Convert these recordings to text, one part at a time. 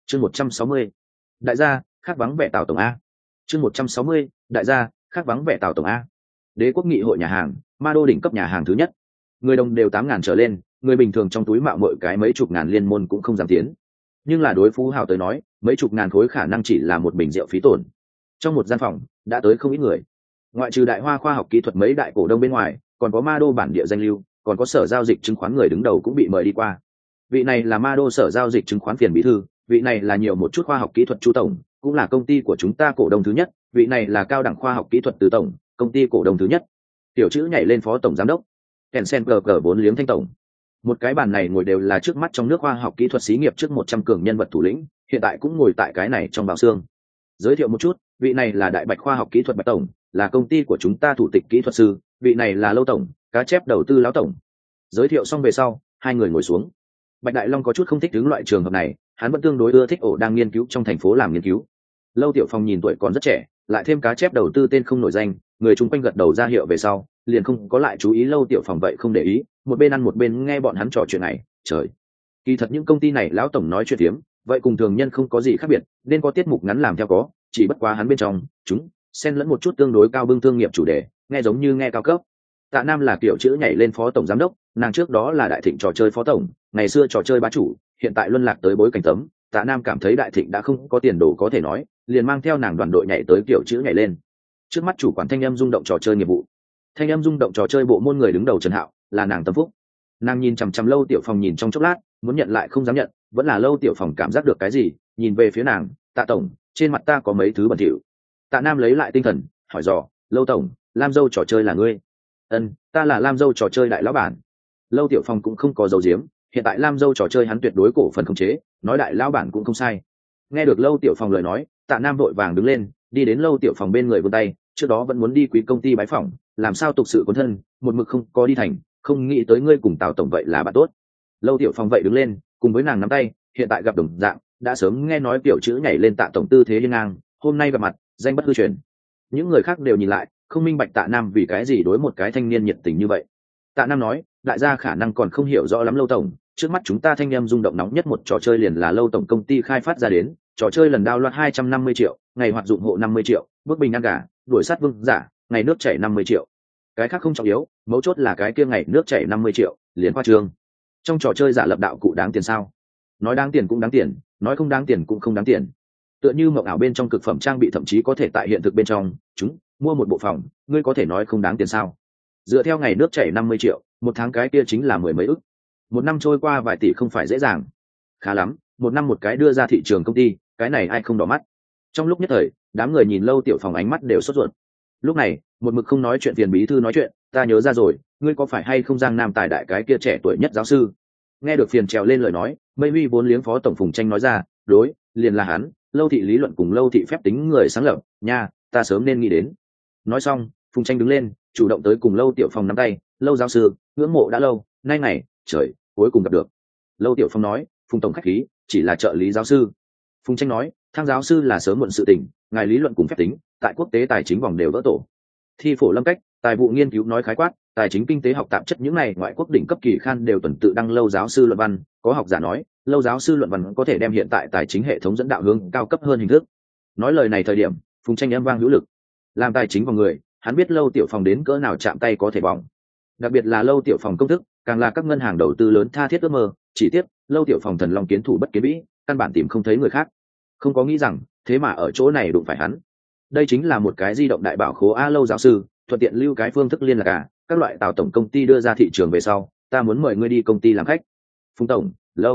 chương 160. Đại gia khác vắng vẻ Tào tổng a. chương 160. Đại gia khác vắng vẻ Tào tổng a. Đế quốc nghị hội nhà hàng, ma đô đỉnh cấp nhà hàng thứ nhất. Người đồng đều 8.000 trở lên, người bình thường trong túi mạo mọi cái mấy chục ngàn liên môn cũng không dám tiến. Nhưng là đối phú hào tới nói, mấy chục ngàn khối khả năng chỉ là một bình rượu phí tổn. Trong một gian phòng đã tới không ít người, ngoại trừ Đại Hoa khoa học kỹ thuật mấy đại cổ đông bên ngoài, còn có ma đô bản địa danh lưu, còn có sở giao dịch chứng khoán người đứng đầu cũng bị mời đi qua. Vị này là ma đô sở giao dịch chứng khoán phiền bí thư, vị này là nhiều một chút khoa học kỹ thuật chu tổng, cũng là công ty của chúng ta cổ đông thứ nhất, vị này là cao đẳng khoa học kỹ thuật từ tổng, công ty cổ đông thứ nhất. Tiểu chữ nhảy lên phó tổng giám đốc, Tencent GG 4 liếng thanh tổng. Một cái bàn này ngồi đều là trước mắt trong nước khoa học kỹ thuật xí nghiệp trước 100 cường nhân vật thủ lĩnh, hiện tại cũng ngồi tại cái này trong bào xương. Giới thiệu một chút, vị này là Đại Bạch khoa học kỹ thuật Bạch tổng, là công ty của chúng ta thủ tịch kỹ thuật sư, vị này là Lâu tổng, cá chép đầu tư lão tổng. Giới thiệu xong về sau, hai người ngồi xuống. Bạch Đại Long có chút không thích đứng loại trường hợp này, hắn vẫn tương đối ưa thích ổ đang nghiên cứu trong thành phố làm nghiên cứu. Lâu Tiểu Phong nhìn tuổi còn rất trẻ, lại thêm cá chép đầu tư tên không nổi danh, người chung quanh gật đầu ra hiệu về sau, liền không có lại chú ý Lâu Tiểu Phong vậy không để ý, một bên ăn một bên nghe bọn hắn trò chuyện này. Trời, kỳ thật những công ty này lão tổng nói chuyện tiếm, vậy cùng thường nhân không có gì khác biệt, nên có tiết mục ngắn làm theo có, chỉ bất quá hắn bên trong chúng xen lẫn một chút tương đối cao bưng thương nghiệp chủ đề, nghe giống như nghe cao cấp. Tạ Nam là kiểu chữ nhảy lên phó tổng giám đốc, nàng trước đó là Đại Thịnh trò chơi phó tổng, ngày xưa trò chơi bá chủ, hiện tại luân lạc tới bối cảnh tấm. Tạ Nam cảm thấy Đại Thịnh đã không có tiền đồ có thể nói, liền mang theo nàng đoàn đội nhảy tới kiểu chữ nhảy lên. Trước mắt chủ quản thanh âm rung động trò chơi nghiệp vụ, thanh âm rung động trò chơi bộ môn người đứng đầu Trần Hạo, là nàng tâm phúc. Nàng nhìn chằm chằm Lâu Tiểu Phong nhìn trong chốc lát, muốn nhận lại không dám nhận, vẫn là Lâu Tiểu Phong cảm giác được cái gì, nhìn về phía nàng, Tạ tổng, trên mặt ta có mấy thứ bẩn thỉu. Tạ Nam lấy lại tinh thần, hỏi dò, Lâu tổng, Lam Dâu trò chơi là ngươi? Ân, ta là Lam Dâu trò chơi đại lão bản. Lâu Tiểu Phong cũng không có dấu diếm, hiện tại Lam Dâu trò chơi hắn tuyệt đối cổ phần khống chế, nói đại lão bản cũng không sai. Nghe được Lâu Tiểu Phong lời nói, Tạ Nam vội vàng đứng lên, đi đến Lâu Tiểu Phong bên người vươn tay, trước đó vẫn muốn đi quý công ty bái phỏng, làm sao tục sự cuốn thân, một mực không có đi thành, không nghĩ tới ngươi cùng Tào tổng vậy là bạn tốt. Lâu Tiểu Phong vậy đứng lên, cùng với nàng nắm tay, hiện tại gặp đồng dạng, đã sớm nghe nói tiểu chữ nhảy lên Tạ tổng tư thế hiên ngang, hôm nay gặp mặt, danh bất hư truyền. Những người khác đều nhìn lại, không minh bạch Tạ Nam vì cái gì đối một cái thanh niên nhiệt tình như vậy. Tạ Nam nói, đại gia khả năng còn không hiểu rõ lắm Lâu tổng, trước mắt chúng ta thanh em rung động nóng nhất một trò chơi liền là Lâu tổng công ty khai phát ra đến, trò chơi lần download 250 triệu, ngày hoạt dụng hộ 50 triệu, bước bình ăn gà, đuổi sát vương giả, ngày nước chảy 50 triệu. Cái khác không trọng yếu, mấu chốt là cái kia ngày nước chảy 50 triệu, liền khoa trương. Trong trò chơi giả lập đạo cụ đáng tiền sao? Nói đáng tiền cũng đáng tiền, nói không đáng tiền cũng không đáng tiền. Tựa như mộng ảo bên trong cực phẩm trang bị thậm chí có thể tại hiện thực bên trong, chúng mua một bộ phòng, ngươi có thể nói không đáng tiền sao? Dựa theo ngày nước chảy 50 triệu, một tháng cái kia chính là 10 mấy ức. Một năm trôi qua vài tỷ không phải dễ dàng. Khá lắm, một năm một cái đưa ra thị trường công ty, cái này ai không đỏ mắt. Trong lúc nhất thời, đám người nhìn Lâu Tiểu Phong ánh mắt đều sốt ruột. Lúc này, một mực không nói chuyện tiền bí thư nói chuyện, ta nhớ ra rồi, ngươi có phải hay không Giang Nam tài đại cái kia trẻ tuổi nhất giáo sư? Nghe được phiền trèo lên lời nói, Mây Huy vốn liếng phó tổng Phùng Tranh nói ra, đối, liền là hắn, Lâu thị lý luận cùng Lâu thị phép tính người sáng lập, nha, ta sớm nên nghĩ đến. Nói xong, Phùng Tranh đứng lên, chủ động tới cùng Lâu Tiểu Phong nắm tay, Lâu giáo sư, ngưỡng mộ đã lâu, nay ngày, trời, cuối cùng gặp được. Lâu Tiểu Phong nói, Phùng tổng khách khí, chỉ là trợ lý giáo sư. Phùng Tranh nói, thang giáo sư là sớm muộn sự tình, ngài lý luận cùng phép tính, tại quốc tế tài chính vòng đều vỡ tổ. Thi phổ lâm cách, tài vụ nghiên cứu nói khái quát, tài chính kinh tế học tạp chất những này ngoại quốc đỉnh cấp kỳ khan đều tuần tự đăng Lâu giáo sư luận văn, có học giả nói, Lâu giáo sư luận văn có thể đem hiện tại tài chính hệ thống dẫn đạo hướng cao cấp hơn hình thức. Nói lời này thời điểm, Phùng Tranh âm vang hữu lực. Làm tài chính vào người, hắn biết Lâu Tiểu Phong đến cỡ nào chạm tay có thể bỏng. Đặc biệt là Lâu Tiểu Phong công thức, càng là các ngân hàng đầu tư lớn tha thiết ước mơ, chỉ tiếc, Lâu Tiểu Phong thần long kiến thủ bất kiến vĩ, căn bản tìm không thấy người khác. Không có nghĩ rằng, thế mà ở chỗ này đụng phải hắn. Đây chính là một cái di động đại bảo khố a. Lâu giáo sư, thuận tiện lưu cái phương thức liên lạc cả, các loại Tào tổng công ty đưa ra thị trường về sau, ta muốn mời ngươi đi công ty làm khách. Phùng tổng,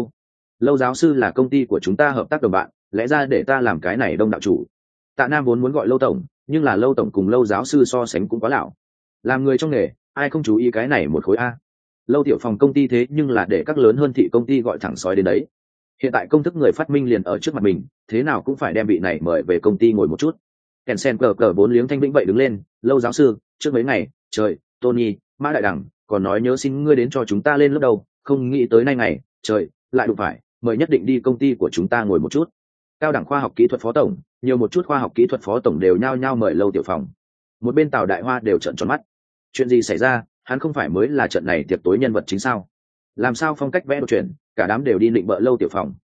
Lâu giáo sư là công ty của chúng ta hợp tác đồng bạn, lẽ ra để ta làm cái này đông đạo chủ. Tạ Nam vốn muốn gọi Lâu tổng, nhưng là Lâu tổng cùng Lâu giáo sư so sánh cũng quá lão. Làm người trong nghề, ai không chú ý cái này một khối a. Lâu Tiểu Phong công ty thế nhưng là để các lớn hơn thị công ty gọi thẳng sói đến đấy. Hiện tại công thức người phát minh liền ở trước mặt mình, thế nào cũng phải đem vị này mời về công ty ngồi một chút. Tencent cờ 4 liếng thanh vĩnh vậy đứng lên, Lâu giáo sư, trước mấy ngày, trời, Tony, Mã Đại Đẳng, còn nói nhớ xin ngươi đến cho chúng ta lên lớp đầu, không nghĩ tới nay ngày, trời, lại đụng phải, mời nhất định đi công ty của chúng ta ngồi một chút. Cao đẳng khoa học kỹ thuật phó tổng, nhiều một chút khoa học kỹ thuật phó tổng đều nhao nhao mời Lâu Tiểu Phong. Một bên Tào Đại Hoa đều trợn tròn mắt. Chuyện gì xảy ra, hắn không phải mới là trận này tiệc tối nhân vật chính sao? Làm sao phong cách vẽ đột chuyển, cả đám đều đi định bợ Lâu Tiểu Phong.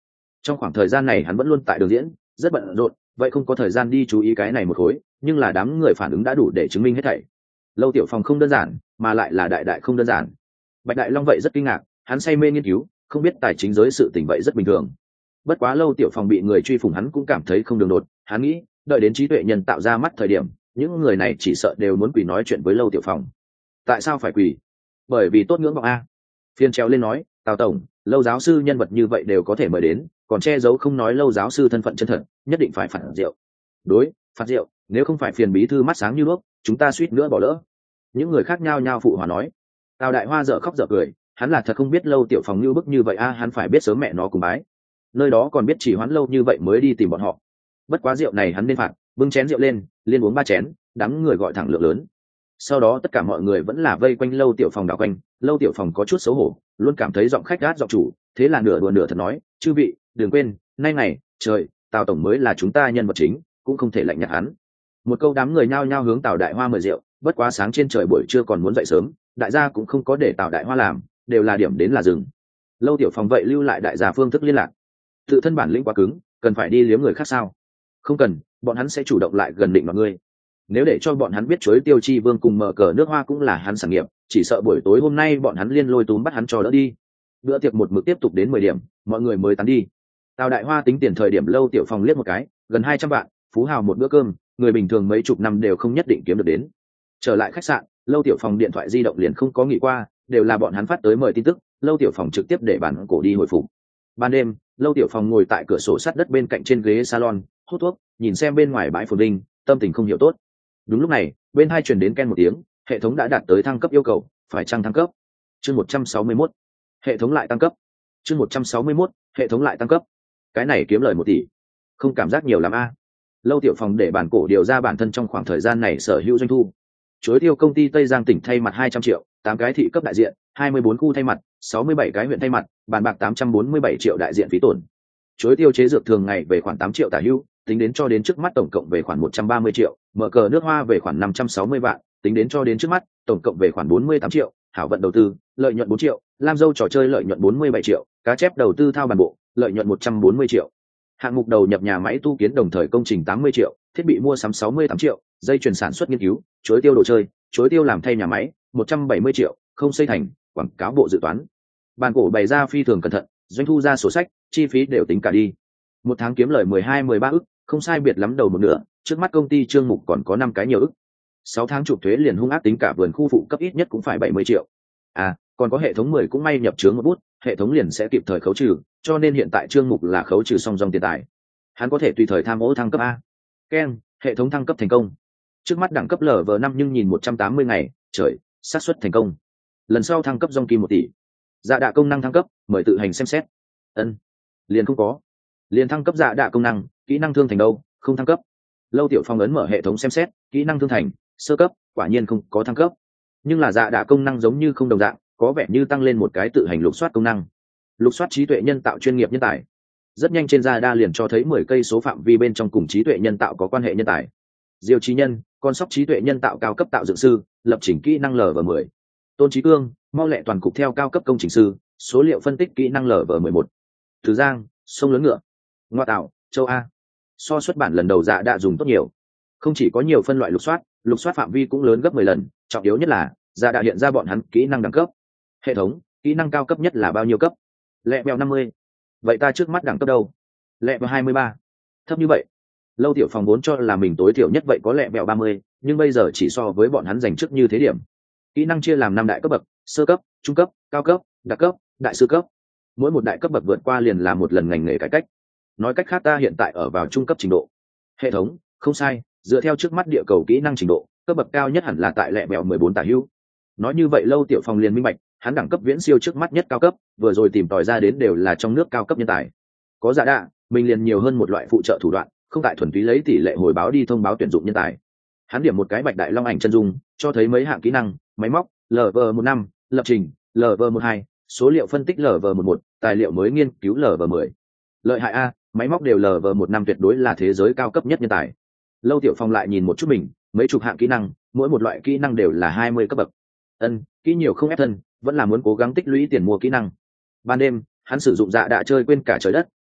Trong khoảng thời gian này hắn vẫn luôn tại đường diễn, rất bận rộn, vậy không có thời gian đi chú ý cái này một khối, nhưng là đám người phản ứng đã đủ để chứng minh hết thảy. Lâu Tiểu Phong không đơn giản, mà lại là đại đại không đơn giản. Bạch Đại Long vậy rất kinh ngạc, hắn say mê nghiên cứu, không biết tài chính giới sự tình vậy rất bình thường. Bất quá Lâu Tiểu Phong bị người truy phủng hắn cũng cảm thấy không đường đột, hắn nghĩ, đợi đến trí tuệ nhân tạo ra mắt thời điểm, những người này chỉ sợ đều muốn quỳ nói chuyện với Lâu Tiểu Phong. Tại sao phải quỳ? Bởi vì tốt ngưỡng vọng a. Phiên treo lên nói, Tào tổng, Lâu giáo sư nhân vật như vậy đều có thể mời đến, còn che giấu không nói Lâu giáo sư thân phận chân thật, nhất định phải phạt rượu. Đối, phạt rượu, nếu không phải phiền bí thư mắt sáng như đuốc, chúng ta suýt nữa bỏ lỡ. Những người khác nhao nhao phụ hòa nói. Tào Đại Hoa dở khóc dở cười, hắn là thật không biết Lâu Tiểu Phong như bức như vậy a, hắn phải biết sớm mẹ nó cùng bái. Nơi đó còn biết chỉ hoãn lâu như vậy mới đi tìm bọn họ. Bất quá rượu này hắn nên phạt, bưng chén rượu lên, liên uống 3 chén, đám người gọi thẳng lượng lớn. Sau đó tất cả mọi người vẫn là vây quanh Lâu Tiểu Phong đảo quanh, Lâu Tiểu Phong có chút xấu hổ, luôn cảm thấy giọng khách gát giọng chủ, thế là nửa đùa nửa thật nói, chư vị, đừng quên, nay này, trời, Tào tổng mới là chúng ta nhân vật chính, cũng không thể lạnh nhạt hắn. Một câu đám người nhao nhao hướng Tào Đại Hoa mời rượu, bất quá sáng trên trời buổi trưa còn muốn dậy sớm, đại gia cũng không có để Tào Đại Hoa làm, đều là điểm đến là dừng. Lâu Tiểu Phong vậy lưu lại đại gia phương thức liên lạc. Tự thân bản lĩnh quá cứng, cần phải đi liếm người khác sao? Không cần, bọn hắn sẽ chủ động lại gần định mọi người. Nếu để cho bọn hắn biết chuối tiêu chi vương cùng mở cờ nước hoa cũng là hắn sản nghiệp, chỉ sợ buổi tối hôm nay bọn hắn liên lôi túm bắt hắn cho đỡ đi. Bữa tiệc một mực tiếp tục đến 10 điểm, mọi người mới tán đi. Tào Đại Hoa tính tiền thời điểm Lâu Tiểu Phong liếc một cái, gần 200 vạn, phú hào một bữa cơm, người bình thường mấy chục năm đều không nhất định kiếm được đến. Trở lại khách sạn, Lâu Tiểu Phong điện thoại di động liền không có nghỉ qua, đều là bọn hắn phát tới mời tin tức, Lâu Tiểu Phong trực tiếp để bản cổ đi hồi phục. Ban đêm, Lâu Tiểu Phong ngồi tại cửa sổ sắt đất bên cạnh trên ghế salon, hút thuốc, nhìn xem bên ngoài bãi phồn vinh, tâm tình không hiểu tốt. Đúng lúc này, bên hai truyền đến ken một tiếng, hệ thống đã đạt tới thăng cấp yêu cầu, phải chăng thăng cấp? Chương 161. Hệ thống lại tăng cấp. Chương 161, hệ thống lại tăng cấp. Cái này kiếm lời 1 tỷ. Không cảm giác nhiều lắm a. Lâu Tiểu Phong để bản cổ điều ra bản thân trong khoảng thời gian này sở hữu doanh thu. Chuối tiêu công ty Tây Giang tỉnh thay mặt 200 triệu, 8 cái thị cấp đại diện, 24 khu thay mặt, 67 cái huyện thay mặt, bàn bạc 847 triệu đại diện phí tổn. Chuối tiêu chế dược thường ngày về khoảng 8 triệu tả hữu, tính đến cho đến trước mắt tổng cộng về khoảng 130 triệu, mở cờ nước hoa về khoảng 560 vạn, tính đến cho đến trước mắt tổng cộng về khoảng 48 triệu, hảo vận đầu tư, lợi nhuận 4 triệu, lam dâu trò chơi lợi nhuận 47 triệu, cá chép đầu tư thao bản bộ, lợi nhuận 140 triệu. Hạng mục đầu nhập nhà máy tu kiến đồng thời công trình 80 triệu, thiết bị mua sắm 68 triệu, dây chuyền sản xuất nghiên cứu, chuối tiêu đồ chơi, chuối tiêu làm thay nhà máy, 170 triệu, không xây thành, quảng cáo bộ dự toán. Bàn cổ bày ra phi thường cẩn thận, doanh thu ra sổ sách, chi phí đều tính cả đi. Một tháng kiếm lời 12-13 ức, không sai biệt lắm đầu một nửa, trước mắt công ty trương mục còn có 5 cái nhiều ức. 6 tháng chụp thuế liền hung ác tính cả vườn khu phụ cấp ít nhất cũng phải 70 triệu. À, còn có hệ thống 10 cũng may nhập chướng một bút, hệ thống liền sẽ kịp thời khấu trừ, cho nên hiện tại trương mục là khấu trừ song dòng tiền tài. Hắn có thể tùy thời tham ô thăng cấp a. Ken, hệ thống thăng cấp thành công. Trước mắt đẳng cấp LV5 nhưng nhìn 180 ngày, trời, xác suất thành công. Lần sau thăng cấp dòng kim 1 tỷ. Dạ đạ công năng thăng cấp, mời tự hành xem xét. Ân, liền không có. Liền thăng cấp dạ đạ công năng, kỹ năng thương thành đâu, không thăng cấp. Lâu Tiểu Phong ấn mở hệ thống xem xét, kỹ năng thương thành, sơ cấp, quả nhiên không có thăng cấp. Nhưng là dạ đạ công năng giống như không đồng dạng, có vẻ như tăng lên một cái tự hành lục soát công năng. Lục soát trí tuệ nhân tạo chuyên nghiệp nhân tài. Rất nhanh trên radar liền cho thấy 10 cây số phạm vi bên trong cùng trí tuệ nhân tạo có quan hệ nhân tài. Diêu Chí Nhân, con sóc trí tuệ nhân tạo cao cấp tạo dựng sư, lập trình kỹ năng LV10. Tôn Chí Cương, mau lẹ toàn cục theo cao cấp công trình sư, số liệu phân tích kỹ năng LV11. Từ Giang, sông lớn ngựa. Ngoa tạo, châu A. So xuất bản lần đầu dạ đã dùng tốt nhiều. Không chỉ có nhiều phân loại lục soát phạm vi cũng lớn gấp 10 lần, trọng yếu nhất là dạ đã hiện ra bọn hắn kỹ năng đẳng cấp. Hệ thống, kỹ năng cao cấp nhất là bao nhiêu cấp? Lẹ bèo 50. Vậy ta trước mắt đẳng cấp đâu? Lẹ bèo 23. Thấp như vậy. Lâu Tiểu Phong vốn cho là mình tối thiểu nhất vậy có lẹ bèo 30, nhưng bây giờ chỉ so với bọn hắn giành trước như thế điểm. Kỹ năng chia làm 5 đại cấp bậc: sơ cấp, trung cấp, cao cấp, đặc cấp, đại sư cấp. Mỗi một đại cấp bậc vượt qua liền là một lần ngành nghề cải cách. Nói cách khác ta hiện tại ở vào trung cấp trình độ. Hệ thống, không sai, dựa theo trước mắt địa cầu kỹ năng trình độ, cấp bậc cao nhất hẳn là tại lẹ bèo 14 tả hữu. Nói như vậy Lâu Tiểu Phong liền minh bạch, hắn đẳng cấp viễn siêu trước mắt nhất cao cấp, vừa rồi tìm tòi ra đến đều là trong nước cao cấp nhân tài. Có dạ đạ, mình liền nhiều hơn một loại phụ trợ thủ đoạn, không tại thuần túy lấy tỷ lệ hồi báo đi thông báo tuyển dụng nhân tài. Hắn điểm một cái Bạch Đại Long ảnh chân dung, cho thấy mấy hạng kỹ năng: máy móc LV15, lập trình LV12, số liệu phân tích LV11, tài liệu mới nghiên cứu LV10. Lợi hại a, máy móc đều LV15 tuyệt đối là thế giới cao cấp nhất nhân tài. Lâu Tiểu Phong lại nhìn một chút mình, mấy chục hạng kỹ năng, mỗi một loại kỹ năng đều là 20 cấp bậc. Kỹ nhiều không ép thân, vẫn là muốn cố gắng tích lũy tiền mua kỹ năng. Ban đêm, hắn sử dụng dạ đạ chơi quên cả trời đất,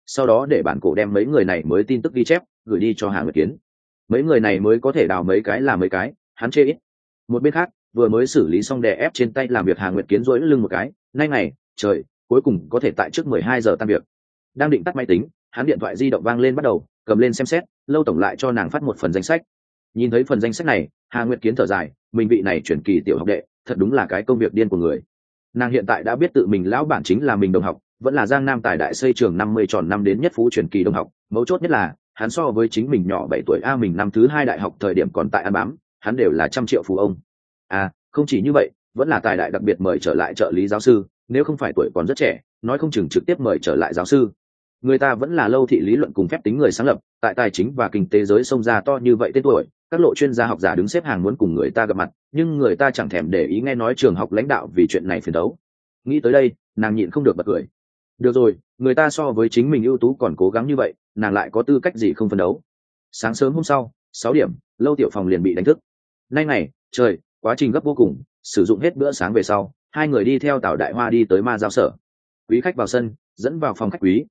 sau đó để bản cổ đem mấy người này mới tin tức ghi chép gửi đi cho Hà Nguyệt Kiến. Mấy người này mới có thể đào mấy cái là mấy cái, hắn chê ít. Một bên khác, vừa mới xử lý xong đè ép trên tay làm việc Hà Nguyệt Kiến duỗi lưng một cái, nay ngày, trời, cuối cùng có thể tại trước 12 giờ tan việc. Đang định tắt máy tính, hắn điện thoại di động vang lên bắt đầu, cầm lên xem xét, Lâu tổng lại cho nàng phát một phần danh sách. Nhìn thấy phần danh sách này, Hà Nguyệt Kiến thở dài, mình vị này chuyển kỳ tiểu học đệ, thật đúng là cái công việc điên của người. Nàng hiện tại đã biết tự mình lão bản chính là mình đồng học, vẫn là Giang Nam Tài Đại xây trường 50 tròn năm đến nhất phú chuyển kỳ đồng học, mấu chốt nhất là hắn so với chính mình nhỏ 7 tuổi mình năm thứ 2 đại học thời điểm còn tại ăn bám, hắn đều là trăm triệu phú ông. Không chỉ như vậy, vẫn là Tài Đại đặc biệt mời trở lại trợ lý giáo sư, nếu không phải tuổi còn rất trẻ, nói không chừng trực tiếp mời trở lại giáo sư. Người ta vẫn là Lâu thị lý luận cùng phép tính người sáng lập, tại tài chính và kinh tế giới xông ra to như vậy tên tuổi, các lộ chuyên gia học giả đứng xếp hàng muốn cùng người ta gặp mặt, nhưng người ta chẳng thèm để ý nghe nói trường học lãnh đạo vì chuyện này phiền đấu. Nghĩ tới đây, nàng nhịn không được bật cười. Được rồi, người ta so với chính mình ưu tú còn cố gắng như vậy, nàng lại có tư cách gì không phấn đấu. Sáng sớm hôm sau, 6 điểm, Lâu Tiểu Phòng liền bị đánh thức. Nay ngày, trời, quá trình gấp vô cùng, sử dụng hết bữa sáng về sau, hai người đi theo Tào Đại Hoa đi tới ma giao sở. Quý khách vào sân, dẫn vào phòng khách quý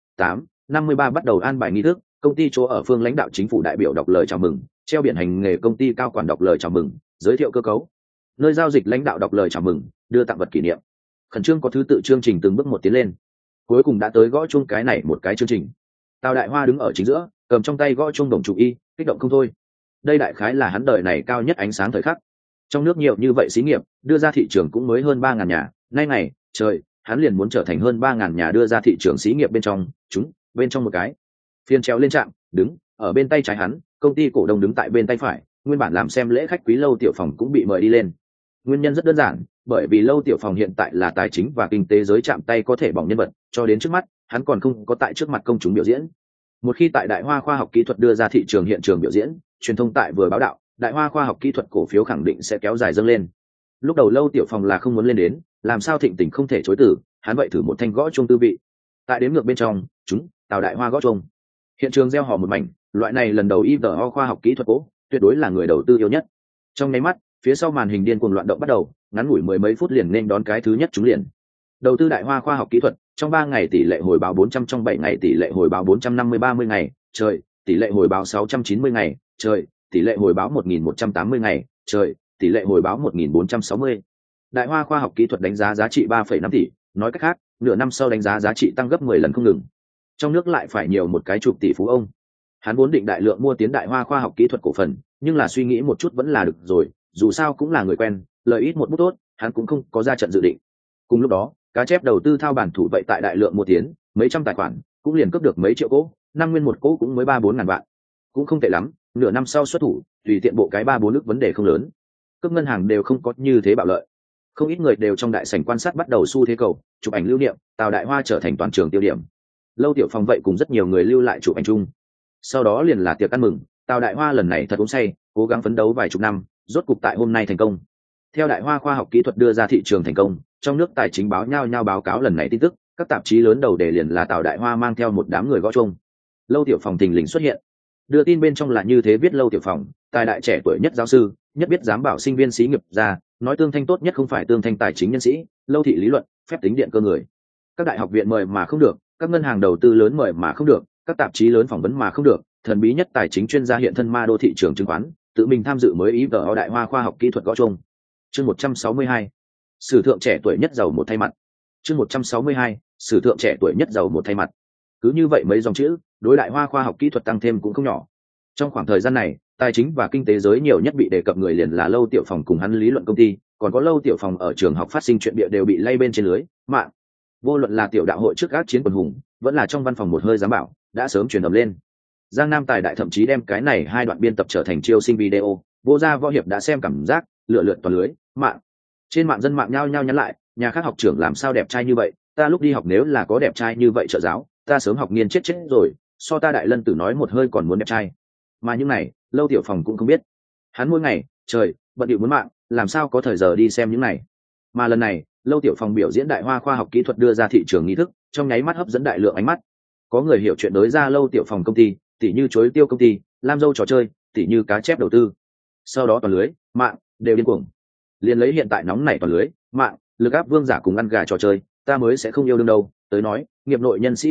853 bắt đầu an bài nghi thức. Công ty chỗ ở phương lãnh đạo chính phủ đại biểu đọc lời chào mừng, treo biển hành nghề công ty cao quản đọc lời chào mừng, giới thiệu cơ cấu. Nơi giao dịch lãnh đạo đọc lời chào mừng, đưa tặng vật kỷ niệm. Khẩn trương có thứ tự chương trình từng bước một tiến lên. Cuối cùng đã tới gõ chuông cái này một cái chương trình. Tào Đại Hoa đứng ở chính giữa, cầm trong tay gõ chuông đồng chủ y, kích động không thôi. Đây đại khái là hắn đời này cao nhất ánh sáng thời khắc. Trong nước nhiều như vậy xí nghiệp, đưa ra thị trường cũng mới hơn 3.000 nhà, nay ngày, trời, hắn liền muốn trở thành hơn 3.000 nhà đưa ra thị trường xí nghiệp bên trong, bên trong một cái. Phiên treo lên trạm, đứng, ở bên tay trái hắn, công ty cổ đông đứng tại bên tay phải, nguyên bản làm xem lễ khách quý Lâu Tiểu Phòng cũng bị mời đi lên. Nguyên nhân rất đơn giản, bởi vì Lâu Tiểu Phòng hiện tại là tài chính và kinh tế giới chạm tay có thể bỏng nhân vật, cho đến trước mắt, hắn còn không có tại trước mặt công chúng biểu diễn. Một khi tại Đại Hoa khoa học kỹ thuật đưa ra thị trường hiện trường biểu diễn, truyền thông tại vừa báo đạo, Đại Hoa khoa học kỹ thuật cổ phiếu khẳng định sẽ kéo dài dâng lên. Lúc đầu Lâu Tiểu Phòng là không muốn lên đến, làm sao thịnh tình không thể chối từ, hắn vậy thử một thanh gõ chuông tư vị. Tại đếm ngược bên trong, Tào Đại Hoa gõ chuông. Hiện trường gieo hò một mảnh, loại này lần đầu IVO khoa học kỹ thuật cố, tuyệt đối là người đầu tư yêu nhất. Trong nháy mắt, phía sau màn hình điên cuồng loạn động bắt đầu, ngắn ngủi mười mấy phút liền nên đón cái thứ nhất trúng liền. Đầu tư Đại Hoa khoa học kỹ thuật, trong 3 ngày tỷ lệ hồi báo 400, trong 7 ngày tỷ lệ hồi báo 450, 30 ngày, trời, tỷ lệ hồi báo 690 ngày, trời, tỷ lệ hồi báo 1180 ngày, trời, tỷ lệ hồi báo 1460. Đại Hoa khoa học kỹ thuật đánh giá giá trị 3,5 tỷ, nói cách khác, nửa năm sau đánh giá giá trị tăng gấp 10 lần không ngừng. Trong nước lại phải nhiều một cái chục tỷ phú ông. Hắn vốn định đại lượng mua tiến Đại Hoa khoa học kỹ thuật cổ phần, nhưng là suy nghĩ một chút vẫn là được rồi, dù sao cũng là người quen, lợi ít một bút tốt, hắn cũng không có ra trận dự định. Cùng lúc đó, cá chép đầu tư thao bản thủ vậy tại đại lượng mua tiến, mấy trăm tài khoản, cũng liền cướp được mấy triệu cỗ, năm nguyên một cỗ cũng mới 3-4 ngàn vạn. Cũng không tệ lắm, nửa năm sau xuất thủ, tùy tiện bộ cái 3-4 nước vấn đề không lớn. Cướp ngân hàng đều không có như thế bạo lợi. Không ít người đều trong đại sảnh quan sát bắt đầu xu thế cầu, chụp ảnh lưu niệm, Tào Đại Hoa trở thành toàn trường tiêu điểm. Lâu Tiểu Phòng vậy cùng rất nhiều người lưu lại chụp ảnh chung. Sau đó liền là tiệc ăn mừng, Tào Đại Hoa lần này thật uống say, cố gắng phấn đấu vài chục năm, rốt cục tại hôm nay thành công. Theo Đại Hoa khoa học kỹ thuật đưa ra thị trường thành công, trong nước tài chính báo nhao báo cáo lần này tin tức, các tạp chí lớn đầu đề liền là Tào Đại Hoa mang theo một đám người gõ chuông. Lâu Tiểu Phòng thình lình xuất hiện. Đưa tin bên trong là như thế viết: Lâu Tiểu Phòng, tài đại trẻ tuổi nhất giáo sư, nhất biết dám bảo sinh viên xí nghiệp ra, nói tương thanh tốt nhất không phải tương thanh tài chính nhân sĩ, Lâu thị lý luận, phép tính điện cơ người. Các đại học viện mời mà không được, các ngân hàng đầu tư lớn mời mà không được, các tạp chí lớn phỏng vấn mà không được, thần bí nhất tài chính chuyên gia hiện thân ma đô thị trường chứng khoán, tự mình tham dự mới IVO Đại Hoa khoa học kỹ thuật gõ chuông. Chương 162. Sử thượng trẻ tuổi nhất giàu một thay mặt. Chương 162. Sử thượng trẻ tuổi nhất giàu một thay mặt. Cứ như vậy mấy dòng chữ, đối Đại Hoa khoa học kỹ thuật tăng thêm cũng không nhỏ. Trong khoảng thời gian này, tài chính và kinh tế giới nhiều nhất bị đề cập người liền là Lâu Tiểu Phòng cùng hắn lý luận công ty, còn có Lâu Tiểu Phòng ở trường học phát sinh chuyện bịa đều bị lay bên trên lưới mạng. Vô luận là tiểu đạo hội trước ác chiến quần hùng, vẫn là trong văn phòng một hơi giám bảo, đã sớm truyền ầm lên. Giang Nam Tài Đại thậm chí đem cái này hai đoạn biên tập trở thành chiêu sinh video, vô gia võ hiệp đã xem cảm giác lựa lượn toàn lưới mạng. Trên mạng dân mạng nhao nhao nhắn lại, nhà khác học trưởng làm sao đẹp trai như vậy, ta lúc đi học nếu là có đẹp trai như vậy trợ giáo, ta sớm học nghiên chết rồi, so ta Đại Lân Tử nói một hơi còn muốn đẹp trai. Mà những này, Lâu Tiểu Phòng cũng không biết. Hắn mỗi ngày, trời, bận điệu muốn mạng, làm sao có thời giờ đi xem những này. Mà lần này, Lâu Tiểu Phòng biểu diễn Đại Hoa khoa học kỹ thuật đưa ra thị trường nghi thức, trong nháy mắt hấp dẫn đại lượng ánh mắt. Có người hiểu chuyện đối ra Lâu Tiểu Phòng công ty, tỉ như chối tiêu công ty, Lam Dâu trò chơi, tỉ như cá chép đầu tư. Sau đó toàn lưới mạng đều điên cuồng. Liên lấy hiện tại nóng nảy toàn lưới mạng, lực áp vương giả cùng ăn gà trò chơi, ta mới sẽ không yêu đương đâu, tới nói, nghiệp nội nhân sĩ phân tích,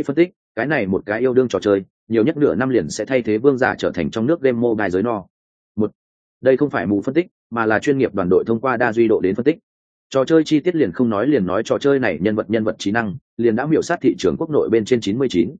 cái này một cái yêu đương trò chơi nhiều nhất nửa năm liền sẽ thay thế vương giả trở thành trong nước game mobile giới no. Đây không phải mù phân tích mà là chuyên nghiệp đoàn đội thông qua đa duy độ đến phân tích trò chơi chi tiết, liền không nói, liền nói trò chơi này nhân vật trí năng liền đã miểu sát thị trường quốc nội bên trên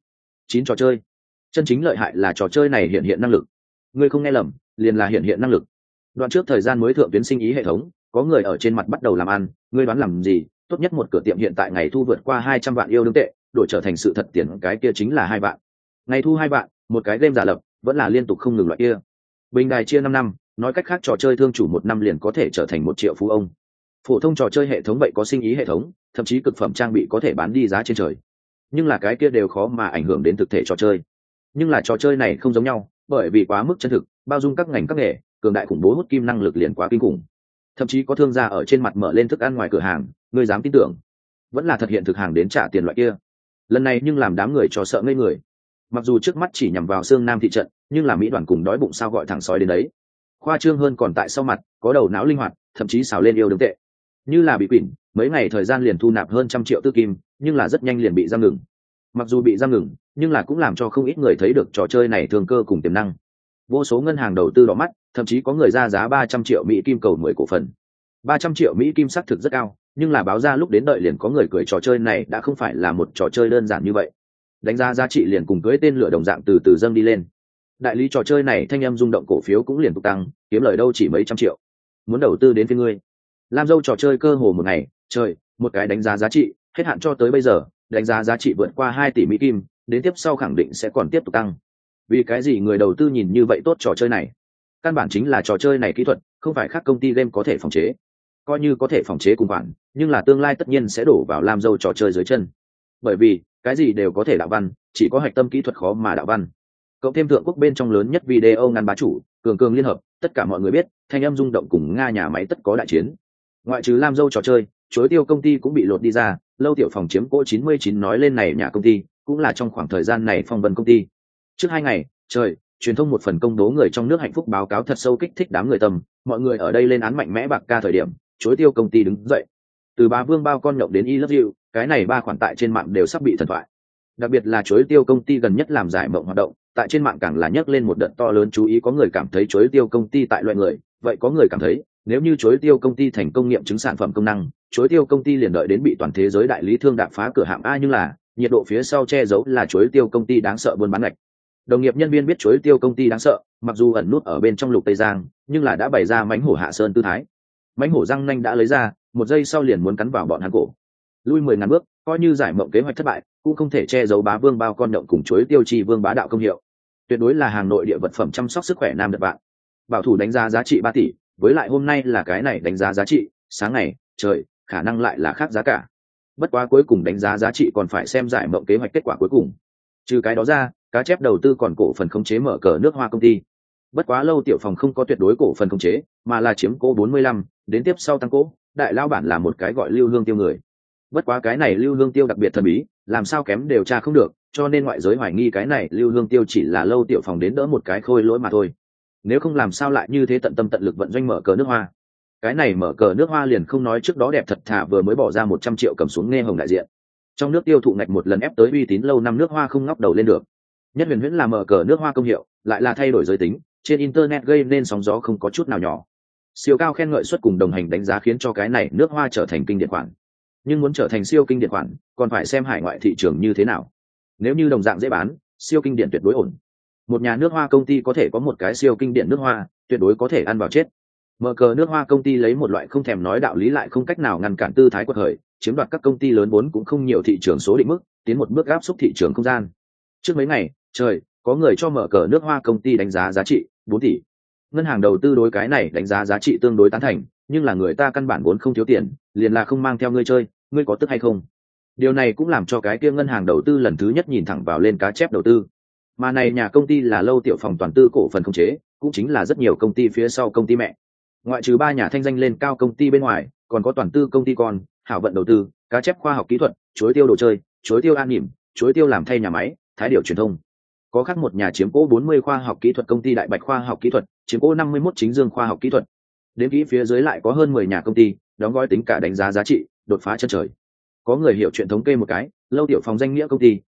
99 trò chơi. Chân chính lợi hại là trò chơi này hiện năng lực. Ngươi không nghe lầm, liền là hiện năng lực. Đoạn trước thời gian mới thượng tuyến sinh ý hệ thống, có người ở trên mặt bắt đầu làm ăn, ngươi đoán làm gì? Tốt nhất một cửa tiệm hiện tại ngày thu vượt qua 200 vạn yêu đương tệ, đổi trở thành sự thật tiền cái kia chính là 2 vạn. Ngày thu 2 vạn, một cái game giả lập, vẫn là liên tục không ngừng loại kia. Bình đài chia 5 năm, nói cách khác trò chơi thương chủ 1 năm liền có thể trở thành 1 triệu phú ông. Phổ thông trò chơi hệ thống vậy có sinh ý hệ thống, thậm chí cực phẩm trang bị có thể bán đi giá trên trời. Nhưng là cái kia đều khó mà ảnh hưởng đến thực thể trò chơi. Nhưng là trò chơi này không giống nhau, bởi vì quá mức chân thực, bao dung các ngành các nghề, cường đại khủng bố hút kim năng lực liền quá kinh khủng. Thậm chí có thương gia ở trên mặt mở lên thức ăn ngoài cửa hàng, ngươi dám tin tưởng? Vẫn là thực hiện thực hàng đến trả tiền loại kia. Lần này nhưng làm đám người cho sợ ngây người. Mặc dù trước mắt chỉ nhằm vào xương nam thị trận, nhưng là mỹ đoàn cùng đói bụng sao gọi thẳng sói đến đấy. Khoa trương hơn còn tại sau mặt, có đầu não linh hoạt, thậm chí xào lên yêu đương tệ. Như là bị quỷ, mấy ngày thời gian liền thu nạp hơn 100 triệu tư kim, nhưng là rất nhanh liền bị giam ngừng. Mặc dù bị giam ngừng, nhưng là cũng làm cho không ít người thấy được trò chơi này thường cơ cùng tiềm năng. Vô số ngân hàng đầu tư đỏ mắt, thậm chí có người ra giá 300 triệu Mỹ kim cầu 10 cổ phần. 300 triệu Mỹ kim xác thực rất cao, nhưng là báo ra lúc đến đợi liền có người cười trò chơi này đã không phải là một trò chơi đơn giản như vậy. Đánh giá giá trị liền cùng cưới tên lửa đồng dạng từ từ dâng đi lên. Đại lý trò chơi này thanh âm rung động cổ phiếu cũng liền tục tăng, kiếm lời đâu chỉ mấy trăm triệu. Muốn đầu tư đến phía ngươi. Làm dâu trò chơi cơ hồ một ngày, trời, một cái đánh giá giá trị, hết hạn cho tới bây giờ, đánh giá giá trị vượt qua 2 tỷ Mỹ kim, đến tiếp sau khẳng định sẽ còn tiếp tục tăng. Vì cái gì người đầu tư nhìn như vậy tốt trò chơi này? Căn bản chính là trò chơi này kỹ thuật, không phải khác công ty game có thể phòng chế. Coi như có thể phòng chế cùng khoản, nhưng là tương lai tất nhiên sẽ đổ vào làm dâu trò chơi dưới chân. Bởi vì, cái gì đều có thể đạo văn, chỉ có hạch tâm kỹ thuật khó mà đạo văn. Cộng thêm thượng quốc bên trong lớn nhất video ngăn bá chủ, cường liên hợp, tất cả mọi người biết, thanh âm rung động cùng Nga nhà máy tất có đại chiến. Ngoại trừ làm dâu trò chơi, chối tiêu công ty cũng bị lột đi ra, lâu tiểu phòng chiếm cỗ 99 nói lên này nhà công ty, cũng là trong khoảng thời gian này phong vân công ty. Trước 2 ngày, trời, truyền thông một phần công bố người trong nước hạnh phúc báo cáo thật sâu kích thích đám người tâm, mọi người ở đây lên án mạnh mẽ bạc ca thời điểm, chối tiêu công ty đứng dậy. Từ bá vương bao con nhộng đến I love you, cái này 3 khoản tại trên mạng đều sắp bị thần thoại. Đặc biệt là chối tiêu công ty gần nhất làm giải mộng hoạt động, tại trên mạng càng là nhấc lên một đợt to lớn chú ý, có người cảm thấy chối tiêu công ty tại loại người, vậy có người cảm thấy nếu như chối tiêu công ty thành công nghiệm chứng sản phẩm công năng, chối tiêu công ty liền đợi đến bị toàn thế giới đại lý thương đạp phá cửa hạng A, nhưng là nhiệt độ phía sau che giấu là chối tiêu công ty đáng sợ buôn bán ngạch. Đồng nghiệp nhân viên biết chối tiêu công ty đáng sợ, mặc dù ẩn nút ở bên trong lục tây giang, nhưng là đã bày ra mãnh hổ hạ sơn tư thái. Mãnh hổ răng nanh đã lấy ra, một giây sau liền muốn cắn vào bọn hắn cổ. Lui 10.000 bước, coi như giải mộng kế hoạch thất bại, cũng không thể che giấu bá vương bao con động cùng chối tiêu chi vương bá đạo công hiệu. Tuyệt đối là hàng nội địa vật phẩm chăm sóc sức khỏe nam đợt bạn. Bảo thủ đánh giá giá trị 3 tỷ, với lại hôm nay là cái này đánh giá giá trị, sáng ngày, trời, khả năng lại là khác giá cả. Bất quá cuối cùng đánh giá giá trị còn phải xem giải mộng kế hoạch kết quả cuối cùng. Trừ cái đó ra, cá chép đầu tư còn cổ phần khống chế mở cờ nước hoa công ty. Bất quá lâu tiểu phòng không có tuyệt đối cổ phần khống chế, mà là chiếm cố 45, đến tiếp sau tăng cố, đại lao bản là một cái gọi Lưu Hương Tiêu người. Bất quá cái này Lưu Hương Tiêu đặc biệt thần bí, làm sao kém điều tra không được, cho nên ngoại giới hoài nghi cái này Lưu Hương Tiêu chỉ là lâu tiểu phòng đến đỡ một cái khôi lỗi mà thôi. Nếu không làm sao lại như thế tận tâm tận lực vận doanh mở cờ nước hoa. Cái này mở cờ nước hoa liền không nói trước đó đẹp thật thà vừa mới bỏ ra 100 triệu cầm xuống nghe hồng đại diện. Trong nước tiêu thụ ngạch một lần ép tới uy tín lâu năm nước hoa không ngóc đầu lên được. Nhất huyền huyễn là mở cờ nước hoa công hiệu, lại là thay đổi giới tính, trên internet gây nên sóng gió không có chút nào nhỏ. Siêu cao khen ngợi suất cùng đồng hành đánh giá khiến cho cái này nước hoa trở thành kinh điển khoản. Nhưng muốn trở thành siêu kinh điển khoản, còn phải xem hải ngoại thị trường như thế nào. Nếu như đồng dạng dễ bán, siêu kinh điển tuyệt đối ổn. Một nhà nước hoa công ty có thể có một cái siêu kinh điển nước hoa, tuyệt đối có thể ăn vào chết. Mở cờ nước hoa công ty lấy một loại không thèm nói đạo lý lại không cách nào ngăn cản tư thái quật khởi, chiếm đoạt các công ty lớn vốn cũng không nhiều thị trường số định mức, tiến một bước áp xúc thị trường không gian. Trước mấy ngày, trời, có người cho mở cờ nước hoa công ty đánh giá giá trị 4 tỷ. Ngân hàng đầu tư đối cái này đánh giá giá trị tương đối tán thành, nhưng là người ta căn bản vốn không thiếu tiền, liền là không mang theo ngươi chơi, ngươi có tức hay không? Điều này cũng làm cho cái kia ngân hàng đầu tư lần thứ nhất nhìn thẳng vào lên cá chép đầu tư. Mà này nhà công ty là lâu tiểu phòng toàn tư cổ phần khống chế, cũng chính là rất nhiều công ty phía sau công ty mẹ. Ngoại trừ 3 nhà thanh danh lên cao công ty bên ngoài, còn có toàn tư công ty con, Hảo vận đầu tư, cá chép khoa học kỹ thuật, chuối tiêu đồ chơi, chuối tiêu an nỉm, chuối tiêu làm thay nhà máy, Thái Điểu truyền thông. Có khác một nhà chiếm cố 40 khoa học kỹ thuật công ty Đại Bạch khoa học kỹ thuật, chiếm cố 51 chính dương khoa học kỹ thuật. Đến kỹ phía dưới lại có hơn 10 nhà công ty, đóng gói tính cả đánh giá giá trị, đột phá chân trời. Có người hiểu chuyện thống kê một cái, lâu tiểu phòng danh nghĩa công ty,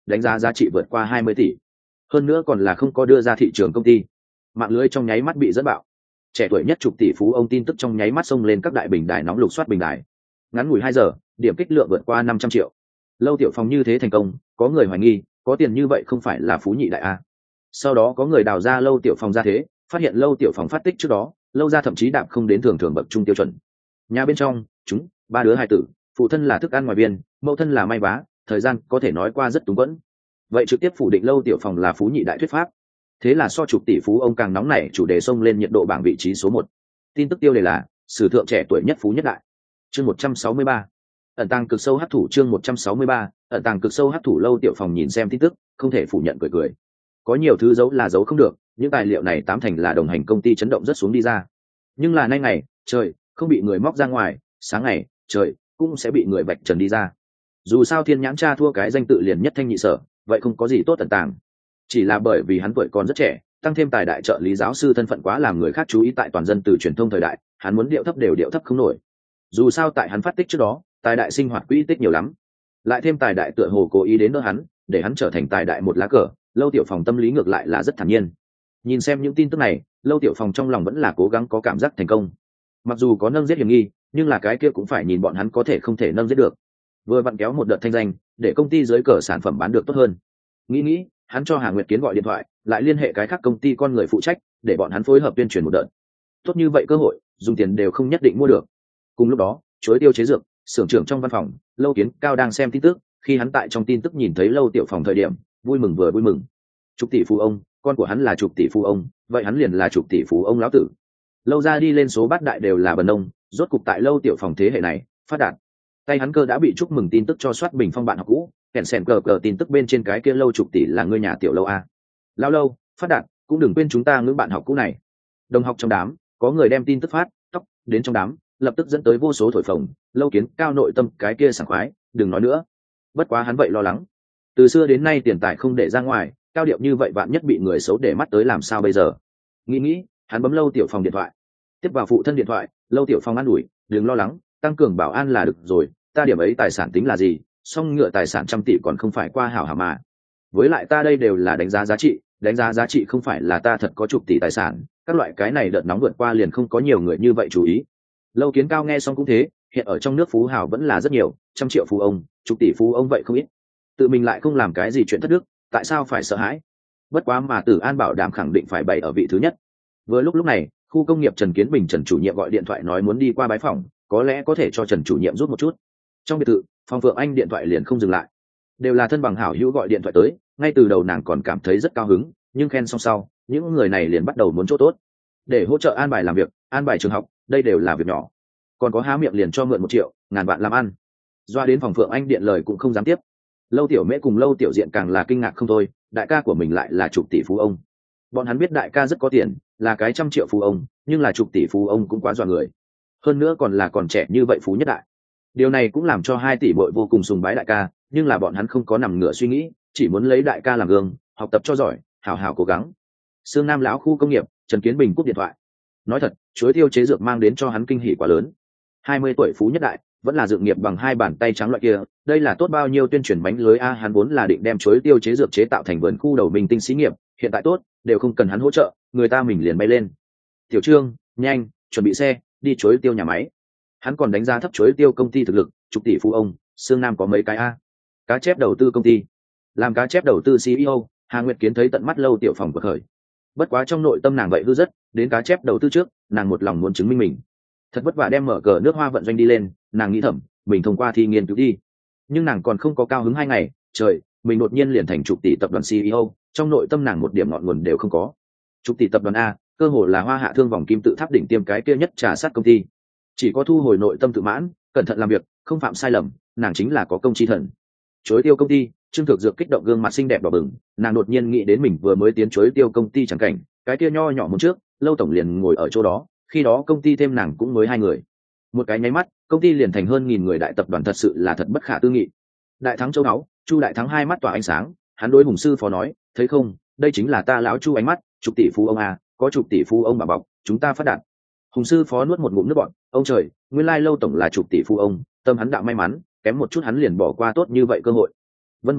đánh giá giá trị vượt qua 20 tỷ, hơn nữa còn là không có đưa ra thị trường công ty. Mạng lưới trong nháy mắt bị dẫn bạo, trẻ tuổi nhất chục tỷ phú ông tin tức trong nháy mắt xông lên các đại bình đài nóng, lục soát bình đài. Ngắn ngủi 2 giờ, điểm kích lượng vượt qua 500 triệu. Lâu Tiểu Phong như thế thành công, có người hoài nghi có tiền như vậy không phải là phú nhị đại a. Sau đó có người đào ra Lâu Tiểu Phong ra thế, phát hiện Lâu Tiểu Phong phát tích trước đó, Lâu ra thậm chí đạp không đến thường thường bậc trung tiêu chuẩn. Nhà bên trong chúng 3 đứa hài tử, phụ thân là thức ăn ngoài viên, mẫu thân là may vá, thời gian có thể nói qua rất túng quẫn. Vậy trực tiếp phủ định Lâu Tiểu Phong là phú nhị đại thuyết pháp. Thế là so chục tỷ phú ông càng nóng nảy, chủ đề xông lên nhiệt độ bảng vị trí số 1. Tin tức tiêu đề là sử thượng trẻ tuổi nhất phú nhất đại. Chương 163. Ẩn tàng cực sâu hắc thủ. Chương 163. Ẩn tàng cực sâu hắc thủ. Lâu Tiểu Phong nhìn xem tin tức, không thể phủ nhận, cười. Có nhiều thứ giấu là giấu không được, những tài liệu này tám thành là đồng hành công ty chấn động rất xuống đi ra. Nhưng là nay ngày trời không bị người móc ra ngoài, sáng ngày trời cũng sẽ bị người vạch trần đi ra. Dù sao Thiên Nhãn cha thua cái danh tự liền nhất thanh nhị sở, vậy không có gì tốt ẩn tàng. Chỉ là bởi vì hắn tuổi còn rất trẻ, tăng thêm tài đại trợ lý giáo sư thân phận quá làm người khác chú ý tại toàn dân từ truyền thông thời đại, hắn muốn điệu thấp đều điệu thấp không nổi. Dù sao tại hắn phát tích trước đó, tài đại sinh hoạt quỹ tích nhiều lắm, lại thêm tài đại tựa hồ cố ý đến đỡ hắn, để hắn trở thành tài đại một lá cờ. Lâu Tiểu Phong tâm lý ngược lại là rất thản nhiên. Nhìn xem những tin tức này, Lâu Tiểu Phong trong lòng vẫn là cố gắng có cảm giác thành công. Mặc dù có nâng giết hiểm nghi, nhưng là cái kia cũng phải nhìn bọn hắn có thể không thể nâng giết được. Vừa vặn kéo một đợt thanh danh, để công ty dưới cờ sản phẩm bán được tốt hơn. Nghĩ, hắn cho Hà Nguyệt Kiến gọi điện thoại, lại liên hệ cái khác công ty con người phụ trách, để bọn hắn phối hợp tuyên truyền một đợt. Tốt như vậy cơ hội, dùng tiền đều không nhất định mua được. Cùng lúc đó, Chuối Tiêu chế dược xưởng trưởng trong văn phòng, Lâu Kiến Cao đang xem tin tức, khi hắn tại trong tin tức nhìn thấy Lâu Tiểu Phong thời điểm, vui mừng vừa vui mừng. Chục tỷ phú ông, con của hắn là chục tỷ phú ông, vậy hắn liền là chục tỷ phú ông lão tử. Lâu ra đi lên số bát đại đều là bần nông, rốt cục tại Lâu Tiểu Phong thế hệ này phát đạt. Tay hắn cơ đã bị chúc mừng tin tức cho soát bình phong bạn học cũ, kèn sèn cờ tin tức bên trên cái kia Lâu chục tỷ là người nhà tiểu Lâu a. Lao Lâu phát đạt, cũng đừng quên chúng ta ngưỡng bạn học cũ này. Đồng học trong đám có người đem tin tức phát tóc đến trong đám, lập tức dẫn tới vô số thổi phồng. Lâu Kiến Cao nội tâm cái kia sảng khoái, đừng nói nữa. Bất quá hắn vậy lo lắng, từ xưa đến nay tiền tài không để ra ngoài, cao điệu như vậy vạn nhất bị người xấu để mắt tới làm sao bây giờ. Nghĩ, hắn bấm Lâu Tiểu Phong điện thoại. Tiếp vào phụ thân điện thoại, Lâu Tiểu Phong an ủi, đừng lo lắng, tăng cường bảo an là được rồi, ta điểm ấy tài sản tính là gì, song ngựa tài sản trăm tỷ còn không phải qua hảo hảo mà. Với lại ta đây đều là đánh giá giá trị không phải là ta thật có chục tỷ tài sản, các loại cái này đợt nóng vượt qua liền không có nhiều người như vậy chú ý. Lâu Kiến Cao nghe xong cũng thế, hiện ở trong nước phú hào vẫn là rất nhiều, trăm triệu phú ông, chục tỷ phú ông vậy không ít, tự mình lại không làm cái gì chuyện thất đức, tại sao phải sợ hãi. Bất quá mà Tử An bảo đảm khẳng định phải bày ở vị thứ nhất. Vừa lúc này, khu công nghiệp Trần Kiến Bình Trần chủ nhiệm gọi điện thoại nói muốn đi qua bái phòng, có lẽ có thể cho Trần chủ nhiệm rút một chút. Trong biệt thự, Phong Phượng Anh điện thoại liền không dừng lại, đều là thân bằng hảo hữu gọi điện thoại tới, ngay từ đầu nàng còn cảm thấy rất cao hứng, nhưng khen xong sau, những người này liền bắt đầu muốn chỗ tốt, để hỗ trợ an bài làm việc, an bài trường học, đây đều là việc nhỏ, còn có há miệng liền cho mượn 1 triệu, ngàn vạn làm ăn. Doa đến Phong Phượng Anh điện lời cũng không dám tiếp. Lâu Tiểu Mễ cùng Lâu Tiểu Diện càng là kinh ngạc không thôi, đại ca của mình lại là chục tỷ phú ông. Bọn hắn biết đại ca rất có tiền, là cái trăm triệu phú ông, nhưng là chục tỷ phú ông cũng quá dọa người, hơn nữa còn trẻ như vậy phú nhất đại. Điều này cũng làm cho 2 tỷ bội vô cùng sùng bái đại ca, nhưng là bọn hắn không có nằm ngửa suy nghĩ, chỉ muốn lấy đại ca làm gương, học tập cho giỏi, hảo hảo cố gắng. Sương Nam lão khu công nghiệp, Trần Kiến Bình cúp điện thoại. Nói thật, Chuối Tiêu chế dược mang đến cho hắn kinh hỉ quá lớn. 20 tuổi phú nhất đại, vẫn là dựng nghiệp bằng 2 bàn tay trắng loại kia, đây là tốt bao nhiêu tuyên truyền bánh lưới a. Hắn vốn là định đem Chuối Tiêu chế dược chế tạo thành vườn khu đầu mình tinh xí nghiệp, hiện tại tốt, đều không cần hắn hỗ trợ, người ta mình liền bay lên. Tiểu Trương, nhanh, chuẩn bị xe, đi Chuối Tiêu nhà máy. Hắn còn đánh giá thấp Chuối Tiêu công ty thực lực, chục tỷ phú ông, Sương Nam có mấy cái a. Cá chép đầu tư công ty, làm cá chép đầu tư CEO, Hà Nguyệt Kiến thấy tận mắt Lâu Tiểu Phong bật khởi. Bất quá trong nội tâm nàng vậy hư rất, đến cá chép đầu tư trước, nàng một lòng muốn chứng minh mình. Thật vất vả đem mở cờ nước hoa vận doanh đi lên, nàng nghĩ thầm, mình thông qua thi nghiên cứu đi. Nhưng nàng còn không có cao hứng 2 ngày, trời, mình đột nhiên liền thành chục tỷ tập đoàn CEO, trong nội tâm nàng một điểm ngọn nguồn đều không có. Chục tỷ tập đoàn a, cơ hồ là Hoa Hạ Thương vòng kim tự tháp đỉnh tiêm cái kia nhất trà sát công ty. Chỉ có thu hồi nội tâm tự mãn, cẩn thận làm việc, không phạm sai lầm, nàng chính là có công chi thần. Chuối Tiêu công ty, Trương Thực Dược kích động gương mặt xinh đẹp đỏ bừng, nàng đột nhiên nghĩ đến mình vừa mới tiến Chuối Tiêu công ty chẳng cảnh, cái kia nho nhỏ một trước, Lâu tổng liền ngồi ở chỗ đó, khi đó công ty thêm nàng cũng mới 2 người. Một cái nháy mắt, công ty liền thành hơn 1000 người đại tập đoàn, thật sự là thật bất khả tư nghị. Đại thắng châu áo, Chu đại thắng 2 mắt tỏa ánh sáng, hắn đối Hùng sư phó nói, thấy không, đây chính là ta lão Chu ánh mắt, chục tỷ phú ông à, có chục tỷ phú ông bà bọc, chúng ta phát đạt. Hùng sư phó nuốt một ngụm nước bọt, ông trời, nguyên lai Lâu tổng là chục tỷ phú ông, tâm hắn đạo may mắn, kém một chút hắn liền bỏ qua tốt như vậy cơ hội. Vân Bảo Cát,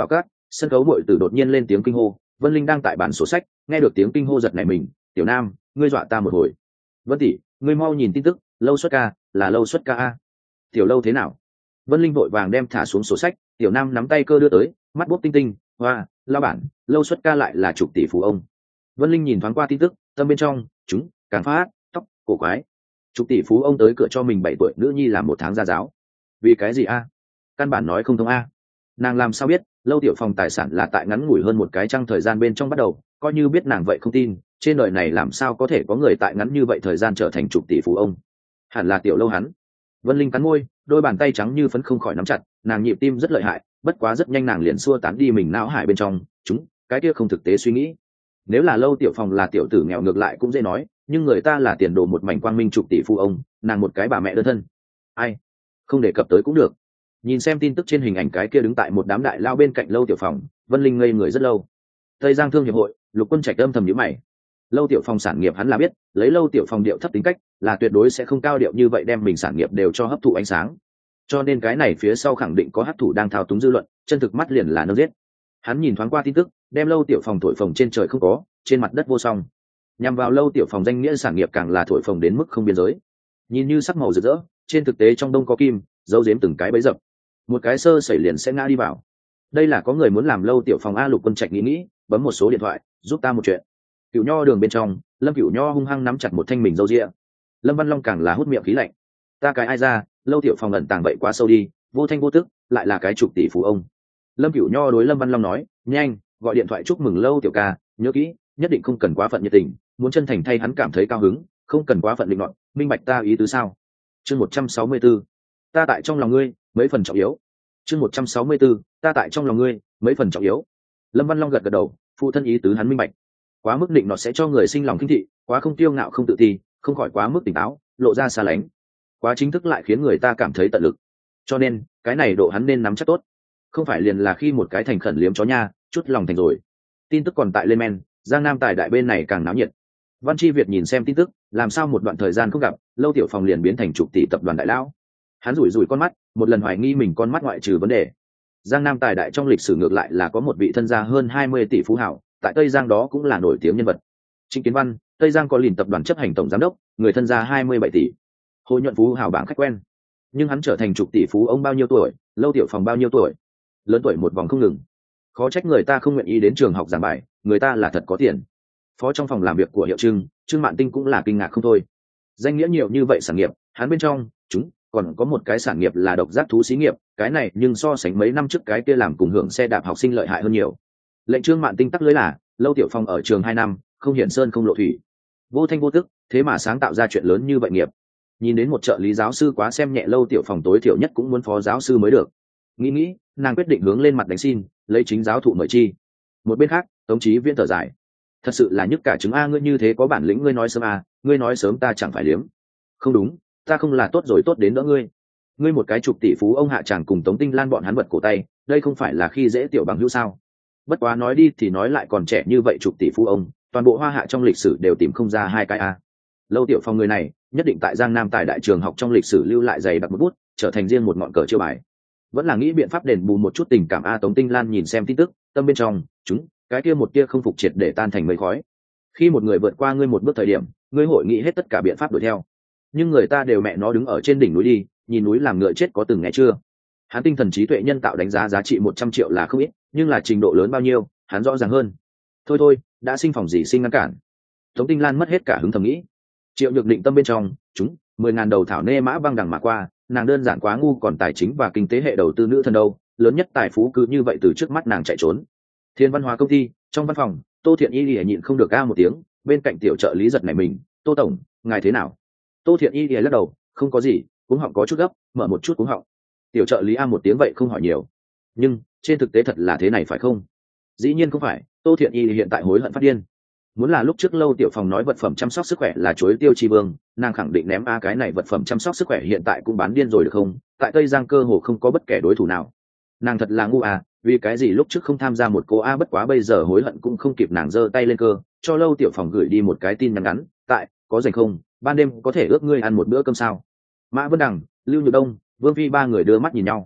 Sân khấu muội tử đột nhiên lên tiếng kinh hô. Vân Linh đang tại bản sổ sách, nghe được tiếng kinh hô giật nảy mình. Tiểu Nam, ngươi dọa ta một hồi. Vân tỷ, ngươi mau nhìn tin tức, Lâu Xuất ca, là Lâu Xuất ca a. Tiểu Lâu thế nào? Vân Linh vội vàng đem thả xuống sổ sách. Tiểu Nam nắm tay cơ đưa tới, mắt bốc tinh tinh. Hoa, lao bản, Lâu Xuất ca lại là chục tỷ phú ông. Vân Linh nhìn thoáng qua tin tức, tâm bên trong chúng càng phát tóc cổ quái. Chục tỷ phú ông tới cửa cho mình 7 tuổi nữ nhi làm 1 tháng gia giáo. Vì cái gì a? Căn bản nói không thông a. Nàng làm sao biết Lâu Tiểu Phong tài sản là tại ngắn ngủi hơn một cái chăng thời gian bên trong bắt đầu, coi như biết nàng vậy không tin, trên đời này làm sao có thể có người tại ngắn như vậy thời gian trở thành chục tỷ phú ông. Hẳn là Tiểu Lâu hắn. Vân Linh cắn môi, đôi bàn tay trắng như phấn không khỏi nắm chặt, nàng nhịp tim rất lợi hại, bất quá rất nhanh nàng liền xua tán đi mình não hải bên trong chúng cái kia không thực tế suy nghĩ. Nếu là Lâu Tiểu Phong là tiểu tử nghèo ngược lại cũng dễ nói, nhưng người ta là tiền đồ một mảnh quang minh chục tỷ phú ông, nàng một cái bà mẹ đơn thân. Ai? Không đề cập tới cũng được. Nhìn xem tin tức trên hình ảnh cái kia đứng tại một đám đại lao bên cạnh Lâu Tiểu Phong, Vân Linh ngây người rất lâu. Tây Giang Thương hiệp hội, Lục Quân Trạch âm thầm nhíu mày. Lâu Tiểu Phong sản nghiệp hắn là biết, lấy Lâu Tiểu Phong điệu thấp tính cách, là tuyệt đối sẽ không cao điệu như vậy đem mình sản nghiệp đều cho hấp thụ ánh sáng. Cho nên cái này phía sau khẳng định có hấp thủ đang thao túng dư luận, chân thực mắt liền là nâng giết. Hắn nhìn thoáng qua tin tức, đem Lâu Tiểu Phong thổi phồng trên trời không có, trên mặt đất vô song. Nhằm vào Lâu Tiểu Phong danh nghĩa sản nghiệp càng là thổi phồng đến mức không biên giới. Nhìn như sắc màu rực rỡ, trên thực tế trong đông có kim, giấu giếm từng cái bẫy dập. Một cái sơ sẩy liền sẽ ngã đi vào. Đây là có người muốn làm Lâu Tiểu Phong a. Lục Quân Trạch nghĩ, bấm một số điện thoại, giúp ta một chuyện. Cửu Nho đường bên trong, Lâm Cửu Nho hung hăng nắm chặt một thanh mình râu ria. Lâm Văn Long càng là hút miệng khí lạnh. Ta cái ai ra, Lâu Tiểu Phong ẩn tàng vậy quá sâu đi, vô thanh vô tức, lại là cái chục tỷ phú ông. Lâm Cửu Nho đối Lâm Văn Long nói, nhanh, gọi điện thoại chúc mừng Lâu Tiểu ca, nhớ kỹ, nhất định không cần quá phận nhiệt tình, muốn chân thành thay hắn cảm thấy cao hứng, không cần quá phận định luận, minh bạch ta ý tứ sao? Chương 164, ta tại trong lòng ngươi, mấy phần trọng yếu. Chương 164, ta tại trong lòng ngươi, mấy phần trọng yếu. Lâm Văn Long gật gật đầu, phụ thân ý tứ hắn minh bạch. Quá mức định nọt sẽ cho người sinh lòng khinh thị, quá không tiêu ngạo không tự ti, không khỏi quá mức tỉnh táo, lộ ra xa lánh. Quá chính thức lại khiến người ta cảm thấy tận lực. Cho nên, cái này độ hắn nên nắm chắc tốt. Không phải liền là khi một cái thành khẩn liếm chó nha, chút lòng thành rồi. Tin tức còn tại lên men, Giang Nam Tài đại bên này càng náo nhiệt. Văn Chi Việt nhìn xem tin tức, làm sao một đoạn thời gian không gặp, Lâu Tiểu Phong liền biến thành chục tỷ tập đoàn đại lão. Hắn rủi rủi con mắt, một lần hoài nghi mình con mắt ngoại trừ vấn đề. Giang Nam Tài đại trong lịch sử ngược lại là có một vị thân gia hơn 20 tỷ phú hảo, tại Tây Giang đó cũng là nổi tiếng nhân vật. Trịnh Kiến Văn, Tây Giang có liền tập đoàn chấp hành tổng giám đốc, người thân gia 27 tỷ. Hồ nhuận phú hảo bảng khách quen. Nhưng hắn trở thành chục tỷ phú ông bao nhiêu tuổi, Lâu Tiểu Phong bao nhiêu tuổi? Lớn tuổi một vòng không ngừng. Khó trách người ta không nguyện ý đến trường học giảng bài, người ta là thật có tiền. Phó trong phòng làm việc của Hiệu Trương Mạn Tinh cũng là kinh ngạc không thôi. Danh nghĩa nhiều như vậy sản nghiệp, hắn bên trong chúng còn có một cái sản nghiệp là độc giác thú xí nghiệp, cái này nhưng so sánh mấy năm trước cái kia làm cùng hưởng xe đạp học sinh lợi hại hơn nhiều. Lệnh Trương Mạn Tinh tắc lưới là Lâu Tiểu Phong ở trường 2 năm, không hiển sơn không lộ thủy, vô thanh vô tức, thế mà sáng tạo ra chuyện lớn như vậy nghiệp. Nhìn đến một trợ lý giáo sư quá xem nhẹ Lâu Tiểu Phong, tối thiểu nhất cũng muốn phó giáo sư mới được. Nghĩ, nàng quyết định hướng lên mặt đánh xin, lấy chính giáo thụ mời chi. Một bên khác, Tống Chí Viễn thở dài, thật sự là nhức cả trứng a, ngươi như thế có bản lĩnh ngươi nói sớm a, ngươi nói sớm ta chẳng phải liếm. Không đúng, ta không là tốt rồi tốt đến đỡ ngươi một cái chục tỷ phú ông hạ tràng cùng Tống Tinh Lan bọn hắn vật cổ tay, đây không phải là khi dễ tiểu bằng hữu sao? Bất quá nói đi thì nói lại, còn trẻ như vậy chục tỷ phú ông, toàn bộ Hoa Hạ trong lịch sử đều tìm không ra 2 cái a. Lâu Tiểu Phong người này nhất định tại Giang Nam Tài đại trường học trong lịch sử lưu lại dày đặc một bút, trở thành riêng một ngọn cờ chiêu bài. Vẫn là nghĩ biện pháp đền bù một chút tình cảm a. Tống Tinh Lan nhìn xem tin tức, tâm bên trong chúng cái kia một tia không phục triệt để tan thành mây khói. Khi một người vượt qua ngươi một bước thời điểm, ngươi hội nghĩ hết tất cả biện pháp đuổi theo, nhưng người ta đều mẹ nó đứng ở trên đỉnh núi đi, nhìn núi làm ngựa chết có từng nghe chưa? Hắn tinh thần trí tuệ nhân tạo đánh giá giá trị 100 triệu là không ít, nhưng là trình độ lớn bao nhiêu, hắn rõ ràng hơn. Thôi, đã sinh phòng gì sinh ngăn cản. Tống Tinh Lan mất hết cả hứng thầm nghĩ. Triệu Nhược Định tâm bên trong chúng 10.000 đầu thảo nê mã băng đằng mà qua, nàng đơn giản quá ngu, còn tài chính và kinh tế hệ đầu tư nữ thần đâu, lớn nhất tài phú cứ như vậy từ trước mắt nàng chạy trốn. Thiên Văn Hóa công ty, trong văn phòng, Tô Thiện Y lìa nhịn không được a một tiếng, bên cạnh tiểu trợ lý giật nảy mình, Tô tổng, ngài thế nào? Tô Thiện Y lìa lắc đầu, không có gì, cuống họng có chút gấp, mở một chút cuống họng. Tiểu trợ lý a một tiếng vậy không hỏi nhiều, nhưng trên thực tế thật là thế này phải không? Dĩ nhiên không phải, Tô Thiện Y hiện tại hối hận phát điên. Muốn là lúc trước Lâu Tiểu Phong nói vật phẩm chăm sóc sức khỏe là chuối tiêu chi vương, nàng khẳng định ném a cái này vật phẩm chăm sóc sức khỏe hiện tại cũng bán điên rồi được không? Tại Tây Giang cơ hồ không có bất kể đối thủ nào. Nàng thật là ngu à, vì cái gì lúc trước không tham gia một cô a, bất quá bây giờ hối hận cũng không kịp. Nàng giơ tay lên cơ, cho Lâu Tiểu Phong gửi đi một cái tin nhắn ngắn, tại, có rảnh không, ban đêm có thể ước ngươi ăn một bữa cơm sao? Mã Vân Đằng, Lưu Nhược Đông, Vương Phi 3 người đưa mắt nhìn nhau.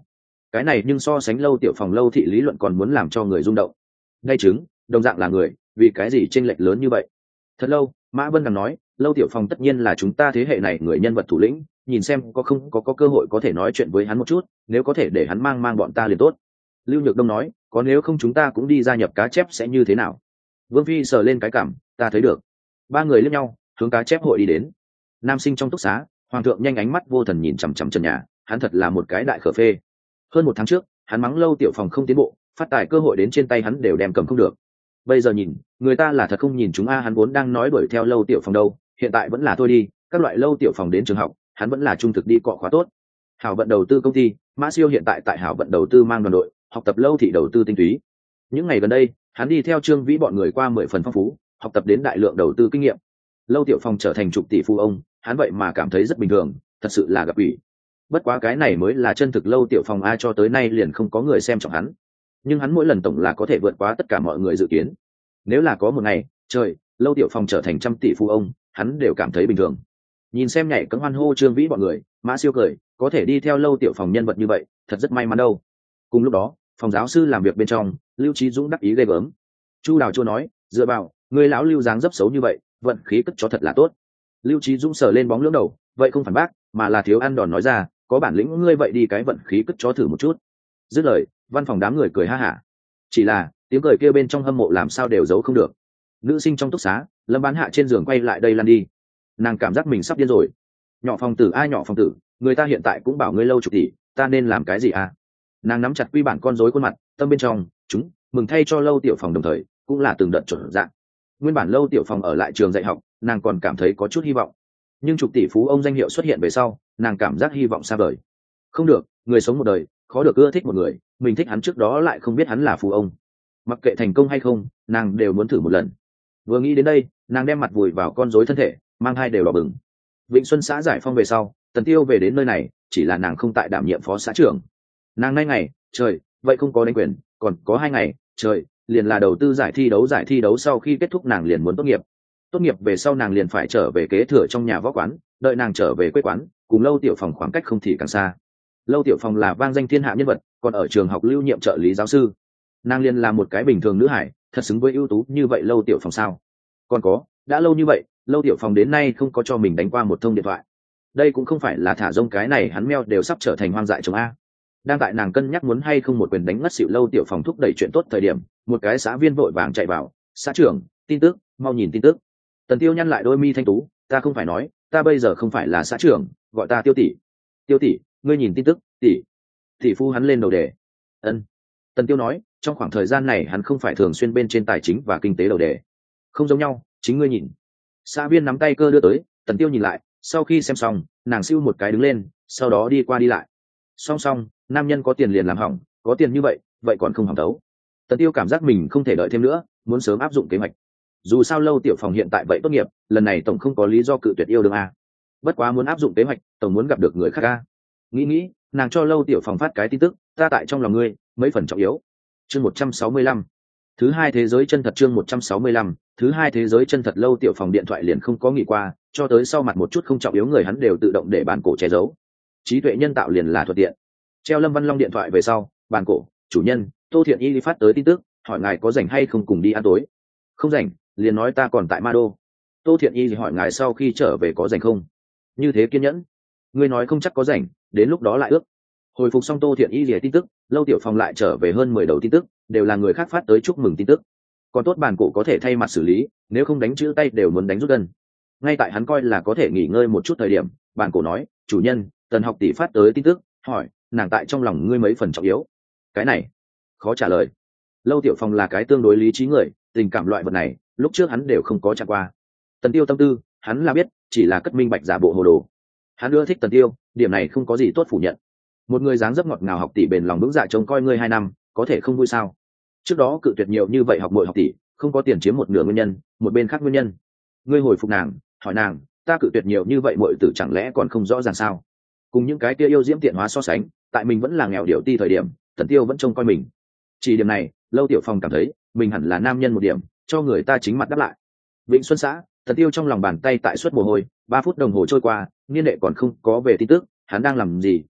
cái này nhưng so sánh Lâu Tiểu Phòng Lâu thị lý luận còn muốn làm cho người rung động. Ngay chứng đồng dạng là người, vì cái gì chênh lệch lớn như vậy? Thật lâu, Mã Vân Đằng nói, Lâu Tiểu Phòng tất nhiên là chúng ta thế hệ này người nhân vật thủ lĩnh, nhìn xem có không có cơ hội có thể nói chuyện với hắn một chút, nếu có thể để hắn mang bọn ta liền tốt. Lưu Nhược Đông nói, có nếu không chúng ta cũng đi gia nhập cá chép sẽ như thế nào? Vương Phi sờ lên cái cảm, ta thấy được. Ba người liếc nhau, hướng cá chép hội đi đến. Nam Sinh trong túc xá, Hoàng thượng nhanh ánh mắt vô thần nhìn chằm chằm trần nhà, hắn thật là một cái đại khở phê. Hơn một tháng trước, hắn mắng Lâu Tiểu Phòng không tiến bộ, phát tài cơ hội đến trên tay hắn đều đem cầm không được. Bây giờ nhìn, người ta là thật không nhìn chúng hắn vốn đang nói đuổi theo Lâu Tiểu Phòng đâu, hiện tại vẫn là thôi đi, các loại Lâu Tiểu Phòng đến trường học, hắn vẫn là trung thực đi cọ khóa tốt. Hảo vận đầu tư công ty, Mã Siêu hiện tại tại Hảo vận đầu tư mang đoàn đội, học tập Lâu thị đầu tư tinh túy. Những ngày gần đây, hắn đi theo Trương Vĩ bọn người qua 10 phần phong phú, học tập đến đại lượng đầu tư kinh nghiệm. Lâu Tiểu Phòng trở thành chục tỷ phú ông, hắn vậy mà cảm thấy rất bình thường, thật sự là gặp ủy. Bất quá cái này mới là chân thực Lâu Tiểu Phòng a, cho tới nay liền không có người xem trọng hắn. Nhưng hắn mỗi lần tổng là có thể vượt quá tất cả mọi người dự kiến. Nếu là có một ngày, trời, Lâu Tiểu Phòng trở thành trăm tỷ phú ông, hắn đều cảm thấy bình thường. Nhìn xem nhảy cẫng hoan hô Trương Vĩ bọn người, Mã Siêu cười, có thể đi theo Lâu Tiểu Phòng nhân vật như vậy, thật rất may mắn đâu. Cùng lúc đó, phòng giáo sư làm việc bên trong, Lưu Chí Dũng đắc ý ghê gớm. Chu Đào Chua nói, dựa vào, người lão Lưu dáng dấp xấu như vậy, vận khí cất cho thật là tốt. Lưu Chí Dũng sờ lên bóng lưỡng đầu, vậy không phản bác, mà là thiếu ăn đòn nói ra, có bản lĩnh ngươi vậy đi cái vận khí cất cho thử một chút. Dứt lời, văn phòng đám người cười ha hả. Chỉ là tiếng cười kia bên trong hâm mộ làm sao đều giấu không được. Nữ sinh trong túc xá, Lâm Bán Hạ trên giường quay lại đây lăn đi. Nàng cảm giác mình sắp điên rồi. Nhỏ phòng tử ai nhỏ phòng tử, người ta hiện tại cũng bảo ngươi Lâu chục tỷ, ta nên làm cái gì à? Nàng nắm chặt quy bản con rối khuôn mặt, tâm bên trong chúng mừng thay cho Lâu Tiểu Phòng, đồng thời cũng là từng đợt chuẩn dạng. Nguyên bản Lâu Tiểu Phòng ở lại trường dạy học, nàng còn cảm thấy có chút hy vọng, nhưng chục tỷ phú ông danh hiệu xuất hiện về sau, nàng cảm giác hy vọng xa vời. Không được, người sống một đời khó được ưa thích một người, mình thích hắn trước đó lại không biết hắn là phú ông. Mặc kệ thành công hay không, nàng đều muốn thử một lần. Vừa nghĩ đến đây, nàng đem mặt vùi vào con rối thân thể, mang hai đều đỏ bừng. Vịnh Xuân xã giải phong về sau, Tần Tiêu về đến nơi này, chỉ là nàng không tại đảm nhiệm phó xã trưởng. Nàng nay ngày, trời, vậy không có đánh quyền, còn có 2 ngày, trời, liền là đầu tư giải thi đấu sau khi kết thúc nàng liền muốn tốt nghiệp. Tốt nghiệp về sau nàng liền phải trở về kế thừa trong nhà võ quán, đợi nàng trở về quê quán, cùng Lâu Tiểu Phòng khoảng cách không thì càng xa. Lâu Tiểu Phòng là vang danh thiên hạ nhân vật, còn ở trường học lưu nhiệm trợ lý giáo sư. Nàng liền là một cái bình thường nữ hải, thật xứng với ưu tú như vậy Lâu Tiểu Phòng sao? Còn có, đã lâu như vậy, Lâu Tiểu Phòng đến nay không có cho mình đánh qua một thông điện thoại. Đây cũng không phải là thả rông, cái này hắn meo đều sắp trở thành hoang dại chồng a. Đang tại nàng cân nhắc muốn hay không một quyền đánh ngất xỉu Lâu Tiểu Phòng thúc đẩy chuyện tốt thời điểm, một cái xã viên vội vàng chạy vào, xã trưởng, tin tức, mau nhìn tin tức. Tần Tiêu nhăn lại đôi mi thanh tú, ta không phải nói, ta bây giờ không phải là xã trưởng, gọi ta Tiêu tỷ. Tiêu tỷ, ngươi nhìn tin tức, tỷ. Tỷ phu hắn lên đầu đề. Ân. Tần Tiêu nói, trong khoảng thời gian này hắn không phải thường xuyên bên trên tài chính và kinh tế đầu đề. Không giống nhau, chính ngươi nhìn. Xã viên nắm tay cơ đưa tới, Tần Tiêu nhìn lại, sau khi xem xong, nàng siêu một cái đứng lên, sau đó đi qua đi lại. Song song, nam nhân có tiền liền làm hỏng, có tiền như vậy còn không hỏng đấu. Tần Tiêu cảm giác mình không thể đợi thêm nữa, muốn sớm áp dụng kế hoạch. Dù sao Lâu Tiểu Phòng hiện tại vậy tốt nghiệp, lần này tổng không có lý do cự tuyệt yêu đương a. Bất quá muốn áp dụng kế hoạch, tổng muốn gặp được người khác a. Nghĩ, nàng cho Lâu Tiểu Phòng phát cái tin tức, ta tại trong lòng ngươi, mấy phần trọng yếu. Chương 165. Thứ hai thế giới chân thật, chương 165, thứ hai thế giới chân thật. Lâu Tiểu Phòng điện thoại liền không có nghỉ qua, cho tới sau mặt một chút không trọng yếu người hắn đều tự động để bàn cổ che giấu. Trí tuệ nhân tạo liền là thuận tiện. Treo Lâm Văn Long điện thoại về sau, bàn cổ, chủ nhân, Tô Thiện Y phát tới tin tức, hỏi ngài có rảnh hay không cùng đi ăn tối. Không rảnh, liền nói ta còn tại Ma Đô. Tô Thiện Y hỏi ngài sau khi trở về có rảnh không. Như thế kiên nhẫn. Ngươi nói không chắc có rảnh, đến lúc đó lại ước. Hồi phục xong Tô Thiện Y tin tức, Lâu Tiểu Phòng lại trở về hơn 10 đầu tin tức, đều là người khác phát tới chúc mừng tin tức. Còn tốt bàn cổ có thể thay mặt xử lý, nếu không đánh chữ tay đều muốn đánh rút gân. Ngay tại hắn coi là có thể nghỉ ngơi một chút thời điểm, bàn cổ nói, chủ nhân, Tần học tỷ phát tới tin tức, hỏi, nàng tại trong lòng ngươi mấy phần trọng yếu. Cái này, khó trả lời. Lâu Tiểu Phòng là cái tương đối lý trí người, tình cảm loại vật này, lúc trước hắn đều không có chạm qua. Tần Tiêu tâm tư, hắn là biết, chỉ là cất minh bạch giả bộ hồ đồ. Hắn ưa thích Tần Tiêu, điểm này không có gì tốt phủ nhận. Một người dáng dấp ngọt ngào học tỷ bền lòng vững dạ trông coi ngươi 2 năm, có thể không vui sao? Trước đó cự tuyệt nhiều như vậy học muội học tỷ, không có tiền chiếm một nửa nguyên nhân, một bên khác nguyên nhân. Ngươi hồi phục nàng, hỏi nàng, ta cự tuyệt nhiều như vậy muội tử chẳng lẽ còn không rõ ràng sao? Cùng những cái kia yêu diễm tiện hóa so sánh, tại mình vẫn là nghèo điệu ti thời điểm, Tần Tiêu vẫn trông coi mình. Chỉ điểm này, Lâu Tiểu Phòng cảm thấy mình hẳn là nam nhân một điểm, cho người ta chính mặt đáp lại. Vịnh Xuân xã, Tần Tiêu trong lòng bàn tay tại suất mồ hôi, 3 phút đồng hồ trôi qua, niên đệ còn không có về tin tức, hắn đang làm gì,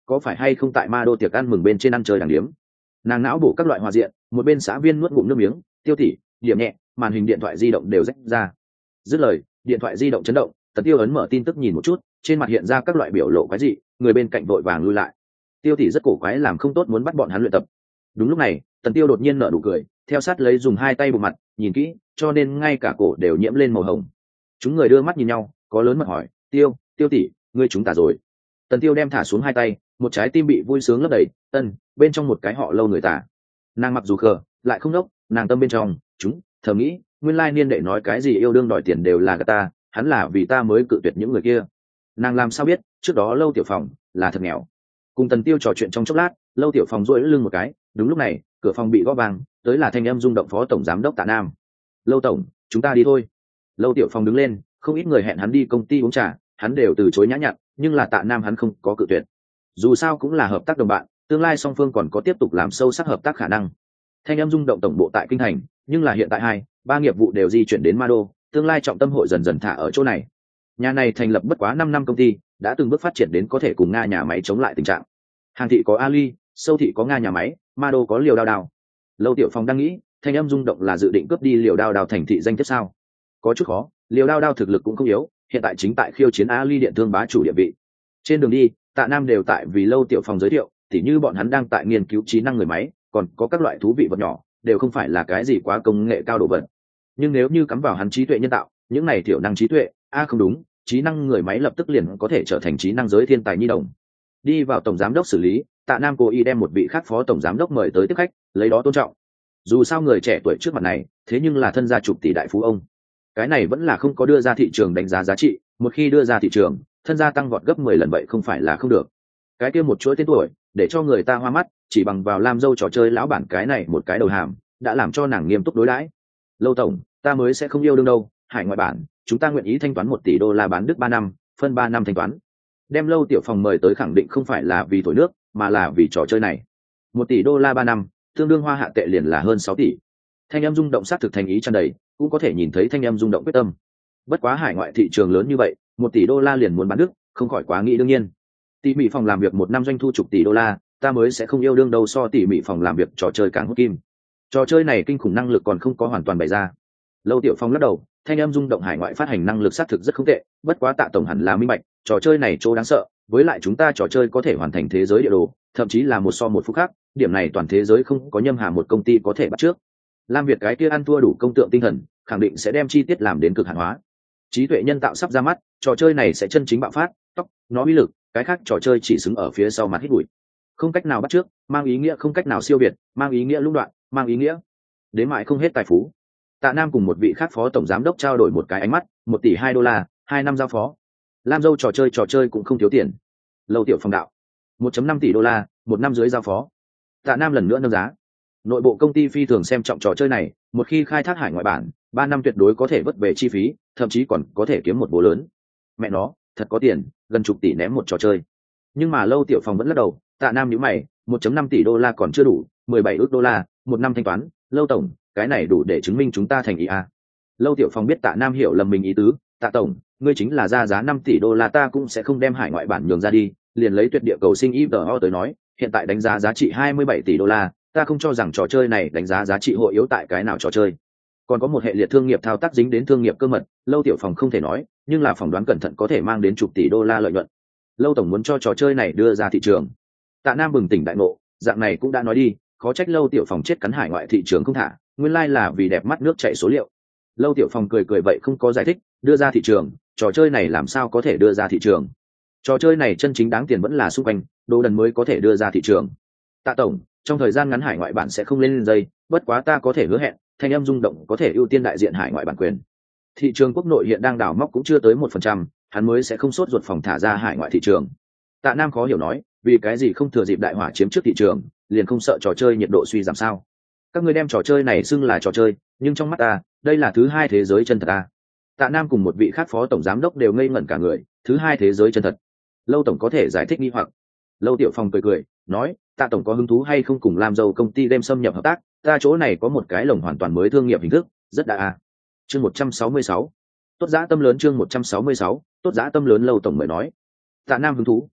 có phải hay không tại ma đô tiệc ăn mừng bên trên ăn chơi đàng điếm. Nàng não bổ các loại hòa diện, một bên xã viên nuốt ngụm nước miếng. Tiêu tỷ, điểm nhẹ, màn hình điện thoại di động đều rách ra. Dứt lời, điện thoại di động chấn động, Tần Tiêu ấn mở tin tức nhìn một chút, trên mặt hiện ra các loại biểu lộ quái dị, người bên cạnh vội vàng lui lại. Tiêu tỷ rất cổ quái, làm không tốt muốn bắt bọn hắn luyện tập. Đúng lúc này, Tần Tiêu đột nhiên nở nụ cười, theo sát lấy dùng hai tay bụm mặt, nhìn kỹ, cho nên ngay cả cổ đều nhiễm lên màu hồng. Chúng người đưa mắt nhìn nhau, có lớn mật hỏi, Tiêu tỷ, ngươi chúng ta rồi. Tần Tiêu đem thả xuống hai tay, một trái tim bị vui sướng lấp đầy, bên trong một cái họ lâu người ta. Nàng mặc dù khờ, lại không nốc, nàng tâm bên trong, thầm nghĩ, nguyên lai niên đệ nói cái gì yêu đương đòi tiền đều là gạt ta, hắn là vì ta mới cự tuyệt những người kia. Nàng làm sao biết, trước đó Lâu Tiểu Phòng là thật nghèo. Cùng Tần Tiêu trò chuyện trong chốc lát, Lâu Tiểu Phòng duỗi lưng một cái, đúng lúc này, cửa phòng bị gõ vang, tới là thanh âm rung động phó tổng giám đốc Tạ Nam. Lâu tổng, chúng ta đi thôi. Lâu Tiểu Phòng đứng lên, không ít người hẹn hắn đi công ty uống trà, hắn đều từ chối nhã nhặn, nhưng là Tạ Nam hắn không có cự tuyệt. Dù sao cũng là hợp tác đồng bạn, tương lai song phương còn có tiếp tục làm sâu sắc hợp tác khả năng. Thanh âm rung động tổng bộ tại kinh thành, nhưng là hiện tại ba nghiệp vụ đều di chuyển đến Ma Đô, tương lai trọng tâm hội dần dần thả ở chỗ này. Nhà này thành lập bất quá 5 năm công ty, đã từng bước phát triển đến có thể cùng Nga nhà máy chống lại tình trạng. Hàng thị có Ali, sâu thị có Nga nhà máy, Ma Đô có Liều Đao Đao. Lâu Tiểu Phong đang nghĩ, thanh âm rung động là dự định cướp đi Liều Đao Đao thành thị danh tiếp sao? Có chút khó, Liều Đao Đao thực lực cũng không yếu, hiện tại chính tại khiêu chiến Ali điện thương bá chủ địa vị. Trên đường đi, Tạ Nam đều tại vì Lâu Tiểu Phong giới thiệu, tỉ như bọn hắn đang tại nghiên cứu trí năng người máy, còn có các loại thú vị vật nhỏ, đều không phải là cái gì quá công nghệ cao đồ vật. Nhưng nếu như cắm vào hắn trí tuệ nhân tạo, những này thiểu năng trí tuệ, không đúng, trí năng người máy lập tức liền có thể trở thành trí năng giới thiên tài nhi đồng. Đi vào tổng giám đốc xử lý, Tạ Nam cố ý đem một vị khác phó tổng giám đốc mời tới tiếp khách, lấy đó tôn trọng. Dù sao người trẻ tuổi trước mặt này, thế nhưng là thân gia chục tỷ đại phú ông. Cái này vẫn là không có đưa ra thị trường đánh giá giá trị, một khi đưa ra thị trường, thân gia tăng vọt gấp 10 lần vậy không phải là không được. Cái kia một chuỗi tên tuổi, để cho người ta hoa mắt, chỉ bằng vào làm dâu trò chơi lão bản cái này một cái đầu hàm, đã làm cho nàng nghiêm túc đối đãi. Lâu tổng, ta mới sẽ không yêu đương đâu, hải ngoại bản, chúng ta nguyện ý thanh toán 1 tỷ đô la bán Đức 3 năm, phân 3 năm thanh toán. Đem Lâu Tiểu Phòng mời tới khẳng định không phải là vì thổi nước, mà là vì trò chơi này. 1 tỷ đô la 3 năm, tương đương hoa hạ tệ liền là hơn 6 tỷ. Thanh âm rung động sát thực thành ý tràn đầy, cũng có thể nhìn thấy thanh âm rung động quyết tâm. Bất quá hải ngoại thị trường lớn như vậy, 1 tỷ đô la liền muốn bán Đức, không khỏi quá nghĩ đương nhiên. Tỉ mỉ phòng làm việc 1 năm doanh thu chục tỷ đô la, ta mới sẽ không yêu đương đâu, so tỉ mỉ phòng làm việc trò chơi càng hút kim. Trò chơi này kinh khủng năng lực còn không có hoàn toàn bày ra. Lâu Tiểu Phong lắc đầu, thanh âm rung động hải ngoại phát hành năng lực xác thực rất không tệ, bất quá Tạ tổng hẳn là minh bạch, trò chơi này chỗ đáng sợ, với lại chúng ta trò chơi có thể hoàn thành thế giới địa đồ, thậm chí là một so một phút khác, điểm này toàn thế giới không có nhâm hà một công ty có thể bắt trước. Lam Việt cái kia ăn thua đủ công tượng tinh thần, khẳng định sẽ đem chi tiết làm đến cực hạn hóa. Trí tuệ nhân tạo sắp ra mắt, trò chơi này sẽ chân chính bạo phát, nó uy lực, cái khác trò chơi chỉ xứng ở phía sau mặt hít bụi. Không cách nào bắt trước, mang ý nghĩa không cách nào siêu việt, mang ý nghĩa lũng đoạn, mang ý nghĩa đến mãi không hết tài phú. Tạ Nam cùng một vị khác phó tổng giám đốc trao đổi một cái ánh mắt, 1 tỷ 2 đô la, 2 năm giao phó. Lam dâu trò chơi cũng không thiếu tiền. Lâu Tiểu Phong đạo, 1.5 tỷ đô la, 1 năm dưới giao phó. Tạ Nam lần nữa nâng giá. Nội bộ công ty phi thường xem trọng trò chơi này, một khi khai thác hải ngoại bản, 3 năm tuyệt đối có thể vớt về chi phí, thậm chí còn có thể kiếm một bố lớn. Mẹ nó, thật có tiền, gần chục tỷ ném một trò chơi. Nhưng mà Lâu Tiểu Phong vẫn lắc đầu, Tạ Nam nhíu mày, 1.5 tỷ đô la còn chưa đủ, 17 ức đô la, 1 năm thanh toán, Lâu tổng, cái này đủ để chứng minh chúng ta thành ý à. Lâu Tiểu Phong biết Tạ Nam hiểu lầm mình ý tứ, Tạ tổng, ngươi chính là ra giá 5 tỷ đô la ta cũng sẽ không đem hải ngoại bản nhường ra đi, liền lấy tuyệt địa cầu sinh IVO tới nói, hiện tại đánh giá giá trị 27 tỷ đô la, ta không cho rằng trò chơi này đánh giá giá trị hội yếu tại cái nào trò chơi. Còn có một hệ liệt thương nghiệp thao tác dính đến thương nghiệp cơ mật, Lâu Tiểu Phong không thể nói, nhưng là phỏng đoán cẩn thận có thể mang đến chục tỷ đô la lợi nhuận. Lâu tổng muốn cho trò chơi này đưa ra thị trường. Tạ Nam bừng tỉnh đại ngộ, dạng này cũng đã nói đi, khó trách Lâu Tiểu Phong chết cắn hải ngoại thị trường không thả, nguyên lai là vì đẹp mắt nước chảy số liệu. Lâu Tiểu Phong cười vậy không có giải thích, đưa ra thị trường, trò chơi này làm sao có thể đưa ra thị trường. Trò chơi này chân chính đáng tiền vẫn là xung quanh, đồ đần mới có thể đưa ra thị trường. Tạ tổng, trong thời gian ngắn hải ngoại bản sẽ không lên dây, bất quá ta có thể hứa hẹn, thanh âm rung động có thể ưu tiên đại diện hải ngoại bản quyền. Thị trường quốc nội hiện đang đào móc cũng chưa tới 1%, hắn mới sẽ không sốt ruột phòng thả ra hải ngoại thị trường. Tạ Nam khó hiểu nói, vì cái gì không thừa dịp đại hỏa chiếm trước thị trường, liền không sợ trò chơi nhiệt độ suy giảm sao? Các ngươi đem trò chơi này xưng là trò chơi, nhưng trong mắt ta, đây là thứ hai thế giới chân thật ta. Tạ Nam cùng một vị khác phó tổng giám đốc đều ngây ngẩn cả người, thứ hai thế giới chân thật. Lâu tổng có thể giải thích nghi hoặc. Lâu Tiểu Phong cười, nói, Tạ tổng có hứng thú hay không cùng làm giàu công ty đem xâm nhập hợp tác, ta chỗ này có một cái lồng hoàn toàn mới thương nghiệp hình thức, rất đa. Chương 166. Tốt dã tâm lớn chương 166, tốt dã tâm lớn Lâu tổng mới nói. Tạ Nam hứng thú.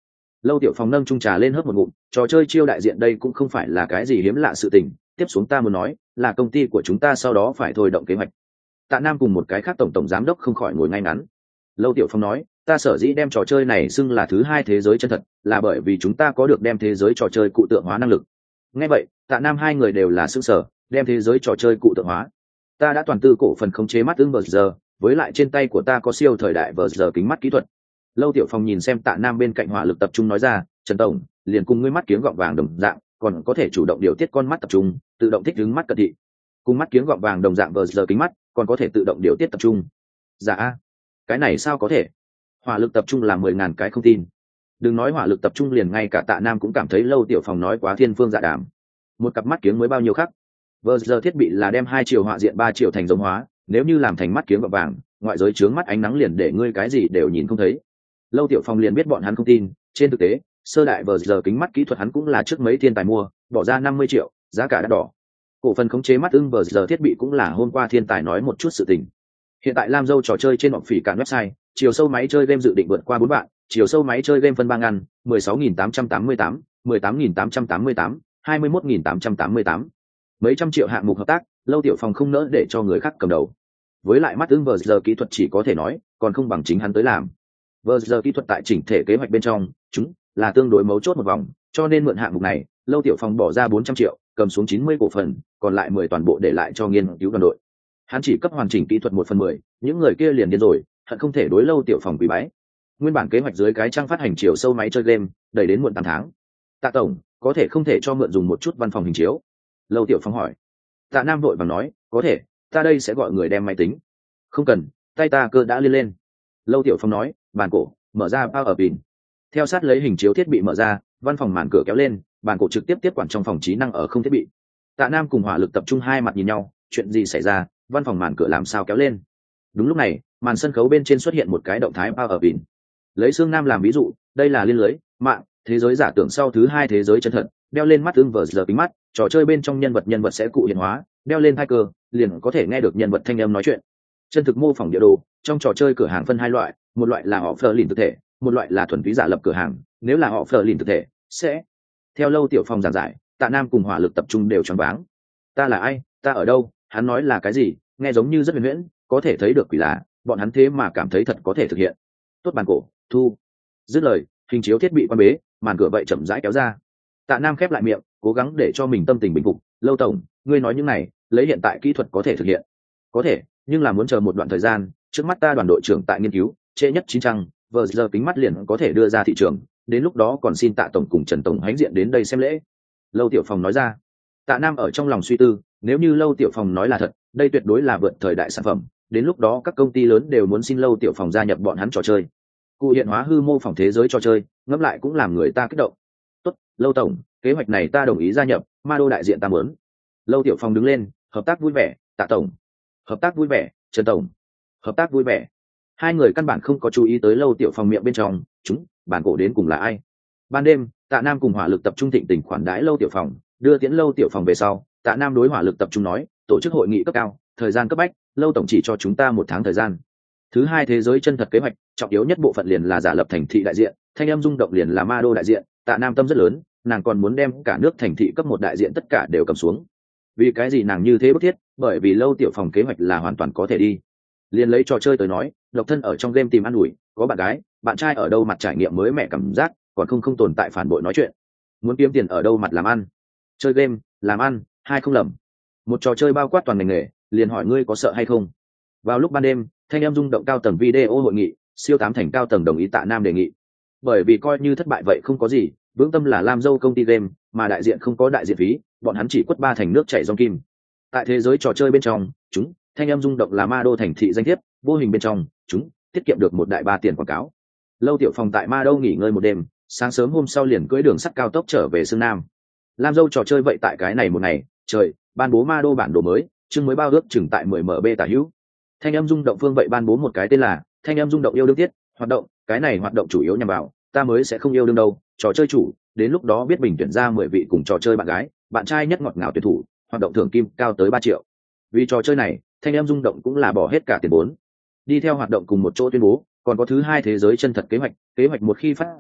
Lâu Tiểu Phong nâng chung trà lên hớp một ngụm, trò chơi chiêu đại diện đây cũng không phải là cái gì hiếm lạ sự tình, tiếp xuống ta muốn nói là công ty của chúng ta sau đó phải thôi động kế hoạch. Tạ Nam cùng một cái khác tổng giám đốc không khỏi ngồi ngay ngắn. Lâu Tiểu Phong nói, ta sở dĩ đem trò chơi này xưng là thứ hai thế giới chân thật, là bởi vì chúng ta có được đem thế giới trò chơi cụ tượng hóa năng lực. Nghe vậy, Tạ Nam hai người đều là sững sờ, đem thế giới trò chơi cụ tượng hóa. Ta đã toàn tư cổ phần khống chế mắt ưng vờ giờ, với lại trên tay của ta có siêu thời đại vờ giờ kính mắt kỹ thuật. Lâu Tiểu Phong nhìn xem Tạ Nam bên cạnh hỏa lực tập trung nói ra, Trần tổng, liền cùng ngươi mắt kiếng gọng vàng đồng dạng, còn có thể chủ động điều tiết con mắt tập trung, tự động thích ứng mắt cận thị. Cùng mắt kiếng gọng vàng đồng dạng vờ giờ kính mắt, còn có thể tự động điều tiết tập trung. Dạ, cái này sao có thể? Hỏa lực tập trung là 10.000 cái không tin. Đừng nói hỏa lực tập trung, liền ngay cả Tạ Nam cũng cảm thấy Lâu Tiểu Phong nói quá thiên phương dạ đàm. Một cặp mắt kiếng mới bao nhiêu khắc? Vờ giờ thiết bị là đem 2 chiều họa diện 3 chiều thành giống hóa, nếu như làm thành mắt kiếng gọng vàng, ngoại giới chướng mắt ánh nắng liền để ngươi cái gì đều nhìn không thấy. Lâu Tiểu Phong liền biết bọn hắn không tin, trên thực tế sơ đại vờ giờ kính mắt kỹ thuật hắn cũng là trước mấy thiên tài mua, bỏ ra 50 triệu, giá cả đắt đỏ. Cổ phần khống chế mắt ưng vờ giờ thiết bị cũng là hôm qua thiên tài nói một chút sự tình. Hiện tại Lam Dâu trò chơi trên họp phỉ cản website, chiều sâu máy chơi game dự định vượt qua 4 vạn, chiều sâu máy chơi game phân 3 ngăn, 16.888, 18.888, 21.888. Mấy trăm triệu hạng mục hợp tác, Lâu Tiểu Phong không nỡ để cho người khác cầm đầu. Với lại mắt ưng vờ giờ kỹ thuật chỉ có thể nói, còn không bằng chính hắn tới làm. Vờ giờ kỹ thuật tại chỉnh thể kế hoạch bên trong, chúng là tương đối mấu chốt một vòng, cho nên mượn hạng mục này, Lâu Tiểu Phong bỏ ra 400 triệu, cầm xuống 90 cổ phần, còn lại 10 toàn bộ để lại cho nghiên cứu đoàn đội. Hắn chỉ cấp hoàn chỉnh kỹ thuật 1/10, những người kia liền điên rồi, hận không thể đối Lâu Tiểu Phong quỳ bái. Nguyên bản kế hoạch dưới cái trang phát hành chiều sâu máy chơi game, đẩy đến muộn 8 tháng. Tạ tổng, có thể không thể cho mượn dùng một chút văn phòng hình chiếu? Lâu Tiểu Phong hỏi. Tạ Nam vội vàng nói, có thể, ta đây sẽ gọi người đem máy tính. Không cần, tay ta cơ đã liên lên. Lâu Tiểu Phong nói, bàn cổ mở ra power pin. Theo sát lấy hình chiếu thiết bị mở ra, văn phòng màn cửa kéo lên, bàn cổ trực tiếp tiếp quản trong phòng trí năng ở không thiết bị. Tạ Nam cùng hỏa lực tập trung hai mặt nhìn nhau, chuyện gì xảy ra, văn phòng màn cửa làm sao kéo lên? Đúng lúc này, màn sân khấu bên trên xuất hiện một cái động thái power pin. Lấy xương nam làm ví dụ, đây là liên lưới mạng thế giới giả tưởng sau thứ hai thế giới chân thật, đeo lên mắt ưng vờ giờ kính mắt, trò chơi bên trong nhân vật sẽ cụ hiện hóa, đeo lên thai cơ liền có thể nghe được nhân vật thanh âm nói chuyện. Chân thực mô phỏng địa đồ, trong trò chơi cửa hàng phân hai loại, một loại là họ phờ lìn thực thể, một loại là thuần túy giả lập cửa hàng. Nếu là họ phờ lìn thực thể, sẽ theo Lâu Tiểu Phong giảng giải, Tạ Nam cùng hỏa lực tập trung đều choáng váng. Ta là ai, ta ở đâu, hắn nói là cái gì, nghe giống như rất huyền huyễn, có thể thấy được quỷ là bọn hắn thế mà cảm thấy thật có thể thực hiện. Tốt, bàn cổ thu. Dứt lời, hình chiếu thiết bị quan bế, màn cửa vậy chậm rãi kéo ra. Tạ Nam khép lại miệng, cố gắng để cho mình tâm tình bình phục. Lâu tổng, ngươi nói những này, lấy hiện tại kỹ thuật có thể thực hiện? Có thể, nhưng là muốn chờ một đoạn thời gian. Trước mắt ta đoàn đội trưởng tại nghiên cứu, trễ nhất 9 trăng, vờ giờ kính mắt liền có thể đưa ra thị trường, đến lúc đó còn xin Tạ tổng cùng Trần tổng hãnh diện đến đây xem lễ. Lâu Tiểu Phong nói ra. Tạ Nam ở trong lòng suy tư, nếu như Lâu Tiểu Phong nói là thật, đây tuyệt đối là vượt thời đại sản phẩm, đến lúc đó các công ty lớn đều muốn xin Lâu Tiểu Phong gia nhập bọn hắn trò chơi. Cụ hiện hóa hư mô phỏng thế giới trò chơi, ngẫm lại cũng làm người ta kích động. Tốt, Lâu tổng, kế hoạch này ta đồng ý gia nhập, ma đô đại diện ta muốn. Lâu Tiểu Phong đứng lên, hợp tác vui vẻ. Tạ tổng, hợp tác vui vẻ. Trần tổng, hợp tác vui vẻ. Hai người căn bản không có chú ý tới Lâu Tiểu Phong miệng bên trong, chúng bản cổ đến cùng là ai. Ban đêm, Tạ Nam cùng hỏa lực tập trung thịnh tình khoản đãi Lâu Tiểu Phong, đưa tiễn Lâu Tiểu Phong về sau, Tạ Nam đối hỏa lực tập trung nói, tổ chức hội nghị cấp cao, thời gian cấp bách, Lâu tổng chỉ cho chúng ta 1 tháng thời gian. Thứ hai thế giới chân thật kế hoạch, trọng yếu nhất bộ phận liền là giả lập thành thị đại diện, thanh âm rung động liền là ma đô đại diện. Tạ Nam tâm rất lớn, nàng còn muốn đem cả nước thành thị cấp 1 đại diện tất cả đều cầm xuống. Vì cái gì nàng như thế bức thiết? Bởi vì Lâu Tiểu Phong kế hoạch là hoàn toàn có thể đi. Liền lấy trò chơi tới nói, độc thân ở trong game tìm ăn ủi, có bạn gái bạn trai ở đâu mặt trải nghiệm mới mẹ cảm giác, còn không tồn tại phản bội nói chuyện. Muốn kiếm tiền ở đâu mặt làm ăn, chơi game làm ăn, hai không lầm. Một trò chơi bao quát toàn ngành nghề, liền hỏi ngươi có sợ hay không. Vào lúc ban đêm, thanh em rung động cao tầng video hội nghị, siêu 8 thành cao tầng đồng ý Tạ Nam đề nghị. Bởi vì coi như thất bại vậy không có gì, vững tâm là Lam Dâu công ty game, mà đại diện không có đại diện phí, bọn hắn chỉ quất 3 thành nước chảy rong kim. Tại thế giới trò chơi bên trong, chúng thanh em rung động là ma đô thành thị danh thiếp, vô hình bên trong, chúng tiết kiệm được 1 đại 3 tiền quảng cáo. Lâu Tiểu Phong tại ma đô nghỉ ngơi một đêm, sáng sớm hôm sau liền cưỡi đường sắt cao tốc trở về Sương Nam. Lam Dâu trò chơi vậy tại cái này một ngày, trời, ban bố ma đô bản đồ mới, chương mới bao ước chừng tại 10 MB tả hữu. Thanh âm rung động phương vậy ban bố một cái tên là thanh âm rung động yêu đương tiết hoạt động, cái này hoạt động chủ yếu nhằm vào ta mới sẽ không yêu đương đâu, trò chơi chủ đến lúc đó biết bình tuyển ra 10 vị cùng trò chơi bạn gái bạn trai nhất ngọt ngào tuyển thủ, hoạt động thưởng kim cao tới 3 triệu. Vì trò chơi này, thanh âm rung động cũng là bỏ hết cả tiền vốn. Đi theo hoạt động cùng một chỗ tuyên bố, còn có thứ hai thế giới chân thật kế hoạch một khi phát ra,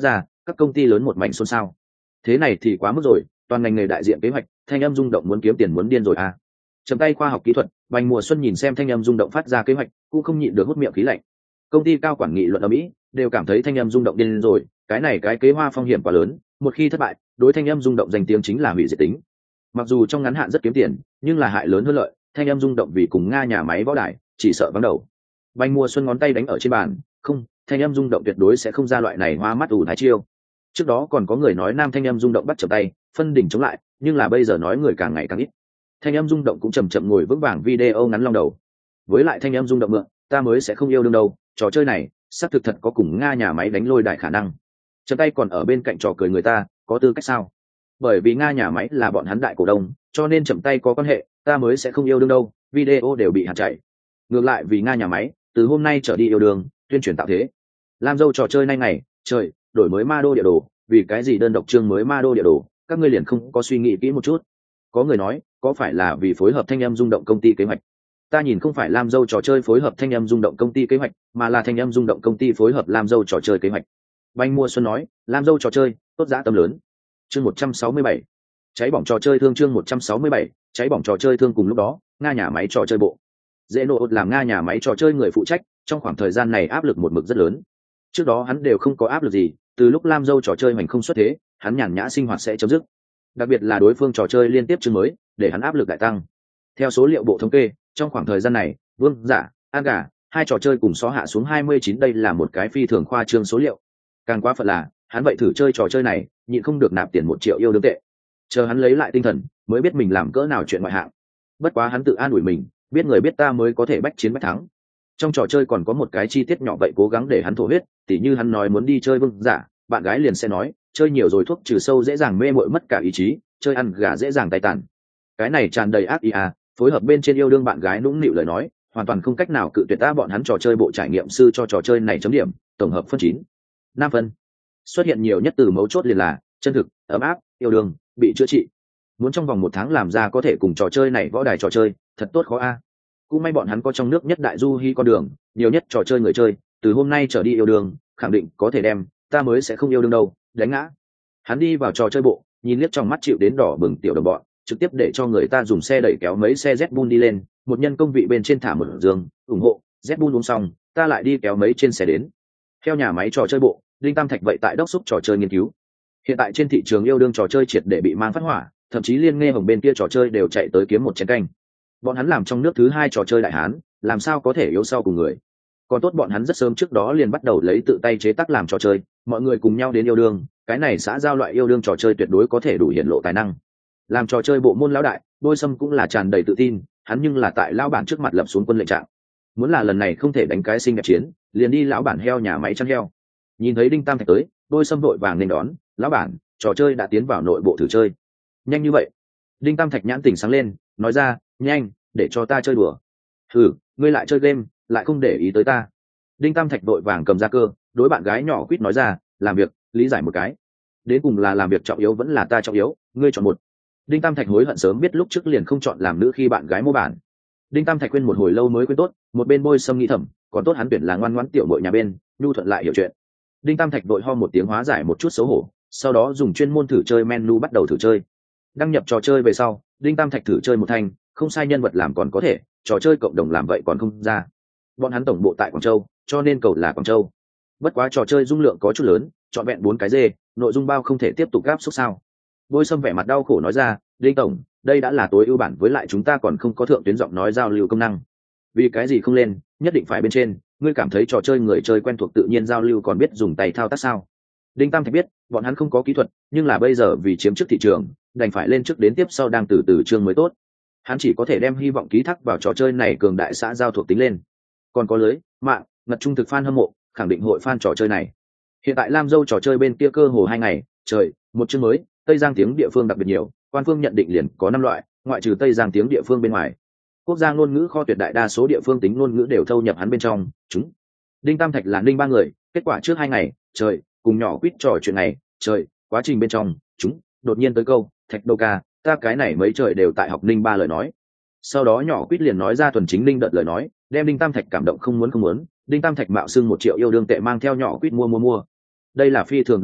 các công ty lớn một mảnh xôn xao. Thế này thì quá mức rồi, toàn ngành nghề đại diện kế hoạch, thanh âm rung động muốn kiếm tiền muốn điên rồi à. Chấm tay khoa học kỹ thuật, Bành Mùa Xuân nhìn xem thanh âm rung động phát ra kế hoạch, cũng không nhịn được hút miệng khí lạnh. Công ty cao quản nghị luận ở Mỹ, đều cảm thấy thanh âm rung động điên rồi, cái này cái kế hoa phong hiểm quá lớn, một khi thất bại, đối thanh âm rung động danh tiếng chính là hủy diệt tính. Mặc dù trong ngắn hạn rất kiếm tiền, nhưng là hại lớn hơn lợi, thanh âm rung động vì cùng Nga nhà máy võ đài, chỉ sợ vắng đầu. Bành Mùa Xuân ngón tay đánh ở trên bàn, không, thanh âm rung động tuyệt đối sẽ không ra loại này hoa mắt ủ thái chiêu. Trước đó còn có người nói nam thanh âm rung động bắt chậm tay, phân đỉnh chống lại, nhưng là bây giờ nói người càng ngày càng ít. Thanh âm rung động cũng chậm chậm ngồi vững vàng video ngắn long đầu. Với lại thanh âm rung động mượn, ta mới sẽ không yêu đương đâu, trò chơi này, xác thực thật có cùng Nga nhà máy đánh lôi đại khả năng. Chậm tay còn ở bên cạnh trò cười người ta, có tư cách sao? Bởi vì Nga nhà máy là bọn hắn đại cổ đông, cho nên chậm tay có quan hệ, ta mới sẽ không yêu đương đâu, video đều bị hạn chạy. Ngược lại vì Nga nhà máy, từ hôm nay trở đi yêu đương, tuyên truyền tạo thế. Làm dâu trò chơi nay ngày, trời, đổi mới ma đô địa đồ, vì cái gì đơn độc chương mới ma đô địa đồ, các ngươi liền không có suy nghĩ kỹ một chút. Có người nói, có phải là vì phối hợp thanh âm rung động công ty kế hoạch? Ta nhìn không phải làm dâu trò chơi phối hợp thanh âm rung động công ty kế hoạch, mà là thanh âm rung động công ty phối hợp làm dâu trò chơi kế hoạch. Bành Mùa Xuân nói, làm dâu trò chơi, tốt dã tâm lớn. Chương 167. Cháy bỏng trò chơi thương chương 167, cháy bỏng trò chơi thương cùng lúc đó, Nga nhà máy trò chơi bộ. Dễ nộ làm Nga nhà máy trò chơi người phụ trách, trong khoảng thời gian này áp lực một mực rất lớn. Trước đó hắn đều không có áp lực gì, từ lúc Lam dâu trò chơi hoành không xuất thế, hắn nhàn nhã sinh hoạt sẽ chấm dứt. Đặc biệt là đối phương trò chơi liên tiếp chương mới, để hắn áp lực đại tăng. Theo số liệu bộ thống kê, trong khoảng thời gian này, Vương Giả, An Gà, hai trò chơi cùng xó hạ xuống 29, đây là một cái phi thường khoa trương số liệu. Càng quá phận là, hắn vậy thử chơi trò chơi này, nhịn không được nạp tiền 1 triệu yêu đương tệ. Chờ hắn lấy lại tinh thần, mới biết mình làm cỡ nào chuyện ngoại hạng. Bất quá hắn tự an ủi mình, biết người biết ta mới có thể bách chiến bách thắng. Trong trò chơi còn có một cái chi tiết nhỏ vậy cố gắng để hắn thổ huyết, tỉ như hắn nói muốn đi chơi Vương Giả, bạn gái liền sẽ nói, chơi nhiều rồi thuốc trừ sâu dễ dàng mê muội mất cả ý chí, chơi ăn gà dễ dàng tay tàn. Cái này tràn đầy ác ý à, phối hợp bên trên yêu đương bạn gái nũng nịu lời nói, hoàn toàn không cách nào cự tuyệt ta. Bọn hắn trò chơi bộ trải nghiệm sư cho trò chơi này chấm điểm, tổng hợp phân 9/5 phân. Xuất hiện nhiều nhất từ mấu chốt liền là chân thực, ấm áp, yêu đương, bị chữa trị. Muốn trong vòng 1 tháng làm ra có thể cùng trò chơi này võ đài trò chơi, thật tốt khó a. Cũng may bọn hắn có trong nước nhất đại du hi con đường, nhiều nhất trò chơi người chơi, từ hôm nay trở đi yêu đương, khẳng định có thể đem, ta mới sẽ không yêu đương đâu, đánh ngã. Hắn đi vào trò chơi bộ, nhìn liếc trong mắt chịu đến đỏ bừng tiểu đồng bọn, trực tiếp để cho người ta dùng xe đẩy kéo mấy xe Zbun đi lên, một nhân công vị bên trên thả một giường, ủng hộ, Zbun uống xong, ta lại đi kéo mấy trên xe đến. Theo nhà máy trò chơi bộ, Linh Tam Thạch vậy tại đốc xúc trò chơi nghiên cứu. Hiện tại trên thị trường yêu đương trò chơi triệt để bị mang phát hỏa, thậm chí liên nghe hồng bên kia trò chơi đều chạy tới kiếm một chén canh. Bọn hắn làm trong nước thứ 2 trò chơi đại hán, làm sao có thể yếu sau cùng người. Còn tốt bọn hắn rất sớm trước đó liền bắt đầu lấy tự tay chế tác làm trò chơi, mọi người cùng nhau đến yêu đương, cái này xã giao loại yêu đương trò chơi tuyệt đối có thể đủ hiện lộ tài năng. Làm trò chơi bộ môn lão đại, Bôi Sâm cũng là tràn đầy tự tin, hắn nhưng là tại lão bản trước mặt lập xuống quân lệnh trạng. Muốn là lần này không thể đánh cái sinh đẹp chiến, liền đi lão bản heo nhà máy chăn heo. Nhìn thấy Đinh Tam Thạch tới, Bôi Sâm vội vàng nên đón, lão bản, trò chơi đã tiến vào nội bộ thử chơi. Nhanh như vậy? Đinh Tam Thạch nhãn tỉnh sáng lên, nói ra, nhanh, để cho ta chơi đùa. Ngươi lại chơi game, lại không để ý tới ta. Đinh Tam Thạch vội vàng cầm ra cơ, đối bạn gái nhỏ quýt nói ra, làm việc, lý giải một cái. Đến cùng là làm việc trọng yếu vẫn là ta trọng yếu, ngươi chọn một. Đinh Tam Thạch hối hận sớm biết lúc trước liền không chọn làm nữ khi bạn gái mua bản. Đinh Tam Thạch quên một hồi lâu mới quên tốt, một bên Bôi Sâm nghĩ thầm, còn tốt hắn tuyển là ngoan ngoãn tiểu muội nhà bên, nhu thuận lại hiểu chuyện. Đinh Tam Thạch vội ho một tiếng hóa giải một chút xấu hổ, sau đó dùng chuyên môn thử chơi menu bắt đầu thử chơi. Đăng nhập trò chơi về sau, Đinh Tam Thạch thử chơi một thanh, không sai nhân vật làm còn có thể, trò chơi cộng đồng làm vậy còn không ra. Bọn hắn tổng bộ tại Quảng Châu, cho nên cầu là Quảng Châu. Bất quá trò chơi dung lượng có chút lớn, trọn vẹn 4 cái dê, nội dung bao không thể tiếp tục gáp xúc sao. Bôi Sâm vẻ mặt đau khổ nói ra, Đinh tổng, đây đã là tối ưu bản, với lại chúng ta còn không có thượng tuyến giọng nói giao lưu công năng. Vì cái gì không lên, nhất định phải bên trên, ngươi cảm thấy trò chơi người chơi quen thuộc tự nhiên giao lưu còn biết dùng tay thao tác sao? Đinh Tam Thạch biết, bọn hắn không có kỹ thuật, nhưng là bây giờ vì chiếm trước thị trường, đành phải lên trước đến tiếp sau đang từ từ chương mới tốt. Hắn chỉ có thể đem hy vọng ký thác vào trò chơi này cường đại xã giao thuộc tính lên. Còn có lưới, mạng, ngật trung thực fan hâm mộ, khẳng định hội fan trò chơi này. Hiện tại Lam Dâu trò chơi bên kia cơ hồ 2 ngày, trời, một chương mới, Tây Giang tiếng địa phương đặc biệt nhiều, quan phương nhận định liền có 5 loại, ngoại trừ Tây Giang tiếng địa phương bên ngoài. Quốc gia ngôn ngữ kho tuyệt đại đa số địa phương tính ngôn ngữ đều thâu nhập hắn bên trong, chúng. Đinh Tam Thạch là Ninh 3 người, kết quả trước 2 ngày, trời, cùng nhỏ quýt trò chuyện này, trời, quá trình bên trong, chúng, đột nhiên tới câu, Thạch Đô ca, ta cái này mấy trời đều tại học Ninh 3 lời nói. Sau đó nhỏ quýt liền nói ra thuần chính Ninh đợt lời nói, đem Đinh Tam Thạch cảm động không muốn. Đinh Tam Thạch mạo xưng 1 triệu yêu đương tệ mang theo nhỏ quýt mua. Đây là phi thường đáng sợ,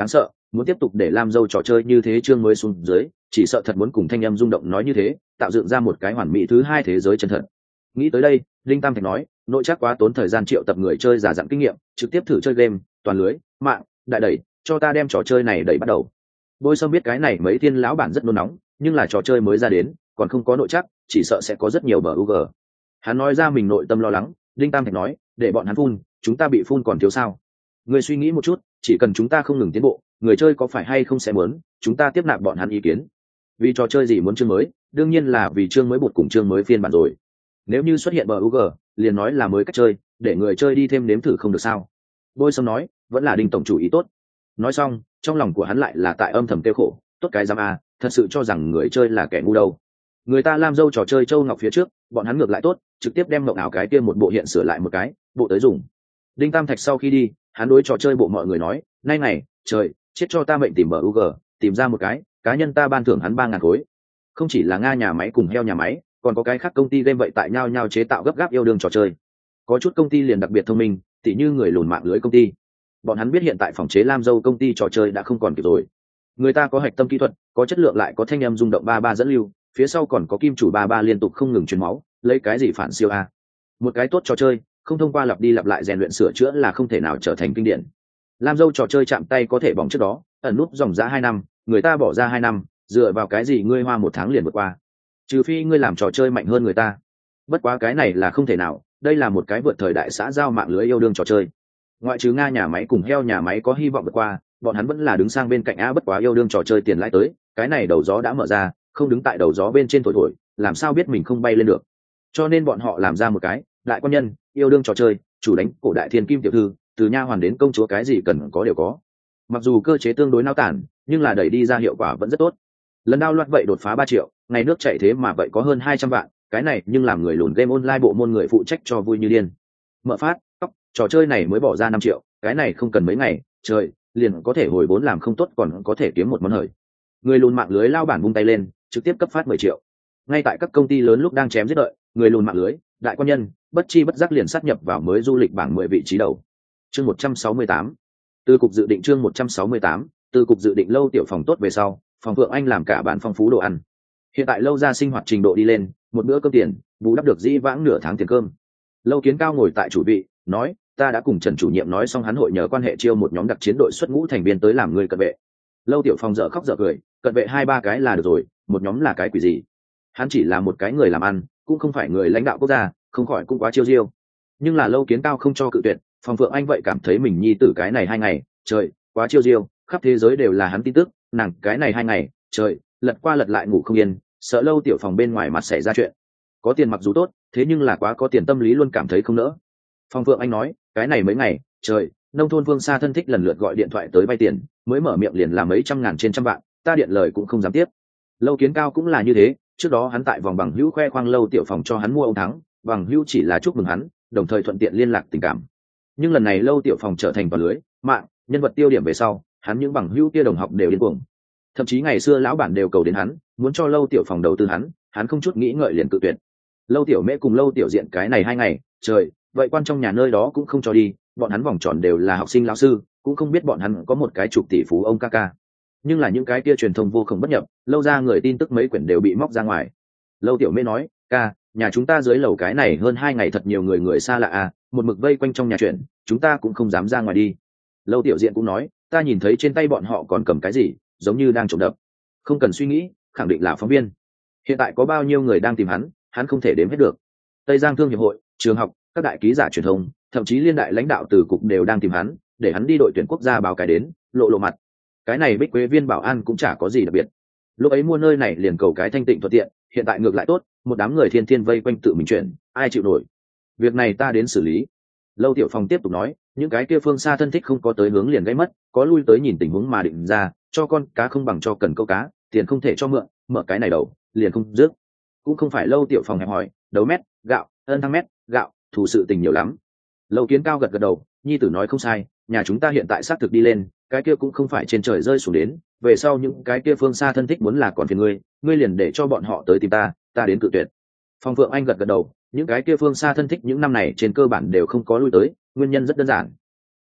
muốn tiếp tục để Lam Dâu trò chơi như thế chương mới xuống dưới, chỉ sợ thật muốn cùng thanh âm rung động nói như thế, tạo dựng ra một cái hoàn mỹ thứ hai thế giới chân thật. Nghĩ tới đây, Linh Tam Thạch nói, nội chắc quá tốn thời gian triệu tập người chơi giả dặn kinh nghiệm, trực tiếp thử chơi game, toàn lưới, mạng, đại đẩy, cho ta đem trò chơi này đẩy bắt đầu. Bôi Sâm biết cái này mấy thiên lão bản rất nôn nóng, nhưng là trò chơi mới ra đến, còn không có nội chắc, chỉ sợ sẽ có rất nhiều bug. Hắn nói ra mình nội tâm lo lắng, Linh Tam Thạch nói, để bọn hắn phun, chúng ta bị phun còn thiếu sao? Người suy nghĩ một chút, chỉ cần chúng ta không ngừng tiến bộ, người chơi có phải hay không sẽ muốn, chúng ta tiếp nạp bọn hắn ý kiến. Vì trò chơi gì muốn chương mới, đương nhiên là vì chương mới bột cùng chương mới phiên bản rồi. Nếu như xuất hiện bug, liền nói là mới cách chơi, để người chơi đi thêm nếm thử không được sao? Bôi Sâm nói, vẫn là Đinh tổng chủ ý tốt. Nói xong, trong lòng của hắn lại là tại âm thầm tiêu khổ, tốt cái giám a, thật sự cho rằng người chơi là kẻ ngu đâu. Người ta làm dâu trò chơi châu ngọc phía trước, bọn hắn ngược lại tốt, trực tiếp đem mộng ảo cái kia một bộ hiện sửa lại một cái, bộ tới dùng. Đinh Tam Thạch sau khi đi, hắn đối trò chơi bộ mọi người nói, nay này, trời, chết cho ta mệnh tìm bug, tìm ra một cái, cá nhân ta ban thưởng hắn 3.000 khối. Không chỉ là Nga nhà máy cùng heo nhà máy, còn có cái khác công ty game vậy tại nhau chế tạo gấp gáp yêu đương trò chơi. Có chút công ty liền đặc biệt thông minh, tỉ như người lùn mạng lưới công ty. Bọn hắn biết hiện tại phòng chế Lam Dâu công ty trò chơi đã không còn kịp rồi. Người ta có hạch tâm kỹ thuật, có chất lượng, lại có thanh âm rung động 33 dẫn lưu, phía sau còn có kim chủ 33 liên tục không ngừng truyền máu, lấy cái gì phản siêu a? Một cái tốt trò chơi, không thông qua lặp đi lặp lại rèn luyện sửa chữa là không thể nào trở thành kinh điển. Lam Dâu trò chơi chạm tay có thể bỏng trước đó, ẩn nút dòng giá 2 năm, người ta bỏ ra 2 năm, dựa vào cái gì ngươi hoa 1 tháng liền vượt qua? Trừ phi ngươi làm trò chơi mạnh hơn người ta. Bất quá cái này là không thể nào, đây là một cái vượt thời đại xã giao mạng lưới yêu đương trò chơi. Ngoại trừ Nga nhà máy cùng heo nhà máy có hy vọng vượt qua, bọn hắn vẫn là đứng sang bên cạnh a. Bất quá yêu đương trò chơi tiền lãi tới, cái này đầu gió đã mở ra, không đứng tại đầu gió bên trên thổi thổi, làm sao biết mình không bay lên được. Cho nên bọn họ làm ra một cái đại quan nhân yêu đương trò chơi, chủ đánh cổ đại thiên kim tiểu thư, từ nha hoàn đến công chúa cái gì cần có đều có. Mặc dù cơ chế tương đối nao tản, nhưng là đẩy đi ra hiệu quả vẫn rất tốt. Lần đao loạt vậy đột phá 3 triệu, ngày nước chạy thế mà vậy có hơn 200 vạn, cái này nhưng làm người lùn game online bộ môn người phụ trách cho vui như điên. Mở phát, trò chơi này mới bỏ ra 5 triệu, cái này không cần mấy ngày, trời, liền có thể hồi vốn, làm không tốt còn có thể kiếm một món hời. Người lùn mạng lưới lao bản vung tay lên, trực tiếp cấp phát 10 triệu. Ngay tại các công ty lớn lúc đang chém giết đợi, người lùn mạng lưới, đại quan nhân, bất chi bất giác liền sát nhập vào mới du lịch bảng 10 vị trí đầu. Chương 168. Từ cục dự định chương 168, từ cục dự định lâu tiểu phòng tốt về sau, phòng Phượng Anh làm cả bản phong phú đồ ăn. Hiện tại lâu ra sinh hoạt trình độ đi lên, một bữa cơm tiền, bù đắp được dĩ vãng nửa tháng tiền cơm. Lâu Kiến Cao ngồi tại chủ vị, nói, ta đã cùng Trần chủ nhiệm nói xong, hắn hội nhờ quan hệ chiêu một nhóm đặc chiến đội xuất ngũ thành viên tới làm người cận vệ. Lâu tiểu phòng dở khóc dở cười, cận vệ 2-3 cái là được rồi, một nhóm là cái quỷ gì? Hắn chỉ là một cái người làm ăn, cũng không phải người lãnh đạo quốc gia, không khỏi cũng quá chiêu diêu. Nhưng là Lâu Kiến Cao không cho cự tuyệt, phòng Phượng Anh vậy cảm thấy mình nhi tử cái này 2 ngày, trời, quá chiêu diêu, khắp thế giới đều là hắn tin tức, nàng cái này 2 ngày, trời, lật qua lật lại ngủ không yên, sợ Lâu tiểu phòng bên ngoài mặt xảy ra chuyện. Có tiền mặc dù tốt, thế nhưng là quá có tiền tâm lý luôn cảm thấy không nỡ. Phòng Phượng Anh nói, cái này mấy ngày, trời, nông thôn phương xa thân thích lần lượt gọi điện thoại tới vay tiền, mới mở miệng liền là mấy trăm ngàn trên trăm vạn, ta điện lời cũng không dám tiếp. Lâu Kiến Cao cũng là như thế, trước đó hắn tại vòng bằng hữu khoe khoang Lâu tiểu phòng cho hắn mua ông thắng, bằng hữu chỉ là chúc mừng hắn, đồng thời thuận tiện liên lạc tình cảm. Nhưng lần này Lâu tiểu phòng trở thành vào lưới mạng nhân vật tiêu điểm về sau, hắn những bằng hữu kia đồng học đều điên cuồng. Thậm chí ngày xưa lão bản đều cầu đến hắn, muốn cho Lâu tiểu phòng đầu tư hắn không chút nghĩ ngợi liền cự tuyệt. Lâu tiểu mễ cùng Lâu tiểu diện cái này 2 ngày, trời, vậy quan trong nhà nơi đó cũng không cho đi, bọn hắn vòng tròn đều là học sinh lão sư, cũng không biết bọn hắn có một cái chục tỷ phú ông ca ca. Nhưng là những cái kia truyền thông vô cùng bất nhập, Lâu ra người tin tức mấy quyển đều bị móc ra ngoài. Lâu tiểu mễ nói, ca, nhà chúng ta dưới lầu cái này hơn 2 ngày thật nhiều người xa lạ à, một mực vây quanh trong nhà chuyện, chúng ta cũng không dám ra ngoài đi. Lâu tiểu diện cũng nói, ta nhìn thấy trên tay bọn họ còn cầm cái gì, giống như đang trộm đập. Không cần suy nghĩ, khẳng định là phóng viên. Hiện tại có bao nhiêu người đang tìm hắn không thể đếm hết được. Tây Giang Thương hiệp hội, trường học, các đại ký giả truyền thông, thậm chí liên đại lãnh đạo từ cục đều đang tìm hắn, để hắn đi đội tuyển quốc gia báo cái đến, lộ mặt. Cái này Bích Quế viên bảo an cũng chả có gì đặc biệt. Lúc ấy mua nơi này liền cầu cái thanh tịnh thuận tiện, hiện tại ngược lại tốt, một đám người thiên thiên vây quanh tự mình chuyển, ai chịu nổi. Việc này ta đến xử lý. Lâu tiểu phòng tiếp tục nói, những cái kia phương xa thân thích không có tới hướng liền gây mất, có lui tới nhìn tình huống mà định ra, cho con cá không bằng cho cần câu cá, tiền không thể cho mượn, mở cái này đầu, liền không dứt. Cũng không phải Lâu tiểu phòng hẹp hỏi, đấu mét, gạo, ân thăng mét, gạo, thủ sự tình nhiều lắm. Lâu Kiến Cao gật gật đầu, nhi tử nói không sai, nhà chúng ta hiện tại xác thực đi lên, cái kia cũng không phải trên trời rơi xuống đến, về sau những cái kia phương xa thân thích muốn là còn phiền ngươi liền để cho bọn họ tới tìm ta đến cự tuyệt. Phong Phượng Anh gật gật đầu, những cái kia phương xa thân thích những năm này trên cơ bản đều không có lui tới, nguyên nhân rất đơn giản.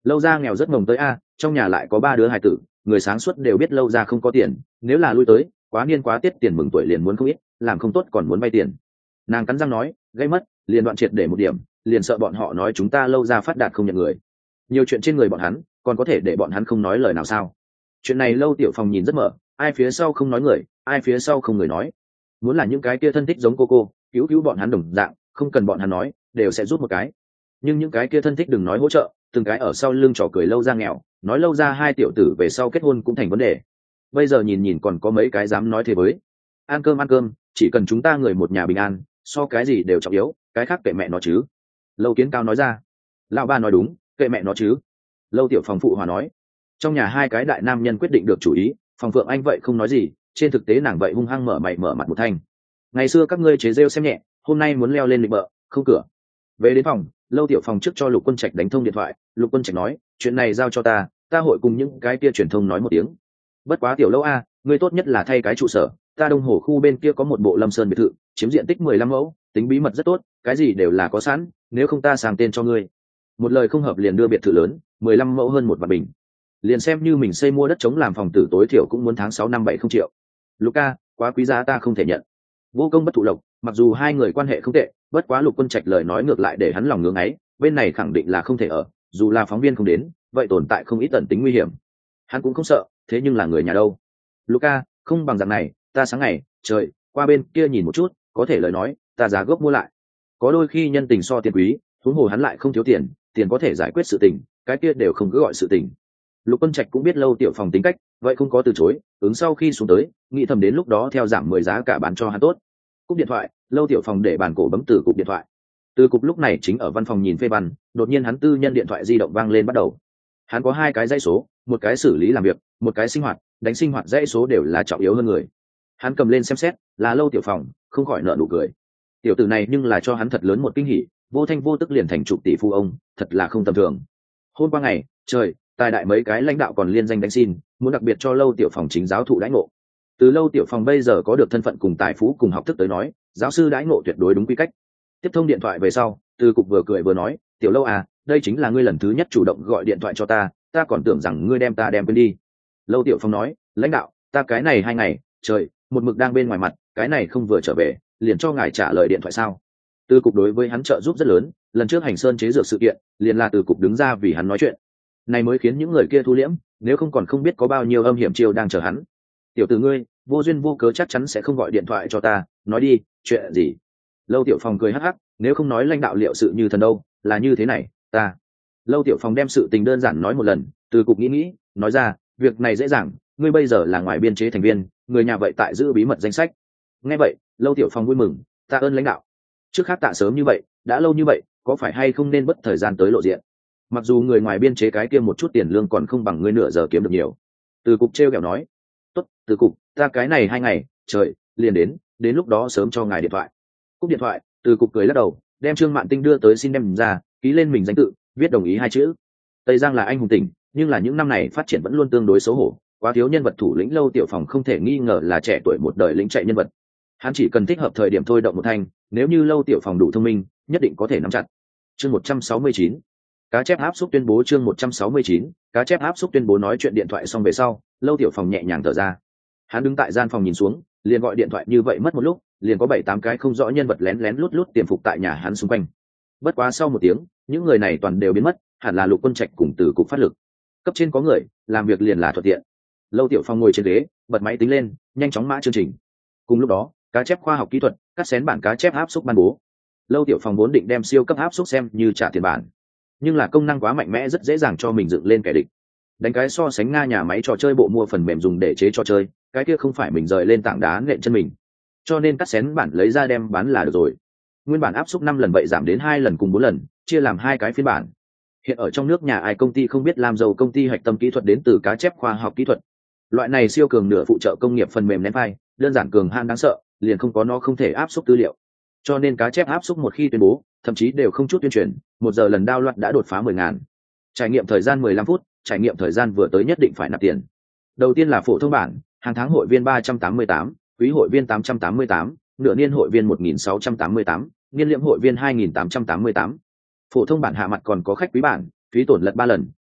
Lâu Gia nghèo rất mồng tới a, trong nhà lại có 3 đứa hài tử, người sáng suốt đều biết Lâu Gia không có tiền, nếu là lui tới quá niên quá tiết tiền mừng tuổi liền muốn không ít, làm không tốt còn muốn vay tiền. Nàng cắn răng nói, gây mất liền đoạn triệt để một điểm, liền sợ bọn họ nói chúng ta Lâu Gia phát đạt không nhận người. Nhiều chuyện trên người bọn hắn, còn có thể để bọn hắn không nói lời nào sao? Chuyện này Lâu Tiểu Phòng nhìn rất mở, ai phía sau không nói người, ai phía sau không người nói. Muốn là những cái kia thân thích giống cô cứu cứu bọn hắn đồng dạng, không cần bọn hắn nói, đều sẽ giúp một cái. Nhưng những cái kia thân thích đừng nói hỗ trợ, từng cái ở sau lưng trò cười Lâu Gia nghèo, nói Lâu Gia 2 tiểu tử về sau kết hôn cũng thành vấn đề. Bây giờ nhìn nhìn còn có mấy cái dám nói thế với. Ăn cơm, chỉ cần chúng ta người một nhà bình an, so cái gì đều trọng yếu, cái khác kệ mẹ nó chứ. Lâu Kiến Cao nói ra. Lão Ba nói đúng, kệ mẹ nó chứ. Lâu Tiểu Phòng phụ hòa nói. Trong nhà 2 cái đại nam nhân quyết định được chủ ý, Phòng Phượng Anh vậy không nói gì, trên thực tế nàng vậy hung hăng mở mày mở mặt một thanh. Ngày xưa các ngươi chế rêu xem nhẹ, hôm nay muốn leo lên định bợ, không cửa. Về đến phòng, Lâu Tiểu Phòng trước cho Lục Quân Trạch đánh thông điện thoại, Lục Quân Trạch nói, chuyện này giao cho ta hội cùng những cái kia truyền thông nói một tiếng. Bất quá Tiểu Lâu a, ngươi tốt nhất là thay cái trụ sở, ta Đông Hồ khu bên kia có một bộ Lâm Sơn biệt thự, chiếm diện tích 15 mẫu, tính bí mật rất tốt, cái gì đều là có sẵn, nếu không ta sang tên cho ngươi. Một lời không hợp liền đưa biệt thự lớn, 15 mẫu hơn một vạn bình. Liền xem như mình xây mua đất chống làm phòng tử tối thiểu cũng muốn tháng 6 năm 70 triệu. Luca, quá quý giá ta không thể nhận. Vô công bất thụ lộc, mặc dù 2 người quan hệ không tệ, bất quá Lục Quân Trạch lời nói ngược lại để hắn lòng ngưỡng ấy, bên này khẳng định là không thể ở, dù là phóng viên không đến, vậy tồn tại không ít tận tính nguy hiểm. Hắn cũng không sợ, thế nhưng là người nhà đâu. Luca, không bằng dạng này, ta sáng ngày, trời, qua bên kia nhìn một chút, có thể lời nói, ta giá gốc mua lại. Có đôi khi nhân tình so tiền quý, huống hồ hắn lại không thiếu tiền, tiền có thể giải quyết sự tình, cái kia đều không cứ gọi sự tình. Lục Quân Trạch cũng biết Lâu Tiểu Phòng tính cách, vậy không có từ chối, ứng sau khi xuống tới, nghĩ thầm đến lúc đó theo giảm 10 giá cả bán cho hắn tốt. Cúp điện thoại, Lâu Tiểu Phòng để bàn cổ bấm từ cục điện thoại. Từ cục lúc này chính ở văn phòng nhìn phê văn, đột nhiên hắn tư nhân điện thoại di động vang lên bắt đầu. Hắn có 2 cái dãy số, một cái xử lý làm việc, một cái sinh hoạt, đánh sinh hoạt dãy số đều là trọng yếu hơn người. Hắn cầm lên xem xét, là Lâu Tiểu Phòng, không khỏi nở nụ cười. Tiểu tử này nhưng là cho hắn thật lớn một kinh hỉ, vô thanh vô tức liền thành chục tỷ phú ông, thật là không tầm thường. Hôm qua ngày, trời, tài đại mấy cái lãnh đạo còn liên danh đánh xin, muốn đặc biệt cho Lâu Tiểu Phòng chính giáo thụ đãi ngộ. Từ Lâu Tiểu Phòng bây giờ có được thân phận cùng tài phú cùng học thức tới nói, giáo sư đãi ngộ tuyệt đối đúng quy cách. Tiếp thông điện thoại về sau, Từ cục vừa cười vừa nói, Tiểu Lâu à, đây chính là ngươi lần thứ nhất chủ động gọi điện thoại cho ta còn tưởng rằng ngươi đem ta đem quên đi. Lâu Tiểu Phong nói, lãnh đạo, ta cái này 2 ngày, trời, một mực đang bên ngoài mặt, cái này không vừa trở về, liền cho ngài trả lời điện thoại sao? Từ cục đối với hắn trợ giúp rất lớn, lần trước Hành Sơn chế dược sự kiện, liền là Từ cục đứng ra vì hắn nói chuyện. Này mới khiến những người kia thu liễm, nếu không còn không biết có bao nhiêu âm hiểm chiêu đang chờ hắn. Tiểu tử ngươi, vô duyên vô cớ chắc chắn sẽ không gọi điện thoại cho ta, nói đi, chuyện gì? Lâu Tiểu Phong cười hắc hắc, nếu không nói lãnh đạo liệu sự như thần đâu, là như thế này, ta. Lâu Tiểu Phong đem sự tình đơn giản nói một lần, Từ cục nghĩ, nói ra, việc này dễ dàng, ngươi bây giờ là ngoài biên chế thành viên, người nhà vậy tại giữ bí mật danh sách. Nghe vậy, Lâu Tiểu Phong vui mừng, tạ ơn lãnh đạo. Trước khác tạ sớm như vậy, đã lâu như vậy, có phải hay không nên mất thời gian tới lộ diện? Mặc dù người ngoài biên chế cái kia một chút tiền lương còn không bằng ngươi nửa giờ kiếm được nhiều. Từ cục trêu ghẹo nói, tốt, Từ cục, ta cái này 2 ngày, trời, liền đến lúc đó sớm cho ngài điện thoại. Cúp điện thoại, Từ cục cười lắc đầu, đem Trương Mạn Tinh đưa tới xin đem ra, ký lên mình danh tự, viết đồng ý 2 chữ. Tây Giang là anh hùng tỉnh, nhưng là những năm này phát triển vẫn luôn tương đối xấu hổ, quá thiếu nhân vật thủ lĩnh. Lâu Tiểu Phòng không thể nghi ngờ là trẻ tuổi một đời lính chạy nhân vật. Hắn chỉ cần thích hợp thời điểm thôi động một thanh, nếu như Lâu Tiểu Phòng đủ thông minh, nhất định có thể nắm chặt. Chương 169. Cá chép áp xúc tuyên bố. Chương 169. Cá chép áp xúc tuyên bố. Nói chuyện điện thoại xong về sau, Lâu Tiểu Phòng nhẹ nhàng thở ra. Hắn đứng tại gian phòng nhìn xuống, liền gọi điện thoại như vậy mất một lúc, liền có 7-8 cái không rõ nhân vật lén lén lút lút tiềm phục tại nhà hắn xung quanh. Bất quá sau 1 tiếng, những người này toàn đều biến mất, hẳn là Lục Quân Trạch cùng Từ cục phát lực. Cấp trên có người, làm việc liền là thuận tiện. Lâu Tiểu Phong ngồi trên ghế, bật máy tính lên, nhanh chóng mã chương trình. Cùng lúc đó, cá chép khoa học kỹ thuật, cắt xén bản cá chép áp xúc ban bố. Lâu Tiểu Phong vốn định đem siêu cấp áp xúc xem như trả tiền bản, nhưng là công năng quá mạnh mẽ rất dễ dàng cho mình dựng lên kẻ địch. Đánh cái so sánh Nga nhà máy trò chơi bộ mua phần mềm dùng để chế trò chơi, cái kia không phải mình rời lên tảng đá nện chân mình. Cho nên cắt xén bản lấy ra đem bán là được rồi. Nguyên bản áp xúc 5 lần vậy giảm đến 2 lần cùng 4 lần, chia làm 2 cái phiên bản. Hiện ở trong nước nhà ai công ty không biết làm giàu công ty hạch tâm kỹ thuật đến từ cá chép khoa học kỹ thuật. Loại này siêu cường nửa phụ trợ công nghiệp phần mềm nén file, đơn giản cường hãn đáng sợ, liền không có nó không thể áp xúc tư liệu. Cho nên cá chép áp xúc một khi tuyên bố, thậm chí đều không chút tuyên truyền, 1 giờ lần download đã đột phá 10.000. Trải nghiệm thời gian 15 phút, trải nghiệm thời gian vừa tới nhất định phải nạp tiền. Đầu tiên là phổ thông bản, hàng tháng hội viên 388, quý hội viên 888, nửa niên hội viên 1688, niên liễm hội viên 2888. Phổ thông bản hạ mặt còn có khách quý bản, phí tổn lật 3 lần,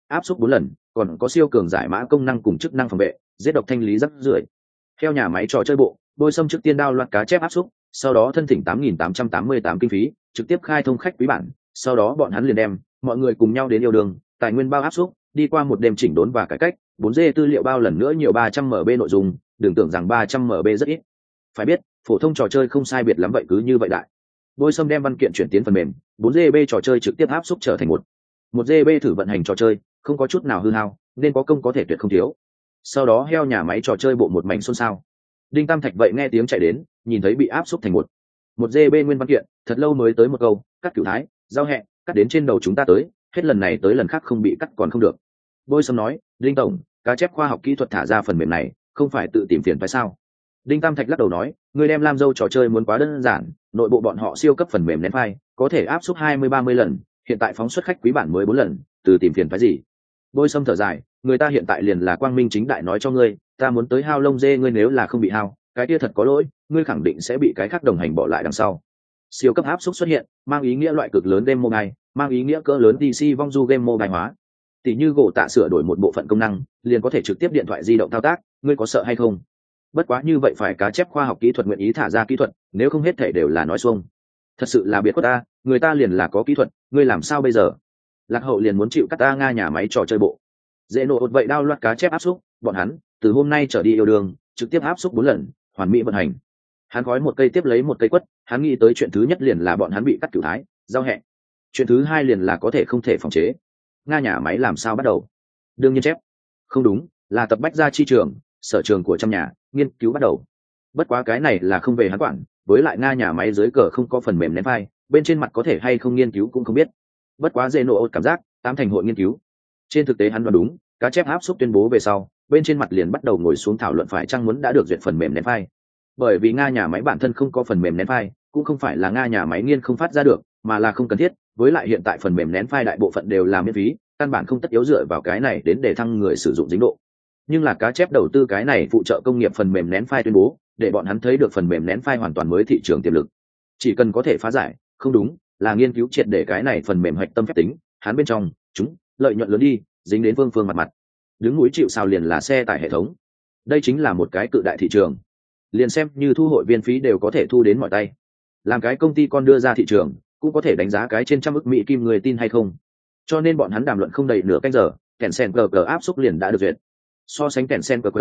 áp suất 4 lần, còn có siêu cường giải mã công năng cùng chức năng phòng vệ, giết độc thanh lý rất rưởi. Theo nhà máy trò chơi bộ, Bôi Sâm trước tiên đao loạt cá chép áp suất, sau đó thân thỉnh 8.888 kinh phí, trực tiếp khai thông khách quý bản, sau đó bọn hắn liền đem mọi người cùng nhau đến yêu đương, tài nguyên bao áp suất, đi qua một đêm chỉnh đốn và cải cách, 4G tư liệu bao lần nữa nhiều 300 MB nội dung, đừng tưởng rằng 300 MB rất ít. Phải biết, phổ thông trò chơi không sai biệt lắm vậy cứ như vậy đại. Bôi Sâm đem văn kiện chuyển tiến phần mềm, 4GB trò chơi trực tiếp áp suất trở thành 1GB thử vận hành trò chơi, không có chút nào hư hao, nên có công có thể tuyệt không thiếu. Sau đó heo nhà máy trò chơi bộ một mảnh xôn xao. Đinh Tam Thạch vậy nghe tiếng chạy đến, nhìn thấy bị áp suất thành 1GB nguyên văn kiện, thật lâu mới tới một câu, cắt cửu thái, giao hẹ, cắt đến trên đầu chúng ta tới, hết lần này tới lần khác không bị cắt còn không được. Bôi Sâm nói, Đinh tổng, cá chép khoa học kỹ thuật thả ra phần mềm này, không phải tự tìm phiền phải sao? Đinh Tam Thạch lắc đầu nói, người đem làm dâu trò chơi muốn quá đơn giản, nội bộ bọn họ siêu cấp phần mềm nén file, có thể áp suất 20-30 lần, hiện tại phóng xuất khách quý bản mới 4 lần, từ tìm phiền phải gì? Bôi Sâm thở dài, người ta hiện tại liền là quang minh chính đại nói cho ngươi, ta muốn tới hao lông dê ngươi nếu là không bị hao, cái kia thật có lỗi, ngươi khẳng định sẽ bị cái khác đồng hành bỏ lại đằng sau. Siêu cấp áp suất xuất hiện, mang ý nghĩa loại cực lớn game mobile, mang ý nghĩa cỡ lớn DC vong du game mobile hóa. Tỷ như gỗ tạ sửa đổi một bộ phận công năng, liền có thể trực tiếp điện thoại di động thao tác, ngươi có sợ hay không? Bất quá như vậy phải cá chép khoa học kỹ thuật nguyện ý thả ra kỹ thuật, nếu không hết thể đều là nói xuông. Thật sự là biệt của ta, người ta liền là có kỹ thuật, ngươi làm sao bây giờ? Lạc hậu liền muốn chịu cắt ta nga nhà máy trò chơi bộ. Dễ nổ vậy đao loạt cá chép áp suất, bọn hắn từ hôm nay trở đi yêu đương, trực tiếp áp suất 4 lần, hoàn mỹ vận hành. Hắn gói một cây tiếp lấy một cây quất, hắn nghĩ tới chuyện thứ nhất liền là bọn hắn bị cắt cửu thái, giao hẹn. Chuyện thứ hai liền là có thể không thể phòng chế. Nga nhà máy làm sao bắt đầu? Đương nhiên chép. Không đúng, là tập bách ra chi trường, sở trường của trong nhà, nghiên cứu bắt đầu. Bất quá cái này là không về hắn quản, với lại Nga nhà máy dưới cờ không có phần mềm nén file, bên trên mặt có thể hay không nghiên cứu cũng không biết. Bất quá dễ nổ cảm giác, tám thành hội nghiên cứu. Trên thực tế hắn đoán đúng, cá chép áp suất tuyên bố về sau, bên trên mặt liền bắt đầu ngồi xuống thảo luận phải chăng muốn đã được duyệt phần mềm nén file. Bởi vì Nga nhà máy bản thân không có phần mềm nén file, cũng không phải là Nga nhà máy nghiên không phát ra được, mà là không cần thiết, với lại hiện tại phần mềm nén file đại bộ phận đều là miễn phí, căn bản không tất yếu dựa vào cái này đến để thăng người sử dụng dính độ. Nhưng là cá chép đầu tư cái này phụ trợ công nghiệp phần mềm nén file tuyên bố, để bọn hắn thấy được phần mềm nén file hoàn toàn mới thị trường tiềm lực. Chỉ cần có thể phá giải, không đúng, là nghiên cứu triệt để cái này phần mềm hạch tâm phép tính, hắn bên trong, chúng lợi nhuận lớn đi, dính đến phương phương mặt mặt. Đứng núi chịu sào liền là xe tải hệ thống. Đây chính là một cái cự đại thị trường. Liền xem như thu hội viên phí đều có thể thu đến mọi tay. Làm cái công ty con đưa ra thị trường, cũng có thể đánh giá cái trên trăm ức Mỹ kim người tin hay không. Cho nên bọn hắn đàm luận không đầy nửa canh giờ, Tencent GG áp xúc liền đã được duyệt. So sánh Tencent GG,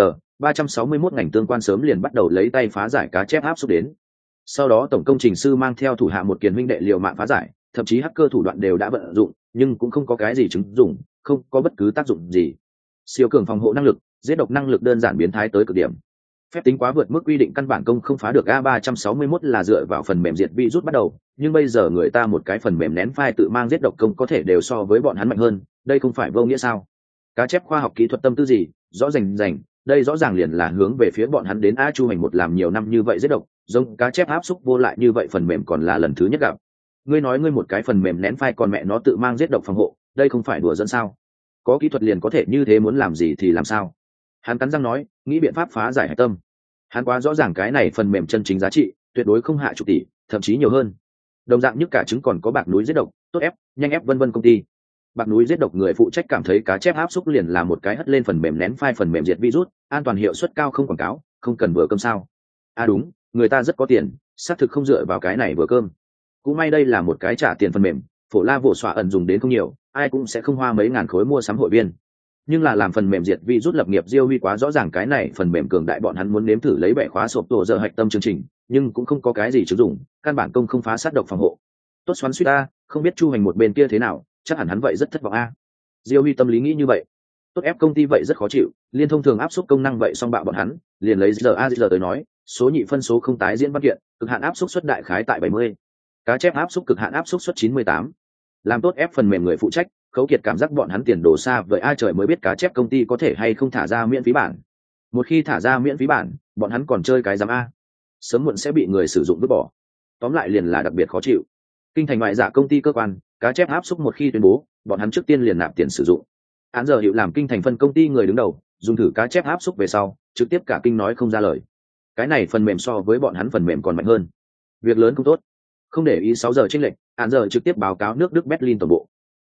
361 ngành tương quan sớm liền bắt đầu lấy tay phá giải cá chép áp xúc đến. Sau đó tổng công trình sư mang theo thủ hạ một kiền huynh đệ liều mạng phá giải, thậm chí hacker thủ đoạn đều đã vận dụng, nhưng cũng không có cái gì chứng dụng, không có bất cứ tác dụng gì. Siêu cường phòng hộ năng lực, giết độc năng lực đơn giản biến thái tới cực điểm. Phép tính quá vượt mức quy định căn bản công không phá được. A361 là dựa vào phần mềm diệt virus bắt đầu, nhưng bây giờ người ta một cái phần mềm nén file tự mang giết độc công có thể đều so với bọn hắn mạnh hơn, đây không phải vô nghĩa sao? Cá chép khoa học kỹ thuật tâm tư gì, rõ rành, đây rõ ràng liền là hướng về phía bọn hắn đến A Chu hành một làm nhiều năm như vậy giết độc, giống cá chép áp xúc vô lại như vậy phần mềm còn là lần thứ nhất gặp. Ngươi nói ngươi một cái phần mềm nén file còn mẹ nó tự mang giết độc phòng hộ, đây không phải đùa dẫn sao? Có kỹ thuật liền có thể như thế, muốn làm gì thì làm sao? Hắn cắn răng nói, nghĩ biện pháp phá giải hạch tâm. Hắn quá rõ ràng cái này phần mềm chân chính giá trị tuyệt đối không hạ chục tỷ, thậm chí nhiều hơn. Đồng dạng nhất cả chứng còn có bạc núi giết độc, tốt ép, nhanh ép vân vân công ty. Bạc núi giết độc người phụ trách cảm thấy cá chép áp xúc liền là một cái hất lên phần mềm nén file phần mềm diệt virus, an toàn hiệu suất cao không quảng cáo, không cần vừa cơm sao? À đúng, người ta rất có tiền, xác thực không dựa vào cái này vừa cơm. Cũng may đây là một cái trả tiền phần mềm, phổ la vỗ xóa ẩn dùng đến không nhiều, ai cũng sẽ không hoa mấy ngàn khối mua sắm hội viên. Nhưng là làm phần mềm diệt virus lập nghiệp Diêu Huy quá rõ ràng cái này phần mềm cường đại, bọn hắn muốn nếm thử lấy bẻ khóa sộp tổ giờ hạch tâm chương trình, nhưng cũng không có cái gì chứng dụng, căn bản công không phá sát độc phòng hộ. Tốt xoắn suýt a, không biết Chu Hành một bên kia thế nào, chắc hẳn hắn vậy rất thất vọng a. Diêu Huy tâm lý nghĩ như vậy. Tốt ép công ty vậy rất khó chịu, liên thông thường áp suất công năng vậy xong bạo bọn hắn, liền lấy giờ tới nói, số nhị phân số không tái diễn văn kiện, cực hạn áp suất suất đại khái tại 70. Cá chép áp suất cực hạn áp suất suất 98. Làm tốt ép phần mềm người phụ trách, Khấu Kiệt cảm giác bọn hắn tiền đồ xa vời, ai trời mới biết cá chép công ty có thể hay không thả ra miễn phí bản. Một khi thả ra miễn phí bản, bọn hắn còn chơi cái giám a, sớm muộn sẽ bị người sử dụng vứt bỏ. Tóm lại liền là đặc biệt khó chịu. Kinh thành ngoại dạ công ty cơ quan, cá chép áp xúc một khi tuyên bố, bọn hắn trước tiên liền nạp tiền sử dụng. Án giờ hiệu làm kinh thành phân công ty người đứng đầu, dùng thử cá chép áp xúc về sau, trực tiếp cả kinh nói không ra lời. Cái này phần mềm so với bọn hắn phần mềm còn mạnh hơn. Việc lớn không tốt. Không để ý 6 giờ chênh lệch, án giờ trực tiếp báo cáo nước Đức Berlin tổng bộ.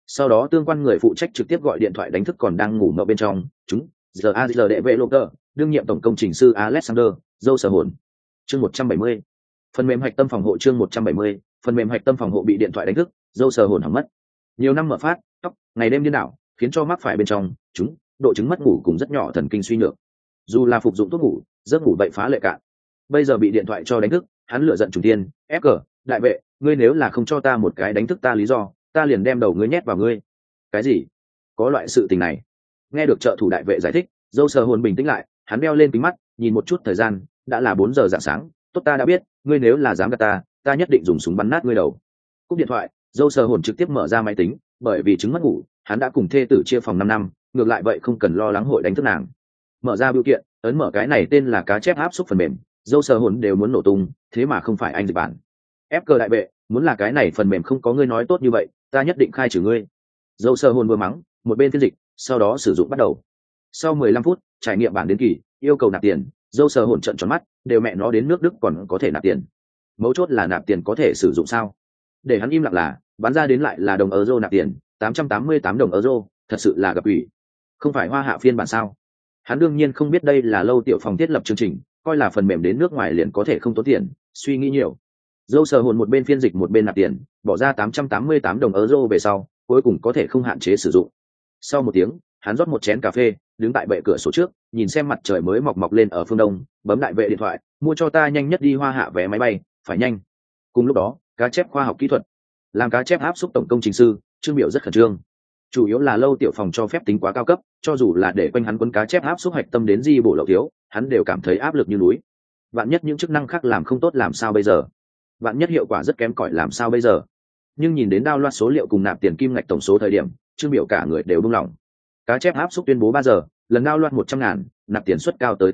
Sau đó tương quan người phụ trách trực tiếp gọi điện thoại đánh thức còn đang ngủ mơ bên trong chúng giờ đệ vệ lô tơ đương nhiệm tổng công trình sư Alexander dâu sở hồn. Chương 170. Phần mềm hạch tâm phòng hộ. Chương 170. Phần mềm hạch tâm phòng hộ bị điện thoại đánh thức, dâu sờ hồn hỏng mất. Nhiều năm mở phát, tóc, ngày đêm điên đảo, khiến cho mắc phải bên trong chúng độ chứng mất ngủ cùng rất nhỏ thần kinh suy nhược. Dù là phục dụng thuốc ngủ, giấc ngủ bệnh phá lệ cạn. Bây giờ bị điện thoại cho đánh thức, hắn lựa giận trùng tiên, ép cờ, đại vệ, ngươi nếu là không cho ta một cái đánh thức ta lý do, ta liền đem đầu ngươi nhét vào ngươi. Cái gì? Có loại sự tình này? Nghe được trợ thủ đại vệ giải thích, dâu sờ hồn bình tĩnh lại, hắn đeo lên kính mắt, nhìn một chút thời gian, đã là 4 giờ rạng sáng. Tốt, ta đã biết, ngươi nếu là dám gạt ta nhất định dùng súng bắn nát ngươi đầu. Cúp điện thoại, dâu sờ hồn trực tiếp mở ra máy tính, bởi vì chứng mất ngủ, hắn đã cùng thê tử chia phòng 5 năm, ngược lại vậy không cần lo lắng hội đánh thức nàng. Mở ra biểu kiện, ấn mở cái này tên là cá chép áp xúc phần mềm, dâu sờ hồn đều muốn nổ tung, thế mà không phải anh dịch bản. Ép cờ đại vệ, muốn là cái này phần mềm không có ngươi nói tốt như vậy, ta nhất định khai trừ ngươi. Dâu sờ hồn vừa mắng, một bên phiên dịch, sau đó sử dụng bắt đầu. Sau 15 phút, trải nghiệm bản đến kỳ, yêu cầu nạp tiền, dâu sờ hồn trợn tròn mắt, đều mẹ nó đến nước Đức còn có thể nạp tiền. Mấu chốt là nạp tiền có thể sử dụng sao? Để hắn im lặng là, bán ra đến lại là đồng euro nạp tiền, 888 đồng euro, thật sự là gặp ủy. Không phải hoa hạ phiên bản sao? Hắn đương nhiên không biết đây là Lâu Tiểu Phòng thiết lập chương trình, coi là phần mềm đến nước ngoài liền có thể không tốn tiền, suy nghĩ nhiều. Dâu sờ hồn một bên phiên dịch một bên nạp tiền, bỏ ra 888 đồng euro về sau, cuối cùng có thể không hạn chế sử dụng. Sau một tiếng, hắn rót một chén cà phê, đứng tại bệ cửa sổ trước, nhìn xem mặt trời mới mọc lên ở phương đông, bấm đại vệ điện thoại, mua cho ta nhanh nhất đi Hoa Hạ vé máy bay, phải nhanh. Cùng lúc đó, cá chép khoa học kỹ thuật, làm cá chép áp xúc tổng công trình sư, Trương Biểu rất khẩn trương. Chủ yếu là Lâu Tiểu Phòng cho phép tính quá cao cấp, cho dù là để quanh hắn quấn cá chép áp xúc hạch tâm đến di bộ lậu thiếu, hắn đều cảm thấy áp lực như núi. Vạn nhất những chức năng khác làm không tốt làm sao bây giờ? Vạn nhất hiệu quả rất kém cỏi làm sao bây giờ? Nhưng nhìn đến đao loạt số liệu cùng nạp tiền kim ngạch tổng số thời điểm, Trương Biểu cả người đều buông lỏng. Cá chép áp xúc tuyên bố 3 giờ, lần đao loạt 100.000, nạp tiền suất cao tới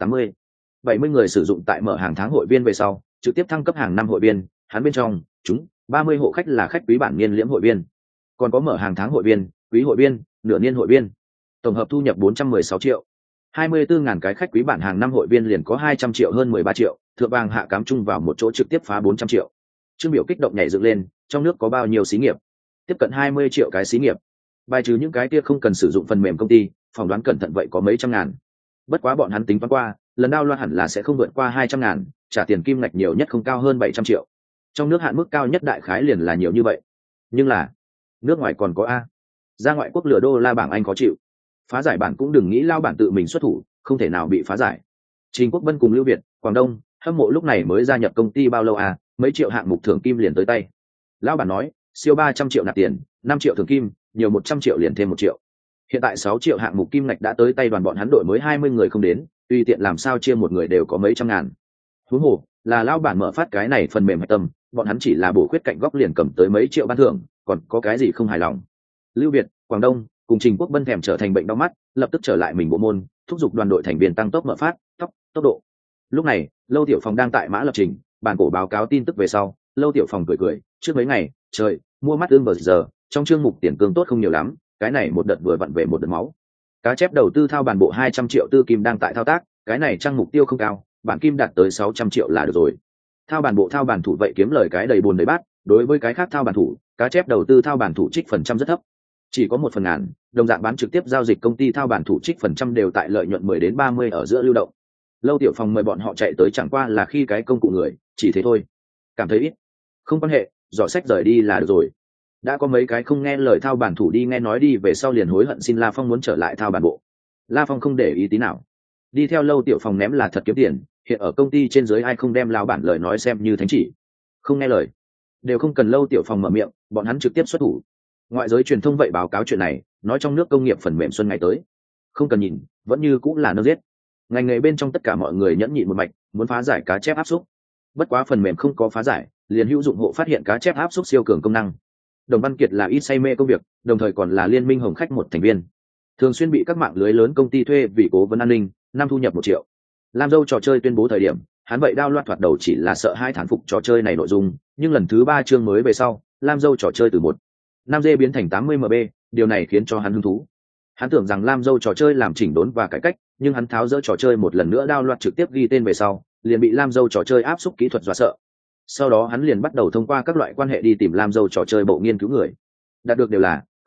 70 người sử dụng tại mở hàng tháng hội viên về sau, trực tiếp thăng cấp hàng năm hội viên, hắn bên trong, chúng 30 hộ khách là khách quý bản niên liễm hội viên, còn có mở hàng tháng hội viên, quý hội viên, nửa niên hội viên. Tổng hợp thu nhập 416 triệu. 24.000 cái khách quý bản hàng năm hội viên liền có 200 triệu hơn 13 triệu, thượng vàng hạ cám chung vào một chỗ trực tiếp phá 400 triệu. Trương Biểu kích động nhảy dựng lên, trong nước có bao nhiêu xí nghiệp? Tiếp cận 20 triệu cái xí nghiệp. Bài trừ những cái kia không cần sử dụng phần mềm công ty, phỏng đoán cẩn thận vậy có mấy trăm ngàn. Bất quá bọn hắn tính toán qua, lần đao loạt hẳn là sẽ không vượt qua 200.000, trả tiền kim ngạch nhiều nhất không cao hơn 700 triệu. Trong nước hạn mức cao nhất đại khái liền là nhiều như vậy. Nhưng là, nước ngoài còn có a. Ra ngoại quốc lừa đô la bảng Anh khó chịu. Phá giải bản cũng đừng nghĩ lao bản tự mình xuất thủ, không thể nào bị phá giải. Trình Quốc Vân cùng Lưu Việt, Quảng Đông, Hâm Mộ lúc này mới gia nhập công ty bao lâu à, mấy triệu hạng mục thưởng kim liền tới tay. Lão bản nói, siêu 300 triệu nạp tiền, 5 triệu thưởng kim, nhiều 100 triệu liền thêm 1 triệu. Hiện tại 6 triệu hạng mục kim ngạch đã tới tay đoàn bọn hắn đội mới 20 người không đến, tùy tiện làm sao chia một người đều có mấy trăm ngàn. Huống hồ, là lão bản mở phát cái này phần mềm hạch tâm, bọn hắn chỉ là bổ khuyết cạnh góc liền cầm tới mấy triệu ban thưởng, còn có cái gì không hài lòng. Lưu Việt, Quảng Đông cùng Trình Quốc Vân thèm trở thành bệnh đau mắt, lập tức trở lại mình bộ môn, thúc giục đoàn đội thành viên tăng tốc mở phát, tốc độ. Lúc này, Lâu Tiểu Phòng đang tại mã lập trình, bản cổ báo cáo tin tức về sau, Lâu Tiểu Phòng cười, trước mấy ngày, trời, mua mắt ương bờ giờ, trong chương mục tiền cương tốt không nhiều lắm, cái này một đợt vừa vặn về một đợt máu. Cá chép đầu tư thao bản bộ 200 triệu tư kim đang tại thao tác, cái này trang mục tiêu không cao, bản kim đạt tới 600 triệu là được rồi. Thao bản bộ thao bản thủ vậy kiếm lời cái đầy buồn đầy bát, đối với cái khác thao bản thủ, cá chép đầu tư thao bản thủ trích phần trăm rất thấp. Chỉ có 1/1000, đồng dạng bán trực tiếp giao dịch công ty thao bản thủ trích phần trăm đều tại lợi nhuận 10 đến 30 ở giữa lưu động. Lâu Tiểu Phòng mời bọn họ chạy tới chẳng qua là khi cái công cụ người, chỉ thế thôi. Cảm thấy ít, không quan hệ, dọ sách rời đi là được rồi. Đã có mấy cái không nghe lời thao bản thủ đi nghe nói đi về sau liền hối hận xin La Phong muốn trở lại thao bản bộ. La Phong không để ý tí nào. Đi theo Lâu Tiểu Phòng ném là thật kiếm tiền, hiện ở công ty trên dưới ai không đem lao bản lời nói xem như thánh chỉ. Không nghe lời, đều không cần Lâu Tiểu Phòng mở miệng, bọn hắn trực tiếp xuất thủ. Ngoại giới truyền thông vậy báo cáo chuyện này, nói trong nước công nghiệp phần mềm xuân ngày tới. Không cần nhìn, vẫn như cũng là nơ giết. Ngành nghề bên trong tất cả mọi người nhẫn nhịn một mạch, muốn phá giải cá chép áp xúc. Bất quá phần mềm không có phá giải, liền hữu dụng hộ phát hiện cá chép áp xúc siêu cường công năng. Đồng Văn Kiệt là ít say mê công việc, đồng thời còn là liên minh hồng khách một thành viên, thường xuyên bị các mạng lưới lớn công ty thuê vì cố vấn an ninh, năm thu nhập 1 triệu. Lam Dâu trò chơi tuyên bố thời điểm, hắn vậy đao loạt thoạt đầu chỉ là sợ hai thán phục trò chơi này nội dung, nhưng lần thứ 3 chương mới về sau, Lam Dâu trò chơi từ 1.5G biến thành 80 MB, điều này khiến cho hắn hứng thú. Hắn tưởng rằng Lam Dâu trò chơi làm chỉnh đốn và cải cách, nhưng hắn tháo dỡ trò chơi một lần nữa đao loạt trực tiếp ghi tên về sau, liền bị Lam Dâu trò chơi áp xúc kỹ thuật dọa sợ. Sau đó hắn liền bắt đầu thông qua các loại quan hệ đi tìm Lam Dâu trò chơi bộ nghiên cứu người. Đạt được đều là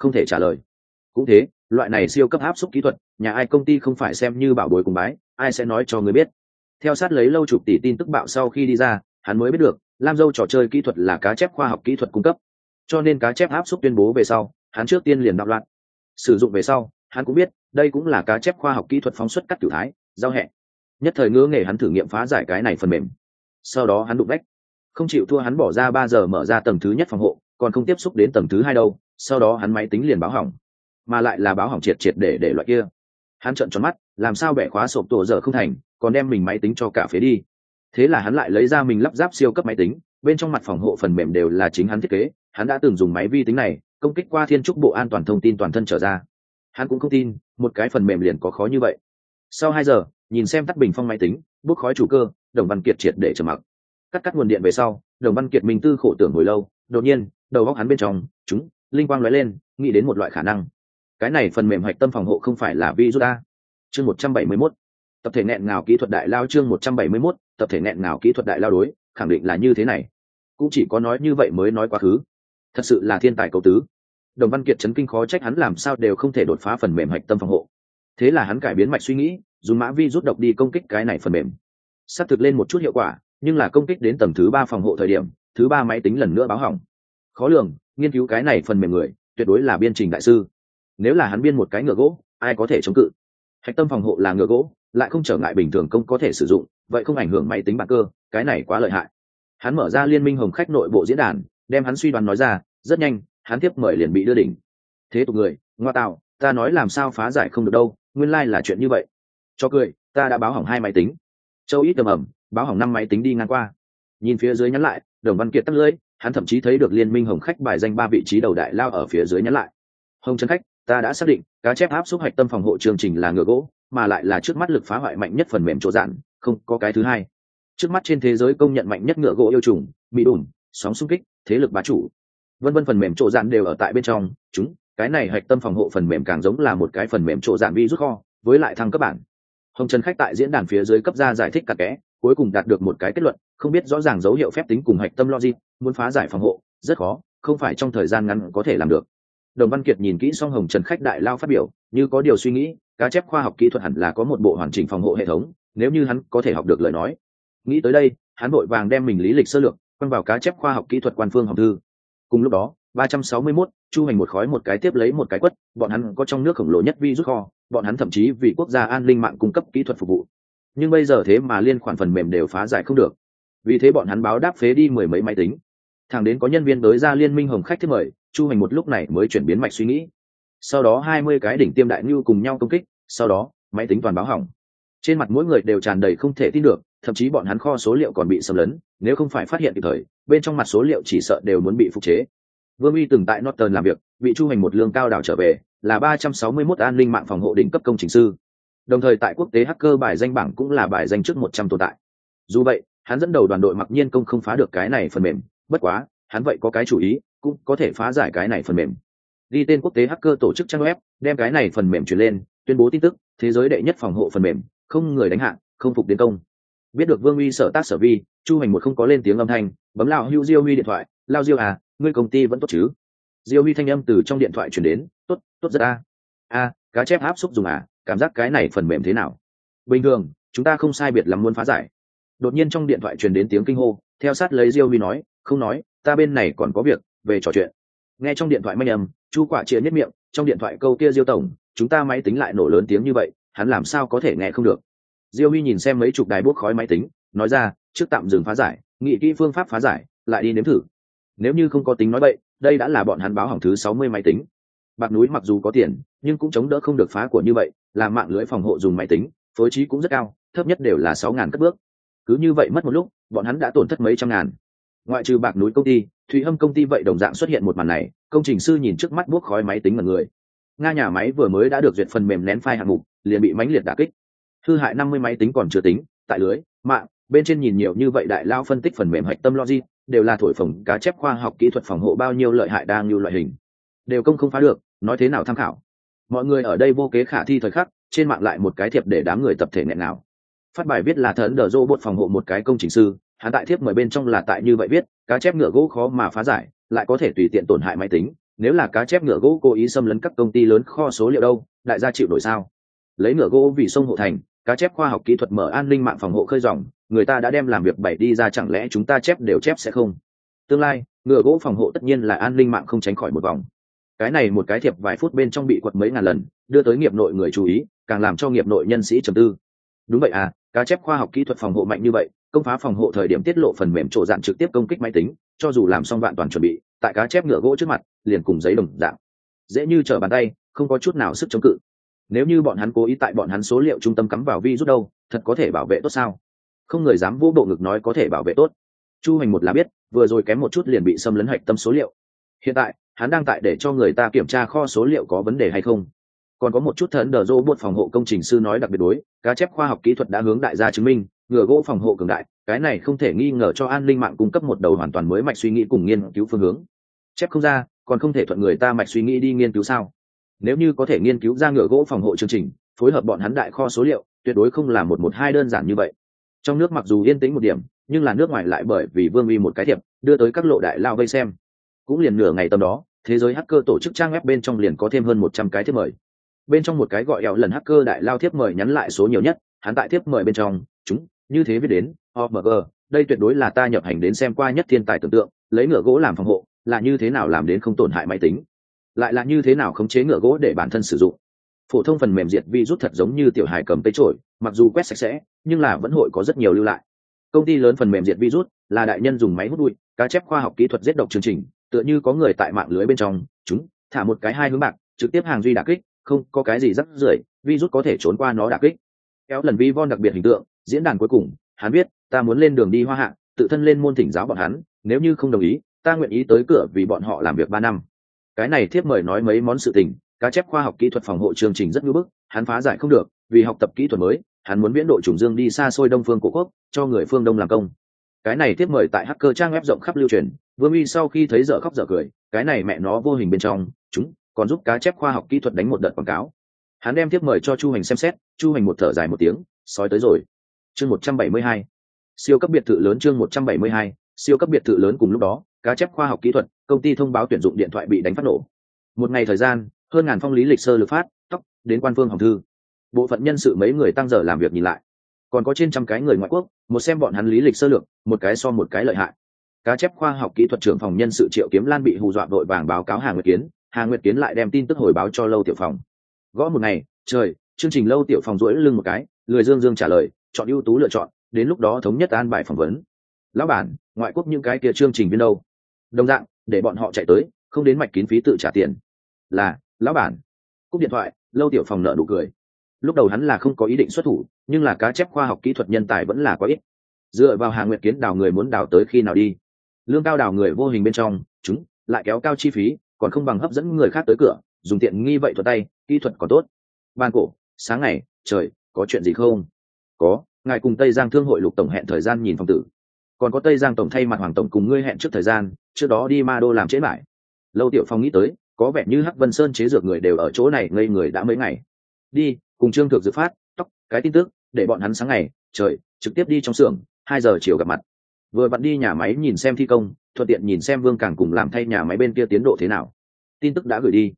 không thể trả lời. Cũng thế, loại này siêu cấp áp suất kỹ thuật, nhà ai công ty không phải xem như bảo bối cùng bái, ai sẽ nói cho người biết. Theo sát lấy lâu chục tỷ tin tức bạo sau khi đi ra, hắn mới biết được Lam Dâu trò chơi kỹ thuật là cá chép khoa học kỹ thuật cung cấp, cho nên cá chép áp suất tuyên bố về sau, hắn trước tiên liền đạo loạn. Sử dụng về sau, hắn cũng biết đây cũng là cá chép khoa học kỹ thuật phóng xuất cắt cửu thái giao hẹ. Nhất thời ngứa nghề hắn thử nghiệm phá giải cái này phần mềm. Sau đó hắn đụng vách, không chịu thua, hắn bỏ ra 3 giờ mở ra tầng thứ nhất phòng hộ, còn không tiếp xúc đến tầng thứ hai đâu. Sau đó hắn máy tính liền báo hỏng, mà lại là báo hỏng triệt triệt để loại kia. Hắn trợn tròn mắt, làm sao bẻ khóa sộp tổ giờ không thành, còn đem mình máy tính cho cả phế đi. Thế là hắn lại lấy ra mình lắp ráp siêu cấp máy tính, bên trong mặt phòng hộ phần mềm đều là chính hắn thiết kế. Hắn đã từng dùng máy vi tính này công kích qua thiên trúc bộ an toàn thông tin toàn thân trở ra. Hắn cũng không tin một cái phần mềm liền có khó như vậy. Sau 2 giờ, nhìn xem tắt bình phong máy tính, bốc khói chủ cơ, Đồng Văn Kiệt triệt để trầm mặc. Cắt nguồn điện về sau, Đồng Văn Kiệt mình tư khổ tưởng hồi lâu, đột nhiên đầu óc hắn bên trong linh quang lóe lên, nghĩ đến một loại khả năng. Cái này phần mềm hạch tâm phòng hộ không phải là virus a. Chương 171. Tập thể nghẹn ngào kỹ thuật đại lao. Chương 171. Tập thể nghẹn ngào kỹ thuật đại lao. Đối, khẳng định là như thế này. Cũng chỉ có nói như vậy mới nói quá khứ. Thật sự là thiên tài cầu tứ. Đồng Văn Kiệt chấn kinh, khó trách hắn làm sao đều không thể đột phá phần mềm hạch tâm phòng hộ. Thế là hắn cải biến mạch suy nghĩ, dùng mã vi rút độc đi công kích cái này phần mềm. Sắp thực lên một chút hiệu quả, nhưng là công kích đến tầng thứ 3 phòng hộ thời điểm, thứ 3 máy tính lần nữa báo hỏng. Khó lường, nghiên cứu cái này phần mềm người, tuyệt đối là biên trình đại sư. Nếu là hắn biên một cái ngựa gỗ, ai có thể chống cự? Hạch tâm phòng hộ là ngựa gỗ, lại không trở ngại bình thường công có thể sử dụng, vậy không ảnh hưởng máy tính bản cơ, cái này quá lợi hại. Hắn mở ra Liên minh Hồng khách nội bộ diễn đàn, đem hắn suy đoán nói ra, rất nhanh, hắn tiếp mời liền bị đưa đỉnh. Thế tục người, ngoa tạo, ta nói làm sao phá giải không được đâu, nguyên lai là chuyện như vậy. Cho cười, ta đã báo hỏng 2 máy tính. Châu ít tầm ẩm, báo hỏng 5 máy tính đi ngang qua. Nhìn phía dưới nhắn lại, Đồng Văn Kiệt tắt lưỡi, hắn thậm chí thấy được Liên minh Hồng khách bài danh 3 vị trí đầu đại lao ở phía dưới nhắn lại. Hồng Trấn khách, ta đã xác định, cá chép áp suất hạch tâm phòng hộ chương trình là ngựa gỗ, mà lại là trước mắt lực phá hoại mạnh nhất phần mềm chỗ dạn, không có cái thứ hai. Trước mắt trên thế giới công nhận mạnh nhất ngựa gỗ yêu trùng, bị đùn, sóng xung kích, thế lực bá chủ, vân vân, phần mềm chỗ dạn đều ở tại bên trong. Cái này hạch tâm phòng hộ phần mềm càng giống là một cái phần mềm chỗ dạn virus kho, với lại thăng cấp bản. Hồng Trần khách tại diễn đàn phía dưới cấp ra giải thích cặn kẽ, cuối cùng đạt được một cái kết luận, không biết rõ ràng dấu hiệu phép tính cùng hạch tâm logic, muốn phá giải phòng hộ rất khó, không phải trong thời gian ngắn có thể làm được. Đồng Văn Kiệt nhìn kỹ xong Hồng Trần khách đại lao phát biểu, như có điều suy nghĩ, cá chép khoa học kỹ thuật hẳn là có một bộ hoàn chỉnh phòng hộ hệ thống, nếu như hắn có thể học được lời nói. Nghĩ tới đây, hắn vội vàng đem mình lý lịch sơ lược quăng vào cá chép khoa học kỹ thuật quan phương hòm thư. Cùng lúc đó, 361, Chu Hành một khói một cái tiếp lấy một cái quất, bọn hắn có trong nước khổng lồ nhất virus kho, bọn hắn thậm chí vì quốc gia an ninh mạng cung cấp kỹ thuật phục vụ. Nhưng bây giờ thế mà liên khoản phần mềm đều phá giải không được. Vì thế bọn hắn báo đáp phế đi 10 mấy máy tính. Thẳng đến có nhân viên tới ra Liên minh Hồng khách thiết mời, Chu Hành một lúc này mới chuyển biến mạch suy nghĩ. Sau đó 20 cái đỉnh tiêm đại nhu cùng nhau công kích, sau đó, máy tính toàn báo hỏng. Trên mặt mỗi người đều tràn đầy không thể tin được, thậm chí bọn hắn kho số liệu còn bị xâm lấn, nếu không phải phát hiện kịp thời, bên trong mặt số liệu chỉ sợ đều muốn bị phục chế. Vương Uy từng tại Norton làm việc, bị Chu Hành một lương cao đảo trở về, là 361 an ninh mạng phòng hộ đỉnh cấp công trình sư. Đồng thời tại quốc tế hacker bài danh bảng cũng là bài danh trước 100 tồn tại. Dù vậy, hắn dẫn đầu đoàn đội mặc nhiên công không phá được cái này phần mềm, bất quá, hắn vậy có cái chủ ý, cũng có thể phá giải cái này phần mềm. Đi tên quốc tế hacker tổ chức trang web, đem cái này phần mềm truyền lên, tuyên bố tin tức, thế giới đệ nhất phòng hộ phần mềm, không người đánh hạ, không phục tiến công. Biết được Vương Uy sở tác sở vi, Chu Hành một không có lên tiếng âm thanh, bấm lao hưu Diêu Huy điện thoại, lao Diêu à, ngươi công ty vẫn tốt chứ? Diêu Huy thanh âm từ trong điện thoại truyền đến, tốt, tốt rất cá chép áp xúc dùng à, cảm giác cái này phần mềm thế nào? Bình thường, chúng ta không sai biệt lắm muốn phá giải. Đột nhiên trong điện thoại truyền đến tiếng kinh hô, theo sát lấy Diêu Huy nói, không nói, ta bên này còn có việc, về trò chuyện. Nghe trong điện thoại manh âm, Chu Quả Chia nhếch miệng, trong điện thoại câu kia Diêu tổng, chúng ta máy tính lại nổ lớn tiếng như vậy, hắn làm sao có thể nghe không được? Diêu Huy nhìn xem mấy chục đài bốc khói máy tính, nói ra, trước tạm dừng phá giải, nghĩ kỹ phương pháp phá giải, lại đi nếm thử. Nếu như không có tính nói bậy, đây đã là bọn hắn báo hỏng thứ 60 máy tính. Bạc núi mặc dù có tiền, nhưng cũng chống đỡ không được phá của như vậy, làm mạng lưới phòng hộ dùng máy tính, phối trí cũng rất cao, thấp nhất đều là 6.000 cất bước. Cứ như vậy mất một lúc, bọn hắn đã tổn thất mấy trăm ngàn. Ngoại trừ Bạc núi công ty, Thụy Hâm công ty vậy đồng dạng xuất hiện một màn này, công trình sư nhìn trước mắt bốc khói máy tính mà người. Nga nhà máy vừa mới đã được duyệt phần mềm nén file hạng mục, liền bị mãnh liệt đả kích. Hư hại 50 máy tính còn chưa tính, tại lưới mạng bên trên nhìn nhiều như vậy đại lao phân tích phần mềm hạch tâm logic, đều là thổi phồng cá chép khoa học kỹ thuật phòng hộ bao nhiêu lợi hại đang như loại hình, đều không phá được, nói thế nào tham khảo. Mọi người ở đây vô kế khả thi thời khắc, trên mạng lại một cái thiệp để đám người tập thể nghẹn nào. Phát bài viết là Thần Đờ Robot phòng hộ một cái công trình sư, hắn tại thiếp mời bên trong là tại như vậy viết, cá chép ngựa gỗ khó mà phá giải, lại có thể tùy tiện tổn hại máy tính, Nếu là cá chép ngựa gỗ cố ý xâm lấn các công ty lớn kho số liệu đâu, đại gia chịu nổi sao? Lấy ngựa gỗ vì sông hộ thành, cá chép khoa học kỹ thuật mở an ninh mạng phòng hộ khơi dòng, người ta đã đem làm việc bày đi ra, chẳng lẽ chúng ta chép đều chép sẽ không? Tương lai ngựa gỗ phòng hộ tất nhiên là an ninh mạng không tránh khỏi một vòng. Cái này một cái thiệp vài phút bên trong bị quật mấy ngàn lần, đưa tới nghiệp nội người chú ý, càng làm cho nghiệp nội nhân sĩ trầm tư. Đúng vậy à, cá chép khoa học kỹ thuật phòng hộ mạnh như vậy, công phá phòng hộ thời điểm tiết lộ phần mềm trộ dạn trực tiếp công kích máy tính, cho dù làm xong vạn toàn chuẩn bị, tại cá chép ngựa gỗ trước mặt liền cùng giấy đồng dạng, dễ như trở bàn tay, không có chút nào sức chống cự. Nếu như bọn hắn cố ý tại bọn hắn số liệu trung tâm cắm vào virus đâu, thật có thể bảo vệ tốt sao? Không người dám vỗ bộ ngực nói có thể bảo vệ tốt. Chu Hành một là biết, vừa rồi kém một chút liền bị xâm lấn hạch tâm số liệu. Hiện tại hắn đang tại để cho người ta kiểm tra kho số liệu có vấn đề hay không. Còn có một chút thần đờ robot phòng hộ công trình sư nói đặc biệt đối, cá chép khoa học kỹ thuật đã hướng đại gia chứng minh, ngựa gỗ phòng hộ cường đại, cái này không thể nghi ngờ cho an ninh mạng cung cấp một đầu hoàn toàn mới mạch suy nghĩ cùng nghiên cứu phương hướng. Chép không ra, còn không thể thuận người ta mạch suy nghĩ đi nghiên cứu sao? Nếu như có thể nghiên cứu ra ngựa gỗ phòng hộ chương trình, phối hợp bọn hắn đại kho số liệu, tuyệt đối không là 112 đơn giản như vậy. Trong nước mặc dù yên tĩnh một điểm, nhưng là nước ngoài lại bởi vì Vương Uy một cái thiệp, đưa tới các lộ đại lao vây xem. Cũng liền nửa ngày tầm đó, thế giới hacker tổ chức trang web bên trong liền có thêm hơn 100 cái thiệp mời. Bên trong một cái gọi ẻo lần hacker đại lao thiệp mời nhắn lại số nhiều nhất, hắn tại thiệp mời bên trong, chúng như thế viết đến, OMG, đây tuyệt đối là ta nhập hành đến xem qua nhất thiên tài tưởng tượng, lấy ngựa gỗ làm phòng hộ, là như thế nào làm đến không tổn hại máy tính, lại là như thế nào khống chế ngựa gỗ để bản thân sử dụng. Phổ thông phần mềm diệt virus thật giống như tiểu hài cầm tay chổi, mặc dù quét sạch sẽ, nhưng là vẫn hội có rất nhiều lưu lại. Công ty lớn phần mềm diệt virus là đại nhân dùng máy hút bụi, cá chép khoa học kỹ thuật giết độc chương trình, tựa như có người tại mạng lưới bên trong, chúng thả một cái hai hướng bạc, trực tiếp hàng duy đả kích, không có cái gì rắc rưởi, virus có thể trốn qua nó đả kích. Kéo lần vi von đặc biệt hình tượng, diễn đàn cuối cùng, hắn biết, ta muốn lên đường đi Hoa Hạ, tự thân lên môn thỉnh giáo bọn hắn, nếu như không đồng ý, ta nguyện ý tới cửa vì bọn họ làm việc 3 năm. Cái này thiếp mời nói mấy món sự tình, cá chép khoa học kỹ thuật phòng hộ chương trình rất ngưỡng bức, hắn phá giải không được, vì học tập kỹ thuật mới, hắn muốn viễn độ trùng dương đi xa xôi Đông phương cổ quốc, cho người phương Đông làm công. Cái này thiếp mời tại hacker trang web rộng khắp lưu truyền, Vương Uy sau khi thấy dở khóc dở cười, cái này mẹ nó vô hình bên trong, chúng còn giúp cá chép khoa học kỹ thuật đánh một đợt quảng cáo. Hắn đem thiếp mời cho Chu Hành xem xét, Chu Hành một thở dài một tiếng, sói tới rồi. Chương 172. Siêu cấp biệt thự lớn, chương 172. Siêu cấp biệt thự lớn. Cùng lúc đó, cá chép khoa học kỹ thuật, công ty thông báo tuyển dụng điện thoại bị đánh phát nổ. Một ngày thời gian, hơn ngàn phong lý lịch sơ lược phát, tóc đến quan phương hồng thư. Bộ phận nhân sự mấy người tăng giờ làm việc nhìn lại, còn có trên trăm cái người ngoại quốc, một xem bọn hắn lý lịch sơ lược, một cái so một cái lợi hại. Cá chép khoa học kỹ thuật trưởng phòng nhân sự Triệu Kiếm Lan bị hù dọa vội vàng báo cáo Hà Nguyệt Kiến, Hà Nguyệt Kiến lại đem tin tức hồi báo cho Lâu Tiểu Phòng. Gõ một ngày, trời, chương trình Lâu Tiểu Phòng duỗi lưng một cái, lười dương dương trả lời, chọn ưu tú lựa chọn, đến lúc đó thống nhất an bài phỏng vấn. Lão bản, ngoại quốc những cái kia chương trình viên đâu? Đồng dạng, để bọn họ chạy tới, không đến mạch kín phí tự trả tiền. Là, lão bản. Cúp điện thoại, Lâu Tiểu Phòng nở nụ cười. Lúc đầu hắn là không có ý định xuất thủ, nhưng là cá chép khoa học kỹ thuật nhân tài vẫn là quá ít. Dựa vào Hà Nguyệt Kiến đào người muốn đào tới khi nào đi? Lương cao đào người vô hình bên trong, chúng lại kéo cao chi phí, còn không bằng hấp dẫn người khác tới cửa, dùng tiện nghi vậy thuật tay, kỹ thuật còn tốt. Ban cổ, sáng ngày, trời, có chuyện gì không? Có, ngài cùng Tây Giang Thương hội Lục tổng hẹn thời gian nhìn phòng tử. Còn có Tây Giang tổng thay mặt Hoàng tổng cùng ngươi hẹn trước thời gian, trước đó đi Ma Đô làm trễ lại. Lâu Tiểu Phong nghĩ tới, có vẻ như Hắc Vân Sơn chế dược người đều ở chỗ này ngây người đã mấy ngày. Đi, cùng Trương Thực dự phát, tóc, cái tin tức, để bọn hắn sáng ngày, trời, trực tiếp đi trong xưởng, 2 giờ chiều gặp mặt. Vừa vặn đi nhà máy nhìn xem thi công, thuận tiện nhìn xem Vương Càng cùng làm thay nhà máy bên kia tiến độ thế nào. Tin tức đã gửi đi.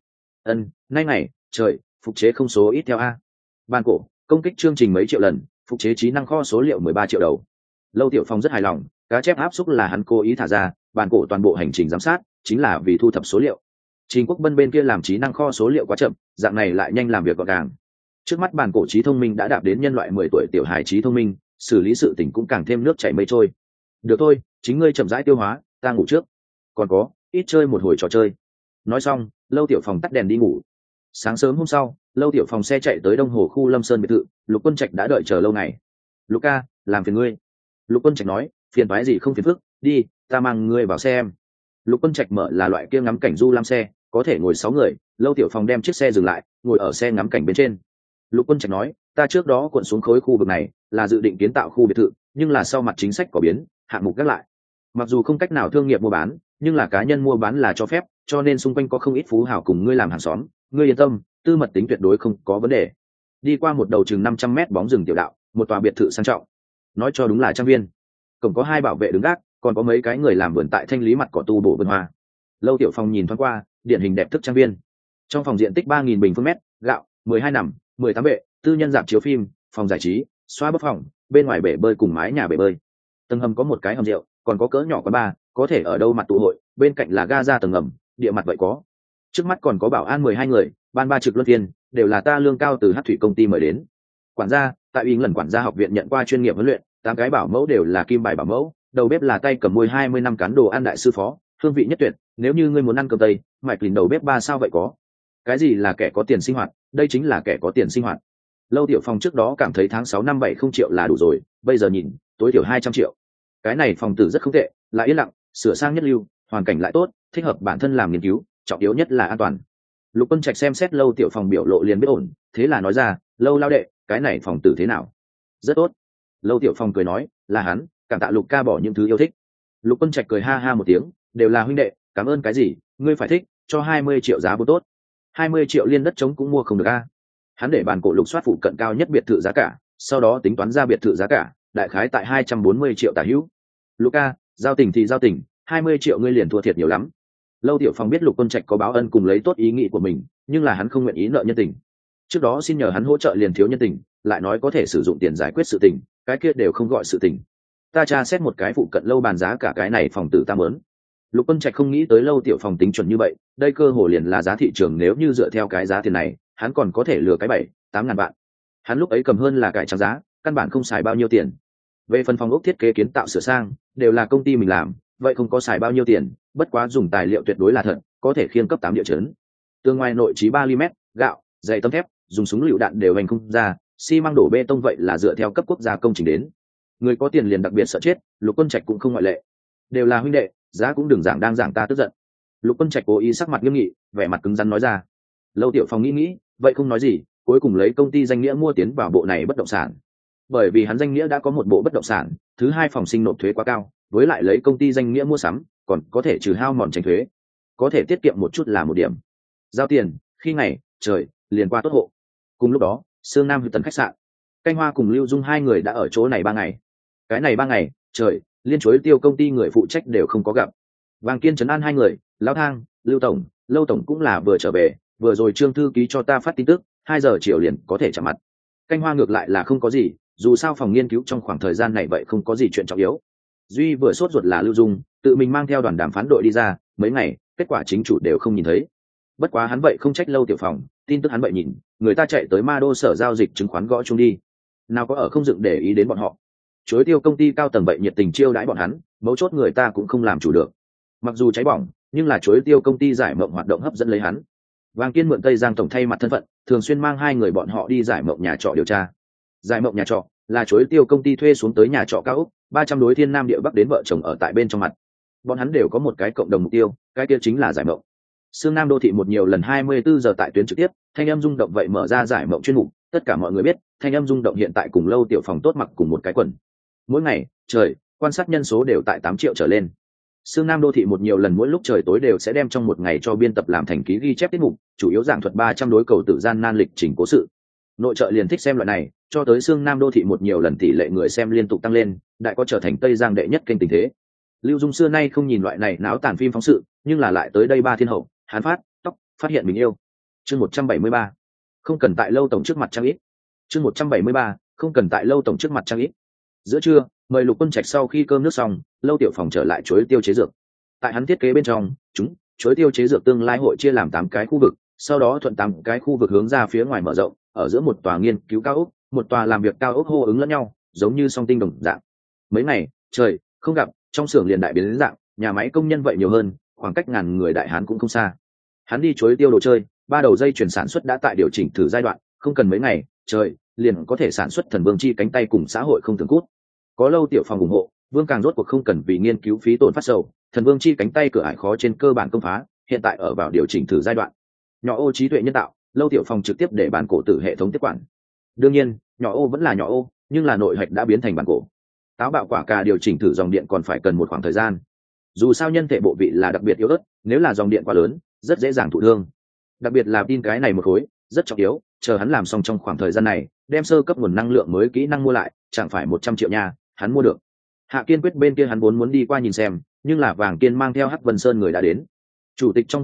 Nay ngày, trời, phục chế không số ít theo a. Ban cổ, công kích chương trình mấy triệu lần, phục chế trí năng kho số liệu 13 triệu đầu. Lâu Tiểu Phong rất hài lòng, cá chép áp xúc là hắn cố ý thả ra, bàn cổ toàn bộ hành trình giám sát, chính là vì thu thập số liệu. Trình Quốc Bân bên kia làm trí năng kho số liệu quá chậm, dạng này lại nhanh làm việc gọn gàng. Trước mắt bàn cổ trí thông minh đã đạt đến nhân loại 10 tuổi tiểu hài trí thông minh, xử lý sự tình cũng càng thêm nước chảy mây trôi. Được thôi, chính ngươi chậm rãi tiêu hóa, ta ngủ trước. Còn có, ít chơi một hồi trò chơi. Nói xong, Lâu Tiểu Phong tắt đèn đi ngủ. Sáng sớm hôm sau, Lâu Tiểu Phong xe chạy tới Đông Hồ khu Lâm Sơn biệt thự, Lục Quân Trạch đã đợi chờ lâu ngày. Lục ca, làm phiền ngươi. Lục Quân Trạch nói, phiền toái gì không phiền phức, đi, ta mang ngươi vào xe em. Lục Quân Trạch mở là loại kia ngắm cảnh du lam xe, có thể ngồi 6 người. Lâu Tiểu Phong đem chiếc xe dừng lại, ngồi ở xe ngắm cảnh bên trên. Lục Quân Trạch nói, ta trước đó cuộn xuống khối khu vực này là dự định kiến tạo khu biệt thự, nhưng là sau mặt chính sách có biến, hạng mục gác lại. Mặc dù không cách nào thương nghiệp mua bán, nhưng là cá nhân mua bán là cho phép, cho nên xung quanh có không ít phú hào cùng ngươi làm hàng xóm, ngươi yên tâm, tư mật tính tuyệt đối không có vấn đề. Đi qua một đầu chừng 500 mét bóng rừng tiểu đạo, một tòa biệt thự sang trọng. Nói cho đúng là trang viên. Cổng có 2 bảo vệ đứng gác, còn có mấy cái người làm vườn tại thanh lý mặt cỏ tu bổ vườn hoa. Lâu Tiểu Phong nhìn thoáng qua, điển hình đẹp thức trang viên. Trong phòng diện tích 3.000 bình phương mét, gạo 12 nằm, 18 bệ, tư nhân rạp chiếu phim, phòng giải trí, xoa bắp phòng, bên ngoài bể bơi cùng mái nhà bể bơi. Tầng hầm có một cái hầm rượu, còn có cỡ nhỏ quán bar, có thể ở đâu mặt tụ hội, bên cạnh là ga ra tầng ngầm, địa mặt vậy có. Trước mắt còn có bảo an 12 người, ban ba trực luân viên, đều là ta lương cao từ Hắc thủy công ty mời đến. Quản gia, tại Uy lần quản gia học viện nhận qua chuyên nghiệp huấn luyện, 8 cái bảo mẫu đều là kim bài bảo mẫu, đầu bếp là tay cầm môi 20 năm cán đồ ăn đại sư phó, hương vị nhất tuyệt, nếu như ngươi muốn ăn cơm tây, mạch lìn đầu bếp ba sao vậy có. Cái gì là kẻ có tiền sinh hoạt, đây chính là kẻ có tiền sinh hoạt. Lâu Tiểu Phong trước đó cảm thấy tháng 6 năm 70 triệu là đủ rồi, bây giờ nhìn, tối thiểu 200 triệu. Cái này phòng tử rất không tệ, lại yên lặng, sửa sang nhất lưu, hoàn cảnh lại tốt, thích hợp bản thân làm nghiên cứu, trọng yếu nhất là an toàn. Lục Quân Trạch xem xét Lâu Tiểu Phong biểu lộ liền biết ổn, thế là nói ra, Lâu lao đệ, cái này phòng tử thế nào? Rất tốt. Lâu Tiểu Phong cười nói, là hắn, cảm tạ Lục ca bỏ những thứ yêu thích. Lục Quân Trạch cười ha ha một tiếng, đều là huynh đệ, cảm ơn cái gì, ngươi phải thích, cho 20 triệu giá vốn tốt. 20 triệu liên đất trống cũng mua không được a. Hắn để bàn cổ lục soát phụ cận cao nhất biệt thự giá cả, sau đó tính toán ra biệt thự giá cả, đại khái tại 240 triệu tả hữu. Luca, giao tình thì giao tình, 20 triệu ngươi liền thua thiệt nhiều lắm. Lâu Tiểu Phong biết Lục Quân Trạch có báo ân cùng lấy tốt ý nghĩ của mình, nhưng là hắn không nguyện ý nợ nhân tình. Trước đó xin nhờ hắn hỗ trợ liền thiếu nhân tình, lại nói có thể sử dụng tiền giải quyết sự tình, cái kia đều không gọi sự tình. Ta tra xét một cái phụ cận lâu bàn giá cả cái này phòng tử ta muốn. Lục Quân Trạch không nghĩ tới Lâu Tiểu Phong tính chuẩn như vậy, đây cơ hồ liền là giá thị trường, nếu như dựa theo cái giá tiền này, hắn còn có thể lừa cái 7-8 ngàn vạn. Hắn lúc ấy cầm hơn là cải trắng giá, căn bản không xài bao nhiêu tiền. Về phần phòng ốc thiết kế kiến tạo sửa sang, đều là công ty mình làm, vậy không có xài bao nhiêu tiền, bất quá dùng tài liệu tuyệt đối là thật, có thể khiêng cấp 8 địa chấn. Tường ngoài nội trí 3 mm, gạo, dày tấm thép, dùng súng lựu đạn đều hành không ra, xi măng đổ bê tông vậy là dựa theo cấp quốc gia công trình đến. Người có tiền liền đặc biệt sợ chết, Lục Quân Trạch cũng không ngoại lệ. Đều là huynh đệ, giá cũng đừng giảng đang giảng ta tức giận. Lục Quân Trạch cố ý sắc mặt nghiêm nghị, vẻ mặt cứng rắn nói ra. Lâu Tiểu Phong nghĩ, vậy không nói gì, cuối cùng lấy công ty danh nghĩa mua tiến vào bộ này bất động sản. Bởi vì hắn danh nghĩa đã có một bộ bất động sản, thứ hai phòng sinh nộp thuế quá cao, với lại lấy công ty danh nghĩa mua sắm, còn có thể trừ hao mòn tránh thuế, có thể tiết kiệm một chút là một điểm. Giao tiền, khi ngày, trời, liền qua tốt hộ. Cùng lúc đó, Sương Nam Hilton khách sạn, Canh Hoa cùng Lưu Dung hai người đã ở chỗ này 3 ngày. Cái này 3 ngày, trời, liên chuối tiêu công ty người phụ trách đều không có gặp. Vàng Kiên trấn an hai người, Lão Thang, Lưu tổng, Lâu tổng cũng là vừa trở về, vừa rồi Trương thư ký cho ta phát tin tức, 2 giờ chiều liền có thể chạm mặt. Canh Hoa ngược lại là không có gì, dù sao phòng nghiên cứu trong khoảng thời gian này vậy không có gì chuyện trọng yếu. Duy vừa sốt ruột là Lưu Dung, tự mình mang theo đoàn đàm phán đội đi ra, mấy ngày, kết quả chính chủ đều không nhìn thấy. Bất quá hắn vậy không trách Lâu Tiểu Phong, tin tức hắn vậy nhìn, người ta chạy tới Ma Đô sở giao dịch chứng khoán gõ chung đi, nào có ở không dựng để ý đến bọn họ. Chuối tiêu công ty cao tầng vậy nhiệt tình chiêu đãi bọn hắn, mấu chốt người ta cũng không làm chủ được. Mặc dù cháy bỏng, nhưng là chuối tiêu công ty giải mộng hoạt động hấp dẫn lấy hắn. Vàng Kiên mượn Tây Giang tổng thay mặt thân phận, thường xuyên mang hai người bọn họ đi giải mộng nhà trọ điều tra. Giải mộng nhà trọ là chuối tiêu công ty thuê xuống tới nhà trọ cao ốc, 300 đối thiên nam địa bắc đến vợ chồng ở tại bên trong mặt. Bọn hắn đều có một cái cộng đồng mục tiêu, cái kia chính là giải mộng. Sương Nam đô thị một nhiều lần 24 giờ tại tuyến trực tiếp, thanh âm rung động vậy mở ra giải mộng chuyên mục, tất cả mọi người biết, thanh âm rung động hiện tại cùng Lâu Tiểu Phong tốt mặc cùng một cái quần. Mỗi ngày, trời, quan sát nhân số đều tại 8 triệu trở lên. Sương Nam đô thị một nhiều lần mỗi lúc trời tối đều sẽ đem trong một ngày cho biên tập làm thành ký ghi chép tiết mục, chủ yếu giảng thuật 300 đối cầu tử gian nan lịch trình cố sự. Nội trợ liền thích xem loại này, cho tới Sương Nam đô thị một nhiều lần tỷ lệ người xem liên tục tăng lên, đại có trở thành Tây Giang đệ nhất kênh tình thế. Lưu Dung xưa nay không nhìn loại này náo tàn phim phóng sự, nhưng là lại tới đây ba thiên hậu, hán phát, tóc, phát hiện mình yêu. Chương 173. Không cần tại Lâu tổng trước mặt trang ít. Chương 173. Không cần tại Lâu tổng trước mặt trang ít. Giữa trưa, mời Lục Quân Trạch sau khi cơm nước xong, Lâu Tiểu Phong trở lại chuối tiêu chế dược. Tại hắn thiết kế bên trong, chuối tiêu chế dược tương lai hội chia làm 8 cái khu vực, sau đó thuận 8 cái khu vực hướng ra phía ngoài mở rộng, ở giữa một tòa nghiên cứu cao ốc, một tòa làm việc cao ốc hô ứng lẫn nhau, giống như song tinh đồng dạng. Mấy ngày, trời không gặp, trong xưởng liền đại biến đến dạng, nhà máy công nhân vậy nhiều hơn, khoảng cách ngàn người đại hán cũng không xa. Hắn đi chuối tiêu đồ chơi, 3 đầu dây chuyển sản xuất đã tại điều chỉnh thử giai đoạn, không cần mấy ngày, trời liền có thể sản xuất thần vương chi cánh tay cùng xã hội không thường cút. Có Lâu Tiểu Phong ủng hộ, Vương càng rốt cuộc không cần vì nghiên cứu phí tổn phát sầu, thần vương chi cánh tay cửa ải khó trên cơ bản công phá, hiện tại ở vào điều chỉnh thử giai đoạn. Nhỏ ô trí tuệ nhân tạo, Lâu Tiểu Phong trực tiếp để bản cổ tử hệ thống tiếp quản. Đương nhiên, nhỏ ô vẫn là nhỏ ô, nhưng là nội hạch đã biến thành bản cổ. Táo bạo quả cà điều chỉnh thử dòng điện còn phải cần một khoảng thời gian. Dù sao nhân thể bộ vị là đặc biệt yếu ớt, nếu là dòng điện quá lớn, rất dễ dàng thụ thương. Đặc biệt là tin cái này một khối, rất trọng yếu, chờ hắn làm xong trong khoảng thời gian này, đem sơ cấp nguồn năng lượng mới kỹ năng mua lại, chẳng phải 100 triệu nha, hắn mua được. Hạ Kiên Quyết bên kia hắn vốn muốn đi qua nhìn xem, nhưng là Vàng Kiên mang theo Hắc Vân Sơn người đã đến. Chủ tịch trong văn phòng,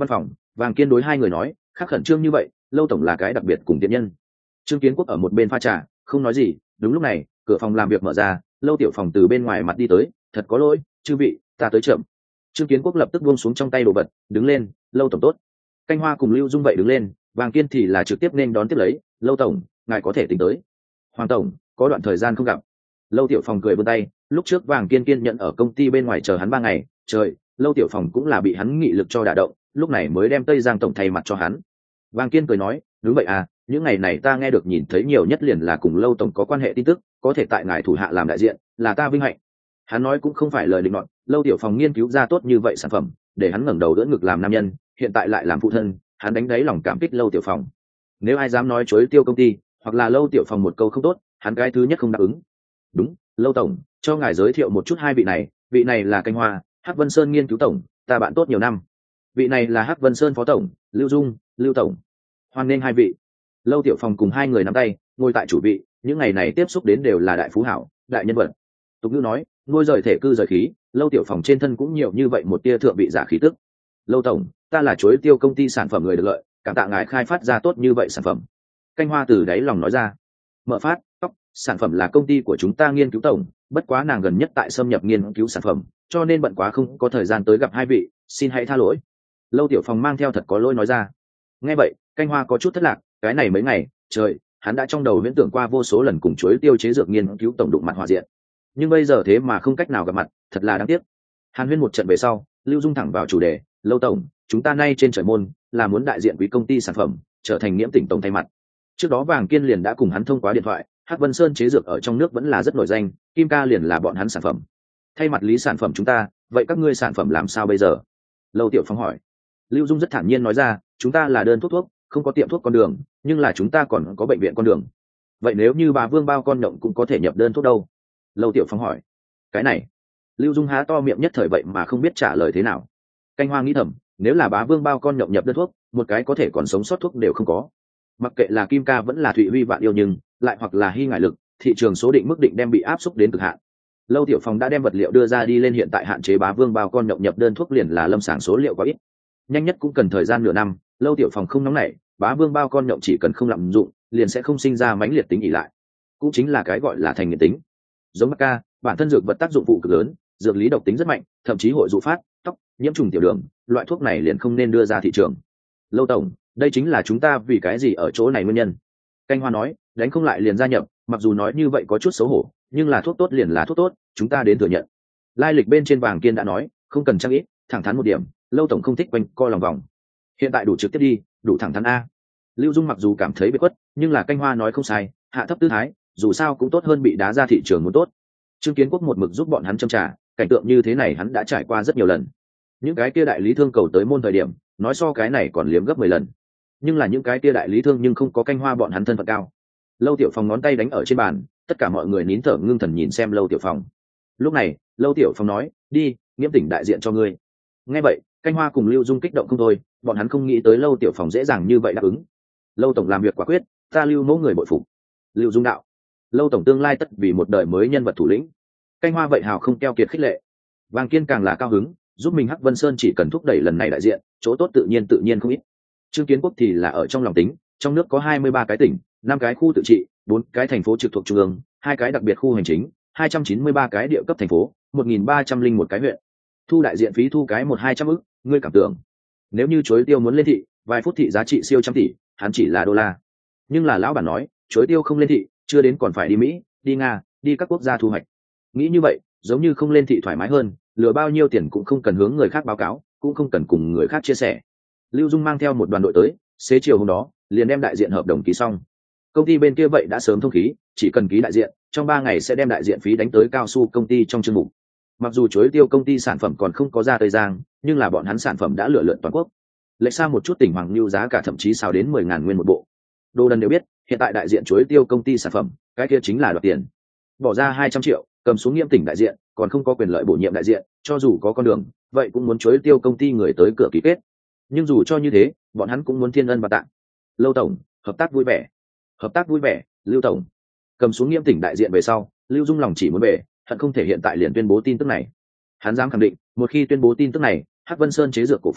Vàng Kiên đối hai người nói, khác khẩn trương như vậy, Lâu tổng là cái đặc biệt cùng tiện nhân. Trương Kiến Quốc ở một bên pha trà, không nói gì. Đúng lúc này, cửa phòng làm việc mở ra, Lâu Tiểu Phòng từ bên ngoài mặt đi tới, thật có lỗi, chư vị, ta tới chậm. Trương Kiến Quốc lập tức buông xuống trong tay đồ vật, đứng lên, Lâu tổng tốt. Canh Hoa cùng Lưu Dung vậy đứng lên, Vàng Kiên thì là trực tiếp nên đón tiếp lấy, Lâu tổng, ngài có thể tính tới. Hoàng tổng, có đoạn thời gian không gặp. Lâu Tiểu Phòng cười vươn tay, lúc trước Vàng Kiên kiên nhận ở công ty bên ngoài chờ hắn 3 ngày, trời, Lâu Tiểu Phòng cũng là bị hắn nghị lực cho đả động, lúc này mới đem Tây Giang tổng thay mặt cho hắn. Vàng Kiên cười nói, đúng vậy à, những ngày này ta nghe được nhìn thấy nhiều nhất liền là cùng Lâu tổng có quan hệ tin tức, có thể tại ngài thủ hạ làm đại diện, là ta vinh hạnh. Hắn nói cũng không phải lời định nọt, Lâu Tiểu Phòng nghiên cứu ra tốt như vậy sản phẩm, để hắn ngẩng đầu đỡ ngực làm nam nhân, hiện tại lại làm phụ thân, hắn đánh đáy lòng cảm kích Lâu Tiểu Phòng. Nếu ai dám nói chối tiêu công ty, hoặc là Lâu Tiểu Phòng một câu không tốt, hắn cái thứ nhất không đáp ứng. Đúng, Lâu tổng, cho ngài giới thiệu một chút hai vị này là Canh Hoa, Hắc Vân Sơn nghiên cứu tổng, ta bạn tốt nhiều năm. Vị này là Hắc Vân Sơn phó tổng, Lưu Dung, Lưu tổng. Hoan nghênh hai vị. Lâu Tiểu Phòng cùng hai người nắm tay, ngồi tại chủ vị, những ngày này tiếp xúc đến đều là đại phú hảo, đại nhân vật. Tục ngữ nói, nuôi rời thể cư rời khí, Lâu Tiểu Phòng trên thân cũng nhiều như vậy một tia thượng vị giả khí tức. Lâu tổng, ta là chuối tiêu công ty sản phẩm người được lợi, cảm tạ ngài khai phát ra tốt như vậy sản phẩm. Canh Hoa từ đáy lòng nói ra. Mở phát, tóc, sản phẩm là công ty của chúng ta nghiên cứu tổng, bất quá nàng gần nhất tại xâm nhập nghiên cứu sản phẩm, cho nên bận quá không có thời gian tới gặp hai vị, xin hãy tha lỗi. Lâu Tiểu Phòng mang theo thật có lỗi nói ra. Nghe vậy, Canh Hoa có chút thất lạc, cái này mấy ngày, trời, hắn đã trong đầu viễn tưởng qua vô số lần cùng chuối tiêu chế dược nghiên cứu tổng đụng mặt hòa diện, nhưng bây giờ thế mà không cách nào gặp mặt, thật là đáng tiếc. Hàn huyên một trận về sau, Lưu Dung thẳng vào chủ đề, Lâu tổng, chúng ta nay trên trời môn là muốn đại diện quý công ty sản phẩm, trở thành Nghiễm Tỉnh tổng thay mặt. Trước đó Vàng Kiên liền đã cùng hắn thông qua điện thoại, Hắc Vân Sơn chế dược ở trong nước vẫn là rất nổi danh, Kim Ca liền là bọn hắn sản phẩm. Thay mặt lý sản phẩm chúng ta, vậy các ngươi sản phẩm làm sao bây giờ? Lâu Tiểu Phong hỏi. Lưu Dung rất thản nhiên nói ra, chúng ta là đơn thuốc, không có tiệm thuốc con đường, nhưng là chúng ta còn có bệnh viện con đường. Vậy nếu như bà Vương bao con nhộng cũng có thể nhập đơn thuốc đâu? Lâu Tiểu Phong hỏi. Cái này, Lưu Dung há to miệng nhất thời vậy mà không biết trả lời thế nào. Canh Hoa nghĩ thầm, nếu là bá Vương bao con nhộng nhập đơn thuốc, một cái có thể còn sống sót thuốc đều không có. Mặc kệ là Kim Ca vẫn là Thụy Huy Vạn Yêu nhưng lại hoặc là Hy Ngải Lực, thị trường số định mức định đem bị áp xúc đến cực hạn. Lâu Tiểu Phong đã đem vật liệu đưa ra đi lên, hiện tại hạn chế bá Vương bao con nhộng nhập đơn thuốc liền là lâm sàng số liệu quá ít, nhanh nhất cũng cần thời gian nửa năm. Lâu Tiểu Phong không nóng nảy, bá Vương bao con nhộng chỉ cần không lạm dụng, liền sẽ không sinh ra mãnh liệt tính ỉ lại, cũng chính là cái gọi là thành nghiện tính. Giống Maca, bản thân dược vật tác dụng phụ cực lớn, dược lý độc tính rất mạnh, thậm chí hội dụ phát, tóc, nhiễm trùng tiểu đường, loại thuốc này liền không nên đưa ra thị trường. Lâu tổng, đây chính là chúng ta vì cái gì ở chỗ này nguyên nhân. Canh Hoa nói, đánh không lại liền gia nhập, mặc dù nói như vậy có chút xấu hổ, nhưng là thuốc tốt liền là thuốc tốt, chúng ta đến thừa nhận. Lai lịch bên trên Vàng Kiên đã nói, không cần trang ít, thẳng thắn một điểm. Lâu tổng không thích quanh co lòng vòng, hiện tại đủ trực tiếp đi, đủ thẳng thắn a. Lưu Dung mặc dù cảm thấy bị khuất, nhưng là Canh Hoa nói không sai, hạ thấp tư thái, dù sao cũng tốt hơn bị đá ra thị trường muốn tốt. Trương Kiến Quốc một mực giúp bọn hắn châm trà, cảnh tượng như thế này hắn đã trải qua rất nhiều lần. Những cái kia đại lý thương cầu tới môn thời điểm, nói so cái này còn liếm gấp 10 lần. Nhưng là những cái kia đại lý thương nhưng không có Canh Hoa bọn hắn thân phận cao. Lâu Tiểu Phong ngón tay đánh ở trên bàn, tất cả mọi người nín thở ngưng thần nhìn xem Lâu Tiểu Phong. Lúc này, Lâu Tiểu Phong nói, đi, Nghiễm Tỉnh đại diện cho ngươi. Nghe vậy, Canh Hoa cùng Lưu Dung kích động không thôi, bọn hắn không nghĩ tới Lâu Tiểu Phong dễ dàng như vậy đáp ứng. Lâu tổng làm việc quả quyết, ta Lưu mẫu người bội phục. Lưu Dung đạo, Lâu tổng tương lai tất vì một đời mới nhân vật thủ lĩnh. Canh Hoa vậy hào không keo kiệt khích lệ. Vàng Kiên càng là cao hứng, giúp mình Hắc Vân Sơn chỉ cần thúc đẩy lần này đại diện, chỗ tốt tự nhiên không ít. Trương Kiến Quốc thì là ở trong lòng tính, trong nước có 23 cái tỉnh, 5 cái khu tự trị, 4 cái thành phố trực thuộc trung ương, 2 cái đặc biệt khu hành chính, 293 cái địa cấp thành phố, 1301 cái huyện. Thu đại diện phí thu cái 1-200 ức, ngươi cảm tưởng. Nếu như chuối tiêu muốn lên thị, vài phút thị giá trị siêu trăm tỷ, hắn chỉ là đô la. Nhưng là lão bản nói, chuối tiêu không lên thị, chưa đến còn phải đi Mỹ, đi Nga, đi các quốc gia thu hoạch. Nghĩ như vậy, giống như không lên thị thoải mái hơn, lừa bao nhiêu tiền cũng không cần hướng người khác báo cáo, cũng không cần cùng người khác chia sẻ. Lưu Dung mang theo một đoàn đội tới, xế chiều hôm đó liền đem đại diện hợp đồng ký xong. Công ty bên kia vậy đã sớm thông khí, chỉ cần ký đại diện, trong 3 ngày sẽ đem đại diện phí đánh tới cao su công ty trong chương mục. Mặc dù chuối tiêu công ty sản phẩm còn không có ra Tây Giang, nhưng là bọn hắn sản phẩm đã lựa lượn toàn quốc. Lệch xa một chút tỉnh Hoàng Lưu giá cả thậm chí sao đến 10.000 nguyên một bộ. Đồ đần đều biết, hiện tại đại diện chuối tiêu công ty sản phẩm, cái kia chính là đoạt tiền. Bỏ ra 200 triệu, cầm xuống Nghiễm Tỉnh đại diện, còn không có quyền lợi bổ nhiệm đại diện, cho dù có con đường, vậy cũng muốn chuối tiêu công ty người tới cửa ký kết. Nhưng dù cho như thế, bọn hắn cũng muốn thiên ân và tặng. Lâu tổng, hợp tác vui vẻ. Hợp tác vui vẻ, Lưu tổng. Cầm xuống Nghiễm Tỉnh đại diện về sau, Lưu Dung lòng chỉ muốn về, hận không thể hiện tại liền tuyên bố tin tức này. Hắn dám khẳng định, một khi tuyên bố tin tức này, Hắc Vân Sơn chế dược cổ phần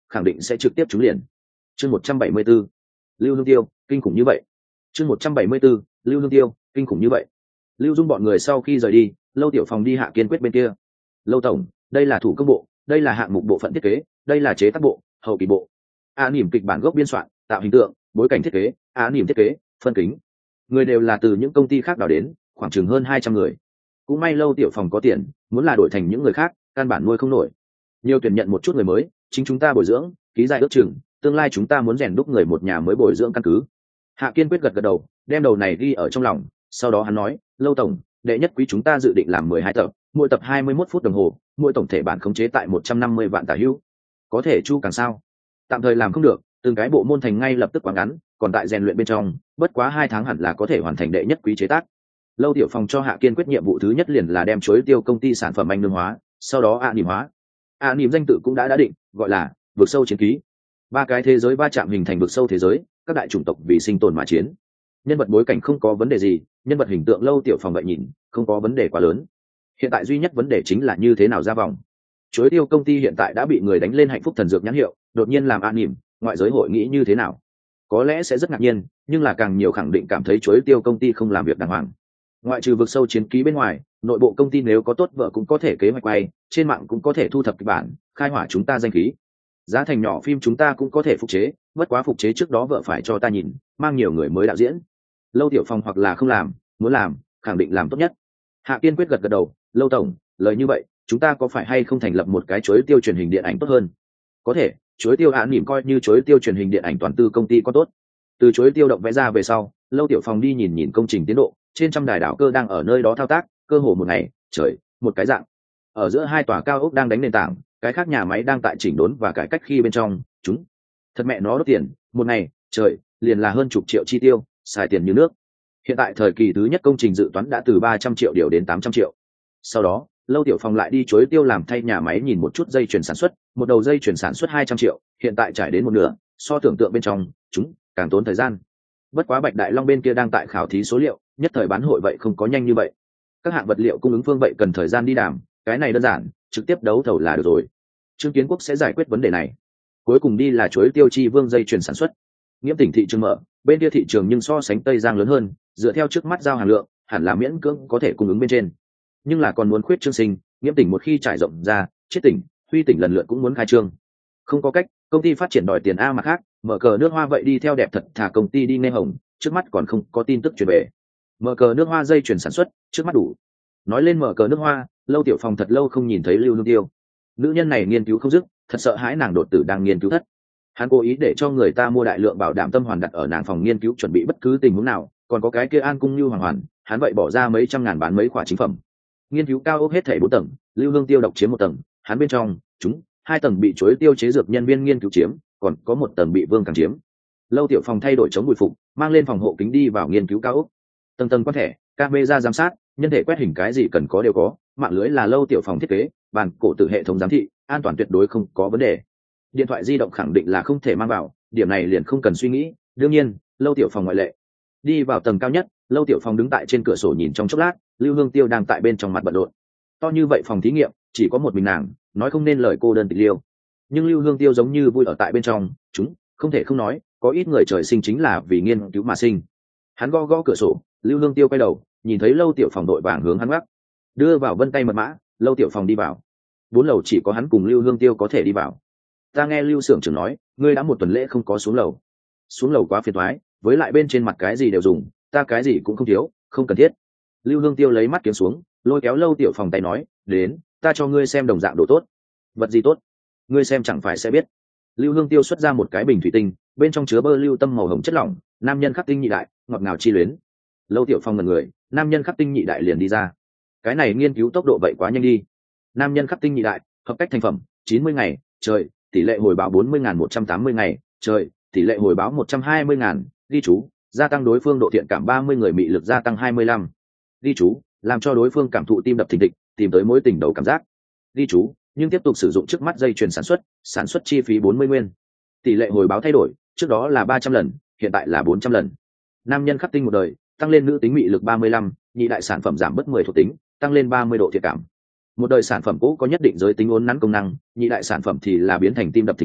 khẳng định sẽ trực tiếp trúng liền. Chương 174. Lưu Hương Tiêu, kinh khủng như vậy. Chương 174. Lưu Hương Tiêu, kinh khủng như vậy. Lưu Dung bọn người sau khi rời đi, Lâu Tiểu Phong đi Hạ Kiên Quyết bên kia. Lâu tổng, đây là thủ công bộ, đây là hạng mục bộ phận thiết kế, đây là chế tác bộ, hậu kỳ bộ. Nỉm kịch bản gốc biên soạn, tạo hình tượng, bối cảnh thiết kế, Nỉm thiết kế, phân kính. Người đều là từ những công ty khác đào đến, khoảng chừng hơn 200 người. Cũng may Lâu Tiểu Phong có tiền, muốn là đổi thành những người khác, căn bản nuôi không nổi. Nhiều tuyển nhận một chút người mới, chính chúng ta bồi dưỡng, ký dài ước chừng, tương lai chúng ta muốn rèn đúc người một nhà mới bồi dưỡng căn cứ. Hạ Kiên Quyết gật gật đầu, đem đầu này ghi ở trong lòng, sau đó hắn nói, Lâu tổng, đệ nhất quý chúng ta dự định làm 12 tập, mỗi tập 21 phút đồng hồ, mỗi tổng thể bản khống chế tại 150 vạn tả hữu. Có thể chu càng sao? Tạm thời làm không được, từng cái bộ môn thành ngay lập tức quá ngắn, còn tại rèn luyện bên trong, bất quá 2 tháng hẳn là có thể hoàn thành đệ nhất quý chế tác. Lâu Tiểu Phong cho Hạ Kiên Quyết nhiệm vụ thứ nhất liền là đem chuối tiêu công ty sản phẩm anh lương hóa, sau đó Nỉm hóa. Nỉm danh tự cũng đã định, gọi là vực sâu chiến ký. 3 cái thế giới va chạm hình thành vực sâu thế giới, các đại chủng tộc vì sinh tồn mà chiến. Nhân vật bối cảnh không có vấn đề gì, nhân vật hình tượng Lâu Tiểu Phong vậy nhìn, không có vấn đề quá lớn. Hiện tại duy nhất vấn đề chính là như thế nào ra vòng. Chuối tiêu công ty hiện tại đã bị người đánh lên hạnh phúc thần dược nhãn hiệu, đột nhiên làm Nỉm, ngoại giới hội nghĩ như thế nào? Có lẽ sẽ rất ngạc nhiên, nhưng là càng nhiều khẳng định cảm thấy chuối tiêu công ty không làm việc đàng hoàng. Ngoại trừ vực sâu chiến ký bên ngoài, nội bộ công ty nếu có tốt vợ cũng có thể kế hoạch quay, trên mạng cũng có thể thu thập kịch bản, khai hỏa chúng ta danh khí. Giá thành nhỏ phim chúng ta cũng có thể phục chế, bất quá phục chế trước đó vợ phải cho ta nhìn, mang nhiều người mới đạo diễn. Lâu Tiểu Phong hoặc là không làm, muốn làm, khẳng định làm tốt nhất. Hạ Kiên Quyết gật gật đầu, Lâu tổng, lời như vậy, chúng ta có phải hay không thành lập một cái chuối tiêu truyền hình điện ảnh tốt hơn? Có thể, chuối tiêu Nỉm coi như chuối tiêu truyền hình điện ảnh toàn tư công ty có tốt. Từ chuối tiêu động vẽ ra về sau, Lâu Tiểu Phong đi nhìn nhìn công trình tiến độ, trên trăm đài đảo cơ đang ở nơi đó thao tác, cơ hồ một ngày, trời, một cái dạng. Ở giữa 2 tòa cao ốc đang đánh nền tảng, cái khác nhà máy đang tại chỉnh đốn và cải cách khi bên trong, chúng thật mẹ nó đốt tiền, một ngày, trời, liền là hơn chục triệu chi tiêu, xài tiền như nước. Hiện tại thời kỳ thứ nhất công trình dự toán đã từ 300 triệu điều đến 800 triệu. Sau đó, Lâu Tiểu Phong lại đi chuối tiêu làm thay nhà máy nhìn một chút dây chuyền sản xuất, một đầu dây chuyền sản xuất 200 triệu, hiện tại trải đến một nửa, so tưởng tượng bên trong, chúng càng tốn thời gian. Bất quá Bạch Đại Long bên kia đang tại khảo thí số liệu, nhất thời bán hội vậy không có nhanh như vậy. Các hạng vật liệu cung ứng phương vậy cần thời gian đi đàm, cái này đơn giản, trực tiếp đấu thầu là được rồi. Trương Kiến Quốc sẽ giải quyết vấn đề này. Cuối cùng đi là chuối tiêu chi vương dây chuyền sản xuất. Nghiễm tỉnh thị trường mở, bên kia thị trường nhưng so sánh Tây Giang lớn hơn, dựa theo trước mắt giao hàng lượng, hẳn là miễn cưỡng có thể cung ứng bên trên. Nhưng là còn muốn khuyết trương sinh, Nghiễm tỉnh một khi trải rộng ra, Chiết tỉnh, Huy tỉnh lần lượt cũng muốn khai trương. Không có cách, công ty phát triển đòi tiền a mà khác, mở cờ nước hoa vậy đi theo đẹp thật thà công ty đi nghe hồng, trước mắt còn không có tin tức truyền về. Mở cờ nước hoa dây chuyển sản xuất, trước mắt đủ. Nói lên mở cờ nước hoa, Lâu Tiểu Phong thật lâu không nhìn thấy Lưu Hương Tiêu. Nữ nhân này nghiên cứu không dứt, thật sợ hãi nàng đột tử đang nghiên cứu thất. Hắn cố ý để cho người ta mua đại lượng bảo đảm tâm hoàn đặt ở nàng phòng nghiên cứu chuẩn bị bất cứ tình huống nào, còn có cái kia An Cung Như Hoàng Hoàn, hắn vậy bỏ ra mấy trăm ngàn bán mấy khỏa chính phẩm. Nghiên cứu cao ốc hết thảy 4 tầng, Lưu Hương Tiêu độc chiếm 1 tầng, hắn bên trong, chúng 2 tầng bị chuối tiêu chế dược nhân viên nghiên cứu chiếm, còn có 1 tầng bị Vương Càng chiếm. Lâu Tiểu Phong thay đổi chống bụi phục, mang lên phòng hộ kính đi vào nghiên cứu cao ốc. Tầng tầng quan thẻ, camera giám sát, nhân thể quét hình cái gì cần có đều có, mạng lưới là Lâu Tiểu Phong thiết kế, bàn cổ tự hệ thống giám thị, an toàn tuyệt đối không có vấn đề. Điện thoại di động khẳng định là không thể mang vào, điểm này liền không cần suy nghĩ, đương nhiên, Lâu Tiểu Phong ngoại lệ. Đi vào tầng cao nhất, Lâu Tiểu Phong đứng tại trên cửa sổ nhìn trong chốc lát, Lưu Hương Tiêu đang tại bên trong mặt bận rộn. To như vậy phòng thí nghiệm, chỉ có một mình nàng, nói không nên lời cô đơn tịch liêu. Nhưng Lưu Hương Tiêu giống như vui ở tại bên trong, chúng không thể không nói, có ít người trời sinh chính là vì nghiên cứu mà sinh. Hắn gõ gõ cửa sổ, Lưu Hương Tiêu quay đầu, nhìn thấy Lâu Tiểu Phong đội vàng hướng hắn gác, đưa vào vân tay mật mã, Lâu Tiểu Phong đi vào. 4 lầu chỉ có hắn cùng Lưu Hương Tiêu có thể đi vào. Ta nghe Lưu xưởng trưởng nói, ngươi đã 1 tuần lễ không có xuống lầu. Xuống lầu quá phiền toái, với lại bên trên mặt cái gì đều dùng, ta cái gì cũng không thiếu, không cần thiết. Lưu Hương Tiêu lấy mắt kiếm xuống, lôi kéo Lâu Tiểu Phong tay nói, đến, ta cho ngươi xem đồng dạng đồ tốt. Vật gì tốt? Ngươi xem chẳng phải sẽ biết. Lưu Hương Tiêu xuất ra một cái bình thủy tinh, bên trong chứa bơ lưu tâm màu hồng chất lỏng, nam nhân khắc tinh nhị đại, ngọt ngào chi luyến. Lâu Tiểu Phong ngẩn người, nam nhân khắc tinh nhị đại liền đi ra. Cái này nghiên cứu tốc độ vậy quá nhanh đi. Nam nhân khắc tinh nhị đại, hợp cách thành phẩm, 90 ngày, trời, tỷ lệ hồi báo 40.180 ngày, trời, tỷ lệ hồi báo 120.000, ghi chú, gia tăng đối phương độ thiện cảm 30 người mị lực gia tăng 25. Ghi chú, làm cho đối phương cảm thụ tim đập thình thịch, tìm tới mối tình đầu cảm giác. Ghi chú, nhưng tiếp tục sử dụng trước mắt dây chuyền sản xuất chi phí 40 nguyên. Tỷ lệ hồi báo thay đổi, trước đó là 300 lần, hiện tại là 400 lần. Nam nhân khắc tinh một đời, tăng lên nữ tính mị lực 35, nhị đại sản phẩm giảm bớt 10 thuộc tính, tăng lên 30 độ thiện cảm. Một đời sản phẩm cũ có nhất định giới tính uốn nắn công năng, nhị đại sản phẩm thì là biến thành tim đập thình thịch,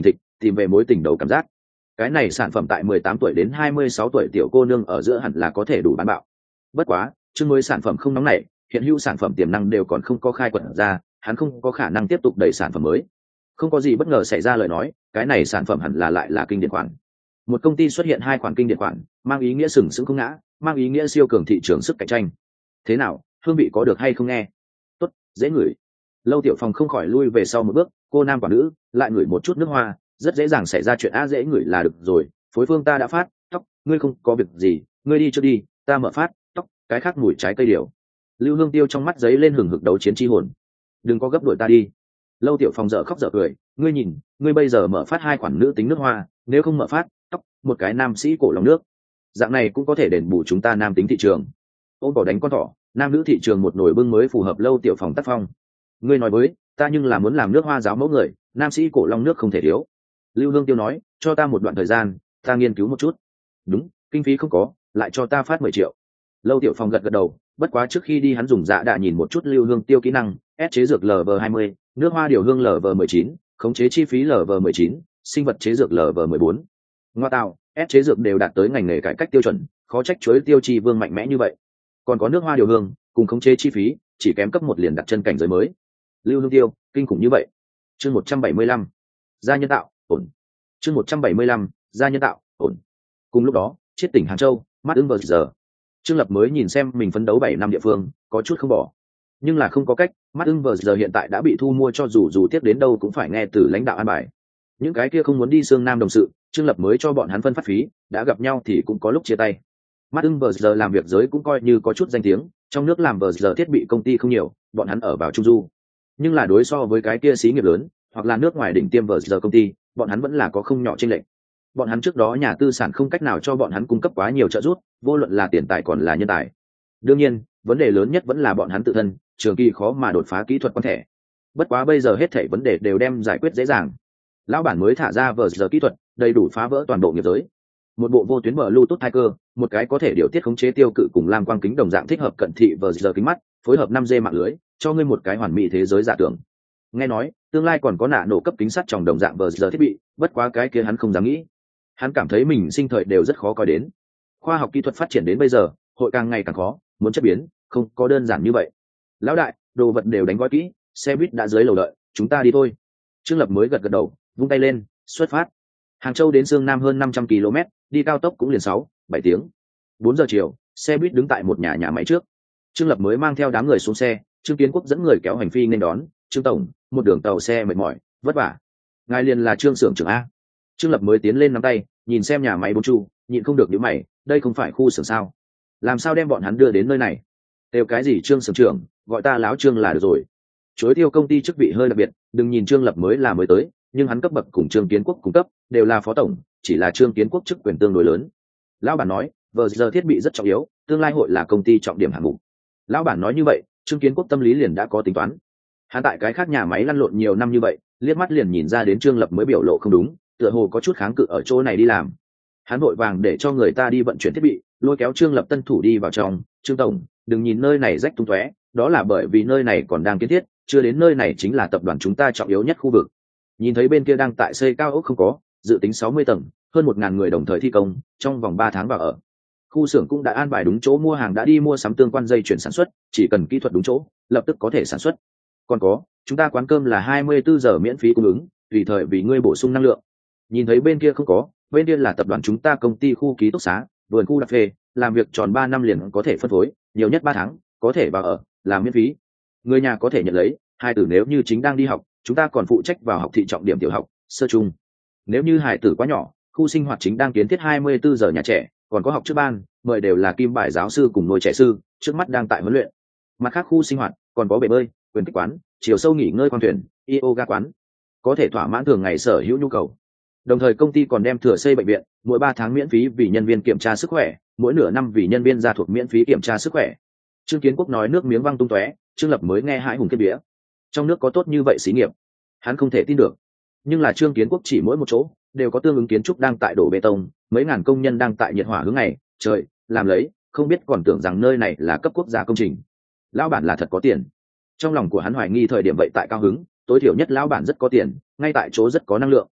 tìm về mối tình đầu cảm giác. Cái này sản phẩm tại 18 tuổi đến 26 tuổi tiểu cô nương ở giữa hẳn là có thể đủ bán bạo. Bất quá chương mới sản phẩm không nóng nảy, hiện hữu sản phẩm tiềm năng đều còn không có khai quật ra, hắn không có khả năng tiếp tục đẩy sản phẩm mới. Không có gì bất ngờ xảy ra lời nói, cái này sản phẩm hẳn là lại là kinh điển khoản. Một công ty xuất hiện hai khoản kinh điển khoản, mang ý nghĩa sừng sững không ngã, mang ý nghĩa siêu cường thị trường sức cạnh tranh. Thế nào, hương vị có được hay không nghe? Tốt, dễ ngửi. Lâu Tiểu Phong không khỏi lui về sau một bước, cô nam quả nữ, lại ngửi một chút nước hoa, rất dễ dàng xảy ra chuyện dễ ngửi là được rồi. Phối phương ta đã phát, tóc, ngươi không có việc gì, ngươi đi trước đi, ta mở phát, tóc, cái khác mùi trái cây điều. Lưu Hương Tiêu trong mắt giấy lên hừng hực đấu chiến chi hồn. Đừng có gấp đuổi ta đi. Lâu Tiểu Phong dở khóc dở cười, ngươi nhìn, ngươi bây giờ mở phát hai khoản nữ tính nước hoa, nếu không mở phát, tóc, một cái nam sĩ cổ lòng nước. Dạng này cũng có thể đền bù chúng ta nam tính thị trường. Ôm cỏ đánh con thỏ, nam nữ thị trường một nồi bưng mới phù hợp Lâu Tiểu Phong tác phong. Ngươi nói với ta nhưng là muốn làm nước hoa giáo mẫu người, nam sĩ cổ long nước không thể thiếu. Lưu Hương Tiêu nói, cho ta một đoạn thời gian, ta nghiên cứu một chút. Đúng, kinh phí không có, lại cho ta phát 10 triệu. Lâu Tiểu Phong gật gật đầu, bất quá trước khi đi hắn dùng dạ đạ nhìn một chút Lưu Hương Tiêu kỹ năng, ép chế dược LV20, nước hoa điều hương LV19, khống chế chi phí LV19, sinh vật chế dược LV14. Ngoa tạo, ép chế dược đều đạt tới ngành nghề cải cách tiêu chuẩn, khó trách chuối tiêu chi vương mạnh mẽ như vậy. Còn có nước hoa điều hương, cùng khống chế chi phí, chỉ kém cấp một liền đặt chân cảnh giới mới. Lưu Hương Tiêu, kinh khủng như vậy. Chương 175. Gia nhân tạo, ổn. Chương 175. Gia nhân tạo, ổn. Cùng lúc đó, chiết tỉnh Hàng Châu, mắt ưng vào giờ. Trương Lập mới nhìn xem mình phấn đấu 7 năm địa phương, có chút không bỏ. Nhưng là không có cách, mắt ưng vào giờ hiện tại đã bị thu mua, cho dù tiếp đến đâu cũng phải nghe từ lãnh đạo an bài. Những cái kia không muốn đi Sương Nam đồng sự, Trương Lập mới cho bọn hắn phân phát phí, đã gặp nhau thì cũng có lúc chia tay. Mắt ưng vào giờ làm việc giới cũng coi như có chút danh tiếng, trong nước làm vào giờ thiết bị công ty không nhiều, bọn hắn ở vào trung du. Nhưng là đối so với cái kia xí nghiệp lớn, hoặc là nước ngoài đỉnh tiêm vào giờ công ty, bọn hắn vẫn là có không nhỏ chênh lệch. Bọn hắn trước đó nhà tư sản không cách nào cho bọn hắn cung cấp quá nhiều trợ giúp, vô luận là tiền tài còn là nhân tài. Đương nhiên, vấn đề lớn nhất vẫn là bọn hắn tự thân, trường kỳ khó mà đột phá kỹ thuật quan thẻ. Bất quá bây giờ hết thảy vấn đề đều đem giải quyết dễ dàng. Lão bản mới thả ra vờ giờ kỹ thuật, đầy đủ phá vỡ toàn bộ nghiệp giới. Một bộ vô tuyến Bluetooth hai cơ, một cái có thể điều tiết khống chế tiêu cự cùng lam quang kính đồng dạng thích hợp cận thị vờ giờ kính mắt, phối hợp 5G mạng lưới, cho ngươi một cái hoàn mỹ thế giới giả tưởng. Nghe nói, tương lai còn có nạ nổ cấp kính sắt trong đồng dạng vờ giờ thiết bị, bất quá cái kia hắn không dám nghĩ. Hắn cảm thấy mình sinh thời đều rất khó coi đến. Khoa học kỹ thuật phát triển đến bây giờ, hội càng ngày càng khó, muốn chất biến, không có đơn giản như vậy. Lão đại, đồ vật đều đánh gói kỹ, xe buýt đã dưới lầu đợi, chúng ta đi thôi. Trương Lập mới gật gật đầu, vung tay lên, xuất phát. Hàng Châu đến Sương Nam hơn 500 km, đi cao tốc cũng liền 6-7 tiếng. 4 giờ chiều, xe buýt đứng tại một nhà máy trước. Trương Lập mới mang theo đám người xuống xe, Trương Kiến Quốc dẫn người kéo hành phi nên đón. Trương tổng, một đường tàu xe mệt mỏi, vất vả. Ngài liền là Trương xưởng trưởng a. Trương Lập mới tiến lên nắm tay, nhìn xem nhà máy bốn chu, nhịn không được nhíu mày, đây không phải khu xưởng sao? Làm sao đem bọn hắn đưa đến nơi này? Đều cái gì Trương xưởng trưởng, gọi ta láo Trương là được rồi. Chuối tiêu công ty chức vị hơi đặc biệt, đừng nhìn Trương Lập mới là mới tới, nhưng hắn cấp bậc cùng Trương Kiến Quốc cung cấp, đều là phó tổng, chỉ là Trương Kiến Quốc chức quyền tương đối lớn. Lão bản nói, vờ giờ thiết bị rất trọng yếu, tương lai hội là công ty trọng điểm hạng mục. Lão bản nói như vậy, Trương Kiến Quốc tâm lý liền đã có tính toán. Hắn tại cái khác nhà máy lăn lộn nhiều năm như vậy, liếc mắt liền nhìn ra đến Trương Lập mới biểu lộ không đúng, tựa hồ có chút kháng cự ở chỗ này đi làm. Hắn vội vàng để cho người ta đi vận chuyển thiết bị, lôi kéo Trương Lập tân thủ đi vào trong. Trương tổng, đừng nhìn nơi này rách tung tóe, đó là bởi vì nơi này còn đang kiến thiết, chưa đến nơi này chính là tập đoàn chúng ta trọng yếu nhất khu vực. Nhìn thấy bên kia đang tại xây cao ốc không có, dự tính 60 tầng, hơn 1000 người đồng thời thi công, trong vòng 3 tháng vào ở. Khu xưởng cũng đã an bài đúng chỗ mua hàng, đã đi mua sắm tương quan dây chuyển sản xuất, chỉ cần kỹ thuật đúng chỗ, lập tức có thể sản xuất. Còn có, chúng ta quán cơm là 24 giờ miễn phí cung ứng, tùy thời vì ngươi bổ sung năng lượng. Nhìn thấy bên kia không có, bên kia là tập đoàn chúng ta công ty khu ký túc xá, vườn khu đặc phê, làm việc tròn 3 năm liền có thể phân phối, nhiều nhất 3 tháng, có thể vào ở, làm miễn phí. Người nhà có thể nhận lấy, hai tử nếu như chính đang đi học, chúng ta còn phụ trách vào học thị trọng điểm tiểu học, sơ trung. Nếu như hải tử quá nhỏ, khu sinh hoạt chính đang kiến thiết 24 giờ nhà trẻ, còn có học trước ban, mời đều là kim bài giáo sư cùng nuôi trẻ sư, trước mắt đang tại huấn luyện. Mặt khác khu sinh hoạt còn có bể bơi, quyền kích quán, chiều sâu nghỉ ngơi khoang thuyền, yoga quán, có thể thỏa mãn thường ngày sở hữu nhu cầu. Đồng thời công ty còn đem thừa xây bệnh viện, mỗi 3 tháng miễn phí vì nhân viên kiểm tra sức khỏe, mỗi nửa năm vì nhân viên gia thuộc miễn phí kiểm tra sức khỏe. Trương Kiến Quốc nói nước miếng văng tung tóe, Trương Lập mới nghe hãi hùng kiếp vía. Trong nước có tốt như vậy xí nghiệp, hắn không thể tin được. Nhưng là Trương Kiến Quốc chỉ mỗi một chỗ đều có tương ứng kiến trúc đang tại đổ bê tông, mấy ngàn công nhân đang tại nhiệt hỏa hướng ngày trời làm lấy, không biết còn tưởng rằng nơi này là cấp quốc gia công trình. Lão bản là thật có tiền. Trong lòng của hắn hoài nghi thời điểm vậy tại cao hứng, tối thiểu nhất lão bản rất có tiền, ngay tại chỗ rất có năng lượng.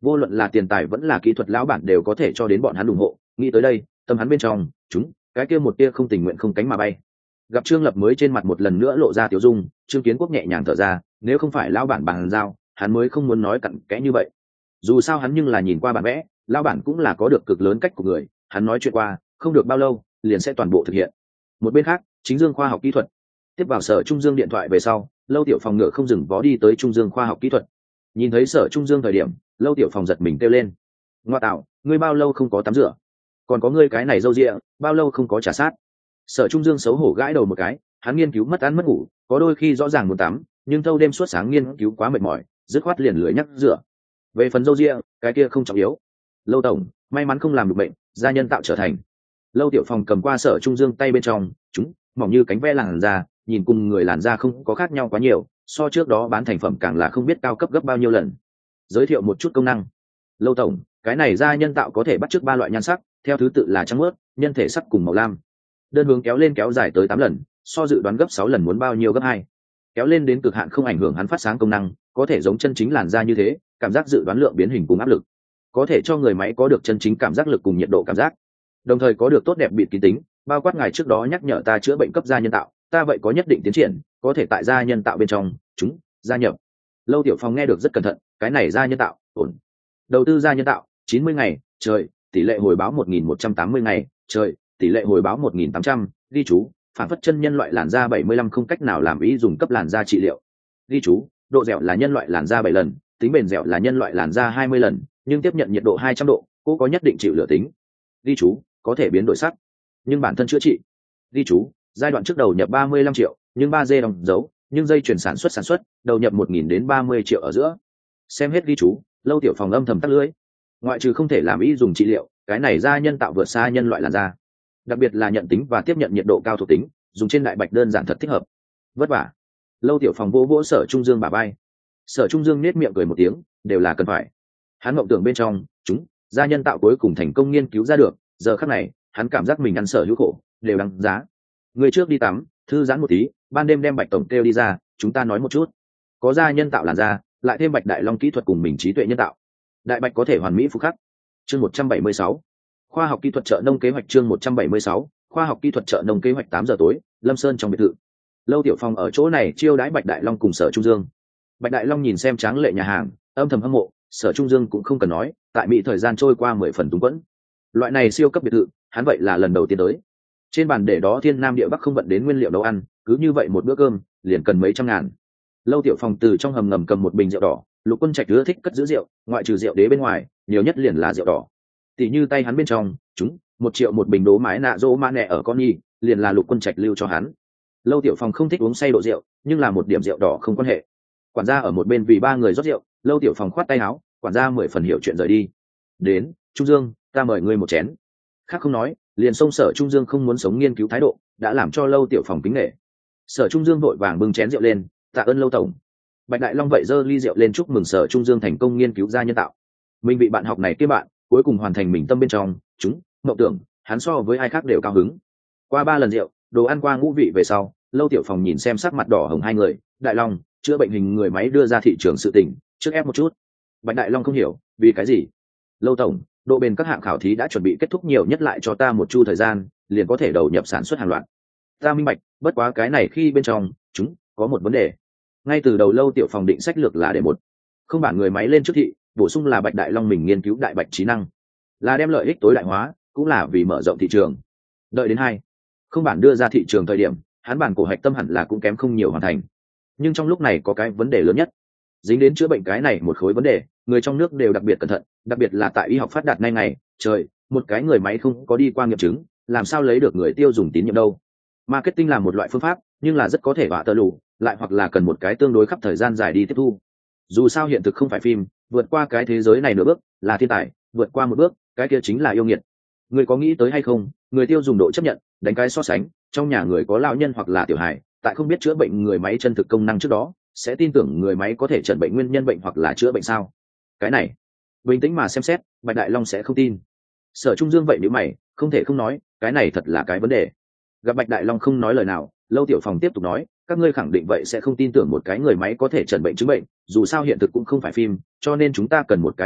vô luận là tiền tài vẫn là kỹ thuật lão bản đều có thể cho đến bọn hắn ủng hộ. Nghĩ tới đây, tâm hắn bên trong chúng cái kia một tia không tình nguyện không cánh mà bay. Gặp Trương Lập mới trên mặt một lần nữa lộ ra tiểu dung, Trương Kiến Quốc nhẹ nhàng thở ra, nếu không phải lão bản bàn giao, hắn mới không muốn nói cặn kẽ như vậy. Dù sao hắn nhưng là nhìn qua bản vẽ, lão bản cũng là có được cực lớn cách của người, hắn nói chuyện qua, không được bao lâu liền sẽ toàn bộ thực hiện. Một bên khác, Chính Dương khoa học kỹ thuật tiếp vào Sở Trung Dương điện thoại về sau, Lâu Tiểu Phòng ngựa không dừng vó đi tới Trung Dương khoa học kỹ thuật. Nhìn thấy Sở Trung Dương thời điểm, Lâu Tiểu Phòng giật mình kêu lên: "Ngoa tạo, ngươi bao lâu không có tắm rửa? Còn có ngươi cái này râu ria, bao lâu không có trả sát?" Sở Trung Dương xấu hổ gãi đầu một cái, hắn nghiên cứu mất ăn mất ngủ, có đôi khi rõ ràng muốn tắm, nhưng thâu đêm suốt sáng nghiên cứu quá mệt mỏi, dứt khoát liền lười nhắc rửa. Về phần râu ria, cái kia không trọng yếu. Lâu tổng, may mắn không làm được bệnh, da nhân tạo trở thành. Lâu Tiểu Phòng cầm qua Sở Trung Dương tay bên trong, chúng mỏng như cánh ve làn da, nhìn cùng người làn da không có khác nhau quá nhiều, so trước đó bán thành phẩm càng là không biết cao cấp gấp bao nhiêu lần. Giới thiệu một chút công năng. Lâu tổng, cái này da nhân tạo có thể bắt chước 3 loại nhan sắc, theo thứ tự là trắng mướt, nhân thể sắc cùng màu lam. Đơn hướng kéo lên kéo dài tới 8 lần, so dự đoán gấp 6 lần muốn bao nhiêu gấp 2. Kéo lên đến cực hạn không ảnh hưởng hắn phát sáng công năng, có thể giống chân chính làn da như thế, cảm giác dự đoán lượng biến hình cùng áp lực. Có thể cho người máy có được chân chính cảm giác lực cùng nhiệt độ cảm giác. Đồng thời có được tốt đẹp bịt kín tính, bao quát ngày trước đó nhắc nhở ta chữa bệnh cấp da nhân tạo, ta vậy có nhất định tiến triển, có thể tại da nhân tạo bên trong, chúng gia nhập. Lâu Tiểu Phong nghe được rất cẩn thận, cái này da nhân tạo, ổn. Đầu tư da nhân tạo, 90 ngày, trời, tỷ lệ hồi báo 1180 ngày, trời, tỷ lệ hồi báo 1800, ghi chú, phản phất chân nhân loại làn da 75 không cách nào làm ý dùng cấp làn da trị liệu. Ghi chú, độ dẻo là nhân loại làn da 7 lần, tính bền dẻo là nhân loại làn da 20 lần, nhưng tiếp nhận nhiệt độ 200 độ, cô có nhất định chịu lửa tính. Ghi chú, có thể biến đổi sắc, nhưng bản thân chữa trị. Ghi chú, giai đoạn trước đầu nhập 35 triệu, nhưng 3G đóng dấu, nhưng dây chuyển sản xuất, đầu nhập 1.000 đến 30 triệu ở giữa. Xem hết ghi chú, Lâu Tiểu Phòng âm thầm tắt lưỡi. Ngoại trừ không thể làm ý dùng trị liệu, cái này da nhân tạo vượt xa nhân loại làn da. Đặc biệt là nhận tính và tiếp nhận nhiệt độ cao thuộc tính, dùng trên đại bạch đơn giản thật thích hợp. Vất vả. Lâu Tiểu Phòng vỗ vỗ Sở Trung Dương bả vai. Sở Trung Dương nết miệng cười một tiếng, đều là cần phải. Hắn mộng tưởng bên trong, chúng da nhân tạo cuối cùng thành công nghiên cứu ra được, giờ khắc này, hắn cảm giác mình ăn sở hữu khổ, đều đáng giá. Người trước đi tắm, thư giãn một tí, ban đêm đem Bạch tổng kêu đi ra, chúng ta nói một chút. Có da nhân tạo làn da, lại thêm Bạch Đại Long kỹ thuật cùng mình trí tuệ nhân tạo. Đại Bạch có thể hoàn mỹ phục khắc. Chương 176. Khoa học kỹ thuật chợ nông kế hoạch chương 176. Khoa học kỹ thuật chợ nông kế hoạch 8 giờ tối, Lâm Sơn trong biệt thự. Lâu Tiểu Phong ở chỗ này chiêu đãi Bạch Đại Long cùng Sở Trung Dương. Bạch Đại Long nhìn xem tráng lệ nhà hàng, âm thầm hâm mộ, Sở Trung Dương cũng không cần nói, tại Mỹ thời gian trôi qua 10 phần túng quẫn. Loại này siêu cấp biệt thự, hắn vậy là lần đầu tiên tới. Trên bàn để đó thiên nam địa bắc không vận đến nguyên liệu nấu ăn, cứ như vậy một bữa cơm liền cần mấy trăm ngàn. Lâu Tiểu Phong từ trong hầm ngầm cầm một bình rượu đỏ, Lục Quân Trạch ưa thích cất giữ rượu, ngoại trừ rượu đế bên ngoài, nhiều nhất liền là rượu đỏ. Tỷ như tay hắn bên trong, chúng 1 triệu một bình đố mái nạ rô ma nẹ ở con nhi, liền là Lục Quân Trạch lưu cho hắn. Lâu Tiểu Phong không thích uống say độ rượu, nhưng là một điểm rượu đỏ không quan hệ. Quản gia ở một bên vì 3 người rót rượu, Lâu Tiểu Phong khoát tay áo, quản gia 10 phần hiểu chuyện rời đi. Đến, Trung Dương, ta mời ngươi một chén. Khác không nói, liền xông Sở Trung Dương không muốn sống nghiên cứu thái độ, đã làm cho Lâu Tiểu Phong kính nể. Sở Trung Dương vội vàng bưng chén rượu lên, tạ ơn Lâu tổng. Bạch Đại Long vậy giơ ly rượu lên chúc mừng Sở Trung Dương thành công nghiên cứu ra nhân tạo. Mình bị bạn học này kia bạn, cuối cùng hoàn thành mình tâm bên trong, chúng mộng tưởng, hắn so với ai khác đều cao hứng. Qua 3 lần rượu, đồ ăn qua ngũ vị về sau, Lâu Tiểu Phong nhìn xem sắc mặt đỏ hồng hai người, Đại Long, chữa bệnh hình người máy đưa ra thị trường sự tình, trước ép một chút. Bạch Đại Long không hiểu, vì cái gì? Lâu tổng, độ bền các hạng khảo thí đã chuẩn bị kết thúc, nhiều nhất lại cho ta một chu thời gian, liền có thể đầu nhập sản xuất hàng loạt. Ta minh bạch, bất quá cái này khi bên trong, chúng có một vấn đề. Ngay từ đầu Lâu Tiểu Phong định sách lược là để một không bản người máy lên trước thị, bổ sung là Bạch Đại Long mình nghiên cứu đại bạch trí năng, là đem lợi ích tối đại hóa, cũng là vì mở rộng thị trường. Đợi đến 2 không bản đưa ra thị trường thời điểm, hắn bản cổ hạch tâm hẳn là cũng kém không nhiều hoàn thành. Nhưng trong lúc này có cái vấn đề lớn nhất, dính đến chữa bệnh cái này một khối vấn đề, người trong nước đều đặc biệt cẩn thận, đặc biệt là tại y học phát đạt nay ngày, trời, một cái người máy không có đi qua nghiệm chứng, làm sao lấy được người tiêu dùng tín nhiệm đâu. Marketing là một loại phương pháp, nhưng là rất có thể vạ tơ lù, lại hoặc là cần một cái tương đối khắp thời gian dài đi tiếp thu. Dù sao hiện thực không phải phim, vượt qua cái thế giới này nửa bước là thiên tài, vượt qua một bước, cái kia chính là yêu nghiệt. Người có nghĩ tới hay không, người tiêu dùng độ chấp nhận, đánh cái so sánh, trong nhà người có lão nhân hoặc là tiểu hài, tại không biết chữa bệnh người máy chân thực công năng trước đó, sẽ tin tưởng người máy có thể chẩn bệnh nguyên nhân bệnh hoặc là chữa bệnh sao? Cái này, bình tĩnh mà xem xét, Bạch Đại Long sẽ không tin. Sở Trung Dương vậy nếu mày, không thể không nói, cái này thật là cái vấn đề. Gặp Bạch Đại Long không nói lời nào, Lâu Tiểu Phong tiếp tục nói, các ngươi khẳng định vậy sẽ không tin tưởng một cái người máy có thể chẩn bệnh chứng bệnh, dù sao hiện thực cũng không phải phim, cho nên chúng ta cần một cái quá độ,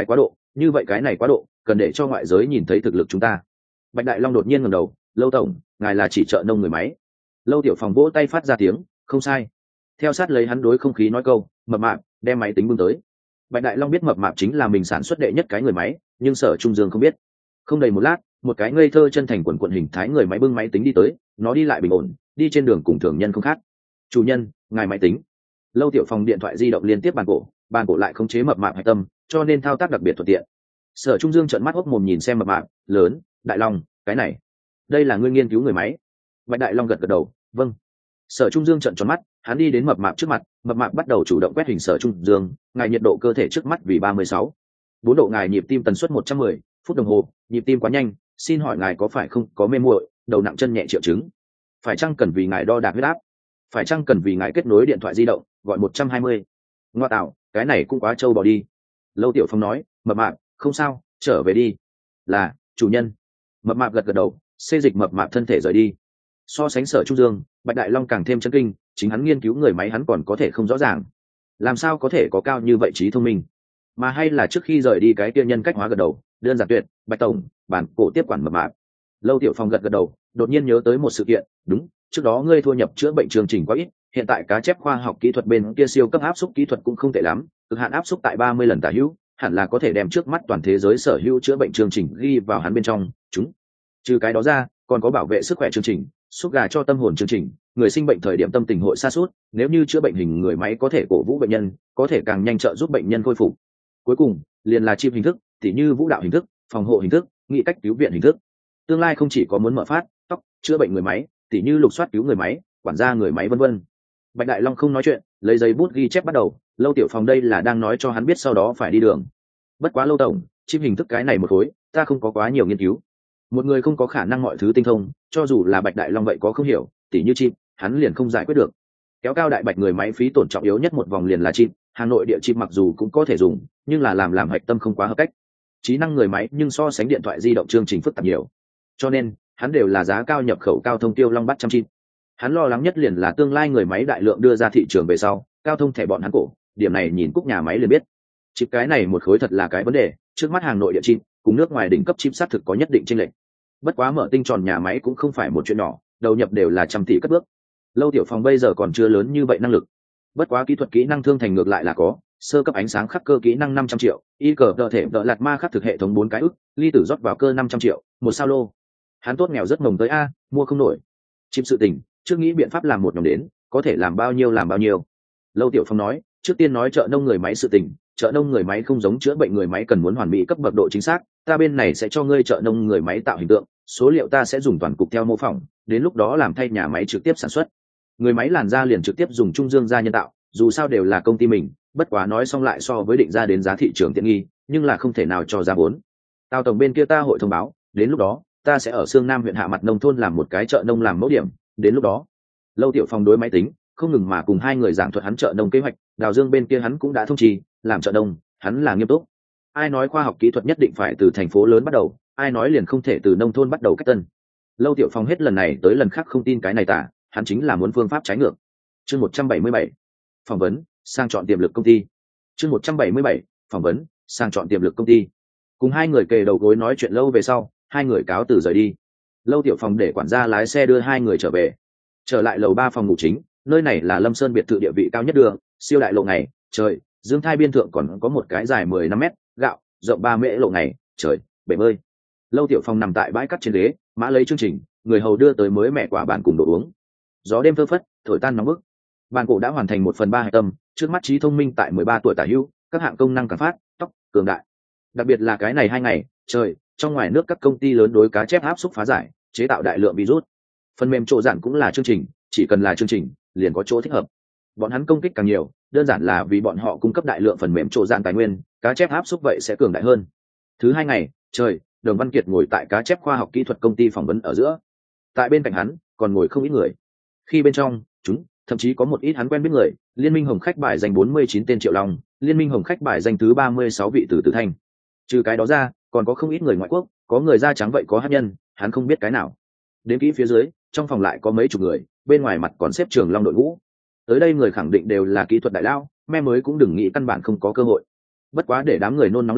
như vậy cái này quá độ, cần để cho ngoại giới nhìn thấy thực lực chúng ta. Bạch Đại Long đột nhiên ngẩng đầu, Lâu tổng, ngài là chỉ trợ nông người máy. Lâu Tiểu Phòng vỗ tay phát ra tiếng, không sai. Theo sát lấy hắn đối không khí nói câu, mập mạp, đem máy tính bưng tới. Bạch Đại Long biết mập mạp chính là mình sản xuất đệ nhất cái người máy, nhưng Sở Trung Dương không biết. Không đầy một lát, một cái ngây thơ chân thành quần quần hình thái người máy bưng máy tính đi tới, nó đi lại bình ổn, đi trên đường cùng thường nhân không khác. Chủ nhân, ngài máy tính. Lâu Tiểu Phòng điện thoại di động liên tiếp bàn cổ lại khống chế mập mạp hạch tâm, cho nên thao tác đặc biệt thuận tiện. Sở Trung Dương trợn mắt hốc mồm nhìn xem mập mạp, lớn, Đại Long, cái này, đây là ngươi nghiên cứu người máy. Bạch Đại Long gật gật đầu, vâng. Sở Trung Dương trợn tròn mắt, hắn đi đến mập mạp trước mặt, mập mạp bắt đầu chủ động quét hình Sở Trung Dương, ngài nhiệt độ cơ thể trước mắt vì 36. 4 độ, ngài nhịp tim tần suất 110 phút đồng hồ, nhịp tim quá nhanh, xin hỏi ngài có phải không có mê muội, đầu nặng chân nhẹ triệu chứng? Phải chăng cần vì ngài đo đạc huyết áp? Phải chăng cần vì ngài kết nối điện thoại di động, gọi 120? Ngoa tạo, cái này cũng quá trâu bò đi. Lâu Tiểu Phong nói, mập mạp, không sao, trở về đi. Là, chủ nhân. Mập mạp gật gật đầu, xê dịch mập mạp thân thể rời đi. So sánh Sở Trung Dương, Bạch Đại Long càng thêm chấn kinh, chính hắn nghiên cứu người máy hắn còn có thể không rõ ràng, làm sao có thể có cao như vậy trí thông minh, mà hay là trước khi rời đi cái kia nhân cách hóa gật đầu, đơn giản tuyệt. Bạch tổng, bản cổ tiếp quản mập mạp. Lâu Tiểu Phong gật gật đầu, đột nhiên nhớ tới một sự kiện, đúng, trước đó ngươi thua nhập chữa bệnh chương trình quá ít, hiện tại cá chép khoa học kỹ thuật bên kia siêu cấp áp suất kỹ thuật cũng không tệ lắm, cực hạn áp suất tại 30 lần tả hữu, hẳn là có thể đem trước mắt toàn thế giới sở hữu chữa bệnh chương trình ghi vào hắn bên trong. Chúng, trừ cái đó ra, còn có bảo vệ sức khỏe chương trình, xúc gà cho tâm hồn chương trình, người sinh bệnh thời điểm tâm tình hội sa sút, nếu như chữa bệnh hình người máy có thể cổ vũ bệnh nhân, có thể càng nhanh trợ giúp bệnh nhân khôi phục. Cuối cùng liền là chip hình thức, tỉ như vũ đạo hình thức, phòng hộ hình thức, nghị cách cứu viện hình thức. Tương lai không chỉ có muốn mở phát tóc chữa bệnh người máy, tỉ như lục soát cứu người máy, quản gia người máy, vân vân. Bạch Đại Long không nói chuyện, lấy giấy bút ghi chép bắt đầu. Lâu Tiểu Phong đây là đang nói cho hắn biết sau đó phải đi đường. Bất quá Lâu tổng, chip hình thức cái này một khối, ta không có quá nhiều nghiên cứu. Một người không có khả năng mọi thứ tinh thông, cho dù là Bạch Đại Long vậy có không hiểu, tỉ như chip, hắn liền không giải quyết được. Kéo cao đại bạch người máy phí tổn trọng yếu nhất một vòng liền là chip, Hà Nội địa chip mặc dù cũng có thể dùng, nhưng là làm hạch tâm không quá hợp cách. Trí năng người máy nhưng so sánh điện thoại di động chương trình phức tạp nhiều, cho nên hắn đều là giá cao nhập khẩu cao thông tiêu long bắt trăm chip. Hắn lo lắng nhất liền là tương lai người máy đại lượng đưa ra thị trường về sau, cao thông thẻ bọn hắn cổ, điểm này nhìn cúc nhà máy liền biết. Chip cái này một khối thật là cái vấn đề, trước mắt hàng nội địa chip cùng nước ngoài đỉnh cấp chip xác thực có nhất định chênh lệch. Bất quá mở tinh tròn nhà máy cũng không phải một chuyện nhỏ, đầu nhập đều là trăm tỷ cất bước. Lâu Tiểu Phong bây giờ còn chưa lớn như vậy năng lực, bất quá kỹ thuật kỹ năng thương thành ngược lại là có, sơ cấp ánh sáng khắc cơ kỹ năng 500 triệu, y cờ đỡ thể đỡ lạt ma khắc thực hệ thống 4 cái ức, ly tử rót vào cơ 500 triệu, một sao lô. Hắn tốt nghèo rất mồng tới a, mua không nổi. Chip sự tình, trước nghĩ biện pháp làm một nhóm đến, có thể làm bao nhiêu làm bao nhiêu. Lâu Tiểu Phong nói, trước tiên nói chợ nông người máy sự tình, chợ nông người máy không giống chữa bệnh người máy cần muốn hoàn mỹ cấp bậc độ chính xác, ta bên này sẽ cho ngươi chợ nông người máy tạo hình tượng, số liệu ta sẽ dùng toàn cục theo mô phỏng, đến lúc đó làm thay nhà máy trực tiếp sản xuất. Người máy làn da liền trực tiếp dùng trung dương da nhân tạo, dù sao đều là công ty mình, bất quá nói xong lại so với định ra đến giá thị trường tiện nghi, nhưng là không thể nào cho ra vốn. Tao tổng bên kia ta hội thông báo, đến lúc đó ta sẽ ở Sương Nam huyện hạ mặt nông thôn làm một cái chợ nông làm mẫu điểm, đến lúc đó. Lâu Tiểu Phong đối máy tính, không ngừng mà cùng hai người giảng thuật hắn chợ nông kế hoạch, Đào Dương bên kia hắn cũng đã thông trì, làm chợ nông, hắn là nghiêm túc. Ai nói khoa học kỹ thuật nhất định phải từ thành phố lớn bắt đầu, ai nói liền không thể từ nông thôn bắt đầu cách tân. Lâu Tiểu Phong hết lần này tới lần khác không tin cái này tả, hắn chính là muốn phương pháp trái ngược. Chương 177, phỏng vấn, sang chọn tiềm lực công ty. Chương 177, phỏng vấn, sang chọn tiềm lực công ty. Cùng hai người kề đầu gối nói chuyện lâu về sau, hai người cáo từ rời đi. Lâu Tiểu Phong để quản gia lái xe đưa hai người trở về. Trở lại lầu 3 phòng ngủ chính, nơi này là Lâm Sơn biệt thự địa vị cao nhất đường, siêu đại lộ ngày, trời, dương thai biên thượng còn có một cái dài 15 mét, gạo, rộng 3 mễ lộ ngày, trời, bể bơi. Lâu Tiểu Phong nằm tại bãi cắt trên ghế, mã lấy chương trình, người hầu đưa tới mới mẹ quả bàn cùng đồ uống. Gió đêm phơ phất, thổi tan nóng bức. Bàn cổ đã hoàn thành 1/3 hạch tâm, trước mắt trí thông minh tại 13 tuổi tả hữu, các hạng công năng càng phát, tốc, cường đại. Đặc biệt là cái này 2 ngày, trời, trong ngoài nước các công ty lớn đối cá chép áp xúc phá giải, chế tạo đại lượng virus. Phần mềm trộn giản cũng là chương trình, chỉ cần là chương trình, liền có chỗ thích hợp. Bọn hắn công kích càng nhiều, đơn giản là vì bọn họ cung cấp đại lượng phần mềm trộn giản tài nguyên, cá chép áp xúc vậy sẽ cường đại hơn. Thứ 2 ngày, trời, Đồng Văn Kiệt ngồi tại cá chép khoa học kỹ thuật công ty phỏng vấn ở giữa. Tại bên cạnh hắn, còn ngồi không ít người. Khi bên trong, chúng thậm chí có một ít hắn quen biết người, Liên minh Hồng Khách bài danh 49 tên Triệu Long, Liên minh Hồng Khách bài danh thứ 36 vị Từ Tử Thanh. Trừ cái đó ra, còn có không ít người ngoại quốc, có người da trắng vậy có hát nhân, hắn không biết cái nào. Đến kỹ phía dưới, trong phòng lại có mấy chục người, bên ngoài mặt còn xếp Trường Long đội ngũ. Tới đây người khẳng định đều là kỹ thuật đại lao, me mới cũng đừng nghĩ căn bản không có cơ hội. Bất quá để đám người nôn nóng là,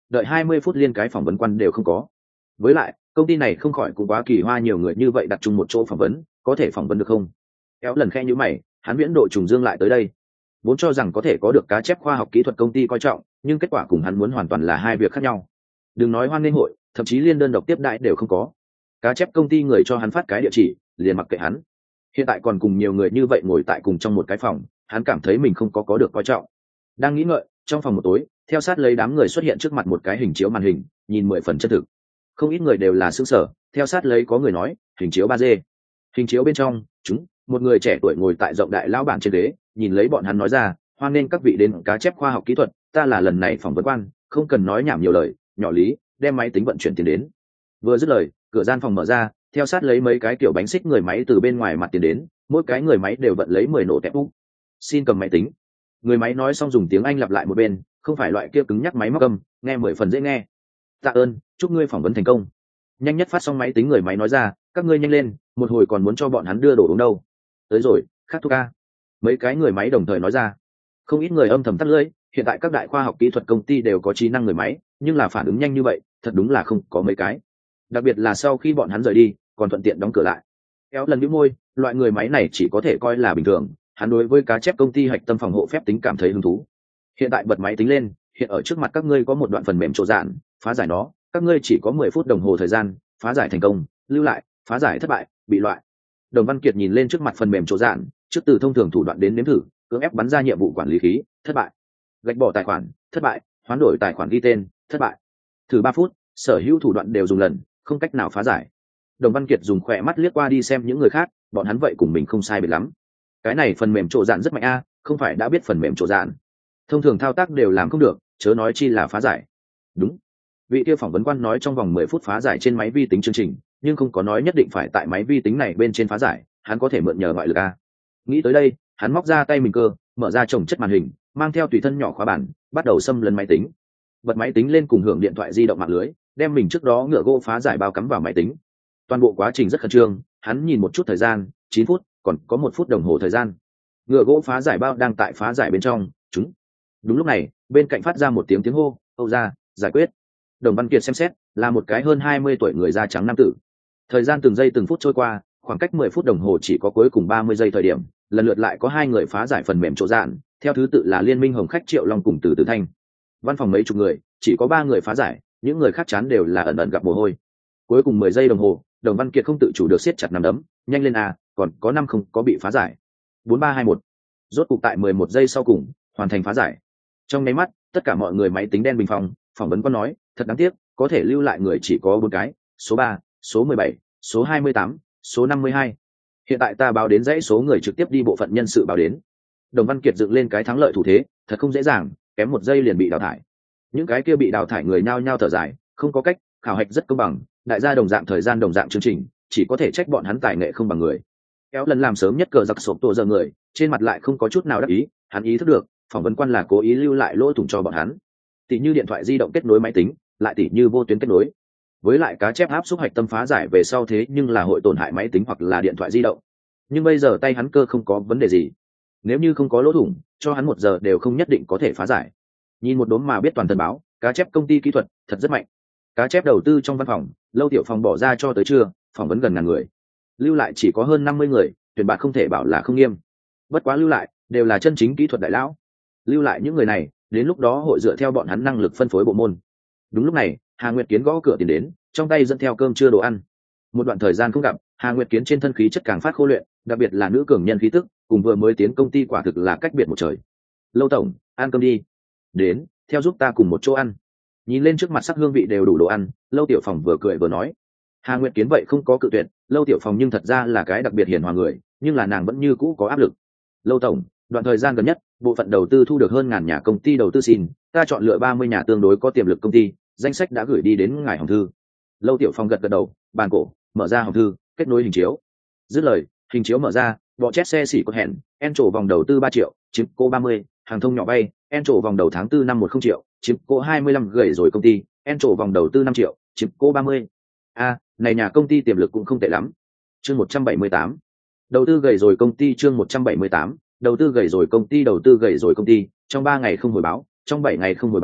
đợi 20 phút liên cái phỏng vấn quan đều không có. Với lại công ty này không khỏi cũng quá kỳ hoa, nhiều người như vậy đặt chung một chỗ phỏng vấn, có thể phỏng vấn được không? Kéo lần khe như mày, hắn viễn độ trùng dương lại tới đây, vốn cho rằng có thể có được cá chép khoa học kỹ thuật công ty coi trọng, nhưng kết quả cùng hắn muốn hoàn toàn là hai việc khác nhau. Đừng nói hoan nghênh hội, thậm chí liên đơn độc tiếp đại đều không có. Cá chép công ty người cho hắn phát cái địa chỉ, liền mặc kệ hắn. Hiện tại còn cùng nhiều người như vậy ngồi tại cùng trong một cái phòng, hắn cảm thấy mình không có được coi trọng. Đang nghĩ ngợi, trong phòng một tối, theo sát lấy đám người xuất hiện trước mặt một cái hình chiếu màn hình, nhìn 10 phần chân thực. Không ít người đều là sững sờ, theo sát lấy có người nói, hình chiếu 3D. Hình chiếu bên trong, một người trẻ tuổi ngồi tại rộng đại lão bản trên ghế, nhìn lấy bọn hắn nói ra, hoan nghênh các vị đến cá chép khoa học kỹ thuật, ta là lần này phỏng vấn quan, không cần nói nhảm nhiều lời, nhỏ lý, đem máy tính vận chuyển tiền đến. Vừa dứt lời, cửa gian phòng mở ra, theo sát lấy mấy cái kiểu bánh xích người máy từ bên ngoài mặt tiền đến, mỗi cái người máy đều vận lấy 10 nổ tẹp úp. Xin cầm máy tính. Người máy nói xong dùng tiếng Anh lặp lại một bên, không phải loại kia cứng nhắc máy móc âm, nghe 10 phần dễ nghe. Tạ ơn, chúc ngươi phỏng vấn thành công. Nhanh nhất phát xong máy tính người máy nói ra, các ngươi nhanh lên, một hồi còn muốn cho bọn hắn đưa đồ uống đâu. Tới rồi, khát thuốc ca. Mấy cái người máy đồng thời nói ra. Không ít người âm thầm tắt lưỡi, hiện tại các đại khoa học kỹ thuật công ty đều có trí năng người máy, nhưng là phản ứng nhanh như vậy, thật đúng là không có mấy cái. Đặc biệt là sau khi bọn hắn rời đi, còn thuận tiện đóng cửa lại. Kéo lần bĩu môi, loại người máy này chỉ có thể coi là bình thường, hắn đối với cá chép công ty hạch tâm phòng hộ phép tính cảm thấy hứng thú. Hiện tại bật máy tính lên, hiện ở trước mặt các ngươi có một đoạn phần mềm chỗ dạn, phá giải nó, các ngươi chỉ có 10 phút đồng hồ thời gian, phá giải thành công, lưu lại, phá giải thất bại, bị loại. Đồng Văn Kiệt nhìn lên trước mặt phần mềm chỗ dạn, trước từ thông thường thủ đoạn đến nếm thử, cưỡng ép bắn ra nhiệm vụ quản lý khí, thất bại. Gạch bỏ tài khoản, thất bại, hoán đổi tài khoản ghi tên, thất bại. Thử 3 phút, sở hữu thủ đoạn đều dùng lần, không cách nào phá giải. Đồng Văn Kiệt dùng khỏe mắt liếc qua đi xem những người khác, bọn hắn vậy cùng mình không sai biệt lắm. Cái này phần mềm chỗ dạn rất mạnh a, không phải đã biết phần mềm chỗ dạn, thông thường thao tác đều làm không được, chớ nói chi là phá giải. Đúng. Vị kia phỏng vấn quan nói trong vòng 10 phút phá giải trên máy vi tính chương trình, nhưng không có nói nhất định phải tại máy vi tính này bên trên phá giải, hắn có thể mượn nhờ ngoại lực a. Nghĩ tới đây, hắn móc ra tay mình cơ, mở ra chồng chất màn hình, mang theo tùy thân nhỏ khóa bản, bắt đầu xâm lấn máy tính. Bật máy tính lên cùng hưởng điện thoại di động mạng lưới, đem mình trước đó ngựa gỗ phá giải bao cắm vào máy tính. Toàn bộ quá trình rất khẩn trương, hắn nhìn một chút thời gian, 9 phút, còn có 1 phút đồng hồ thời gian. Ngựa gỗ phá giải bao đang tại phá giải bên trong, Đúng lúc này, bên cạnh phát ra một tiếng hô, "Âu ra, giải quyết." Đồng Văn Kiệt xem xét, là một cái hơn 20 tuổi người da trắng nam tử. Thời gian từng giây từng phút trôi qua, khoảng cách 10 phút đồng hồ chỉ có cuối cùng 30 giây thời điểm, lần lượt lại có 2 người phá giải phần mềm chỗ dạn, theo thứ tự là Liên minh Hồng Khách Triệu Long cùng Từ Từ Thanh. Văn phòng mấy chục người, chỉ có 3 người phá giải, những người khác chán đều là ẩn ẩn gặp mồ hôi. Cuối cùng 10 giây đồng hồ, Đồng Văn Kiệt không tự chủ được siết chặt nắm đấm, nhanh lên a, còn có 5 không có bị phá giải. 4321. Rốt cục tại 11 giây sau cùng, hoàn thành phá giải. Trong nháy mắt, tất cả mọi người máy tính đen bình phòng, phỏng vấn có nói, thật đáng tiếc, có thể lưu lại người chỉ có 4 cái, số 3, số 17, số 28, số 52. Hiện tại ta báo đến dãy số người trực tiếp đi bộ phận nhân sự báo đến. Đồng Văn Kiệt dựng lên cái thắng lợi thủ thế, thật không dễ dàng, kém 1 giây liền bị đào thải. Những cái kia bị đào thải người nhao nhao thở dài, không có cách, khảo hạch rất công bằng, đại gia đồng dạng thời gian đồng dạng chương trình, chỉ có thể trách bọn hắn tài nghệ không bằng người. Kéo lần làm sớm nhất cờ giặc sộp tổ giờ người, trên mặt lại không có chút nào đắc ý, hắn ý thức được, phỏng vấn quan là cố ý lưu lại lỗ thủng cho bọn hắn. Tỷ như điện thoại di động kết nối máy tính, lại tỷ như vô tuyến kết nối. Với lại cá chép áp xúc hạch tâm phá giải về sau thế nhưng là hội tổn hại máy tính hoặc là điện thoại di động. Nhưng bây giờ tay hắn cơ không có vấn đề gì. Nếu như không có lỗ thủng, cho hắn 1 giờ đều không nhất định có thể phá giải. Nhìn một đốm mà biết toàn thân báo, cá chép công ty kỹ thuật thật rất mạnh. Cá chép đầu tư trong văn phòng, Lâu Tiểu Phòng bỏ ra cho tới trưa, phỏng vấn gần 1000 người. Lưu lại chỉ có hơn 50 người, tuyển bạn không thể bảo là không nghiêm. Bất quá lưu lại, đều là chân chính kỹ thuật đại lão. Lưu lại những người này, đến lúc đó hội dựa theo bọn hắn năng lực phân phối bộ môn. Đúng lúc này, Hà Nguyệt Kiến gõ cửa tiến đến, trong tay dẫn theo cơm trưa đồ ăn. Một đoạn thời gian không gặp, Hà Nguyệt Kiến trên thân khí chất càng phát khô luyện, đặc biệt là nữ cường nhân khí tức, cùng vừa mới tiến công ty quả thực là cách biệt một trời. Lâu tổng, ăn cơm đi. Đến, theo giúp ta cùng một chỗ ăn. Nhìn lên trước mặt sắc hương vị đều đủ đồ ăn, Lâu Tiểu Phòng vừa cười vừa nói. Hà Nguyệt Kiến vậy không có cự tuyệt, Lâu Tiểu Phòng nhưng thật ra là cái đặc biệt hiền hòa người, nhưng là nàng vẫn như cũ có áp lực. Lâu tổng, đoạn thời gian gần nhất, bộ phận đầu tư thu được hơn 1000 nhà công ty đầu tư xin, ta chọn lựa 30 nhà tương đối có tiềm lực công ty, danh sách đã gửi đi đến ngài Hồng Thư. Lâu Tiểu Phong gật gật đầu, bàn cổ, mở ra Hồng Thư, kết nối hình chiếu. Dứt lời, hình chiếu mở ra, bọ chét xe xỉ có hẹn, en trổ vòng đầu tư 3 triệu, chiếm cô 30, hàng thông nhỏ bay, en trổ vòng đầu tháng 4 năm 10 triệu, chiếm cô 25 gửi rồi công ty, en trổ vòng đầu tư 5 triệu, chiếm cô 30. Này nhà công ty tiềm lực cũng không tệ lắm. Chương 178. Đầu tư gầy rồi công ty chương 178, đầu tư gầy rồi công ty trong 3 ngày không hồi báo, trong 7 ngày không hồi báo,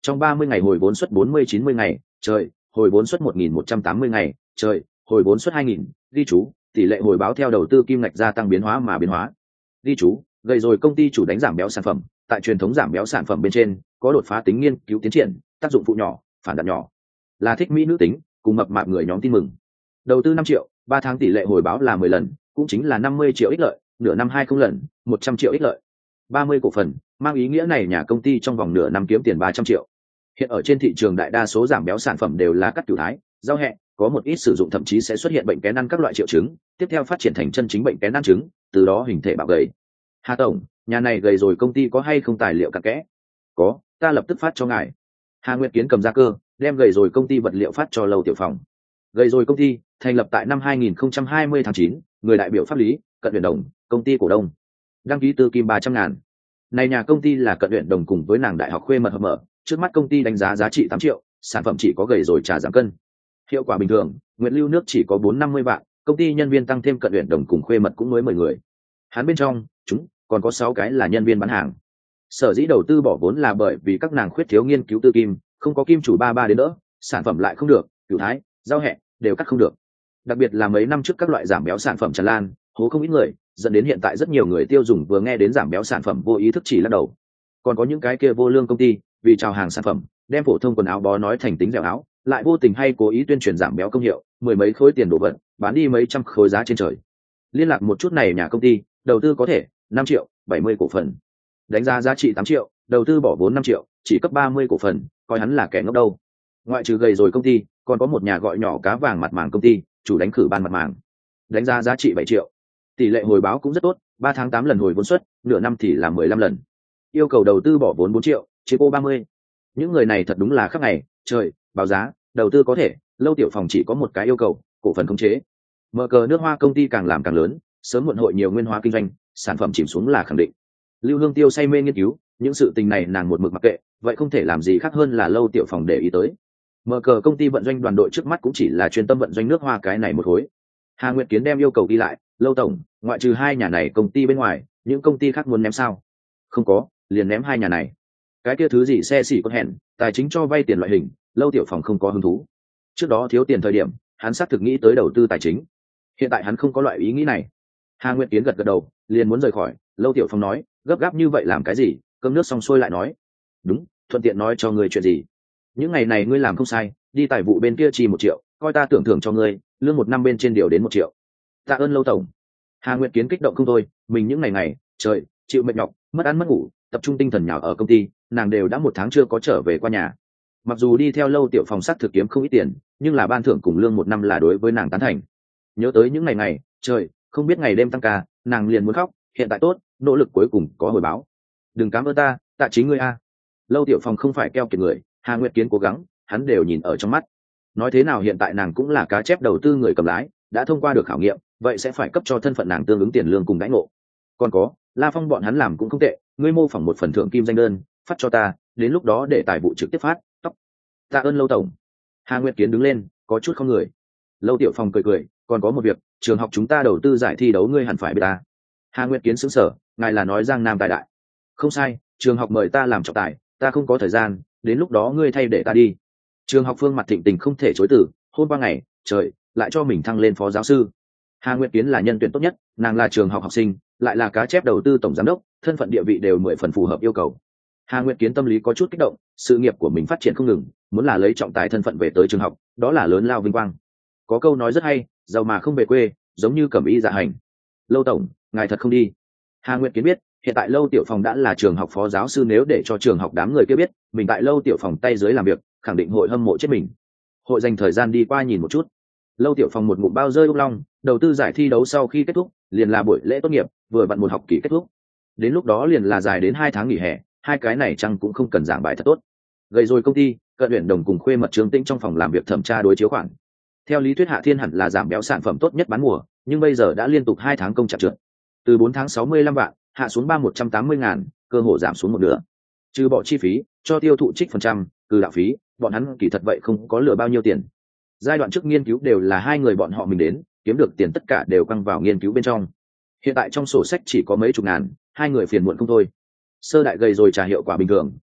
trong 30 ngày hồi vốn suất 40-90 ngày trời, hồi vốn suất 1.180 ngày trời, hồi vốn suất 2.000. Ghi chú, tỷ lệ hồi báo theo đầu tư kim ngạch gia tăng biến hóa mà biến hóa. Ghi chú, gầy rồi công ty chủ đánh giảm béo sản phẩm, tại truyền thống giảm béo sản phẩm bên trên có đột phá tính nghiên cứu tiến triển, tác dụng phụ nhỏ, phản đạn nhỏ, là thích mỹ nữ tính, cùng mập mạp người nhóm tin mừng. Đầu tư 5 triệu, 3 tháng tỷ lệ hồi báo là 10 lần, cũng chính là 50 triệu ích lợi, nửa năm 20 lần, 100 triệu ích lợi. 30 cổ phần, mang ý nghĩa này nhà công ty trong vòng nửa năm kiếm tiền 300 triệu. Hiện ở trên thị trường đại đa số giảm béo sản phẩm đều là cắt cửu thái, rau hẹ, có một ít sử dụng thậm chí sẽ xuất hiện bệnh kén ăn các loại triệu chứng, tiếp theo phát triển thành chân chính bệnh kén ăn trứng, từ đó hình thể bạo gầy. Hà tổng, nhà này gầy rồi công ty có hay không tài liệu cặn kẽ? Có, ta lập tức phát cho ngài. Hà Nguyệt Kiến cầm ra cơ, đem gầy rồi công ty vật liệu phát cho Lâu Tiểu Phòng. Gầy rồi công ty thành lập tại năm 2020 tháng 9, người đại biểu pháp lý Cận Uyển Đồng, công ty cổ đông, đăng ký tư kim 300.000. Này nhà công ty là Cận Uyển Đồng cùng với nàng đại học khuê mật hợp mở, trước mắt công ty đánh giá giá trị 8 triệu, sản phẩm chỉ có gầy rồi trà giảm cân. Hiệu quả bình thường, nguyện lưu nước chỉ có 450 vạn, công ty nhân viên tăng thêm Cận Uyển Đồng cùng khuê mật cũng mới 10 người. Hắn bên trong, chúng còn có 6 cái là nhân viên bán hàng. Sở dĩ đầu tư bỏ vốn là bởi vì các nàng khuyết thiếu nghiên cứu tư kim, không có kim chủ ba đến đỡ, sản phẩm lại không được, cửu thái, rau hẹ đều cắt không được. Đặc biệt là mấy năm trước các loại giảm béo sản phẩm tràn lan, hố không ít người, dẫn đến hiện tại rất nhiều người tiêu dùng vừa nghe đến giảm béo sản phẩm vô ý thức chỉ lắc đầu. Còn có những cái kia vô lương công ty, vì chào hàng sản phẩm, đem phổ thông quần áo bó nói thành tính dẻo áo, lại vô tình hay cố ý tuyên truyền giảm béo công hiệu, mười mấy khối tiền đổ vật, bán đi mấy trăm khối giá trên trời. Liên lạc một chút này nhà công ty, đầu tư có thể 5 triệu, 70 cổ phần. Đánh giá giá trị 8 triệu, đầu tư bỏ vốn 5 triệu, chỉ cấp 30 cổ phần, coi hắn là kẻ ngốc đâu. Ngoại trừ gầy rồi công ty, còn có một nhà gọi nhỏ cá vàng mặt màng công ty, chủ đánh khử ban mặt màng. Đánh giá giá trị 7 triệu. Tỷ lệ hồi báo cũng rất tốt, 3 tháng 8 lần hồi vốn suất, nửa năm thì là 15 lần. Yêu cầu đầu tư bỏ vốn 4 triệu, chia cô 30. Những người này thật đúng là khắp ngày, trời, báo giá, đầu tư có thể, Lâu Tiểu Phòng chỉ có một cái yêu cầu, cổ phần khống chế. Mở cờ nước hoa công ty càng làm càng lớn, sớm muộn hội nhiều nguyên hóa kinh doanh, sản phẩm chìm xuống là khẳng định. Lưu Hương Tiêu say mê nghiên cứu, những sự tình này nàng một mực mặc kệ, vậy không thể làm gì khác hơn là Lâu Tiểu Phòng để ý tới. Mở cờ công ty vận doanh đoàn đội trước mắt cũng chỉ là chuyên tâm vận doanh nước hoa cái này một khối. Hà Nguyệt Kiến đem yêu cầu ghi lại, Lâu tổng, ngoại trừ hai nhà này công ty bên ngoài, những công ty khác muốn ném sao? Không có, liền ném hai nhà này. Cái kia thứ gì xe xỉ con hẹn, tài chính cho vay tiền loại hình, Lâu Tiểu Phòng không có hứng thú. Trước đó thiếu tiền thời điểm, hắn xác thực nghĩ tới đầu tư tài chính. Hiện tại hắn không có loại ý nghĩ này. Hà Nguyệt Kiến gật gật đầu, liền muốn rời khỏi. Lâu Tiểu Phong nói, gấp gáp như vậy làm cái gì? Cơm nước xong xuôi lại nói. Đúng, thuận tiện nói cho ngươi chuyện gì. Những ngày này ngươi làm không sai, đi tài vụ bên kia chi 1 triệu, coi ta tưởng thưởng cho ngươi, lương 1 năm bên trên điều đến 1 triệu. Tạ ơn Lâu tổng. Hà Nguyệt Kiến kích động không thôi, mình những ngày trời, chịu mệt nhọc, mất ăn mất ngủ, tập trung tinh thần nhào ở công ty, nàng đều đã 1 tháng chưa có trở về qua nhà. Mặc dù đi theo Lâu Tiểu Phong sát thực kiếm không ít tiền, nhưng là ban thưởng cùng lương 1 năm là đối với nàng tán thành. Nhớ tới những ngày trời, không biết ngày đêm tăng ca, nàng liền muốn khóc. Hiện tại tốt, nỗ lực cuối cùng có hồi báo. Đừng cám ơn ta, tạ chính ngươi a. Lâu Tiểu Phong không phải keo kiệt người, Hà Nguyệt Kiến cố gắng, hắn đều nhìn ở trong mắt. Nói thế nào hiện tại nàng cũng là cá chép đầu tư người cầm lái, đã thông qua được khảo nghiệm, vậy sẽ phải cấp cho thân phận nàng tương ứng tiền lương cùng đãi ngộ. Còn có, La Phong bọn hắn làm cũng không tệ, ngươi mô phỏng một phần thưởng kim danh đơn, phát cho ta, đến lúc đó để tài vụ trực tiếp phát. Tóc. Tạ ơn Lâu tổng. Hà Nguyệt Kiến đứng lên, có chút không người. Lâu Tiểu Phong cười cười, còn có một việc, trường học chúng ta đầu tư giải thi đấu ngươi hẳn phải biết ta. Hà Nguyệt Kiến sững sờ, ngài là nói Giang Nam tài đại? Không sai, trường học mời ta làm trọng tài, ta không có thời gian, đến lúc đó ngươi thay để ta đi. Trường học Phương Mặt thịnh tình không thể chối từ, hôm qua ngày trời lại cho mình thăng lên phó giáo sư. Hà Nguyệt Kiến là nhân tuyển tốt nhất, nàng là trường học học sinh, lại là cá chép đầu tư tổng giám đốc, thân phận địa vị đều 10 phần phù hợp yêu cầu. Hà Nguyệt Kiến tâm lý có chút kích động, sự nghiệp của mình phát triển không ngừng, muốn là lấy trọng tài thân phận về tới trường học, đó là lớn lao vinh quang. Có câu nói rất hay, giàu mà không về quê, giống như cẩm y dạ hành. Lâu tổng, ngài thật không đi? Hà Nguyệt Kiến biết, hiện tại Lâu Tiểu Phòng đã là trường học phó giáo sư, nếu để cho trường học đám người kia biết mình tại Lâu Tiểu Phòng tay dưới làm việc, khẳng định hội hâm mộ chết mình. Hội dành thời gian đi qua nhìn một chút. Lâu Tiểu Phòng một ngụm bao rơi úc long, đầu tư giải thi đấu sau khi kết thúc, liền là buổi lễ tốt nghiệp, vừa vặn một học kỳ kết thúc. Đến lúc đó liền là dài đến 2 tháng nghỉ hè, hai cái này chăng cũng không cần giảng bài thật tốt. Gầy rồi công ty, Cận Uyển Đồng cùng khuê mật Trương Tĩnh trong phòng làm việc thẩm tra đối chiếu khoản. Theo lý thuyết Hạ Thiên hẳn là giảm béo sản phẩm tốt nhất bán mùa, nhưng bây giờ đã liên tục 2 tháng công chặt trượt. Từ 4 tháng 65 vạn, hạ xuống 180.000, cơ hội giảm xuống một nửa. Trừ bỏ chi phí, cho tiêu thụ trích phần trăm, cư đạo phí, bọn hắn kỳ thật vậy không có lừa bao nhiêu tiền. Giai đoạn trước nghiên cứu đều là hai người bọn họ mình đến, kiếm được tiền tất cả đều quăng vào nghiên cứu bên trong. Hiện tại trong sổ sách chỉ có mấy chục ngàn, hai người phiền muộn không thôi. Sơ đại gầy rồi trả hiệu quả bình thường,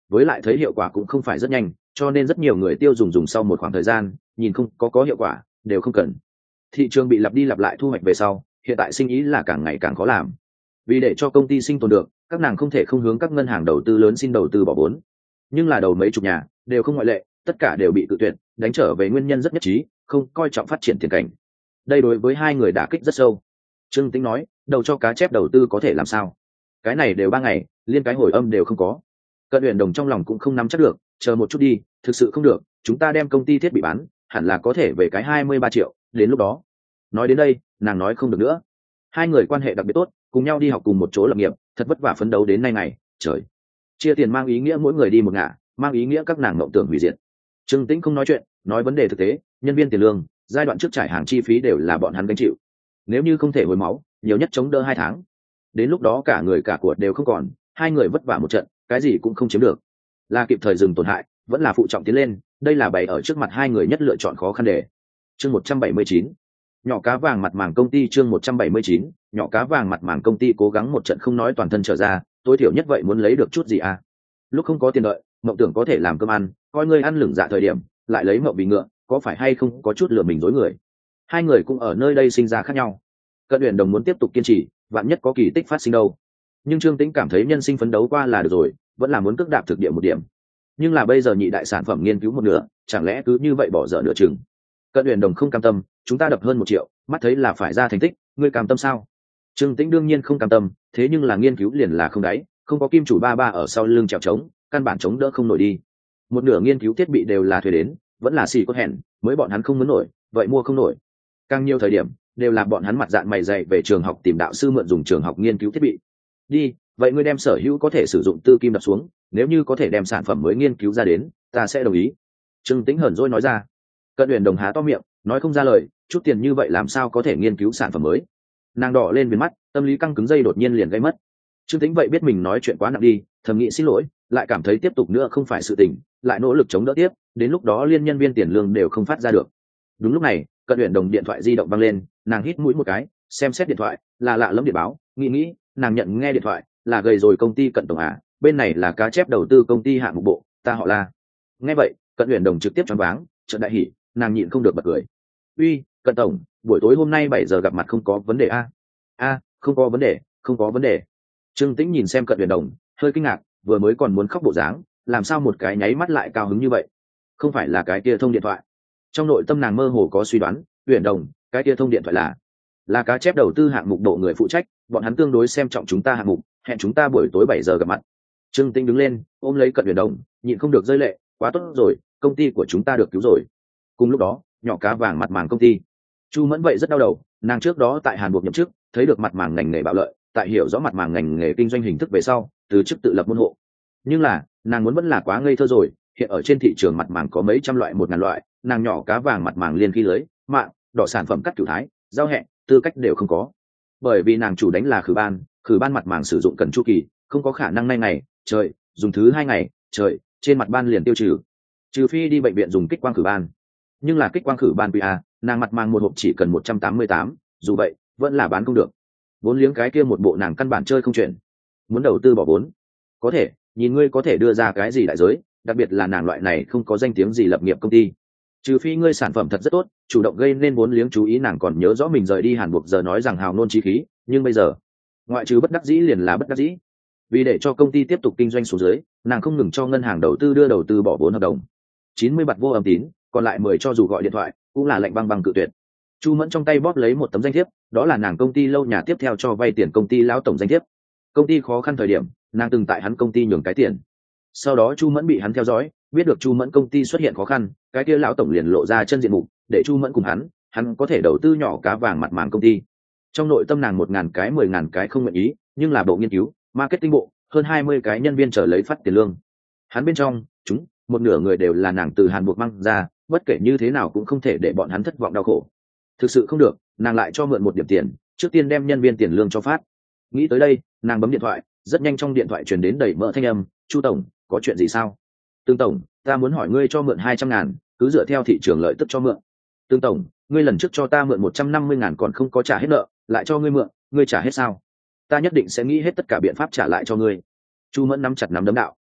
với lại thấy hiệu quả cũng không phải rất nhanh, cho nên rất nhiều người tiêu dùng sau một khoảng thời gian nhìn không có hiệu quả đều không cần. Thị trường bị lặp đi lặp lại thu hoạch về sau, hiện tại sinh ý là càng ngày càng khó làm. Vì để cho công ty sinh tồn được, các nàng không thể không hướng các ngân hàng đầu tư lớn xin đầu tư bỏ vốn, nhưng là đầu mấy chục nhà đều không ngoại lệ, tất cả đều bị cự tuyệt, đánh trở về nguyên nhân rất nhất trí, không coi trọng phát triển tiền cảnh. Đây đối với hai người đả kích rất sâu. Trương Tĩnh nói, đầu cho cá chép đầu tư có thể làm sao? Cái này đều 3 ngày, liên cái hồi âm đều không có. Cận Uyển Đồng trong lòng cũng không nắm chắc được, chờ một chút đi, thực sự không được, chúng ta đem công ty thiết bị bán, hẳn là có thể về cái 23 triệu, đến lúc đó. Nói đến đây, nàng nói không được nữa. Hai người quan hệ đặc biệt tốt, cùng nhau đi học cùng một chỗ lập nghiệp, thật vất vả phấn đấu đến nay ngày, trời. Chia tiền mang ý nghĩa mỗi người đi một ngả, mang ý nghĩa các nàng mộng tưởng hủy diệt. Trương Tĩnh không nói chuyện, nói vấn đề thực tế, nhân viên tiền lương, giai đoạn trước trải hàng chi phí đều là bọn hắn gánh chịu. Nếu như không thể hồi máu, nhiều nhất chống đỡ 2 tháng. Đến lúc đó cả người cả của đều không còn, hai người vất vả một trận, cái gì cũng không chiếm được. Là kịp thời dừng tổn hại, vẫn là phụ trọng tiến lên, đây là bày ở trước mặt hai người nhất lựa chọn khó khăn để. Chương 179. Nhỏ cá vàng mặt màng công ty. Chương 179. Nhỏ cá vàng mặt màng công ty cố gắng một trận không nói toàn thân trở ra, tối thiểu nhất vậy muốn lấy được chút gì à? Lúc không có tiền đợi, mộng tưởng có thể làm cơm ăn, coi ngươi ăn lửng dạ thời điểm, lại lấy mộng vì ngựa, có phải hay không có chút lừa mình dối người? Hai người cũng ở nơi đây sinh ra khác nhau. Cận Uyển Đồng muốn tiếp tục kiên trì, vạn nhất có kỳ tích phát sinh đâu. Nhưng Trương Tĩnh cảm thấy nhân sinh phấn đấu qua là được rồi, vẫn là muốn cước đạp thực địa một điểm. Nhưng là bây giờ nhị đại sản phẩm nghiên cứu một nửa, chẳng lẽ cứ như vậy bỏ dở nửa chừng? Cận Uyển Đồng không cam tâm, chúng ta đập hơn 1 triệu, mắt thấy là phải ra thành tích, ngươi cam tâm sao? Trương Tĩnh đương nhiên không cam tâm, thế nhưng là nghiên cứu liền là không đáy, không có kim chủ ba ở sau lưng trèo trống, căn bản chống đỡ không nổi đi. Một nửa nghiên cứu thiết bị đều là thuê đến, vẫn là xì có hẹn, mới bọn hắn không muốn nổi, vậy mua không nổi. Càng nhiều thời điểm đều là bọn hắn mặt dạng mày dày về trường học tìm đạo sư mượn dùng trường học nghiên cứu thiết bị. Đi, vậy ngươi đem sở hữu có thể sử dụng tư kim đập xuống, nếu như có thể đem sản phẩm mới nghiên cứu ra đến, ta sẽ đồng ý. Trương Tĩnh hờn dỗi nói ra. Cận Uyển Đồng há to miệng, nói không ra lời, chút tiền như vậy làm sao có thể nghiên cứu sản phẩm mới? Nàng đỏ lên viền mắt, tâm lý căng cứng dây đột nhiên liền gây mất. Trương Tĩnh vậy biết mình nói chuyện quá nặng đi, thầm nghĩ xin lỗi, lại cảm thấy tiếp tục nữa không phải sự tình, lại nỗ lực chống đỡ tiếp, đến lúc đó liên nhân viên tiền lương đều không phát ra được. Đúng lúc này, Cận Uyển Đồng điện thoại di động vang lên, nàng hít mũi một cái, xem xét điện thoại, là lạ lẫm điện báo, nghĩ, nàng nhận nghe điện thoại, là gầy rồi công ty Cận tổng à, bên này là cá chép đầu tư công ty hạng mục bộ, ta họ La. Nghe vậy, Cận Uyển Đồng trực tiếp choáng váng, chợt đại hỉ, nàng nhịn không được bật cười. Uy, Cận tổng, buổi tối hôm nay 7 giờ gặp mặt không có vấn đề a? Không có vấn đề, không có vấn đề. Trương Tĩnh nhìn xem Cận Uyển Đồng, hơi kinh ngạc, vừa mới còn muốn khóc bộ dáng, làm sao một cái nháy mắt lại cao hứng như vậy? Không phải là cái kia thông điện thoại? Trong nội tâm nàng mơ hồ có suy đoán, Uyển Đồng, cái kia thông điện thoại là cá chép đầu tư hạng mục độ người phụ trách, bọn hắn tương đối xem trọng chúng ta hạng mục, hẹn chúng ta buổi tối 7 giờ gặp mặt. Trương Tĩnh đứng lên, ôm lấy Cận Uyển Đồng, nhịn không được rơi lệ, quá tốt rồi, công ty của chúng ta được cứu rồi. Cùng lúc đó, nhỏ cá vàng mặt màng công ty. Chu Mẫn vậy rất đau đầu, nàng trước đó tại Hàn Quốc nhậm chức, thấy được mặt màng ngành nghề bạo lợi, tại hiểu rõ mặt màng ngành nghề kinh doanh hình thức về sau, từ chức tự lập môn hộ. Nhưng là, nàng muốn vẫn là quá ngây thơ rồi, hiện ở trên thị trường mặt màng có mấy trăm loại 1000 loại, nàng nhỏ cá vàng mặt màng liên khí lưới, mạng, đỏ sản phẩm cắt cửu thái, giao hẹn, tư cách đều không có. Bởi vì nàng chủ đánh là khử ban mặt màng sử dụng cần chu kỳ, không có khả năng nay ngày, trời, dùng thứ 2 ngày, trời, trên mặt ban liền tiêu trừ phi đi bệnh viện dùng kích quang khử ban. Nhưng là kích quang khử ban QA, nàng mặt màng một hộp chỉ cần 188, dù vậy, vẫn là bán không được. Vốn liếng cái kia một bộ nàng căn bản chơi không chuyển. Muốn đầu tư bỏ vốn, có thể, nhìn ngươi có thể đưa ra cái gì đại giới, đặc biệt là nàng loại này không có danh tiếng gì lập nghiệp công ty. Trừ phi ngươi sản phẩm thật rất tốt, chủ động gây nên vốn liếng chú ý, nàng còn nhớ rõ mình rời đi Hàn Quốc giờ nói rằng hào nôn chí khí, nhưng bây giờ, ngoại trừ bất đắc dĩ liền là bất đắc dĩ. Vì để cho công ty tiếp tục kinh doanh xuống dưới, nàng không ngừng cho ngân hàng đầu tư bỏ vốn hợp đồng. 90 bạt vô âm tín, còn lại 10 cho dù gọi điện thoại, cũng là lệnh băng cự tuyệt. Chu Mẫn trong tay bóp lấy một tấm danh thiếp, đó là nàng công ty lâu nhà tiếp theo cho vay tiền công ty lão tổng danh thiếp. Công ty khó khăn thời điểm, nàng từng tại hắn công ty nhường cái tiền. Sau đó Chu Mẫn bị hắn theo dõi, biết được Chu Mẫn công ty xuất hiện khó khăn, cái kia lão tổng liền lộ ra chân diện mục, để Chu Mẫn cùng hắn có thể đầu tư nhỏ cá vàng mặt màng công ty. Trong nội tâm nàng 1000 cái 10.000 cái không nguyện ý, nhưng là bộ nghiên cứu, marketing bộ, hơn 20 cái nhân viên chờ lấy phát tiền lương. Hắn bên trong, một nửa người đều là nàng từ Hàn Quốc mang ra, bất kể như thế nào cũng không thể để bọn hắn thất vọng đau khổ. Thực sự không được, nàng lại cho mượn một điểm tiền, trước tiên đem nhân viên tiền lương cho phát. Nghĩ tới đây, nàng bấm điện thoại, rất nhanh trong điện thoại truyền đến đầy mỡ thanh âm, Chu tổng, có chuyện gì sao? Tương tổng, ta muốn hỏi ngươi cho mượn 200.000, cứ dựa theo thị trường lợi tức cho mượn. Tương tổng, ngươi lần trước cho ta mượn 150.000 còn không có trả hết nợ, lại cho ngươi mượn, ngươi trả hết sao? Ta nhất định sẽ nghĩ hết tất cả biện pháp trả lại cho ngươi. Chu Mẫn nắm chặt nắm đấm đạo.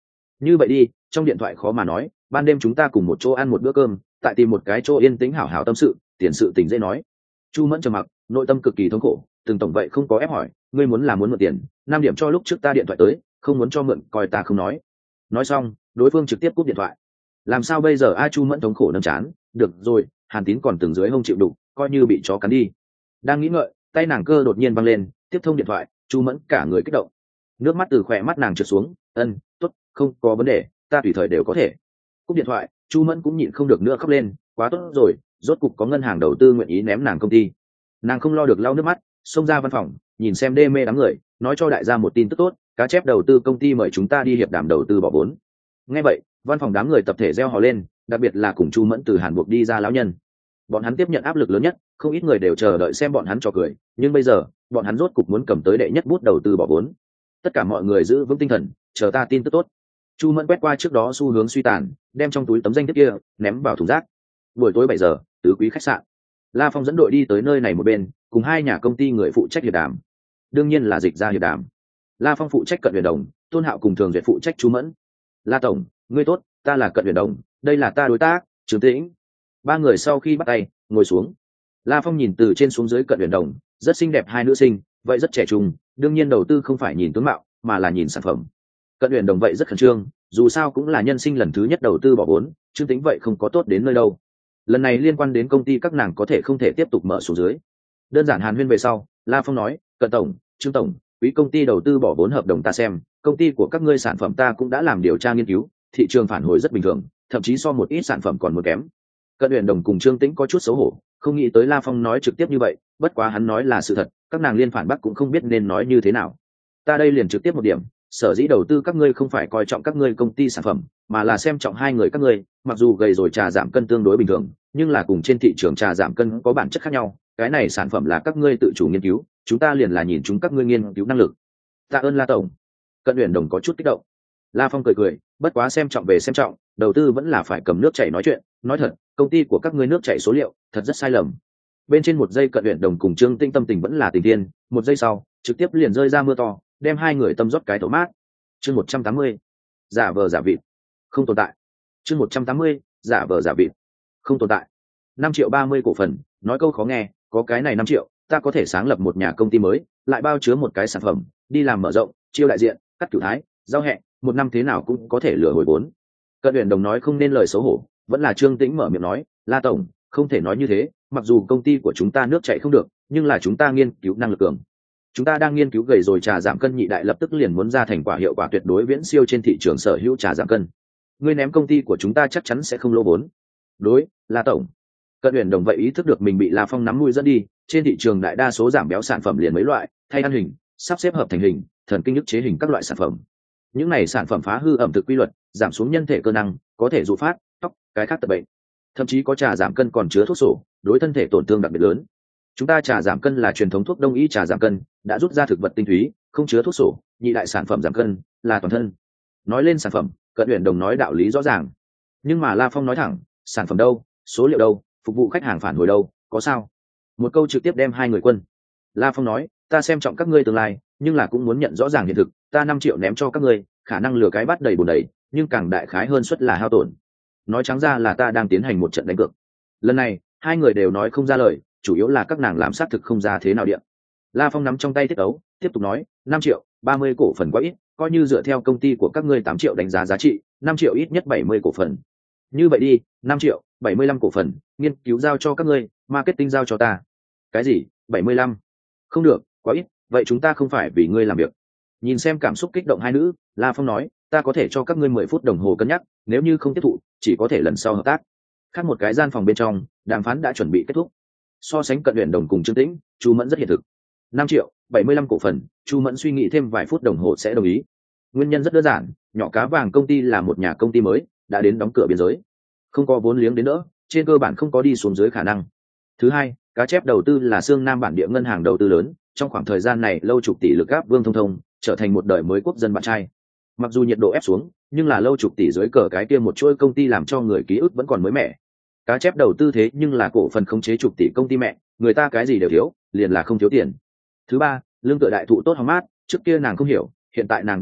Như vậy đi, trong điện thoại khó mà nói, ban đêm chúng ta cùng một chỗ ăn một bữa cơm, tại tìm một cái chỗ yên tĩnh hảo hảo tâm sự, tiền sự tình dễ nói. Chu Mẫn trầm mặc, nội tâm cực kỳ thống khổ, từng tổng vậy không có ép hỏi, ngươi muốn là muốn mượn tiền, 5 điểm cho lúc trước ta điện thoại tới, không muốn cho mượn coi ta không nói. Nói xong, đối phương trực tiếp cúp điện thoại. Làm sao bây giờ? A Chu Mẫn thống khổ nâng chán, được rồi, Hàn Tín còn từng dưới hông chịu đục, coi như bị chó cắn đi. Đang nghĩ ngợi, tay nàng cơ đột nhiên văng lên, tiếp thông điện thoại. Chu Mẫn cả người kích động, nước mắt từ khỏe mắt nàng trượt xuống. Tốt, không có vấn đề, ta tùy thời đều có thể. Cúp điện thoại, Chu Mẫn cũng nhịn không được nữa khóc lên, quá tốt rồi, rốt cục có ngân hàng đầu tư nguyện ý ném nàng công ty. Nàng không lo được lau nước mắt, xông ra văn phòng, nhìn xem đê mê đám người, nói cho đại gia một tin tức tốt, cá chép đầu tư công ty mời chúng ta đi hiệp đàm đầu tư bỏ vốn. Nghe vậy, văn phòng đám người tập thể reo hò lên, đặc biệt là cùng Chu Mẫn từ Hàn buộc đi ra lão nhân. Bọn hắn tiếp nhận áp lực lớn nhất, không ít người đều chờ đợi xem bọn hắn trò cười, nhưng bây giờ, bọn hắn rốt cục muốn cầm tới đệ nhất bút đầu tư bỏ vốn. Tất cả mọi người giữ vững tinh thần, chờ ta tin tức tốt. Chu Mẫn quét qua trước đó xu hướng suy tàn, đem trong túi tấm danh thiếp kia ném vào thùng rác. Buổi tối 7 giờ, Tứ Quý khách sạn. La Phong dẫn đội đi tới nơi này một bên, cùng 2 nhà công ty người phụ trách hiệp đàm. Đương nhiên là Dịch ra hiệp đàm. La Phong phụ trách Cận Huyền Đồng, Tôn Hạo cùng Thường Duyệt phụ trách Chu Mẫn. La tổng, ngươi tốt, ta là Cận Huyền Đồng, đây là ta đối tác, Trương Tĩnh. 3 người sau khi bắt tay, ngồi xuống. La Phong nhìn từ trên xuống dưới Cận Huyền Đồng, rất xinh đẹp hai nữ sinh, vậy rất trẻ trung, đương nhiên đầu tư không phải nhìn tướng mạo, mà là nhìn sản phẩm. Cận Huyền Đồng vậy rất khẩn trương, dù sao cũng là nhân sinh lần thứ nhất đầu tư bỏ vốn, Trương Tĩnh vậy không có tốt đến nơi đâu. Lần này liên quan đến công ty các nàng có thể không thể tiếp tục mở xuống dưới. Đơn giản hàn huyên về sau, La Phong nói, Cận tổng, Trương tổng, quý công ty đầu tư bỏ vốn hợp đồng ta xem, công ty của các ngươi sản phẩm ta cũng đã làm điều tra nghiên cứu, thị trường phản hồi rất bình thường, thậm chí so một ít sản phẩm còn muốn kém. Cận Huyền Đồng cùng Trương Tĩnh có chút xấu hổ, không nghĩ tới La Phong nói trực tiếp như vậy, bất quá hắn nói là sự thật, các nàng liên phản bác cũng không biết nên nói như thế nào. Ta đây liền trực tiếp một điểm, sở dĩ đầu tư các ngươi không phải coi trọng các ngươi công ty sản phẩm, mà là xem trọng hai người các ngươi, mặc dù gầy rồi trà giảm cân tương đối bình thường, nhưng là cùng trên thị trường trà giảm cân có bản chất khác nhau, cái này sản phẩm là các ngươi tự chủ nghiên cứu, chúng ta liền là nhìn chúng các ngươi nghiên cứu năng lực. Tạ ơn La tổng. Cận Huyền Đồng có chút kích động. La Phong cười cười, bất quá xem trọng về xem trọng, đầu tư vẫn là phải cầm nước chảy nói chuyện, nói thật, công ty của các ngươi nước chảy số liệu, thật rất sai lầm. Bên trên một giây Cận Huyền Đồng cùng Trương Tĩnh tâm tình vẫn là tình tiên, một giây sau, trực tiếp liền rơi ra mưa to, đem hai người tâm rót cái thổ mát. Chương 180. Giả vờ giả vịt, không tồn tại. Chương 180. Giả vờ giả vịt, không tồn tại. 5.30 triệu cổ phần, nói câu khó nghe, có cái này 5 triệu, ta có thể sáng lập một nhà công ty mới, lại bao chứa một cái sản phẩm, đi làm mở rộng, chiêu đại diện, cắt cửu thái, giao hẹn, một năm thế nào cũng có thể lừa hồi vốn. Cận Huyền Đồng nói không nên lời xấu hổ, vẫn là Trương Tĩnh mở miệng nói, La tổng, không thể nói như thế, mặc dù công ty của chúng ta nước chảy không được, nhưng là chúng ta nghiên cứu năng lực cường. Chúng ta đang nghiên cứu gầy rồi trà giảm cân nhị đại lập tức liền muốn ra thành quả hiệu quả tuyệt đối viễn siêu trên thị trường sở hữu trà giảm cân. Ngươi ném công ty của chúng ta chắc chắn sẽ không lỗ vốn. Đối, La tổng. Cận Huyền Đồng vậy ý thức được mình bị La Phong nắm mũi dẫn đi, trên thị trường đại đa số giảm béo sản phẩm liền mấy loại, thay ăn hình, sắp xếp hợp thành hình, thần kinh ức chế hình các loại sản phẩm. Những này sản phẩm phá hư ẩm thực quy luật, giảm xuống nhân thể cơ năng, có thể dụ phát tóc, cái khác tật bệnh. Thậm chí có trà giảm cân còn chứa thuốc sổ, đối thân thể tổn thương đặc biệt lớn. Chúng ta trà giảm cân là truyền thống thuốc đông y trà giảm cân, đã rút ra thực vật tinh túy, không chứa thuốc sổ, nhị đại sản phẩm giảm cân là toàn thân. Nói lên sản phẩm, Cận Huyền Đồng nói đạo lý rõ ràng, nhưng mà La Phong nói thẳng, sản phẩm đâu, số liệu đâu, phục vụ khách hàng phản hồi đâu, có sao? Một câu trực tiếp đem hai người quân. La Phong nói, ta xem trọng các ngươi tương lai, nhưng là cũng muốn nhận rõ ràng hiện thực, ta 5 triệu ném cho các ngươi, khả năng lừa cái bắt đầy bùn đầy, nhưng càng đại khái hơn suất là hao tổn. Nói trắng ra là ta đang tiến hành một trận đánh cược. Lần này, hai người đều nói không ra lời, chủ yếu là các nàng làm xác thực không ra thế nào điện. La Phong nắm trong tay tiết ấu, tiếp tục nói, 5 triệu, 30 cổ phần quá ít, coi như dựa theo công ty của các ngươi 8 triệu đánh giá giá trị, 5 triệu ít nhất 70 cổ phần. Như vậy đi, 5 triệu, 75 cổ phần, nghiên cứu giao cho các ngươi, marketing giao cho ta. Cái gì? 75? Không được, quá ít, vậy chúng ta không phải vì ngươi làm việc. Nhìn xem cảm xúc kích động hai nữ, La Phong nói, ta có thể cho các ngươi 10 phút đồng hồ cân nhắc, nếu như không tiếp thụ, chỉ có thể lần sau hợp tác. Khác một cái gian phòng bên trong, đàm phán đã chuẩn bị kết thúc. So sánh Cận Huyền Đồng cùng Trương Tĩnh, Chu Mẫn rất hiện thực. 5 triệu, 75 cổ phần, Chu Mẫn suy nghĩ thêm vài phút đồng hồ sẽ đồng ý. Nguyên nhân rất đơn giản, nhỏ cá vàng công ty là một nhà công ty mới, đã đến đóng cửa biên giới, không có vốn liếng đến nữa, trên cơ bản không có đi xuống dưới khả năng. Thứ hai, cá chép đầu tư là xương nam bản địa ngân hàng đầu tư lớn, trong khoảng thời gian này Lâu Trục tỷ lực áp Vương Thông Thông, trở thành một đời mới quốc dân bạn trai. Mặc dù nhiệt độ ép xuống, nhưng là Lâu Trục tỷ dưới cờ cái kia một chuỗi công ty làm cho người ký ức vẫn còn mới mẻ. Cá chép đầu tư thế nhưng là cổ phần khống chế Trục tỷ công ty mẹ, người ta cái gì đều thiếu, liền là không thiếu tiền. Thứ ba, lương tựa đại thụ tốt hóng mát, trước kia nàng không hiểu, hiện tại nàng đã hiểu,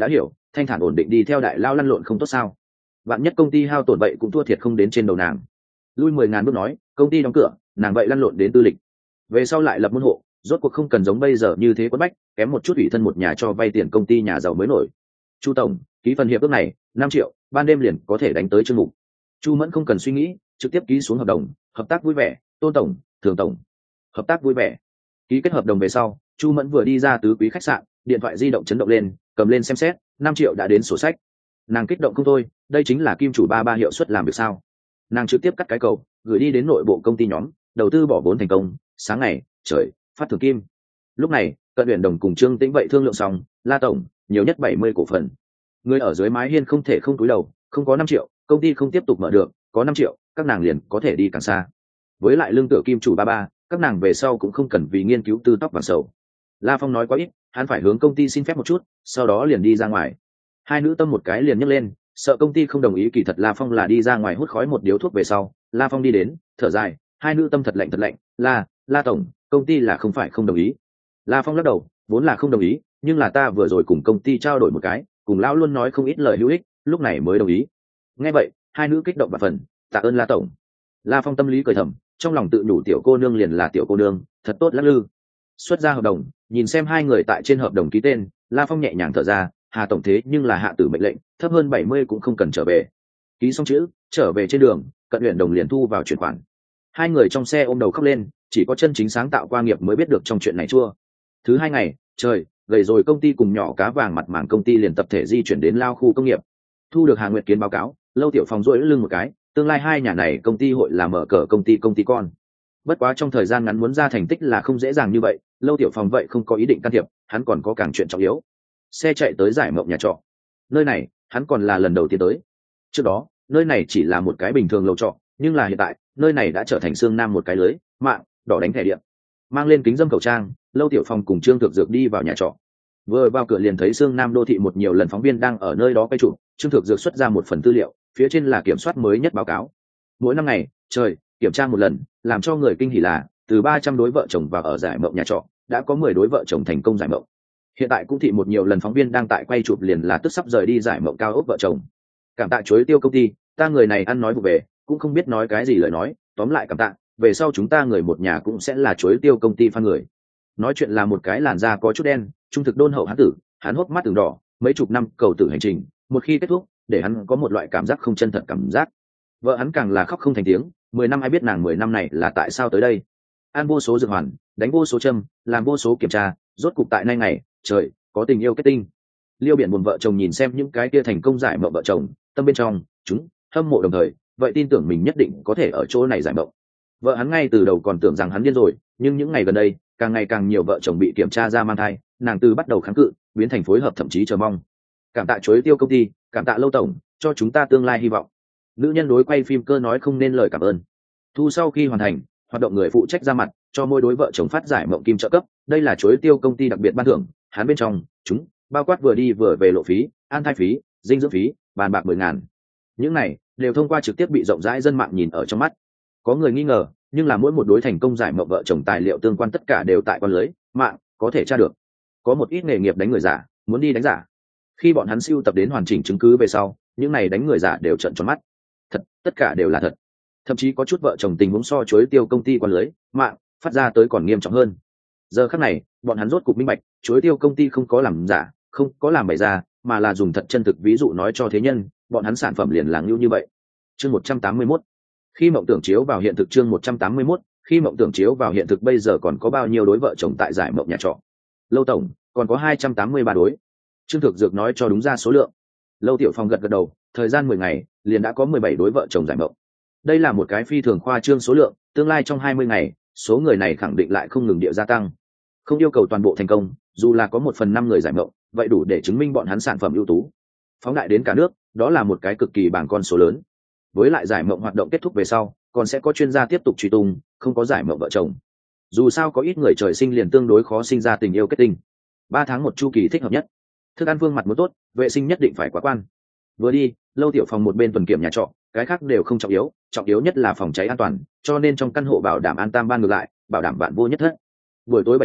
thanh thản ổn định đi theo đại lao lăn lộn không tốt sao? Bạn nhất công ty hao tổn vậy cũng thua thiệt không đến trên đầu nàng. Lui 10.000 bước nói, công ty đóng cửa, nàng vậy lăn lộn đến tư lịch. Về sau lại lập môn hộ, rốt cuộc không cần giống bây giờ như thế quất bách, kém một chút ủy thân một nhà cho vay tiền công ty nhà giàu mới nổi. Chu tổng, ký phần hiệp ước này, 5 triệu, ban đêm liền có thể đánh tới chương mục. Chu Mẫn không cần suy nghĩ, trực tiếp ký xuống hợp đồng, hợp tác vui vẻ, Tôn tổng, Thường tổng. Hợp tác vui vẻ. Ký kết hợp đồng về sau, Chu Mẫn vừa đi ra tứ quý khách sạn, điện thoại di động chấn động lên, cầm lên xem xét, 5 triệu đã đến sổ sách. Nàng kích động không thôi, đây chính là kim chủ ba hiệu suất làm việc sao? Nàng trực tiếp cắt cái cầu, gửi đi đến nội bộ công ty nhóm, đầu tư bỏ vốn thành công, sáng ngày, trời, phát thưởng kim. Lúc này, Cận Uyển Đồng cùng Trương Tĩnh vậy thương lượng xong, La tổng, nhiều nhất 70 cổ phần. Người ở dưới mái hiên không thể không cúi đầu, không có 5 triệu, công ty không tiếp tục mở được, có 5 triệu, các nàng liền có thể đi càng xa. Với lại lương tựa kim chủ ba, các nàng về sau cũng không cần vì nghiên cứu tư tóc vàng sầu. La Phong nói quá ít, hắn phải hướng công ty xin phép một chút, sau đó liền đi ra ngoài. Hai nữ tâm một cái liền nhấc lên, sợ công ty không đồng ý, kỳ thật La Phong là đi ra ngoài hút khói một điếu thuốc về sau, La Phong đi đến, thở dài, hai nữ tâm thật lạnh, La tổng, công ty là không phải không đồng ý. La Phong lắc đầu, vốn là không đồng ý, nhưng là ta vừa rồi cùng công ty trao đổi một cái, cùng lão luôn nói không ít lời hữu ích, lúc này mới đồng ý. Nghe vậy, hai nữ kích động và phần, tạ ơn La tổng. La Phong tâm lý cười thầm, trong lòng tự nhủ tiểu cô nương liền là tiểu cô nương, thật tốt lắc lư. Xuất ra hợp đồng, nhìn xem hai người tại trên hợp đồng ký tên, La Phong nhẹ nhàng thở ra, Hà tổng thế nhưng là hạ tử mệnh lệnh, thấp hơn 70 cũng không cần trở về. Ký xong chữ, trở về trên đường, Cận Uyển Đồng liền thu vào chuyển khoản. Hai người trong xe ôm đầu khóc lên, chỉ có chân chính sáng tạo qua nghiệp mới biết được trong chuyện này chua. Thứ hai ngày, trời, gầy rồi công ty cùng nhỏ cá vàng mặt mảng công ty liền tập thể di chuyển đến lao khu công nghiệp. Thu được Hà Nguyệt Kiến báo cáo, Lâu Tiểu Phong rỗi lưng một cái, tương lai hai nhà này công ty hội là mở cờ công ty con. Bất quá trong thời gian ngắn muốn ra thành tích là không dễ dàng như vậy, Lâu Tiểu Phong vậy không có ý định can thiệp, hắn còn có càng chuyện trọng yếu. Xe chạy tới Giải Mộng nhà trọ. Nơi này, hắn còn là lần đầu tiên tới. Trước đó, nơi này chỉ là một cái bình thường lầu trọ, nhưng là hiện tại, nơi này đã trở thành xương nam một cái lưới mạng đỏ đánh thẻ điện. Mang lên kính dâm khẩu trang, Lâu Tiểu Phong cùng Trương Thực Dược đi vào nhà trọ. Vừa vào cửa liền thấy xương nam đô thị một nhiều lần phóng viên đang ở nơi đó quay chụp. Trương Thực Dược xuất ra một phần tư liệu, phía trên là kiểm soát mới nhất báo cáo. Mỗi năm ngày, trời, kiểm tra một lần, làm cho người kinh hỉ là từ 300 đối vợ chồng vào ở Giải Mộng nhà trọ, đã có 10 đối vợ chồng thành công giải mộng. Hiện tại cũng thị một nhiều lần phóng viên đang tại quay chụp liền là tức sắp rời đi Giải Mộng cao ốc vợ chồng. Cảm tạ Chuối Tiêu công ty, ta người này ăn nói vụ về, cũng không biết nói cái gì lời nói, tóm lại cảm tạ, về sau chúng ta người một nhà cũng sẽ là Chuối Tiêu công ty fan người. Nói chuyện là một cái làn da có chút đen, trung thực đôn hậu hán tử, hắn hốc mắt từng đỏ, mấy chục năm cầu tử hành trình, một khi kết thúc, để hắn có một loại cảm giác không chân thật cảm giác. Vợ hắn càng là khóc không thành tiếng, 10 năm ai biết nàng 10 năm này là tại sao tới đây. Ăn vô số dược hoàn, đánh vô số châm, làm vô số kiểm tra, rốt cục tại nay ngày, trời, có tình yêu kết tinh. Liêu Biển buồn vợ chồng nhìn xem những cái kia thành công giải mộng vợ chồng, tâm bên trong, chúng hâm mộ đồng thời, vậy tin tưởng mình nhất định có thể ở chỗ này giải mộng. Vợ hắn ngay từ đầu còn tưởng rằng hắn điên rồi, nhưng những ngày gần đây, càng ngày càng nhiều vợ chồng bị kiểm tra ra mang thai, nàng từ bắt đầu kháng cự, biến thành phối hợp thậm chí chờ mong. Cảm tạ Chuối Tiêu công ty, cảm tạ Lâu tổng, cho chúng ta tương lai hy vọng. Nữ nhân đối quay phim cơ nói không nên lời cảm ơn. Thu sau khi hoàn thành, hoạt động người phụ trách ra mặt cho mỗi đối vợ chồng phát giải mộng kim trợ cấp, đây là Chuối Tiêu công ty đặc biệt ban thưởng, hắn bên trong chúng bao quát vừa đi vừa về lộ phí, an thai phí, dinh dưỡng phí, bàn bạc 10.000. Những này đều thông qua trực tiếp bị rộng rãi dân mạng nhìn ở trong mắt. Có người nghi ngờ, nhưng là mỗi một đối thành công giải mộng vợ chồng tài liệu tương quan tất cả đều tại quan lưới mạng có thể tra được. Có một ít nghề nghiệp đánh người giả, muốn đi đánh giả. Khi bọn hắn sưu tập đến hoàn chỉnh chứng cứ về sau, những này đánh người giả đều trợn tròn mắt. Thật, tất cả đều là thật. Thậm chí có chút vợ chồng tình huống so Chuối Tiêu công ty quan lưới mạng phát ra tới còn nghiêm trọng hơn. Giờ khắc này, bọn hắn rốt cục minh bạch, Chuối Tiêu công ty không có làm giả, không có làm bày ra, mà là dùng thật chân thực ví dụ nói cho thế nhân, bọn hắn sản phẩm liền là như vậy. Chương 181. Khi mộng tưởng chiếu vào hiện thực, chương 181. Khi mộng tưởng chiếu vào hiện thực, bây giờ còn có bao nhiêu đối vợ chồng tại giải mộng nhà trọ? Lâu tổng, còn có 283 đối. Trương Thực Dược nói cho đúng ra số lượng. Lâu Tiểu Phong gật gật đầu, thời gian 10 ngày, liền đã có 17 đối vợ chồng giải mộng. Đây là một cái phi thường khoa trương số lượng, tương lai trong 20 ngày, số người này khẳng định lại không ngừng địa gia tăng. Không yêu cầu toàn bộ thành công, dù là có 1/5 người giải mộng, vậy đủ để chứng minh bọn hắn sản phẩm ưu tú. Phóng đại đến cả nước, đó là một cái cực kỳ bảng con số lớn. Với lại giải mộng hoạt động kết thúc về sau, còn sẽ có chuyên gia tiếp tục truy tung, không có giải mộng vợ chồng. Dù sao có ít người trời sinh liền tương đối khó sinh ra tình yêu kết tinh. 3 tháng một chu kỳ thích hợp nhất. Thức ăn phương mặt muốn tốt, vệ sinh nhất định phải quá quan. Vừa đi, Lâu Tiểu Phong một bên tuần kiểm nhà trọ, cái khác đều không trọng yếu nhất là phòng cháy an toàn, cho nên trong căn hộ bảo đảm an tam ban ngược lại, bảo đảm bạn vô nhất thất. Buổi tối 7 giờ,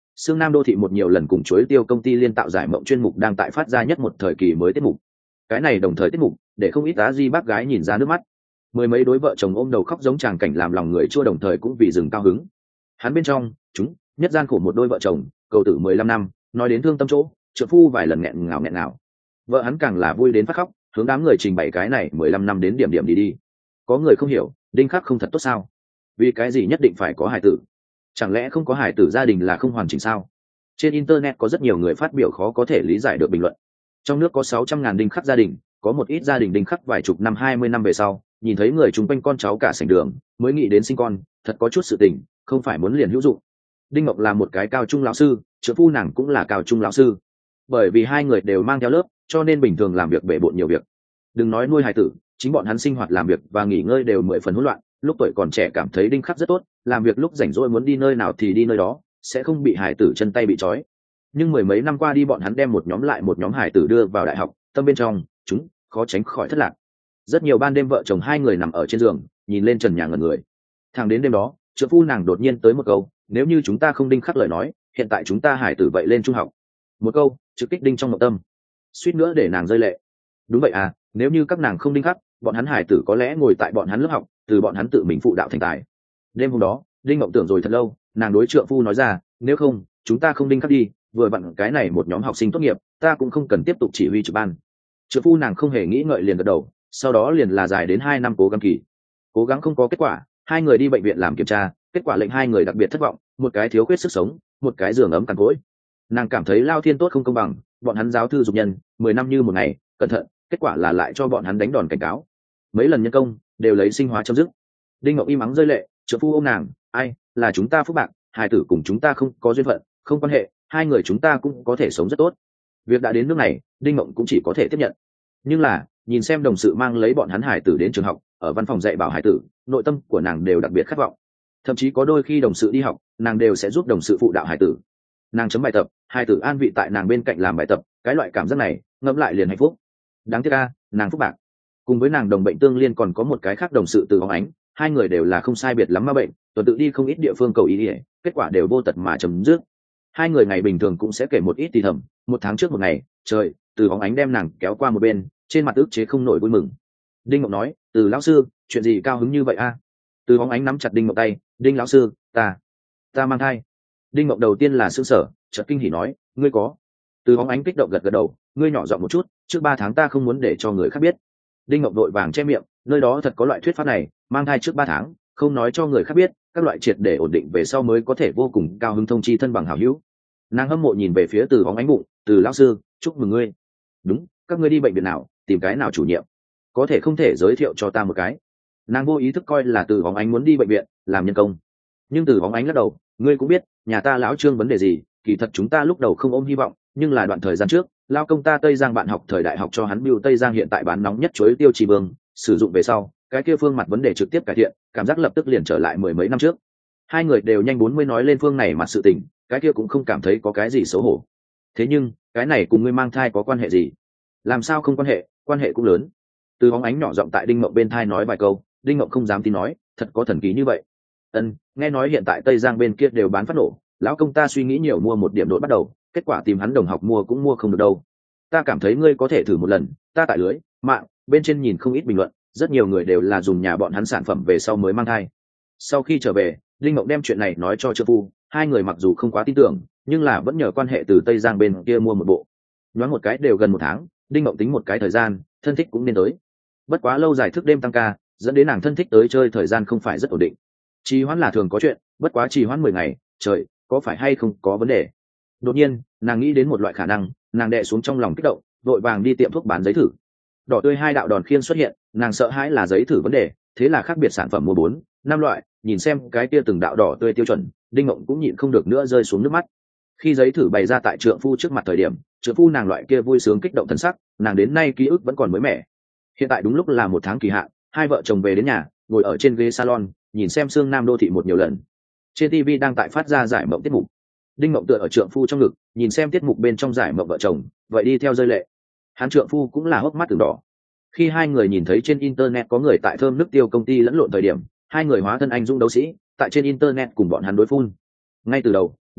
Sương Nam đô thị một nhiều lần cùng chuối tiêu công ty liên tạo giải mộng chuyên mục đang tại phát ra nhất một thời kỳ mới tiết mục. Cái này đồng thời tiết mục để không ít á di bác gái nhìn ra nước mắt. Mười mấy đối vợ chồng ôm đầu khóc giống tràng cảnh làm lòng người chua, đồng thời cũng vì rừng cao hứng. Hắn bên trong, chúng nhất gian khổ một đôi vợ chồng, cầu tử 15 năm, nói đến thương tâm chỗ, trợ phu vài lần nghẹn ngào. Vợ hắn càng là vui đến phát khóc, hướng đám người trình bày cái này 15 năm đến điểm đi. Có người không hiểu, Đinh Khắc không thật tốt sao? Vì cái gì nhất định phải có hài tử? Chẳng lẽ không có hài tử gia đình là không hoàn chỉnh sao? Trên internet có rất nhiều người phát biểu khó có thể lý giải được bình luận. Trong nước có 600.000 Đinh Khắc gia đình, có một ít gia đình Đinh Khắc vài chục năm 20 năm về sau, nhìn thấy người chung quanh con cháu cả sảnh đường, mới nghĩ đến sinh con, thật có chút sự tình, không phải muốn liền hữu dụng. Đinh Ngọc là một cái cao trung lão sư, trợ phu nàng cũng là cao trung lão sư. Bởi vì hai người đều mang theo lớp, cho nên bình thường làm việc bể bộn nhiều việc. Đừng nói nuôi hài tử, chính bọn hắn sinh hoạt làm việc và nghỉ ngơi đều 10 phần hỗn loạn. Lúc tuổi còn trẻ cảm thấy Đinh Khắc rất tốt, làm việc lúc rảnh rỗi muốn đi nơi nào thì đi nơi đó, sẽ không bị hài tử chân tay bị trói. Nhưng mười mấy năm qua đi bọn hắn đem một nhóm lại một nhóm hài tử đưa vào đại học, tâm bên trong chúng khó tránh khỏi thất lạc. Rất nhiều ban đêm vợ chồng hai người nằm ở trên giường, nhìn lên trần nhà ngẩn người. Thẳng đến đêm đó, trợ phu nàng đột nhiên tới một câu, nếu như chúng ta không Đinh Khắc lời nói, hiện tại chúng ta hài tử vậy lên trung học. Một câu trực kích Đinh trong nội tâm, suýt nữa để nàng rơi lệ. Đúng vậy à, nếu như các nàng không Đinh Khắc, bọn hắn hài tử có lẽ ngồi tại bọn hắn lớp học, từ bọn hắn tự mình phụ đạo thành tài. Đêm hôm đó, Đinh Ngộng tưởng rồi thật lâu, nàng đối trượng phu nói ra, nếu không chúng ta không Đinh Khắc đi, vừa vặn cái này một nhóm học sinh tốt nghiệp, ta cũng không cần tiếp tục chỉ huy trực ban. Trượng phu nàng không hề nghĩ ngợi liền gật đầu, sau đó liền là dài đến 2 năm cố gắng kỳ. Cố gắng không có kết quả, hai người đi bệnh viện làm kiểm tra, kết quả lệnh hai người đặc biệt thất vọng, một cái thiếu khuyết sức sống, một cái giường ấm cằn cỗi. Nàng cảm thấy lao thiên tốt không công bằng, bọn hắn giáo thư dục nhân 10 năm như một ngày, cẩn thận, kết quả là lại cho bọn hắn đánh đòn cảnh cáo. Mấy lần nhân công đều lấy sinh hóa chấm dứt. Đinh Ngọc im mắng rơi lệ, trượng phu ôm nàng, ai là chúng ta phúc bạc, hài tử cùng chúng ta không có duyên phận, không quan hệ, hai người chúng ta cũng có thể sống rất tốt. Việc đã đến nước này, Đinh Ngọc cũng chỉ có thể tiếp nhận. Nhưng là nhìn xem đồng sự mang lấy bọn hắn hài tử đến trường học, ở văn phòng dạy bảo hài tử, nội tâm của nàng đều đặc biệt khát vọng. Thậm chí có đôi khi đồng sự đi học, nàng đều sẽ giúp đồng sự phụ đạo hài tử. Nàng chấm bài tập, hài tử an vị tại nàng bên cạnh làm bài tập, cái loại cảm giác này ngẫm lại liền hạnh phúc. Đáng tiếc a, nàng phúc bạc. Cùng với nàng đồng bệnh tương liên còn có một cái khác đồng sự Từ Bóng Ánh, hai người đều là không sai biệt lắm ma bệnh, tuần tự đi không ít địa phương cầu ý ỉa, kết quả đều vô tật mà chấm dứt. Hai người ngày bình thường cũng sẽ kể một ít thì thầm, một tháng trước một ngày, trời, Từ Bóng Ánh đem nàng kéo qua một bên, trên mặt ức chế không nổi vui mừng. Đinh Ngọc nói, Từ lão sư, chuyện gì cao hứng như vậy a? Từ Bóng Ánh nắm chặt Đinh Ngọc tay, Đinh lão sư, ta mang thai. Đinh Ngọc đầu tiên là sững sờ, chợt kinh hỉ nói, ngươi có? Từ Bóng Ánh kích động gật gật đầu, ngươi nhỏ giọng một chút, trước 3 tháng ta không muốn để cho người khác biết. Đinh Ngọc đội vàng che miệng, nơi đó thật có loại thuyết pháp này, mang thai trước 3 tháng, không nói cho người khác biết, các loại triệt để ổn định về sau mới có thể vô cùng cao hứng thông chi thân bằng hảo hữu. Nàng hâm mộ nhìn về phía Từ Bóng Ánh bụng, Từ lão sư, chúc mừng ngươi. Đúng, các ngươi đi bệnh viện nào, tìm cái nào chủ nhiệm, có thể không thể giới thiệu cho ta một cái? Nàng vô ý thức coi là Từ Bóng Ánh muốn đi bệnh viện làm nhân công, nhưng Từ Bóng Ánh lắc đầu, ngươi cũng biết, nhà ta lão Trương vấn đề gì, kỳ thật chúng ta lúc đầu không ôm hy vọng, nhưng là đoạn thời gian trước, lao công ta Tây Giang bạn học thời đại học cho hắn bưu Tây Giang hiện tại bán nóng nhất chuối tiêu trì vương, sử dụng về sau, cái kia phương mặt vấn đề trực tiếp cải thiện, cảm giác lập tức liền trở lại 10 mấy năm trước. Hai người đều nhanh 40 nói lên phương này mặt sự tình, cái kia cũng không cảm thấy có cái gì xấu hổ. Thế nhưng, cái này cùng ngươi mang thai có quan hệ gì? Làm sao không quan hệ cũng lớn. Từ Bóng Ánh nhỏ giọng tại Đinh Mộng bên thai nói vài câu, Đinh Mộng không dám tin nói, thật có thần kỳ như vậy. Nghe nói hiện tại Tây Giang bên kia đều bán phát nổ, lão công ta suy nghĩ nhiều mua một điểm đột bắt đầu, kết quả tìm hắn đồng học mua cũng mua không được đâu. Ta cảm thấy ngươi có thể thử một lần, ta tại lưới mạng bên trên nhìn không ít bình luận, rất nhiều người đều là dùng nhà bọn hắn sản phẩm về sau mới mang thai. Sau khi trở về, Linh Mộng đem chuyện này nói cho trợ phu, hai người mặc dù không quá tin tưởng, nhưng là vẫn nhờ quan hệ từ Tây Giang bên kia mua một bộ. Nhoáng một cái đều gần 1 tháng, Linh Mộng tính một cái thời gian, thân thích cũng nên tới. Bất quá lâu dài thức đêm tăng ca, dẫn đến nàng thân thích tới chơi thời gian không phải rất ổn định. Trì hoãn là thường có chuyện, bất quá trì hoãn 10 ngày, trời, có phải hay không có vấn đề. Đột nhiên, nàng nghĩ đến một loại khả năng, nàng đè xuống trong lòng kích động, vội vàng đi tiệm thuốc bán giấy thử. Đỏ tươi 2 đạo đòn khiên xuất hiện, nàng sợ hãi là giấy thử vấn đề, thế là khác biệt sản phẩm mua 4, 5 loại, nhìn xem cái kia từng đạo đỏ tươi tiêu chuẩn, Đinh Ngộng cũng nhịn không được nữa rơi xuống nước mắt. Khi giấy thử bày ra tại trượng phu trước mặt thời điểm, trượng phu nàng loại kia vui sướng kích động thân sắc, nàng đến nay ký ức vẫn còn mới mẻ. Hiện tại đúng lúc là 1 tháng kỳ hạn, hai vợ chồng về đến nhà, ngồi ở trên ghế salon, nhìn xem Sương Nam đô thị một nhiều lần. Trên TV đang tại phát ra giải mộng tiết mục. Đinh Mộng tựa ở trượng phu trong ngực, nhìn xem tiết mục bên trong giải mộng vợ chồng, vậy đi theo rơi lệ. Hắn trượng phu cũng là hốc mắt từng đỏ. Khi hai người nhìn thấy trên internet có người tại thơm nước tiêu công ty lẫn lộn thời điểm, hai người hóa thân anh dũng đấu sĩ, tại trên internet cùng bọn hắn đối phun. Ngay từ đầu,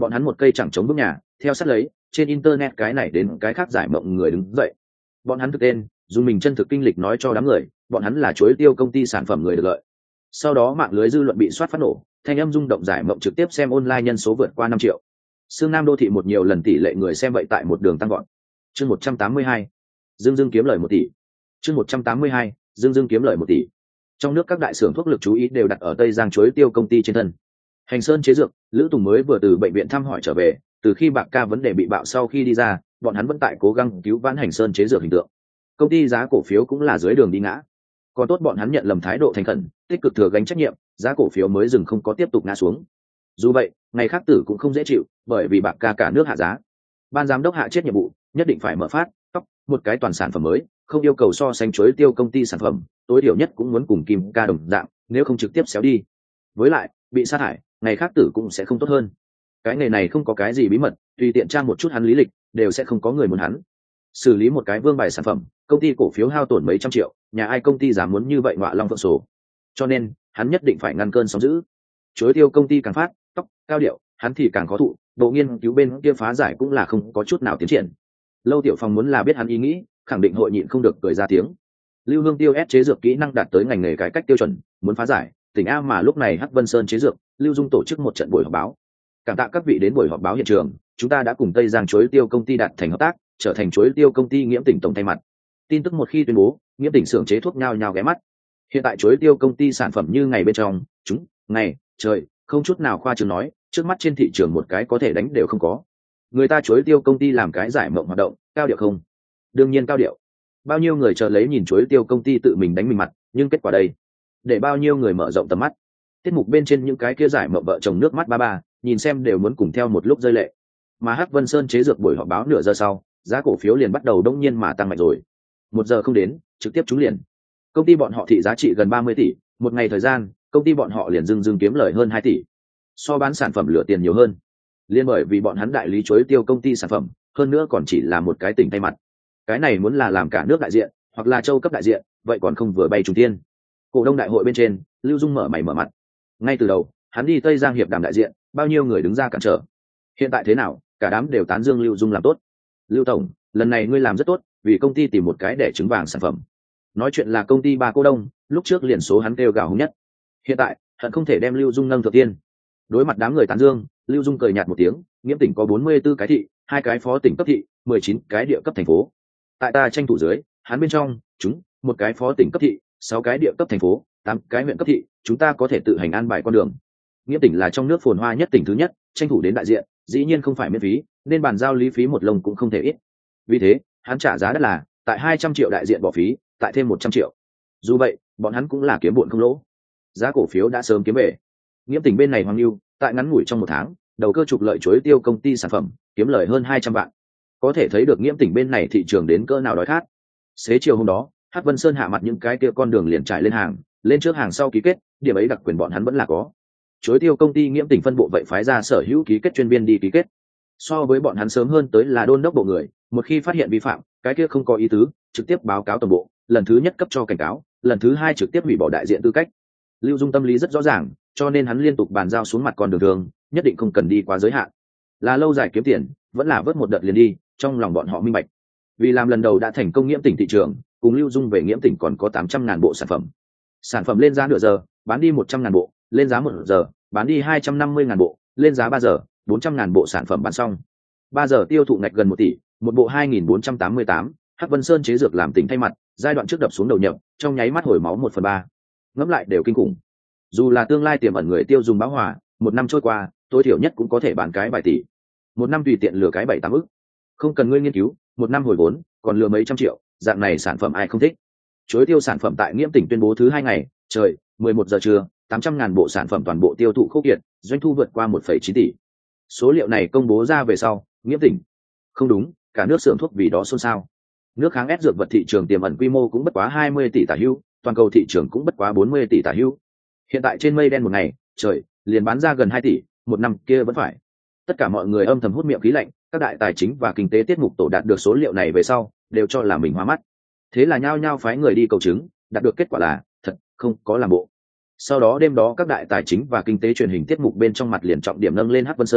bọn hắn một cây chẳng chống bước nhà, theo sát lấy trên internet cái này đến cái khác giải mộng người đứng dậy. Bọn hắn thực tên dùng mình chân thực kinh lịch nói cho đám người, bọn hắn là chuối tiêu công ty sản phẩm người được lợi. Sau đó mạng lưới dư luận bị soát phát nổ, thanh âm rung động giải mộng trực tiếp xem online nhân số vượt qua 5 triệu. Sương Nam đô thị một nhiều lần tỷ lệ người xem vậy tại một đường tăng gọn. Chương 182, Dương kiếm lời 1 tỷ. Chương 182, Dương kiếm lời 1 tỷ. Trong nước các đại xưởng thuốc lực chú ý đều đặt ở Tây Giang chuối tiêu công ty trên thân. Hành Sơn chế dược, Lữ Tùng mới vừa từ bệnh viện thăm hỏi trở về, từ khi Bạc Ca vấn đề bị bạo sau khi đi ra, bọn hắn vẫn tại cố gắng cứu vãn Hành Sơn chế dược hình tượng. Công ty giá cổ phiếu cũng là dưới đường đi ngã. Còn tốt bọn hắn nhận lầm thái độ thành khẩn, tích cực thừa gánh trách nhiệm, giá cổ phiếu mới dừng không có tiếp tục ngã xuống. Dù vậy, ngày khác tử cũng không dễ chịu, bởi vì Bạc Ca cả nước hạ giá. Ban giám đốc hạ chết nhiệm vụ, nhất định phải mở phát tóc một cái toàn sản phẩm mới, không yêu cầu so sánh chuối tiêu công ty sản phẩm, tối thiểu nhất cũng muốn cùng Kim Ca đồng dạng, nếu không trực tiếp xéo đi. Với lại, bị sa thải, ngày khác tử cũng sẽ không tốt hơn. Cái nghề này không có cái gì bí mật, tùy tiện tra một chút hắn lý lịch, đều sẽ không có người muốn hắn. Xử lý một cái vương bài sản phẩm, công ty cổ phiếu hao tổn mấy trăm triệu, nhà ai công ty dám muốn như vậy ngọa long phượng sổ. Cho nên, hắn nhất định phải ngăn cơn sóng dữ. Chuối tiêu công ty càng phát tóc cao điệu, hắn thì càng khó thụ, bộ nghiên cứu bên kia phá giải cũng là không có chút nào tiến triển. Lâu Tiểu Phong muốn là biết hắn ý nghĩ, khẳng định hội nhịn không được cười ra tiếng. Lưu Hương Tiêu ép chế dược kỹ năng đạt tới ngành nghề cải cách tiêu chuẩn, muốn phá giải, tỉnh A mà lúc này Hắc Vân Sơn chế dược, Lưu Dung tổ chức một trận buổi họp báo. Cảm tạ các vị đến buổi họp báo hiện trường, chúng ta đã cùng Tây Giang chuối tiêu công ty đạt thành hợp tác, trở thành chuối tiêu công ty Nghiễm tỉnh tổng thay mặt. Tin tức một khi tuyên bố, Nghiễm tỉnh xưởng chế thuốc nhao nhao ghé mắt. Hiện tại chuối tiêu công ty sản phẩm như ngày bên trong, chúng, ngày, trời, không chút nào khoa trương nói, trước mắt trên thị trường một cái có thể đánh đều không có. Người ta chuối tiêu công ty làm cái giải mộng hoạt động, cao điệu không? Đương nhiên cao điệu. Bao nhiêu người chờ lấy nhìn chuối tiêu công ty tự mình đánh mình mặt, nhưng kết quả đây, để bao nhiêu người mở rộng tầm mắt. Tiết mục bên trên những cái kia giải mộng vợ chồng nước mắt ba, nhìn xem đều muốn cùng theo một lúc rơi lệ. Mà Hắc Vân Sơn chế dược buổi họp báo nửa giờ sau, giá cổ phiếu liền bắt đầu đông nhiên mà tăng mạnh rồi. 1 giờ không đến, trực tiếp trúng liền. Công ty bọn họ thị giá trị gần 30 tỷ, một ngày thời gian, công ty bọn họ liền dưng kiếm lời hơn 2 tỷ. So bán sản phẩm lửa tiền nhiều hơn. Liên bởi vì bọn hắn đại lý chuối tiêu công ty sản phẩm, hơn nữa còn chỉ là một cái tỉnh thay mặt. Cái này muốn là làm cả nước đại diện, hoặc là châu cấp đại diện, vậy còn không vừa bay trùng tiên. Cổ đông đại hội bên trên, Lưu Dung mở mày mở mặt. Ngay từ đầu, hắn đi Tây Giang hiệp đàm đại diện, bao nhiêu người đứng ra cản trở. Hiện tại thế nào, cả đám đều tán dương Lưu Dung làm tốt. Lưu tổng, lần này ngươi làm rất tốt, vì công ty tìm một cái để trứng vàng sản phẩm. Nói chuyện là công ty ba cô đông, lúc trước liền số hắn kêu gào hùng nhất. Hiện tại, hận không thể đem Lưu Dung nâng thượng tiên. Đối mặt đám người tán dương, Lưu Dung cười nhạt một tiếng, Nghiễm tỉnh có 44 cái thị, 2 cái phó tỉnh cấp thị, 19 cái địa cấp thành phố. Tại ta tranh thủ dưới, hắn bên trong, chúng, 1 cái phó tỉnh cấp thị, 6 cái địa cấp thành phố, 8 cái huyện cấp thị, chúng ta có thể tự hành an bài con đường. Nghiễm tỉnh là trong nước phồn hoa nhất tỉnh thứ nhất, tranh thủ đến đại diện, dĩ nhiên không phải miễn phí, nên bàn giao lý phí một lồng cũng không thể ít. Vì thế, hắn trả giá đắt là, tại 200 triệu đại diện bỏ phí, tại thêm 100 triệu. Dù vậy, bọn hắn cũng là kiếm bộn không lỗ. Giá cổ phiếu đã sớm kiếm về. Nghiễm tỉnh bên này Hoàng Lưu, tại ngắn ngủi trong 1 tháng, đầu cơ trục lợi chuối tiêu công ty sản phẩm, kiếm lời hơn 200 vạn. Có thể thấy được Nghiễm tỉnh bên này thị trường đến cỡ nào đói khát. Xế chiều hôm đó, Hắc Vân Sơn hạ mặt những cái kia con đường liền trải lên hàng, lên trước hàng sau ký kết, điểm ấy đặc quyền bọn hắn vẫn là có. Chuối tiêu công ty Nghiễm tỉnh phân bộ vậy phái ra sở hữu ký kết chuyên viên đi ký kết. So với bọn hắn sớm hơn tới là đôn đốc bộ người, một khi phát hiện vi phạm, cái kia không có ý tứ, trực tiếp báo cáo tổng bộ, lần thứ nhất cấp cho cảnh cáo, lần thứ 2 trực tiếp hủy bỏ đại diện tư cách. Lưu Dung tâm lý rất rõ ràng, cho nên hắn liên tục bàn giao xuống mặt con đường thường, nhất định không cần đi quá giới hạn. Là lâu dài kiếm tiền, vẫn là vớt một đợt liền đi, trong lòng bọn họ minh bạch. Vì làm lần đầu đã thành công Nghiễm tỉnh thị trường, cùng Lưu Dung về Nghiễm tỉnh còn có 800.000 bộ sản phẩm. Sản phẩm lên giá nửa giờ, bán đi 100.000 bộ, lên giá 1 giờ, bán đi 250.000 bộ, lên giá 3 giờ, 400.000 bộ sản phẩm bán xong. 3 giờ tiêu thụ ngạch gần 1 tỷ, một bộ 2.488, Hắc Vân Sơn chế dược làm tỉnh thay mặt, giai đoạn trước đập xuống đầu nhập, trong nháy mắt hồi máu 1/3. Ngẫm lại đều kinh khủng. Dù là tương lai tiềm ẩn người tiêu dùng báo hỏa, 1 năm trôi qua, tối thiểu nhất cũng có thể bán cái vài tỷ. 1 năm tùy tiện lừa cái 7-8 ức. Không cần ngươi nghiên cứu, 1 năm hồi vốn, còn lừa mấy trăm triệu, dạng này sản phẩm ai không thích. Chuối tiêu sản phẩm tại Nghiễm tỉnh tuyên bố thứ 2 ngày, trời, 11 giờ trưa, 800.000 bộ sản phẩm toàn bộ tiêu thụ khốc liệt, doanh thu vượt qua 1,9 tỷ. Số liệu này công bố ra về sau, Nghiễm tỉnh. Không đúng, cả nước xưởng thuốc vì đó xôn xao. Nước kháng ép dược vật thị trường tiềm ẩn quy mô cũng bất quá 20 tỷ tả hữu, toàn cầu thị trường cũng bất quá 40 tỷ tả hữu. Hiện tại trên mây đen một ngày, trời, liền bán ra gần 2 tỷ, 1 năm kia vẫn phải. Tất cả mọi người âm thầm hút miệng khí lạnh, các đại tài chính và kinh tế tiết mục tổ đạt được số liệu này về sau, đều cho là mình hoa mắt. Thế là nhao nhao phái người đi cầu chứng, đạt được kết quả là thật, không có làm bộ. Sau đó đêm đó các đại tài chính và kinh tế truyền hình tiết mục bên trong mặt liền trọng điểm nâng lên Hắc Vân Sơn,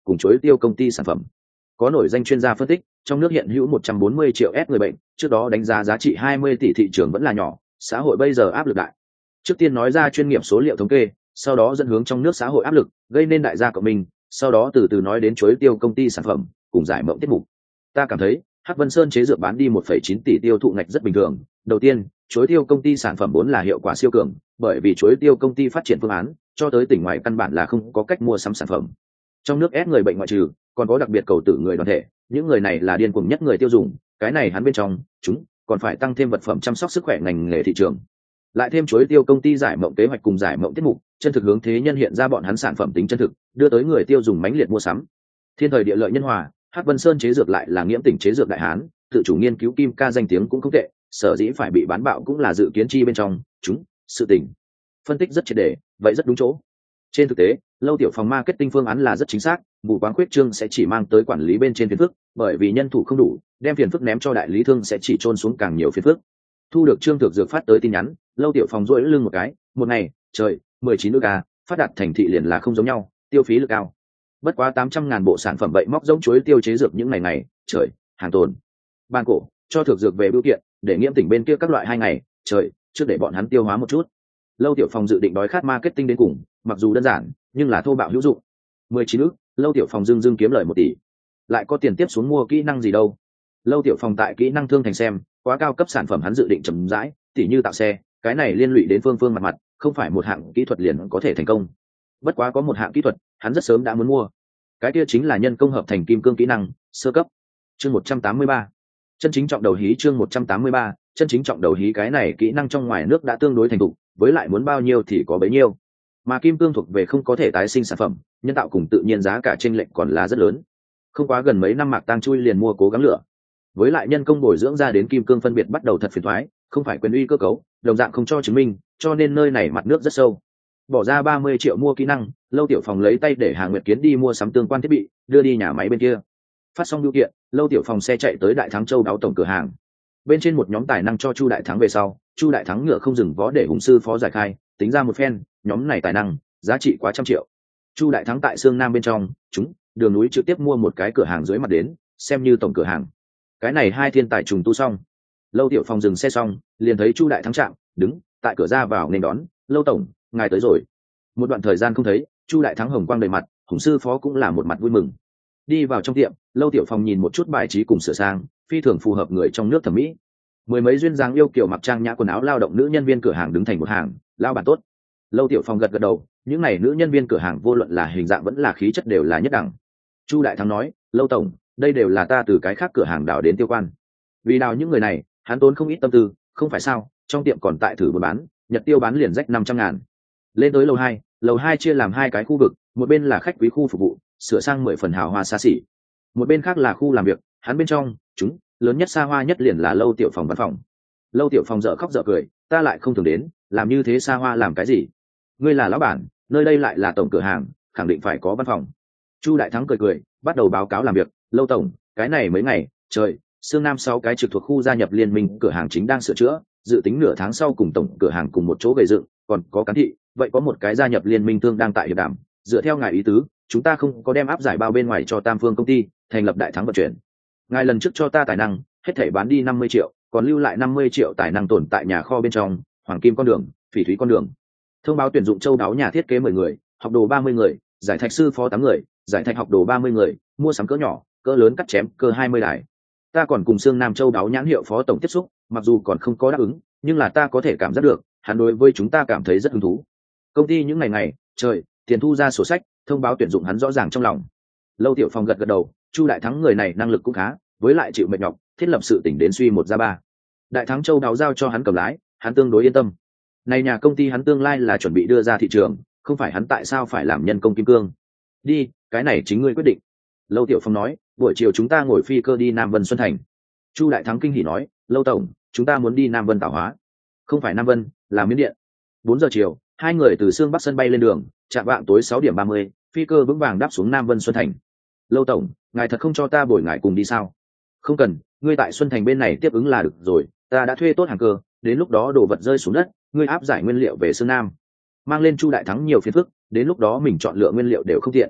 cùng chuối tiêu công ty sản phẩm. Có nổi danh chuyên gia phân tích, trong nước hiện hữu 140 triệu S người bệnh, trước đó đánh giá giá trị 20 tỷ thị trường vẫn là nhỏ, xã hội bây giờ áp lực đại. Trước tiên nói ra chuyên nghiệp số liệu thống kê, sau đó dẫn hướng trong nước xã hội áp lực, gây nên đại gia cộng mình, sau đó từ từ nói đến chuối tiêu công ty sản phẩm, cùng giải mộng tiết mục. Ta cảm thấy, Hắc Vân Sơn chế dược bán đi 1,9 tỷ tiêu thụ ngạch rất bình thường. Đầu tiên, chuối tiêu công ty sản phẩm vốn là hiệu quả siêu cường, bởi vì chuối tiêu công ty phát triển phương án, cho tới tỉnh ngoài căn bản là không có cách mua sắm sản phẩm. Trong nước ép người bệnh ngoại trừ, còn có đặc biệt cầu tử người đoàn thể, những người này là điên cuồng nhất người tiêu dùng, cái này hắn bên trong, chúng còn phải tăng thêm vật phẩm chăm sóc sức khỏe ngành nghề thị trường. Lại thêm chuối tiêu công ty giải mộng kế hoạch cùng giải mộng tiết mục, chân thực hướng thế nhân hiện ra bọn hắn sản phẩm tính chân thực, đưa tới người tiêu dùng mãnh liệt mua sắm. Thiên thời địa lợi nhân hòa, Hắc Vân Sơn chế dược lại là nghiễm tỉnh chế dược đại hán, tự chủ nghiên cứu kim ca danh tiếng cũng không tệ, sở dĩ phải bị bán bạo cũng là dự kiến chi bên trong, chúng sự tình phân tích rất triệt để, vậy rất đúng chỗ. Trên thực tế, Lâu Tiểu Phòng marketing phương án là rất chính xác, vụ quán khuyết trương sẽ chỉ mang tới quản lý bên trên phiền phức, bởi vì nhân thủ không đủ, đem phiền phức ném cho đại lý thương sẽ chỉ chôn xuống càng nhiều phiền phức. Thu được Trương Thực Dược phát tới tin nhắn, Lâu Tiểu Phòng duỗi lưng một cái, một ngày, trời, 19 nước ga, phát đạt thành thị liền là không giống nhau, tiêu phí lực cao. Bất quá 800.000 bộ sản phẩm vậy móc giống chuối tiêu chế dược những ngày, trời, hàng tồn. Ban cổ, cho Thực Dược về biểu kiện, để nghiễm tỉnh bên kia các loại 2 ngày, trời, trước để bọn hắn tiêu hóa một chút. Lâu Tiểu Phòng dự định đói khát marketing đến cùng, mặc dù đơn giản, nhưng là thô bạo hữu dụng. 19 ức, Lâu Tiểu Phòng dưng kiếm lời 1 tỷ. Lại có tiền tiếp xuống mua kỹ năng gì đâu. Lâu Tiểu Phòng tại kỹ năng thương thành xem, quá cao cấp sản phẩm hắn dự định chậm rãi, tỉ như tạo xe, cái này liên lụy đến phương mặt, không phải một hạng kỹ thuật liền có thể thành công. Bất quá có một hạng kỹ thuật, hắn rất sớm đã muốn mua. Cái kia chính là nhân công hợp thành kim cương kỹ năng, sơ cấp. Chương 183. Chân chính trọng đầu hí chương 183, chân chính trọng đầu hí cái này kỹ năng trong ngoài nước đã tương đối thành thục, với lại muốn bao nhiêu thì có bấy nhiêu. Mà kim cương thuộc về không có thể tái sinh sản phẩm, nhân tạo cùng tự nhiên giá cả chênh lệch còn là rất lớn. Không quá gần mấy năm Mạc Tang chui liền mua cố gắng lựa. Với lại nhân công bồi dưỡng ra đến kim cương phân biệt bắt đầu thật phiền toái, không phải quyền uy cơ cấu, đồng dạng không cho chứng minh, cho nên nơi này mặt nước rất sâu. Bỏ ra 30 triệu mua kỹ năng, Lâu Tiểu Phòng lấy tay để Hà Nguyệt Kiến đi mua sắm tương quan thiết bị, đưa đi nhà máy bên kia. Phát xong bưu kiện, Lâu Tiểu Phòng xe chạy tới Đại Thắng Châu đáo tổng cửa hàng. Bên trên một nhóm tài năng cho Chu Đại Thắng về sau, Chu Đại Thắng ngựa không dừng vó để Hùng sư phó giải khai, tính ra một phen, nhóm này tài năng, giá trị quá 100 triệu. Chu Đại Thắng tại Sương Nam bên trong, chúng đường núi trực tiếp mua một cái cửa hàng dưới mặt đến, xem như tổng cửa hàng. Cái này hai thiên tài trùng tu xong. Lâu Tiểu Phòng dừng xe xong, liền thấy Chu Đại Thắng chạm, đứng tại cửa ra vào nên đón, "Lâu tổng, ngài tới rồi." Một đoạn thời gian không thấy, Chu Đại Thắng hồng quang đầy mặt, Hùng sư phó cũng là một mặt vui mừng. Đi vào trong tiệm, Lâu Tiểu Phòng nhìn một chút bài trí cùng sửa sang, phi thường phù hợp người trong nước thẩm mỹ. Mười mấy duyên dáng yêu kiều mặc trang nhã quần áo lao động nữ nhân viên cửa hàng đứng thành một hàng, lao bản tốt. Lâu Tiểu Phòng gật gật đầu, những này nữ nhân viên cửa hàng vô luận là hình dạng vẫn là khí chất đều là nhất đẳng. Chu Đại Thắng nói, "Lâu tổng, đây đều là ta từ cái khác cửa hàng đào đến tiêu quan. Vì đào những người này, hắn tốn không ít tâm tư, không phải sao? Trong tiệm còn tại thử buôn bán, nhật tiêu bán liền rách 500.000. Lên tới lầu hai chia làm hai cái khu vực, một bên là khách quý khu phục vụ, sửa sang 10 phần hào hoa xa xỉ. Một bên khác là khu làm việc, hắn bên trong, chúng lớn nhất xa hoa nhất liền là Lâu Tiểu Phòng văn phòng. Lâu Tiểu Phòng dở khóc dở cười, ta lại không thường đến, làm như thế xa hoa làm cái gì? Ngươi là lão bản, nơi đây lại là tổng cửa hàng, khẳng định phải có văn phòng. Chu Đại Thắng cười, bắt đầu báo cáo làm việc. Lâu tổng, cái này mấy ngày, trời, Sương Nam 6 cái trực thuộc khu gia nhập liên minh cửa hàng chính đang sửa chữa, dự tính nửa tháng sau cùng tổng cửa hàng cùng một chỗ gây dựng, còn có cán thị, vậy có một cái gia nhập liên minh thương đang tại hiệp đàm, dựa theo ngài ý tứ, chúng ta không có đem áp giải bao bên ngoài cho Tam Phương công ty, thành lập Đại Thắng vận chuyển. Ngài lần trước cho ta tài năng, hết thảy bán đi 50 triệu, còn lưu lại 50 triệu tài năng tồn tại nhà kho bên trong, Hoàng Kim con đường, Phỉ Thúy con đường. Thông báo tuyển dụng châu đáo nhà thiết kế 10 người, học đồ 30 người, giải thạch sư phó 8 người, giải thạch học đồ 30 người, mua sắm cỡ nhỏ, cỡ lớn cắt chém cơ 20 đài. Ta còn cùng Sương Nam Châu đáo nhãn hiệu phó tổng tiếp xúc, mặc dù còn không có đáp ứng, nhưng là ta có thể cảm giác được, hắn đối với chúng ta cảm thấy rất hứng thú. Công ty những ngày, trời, tiền thu ra sổ sách, thông báo tuyển dụng hắn rõ ràng trong lòng. Lâu Tiểu Phòng gật gật đầu, Chu Đại Thắng người này năng lực cũng khá, với lại chịu mệt nhọc, thiết lập sự tỉnh đến suy 1 ra 3. Đại Thắng Châu đáo giao cho hắn cầm lái, hắn tương đối yên tâm. Này nhà công ty hắn tương lai là chuẩn bị đưa ra thị trường, không phải hắn tại sao phải làm nhân công kim cương. Đi, cái này chính ngươi quyết định. Lâu Tiểu Phong nói, buổi chiều chúng ta ngồi phi cơ đi Nam Vân Xuân Thành. Chu Đại Thắng kinh hỉ nói, Lâu tổng, chúng ta muốn đi Nam Vân Tạo Hóa. Không phải Nam Vân, là Miến Điện. 4 giờ chiều, hai người từ Sương Bắc sân bay lên đường, chạm vạng tối 6:30, phi cơ vững vàng đáp xuống Nam Vân Xuân Thành. Lâu tổng, ngài thật không cho ta bồi ngài cùng đi sao? Không cần, ngươi tại Xuân Thành bên này tiếp ứng là được rồi, ta đã thuê tốt hàng cơ, đến lúc đó đồ vật rơi xuống đất, ngươi áp giải nguyên liệu về Sương Nam. Mang lên Chu Đại Thắng nhiều phiền phức, đến lúc đó mình chọn lựa nguyên liệu đều không tiện.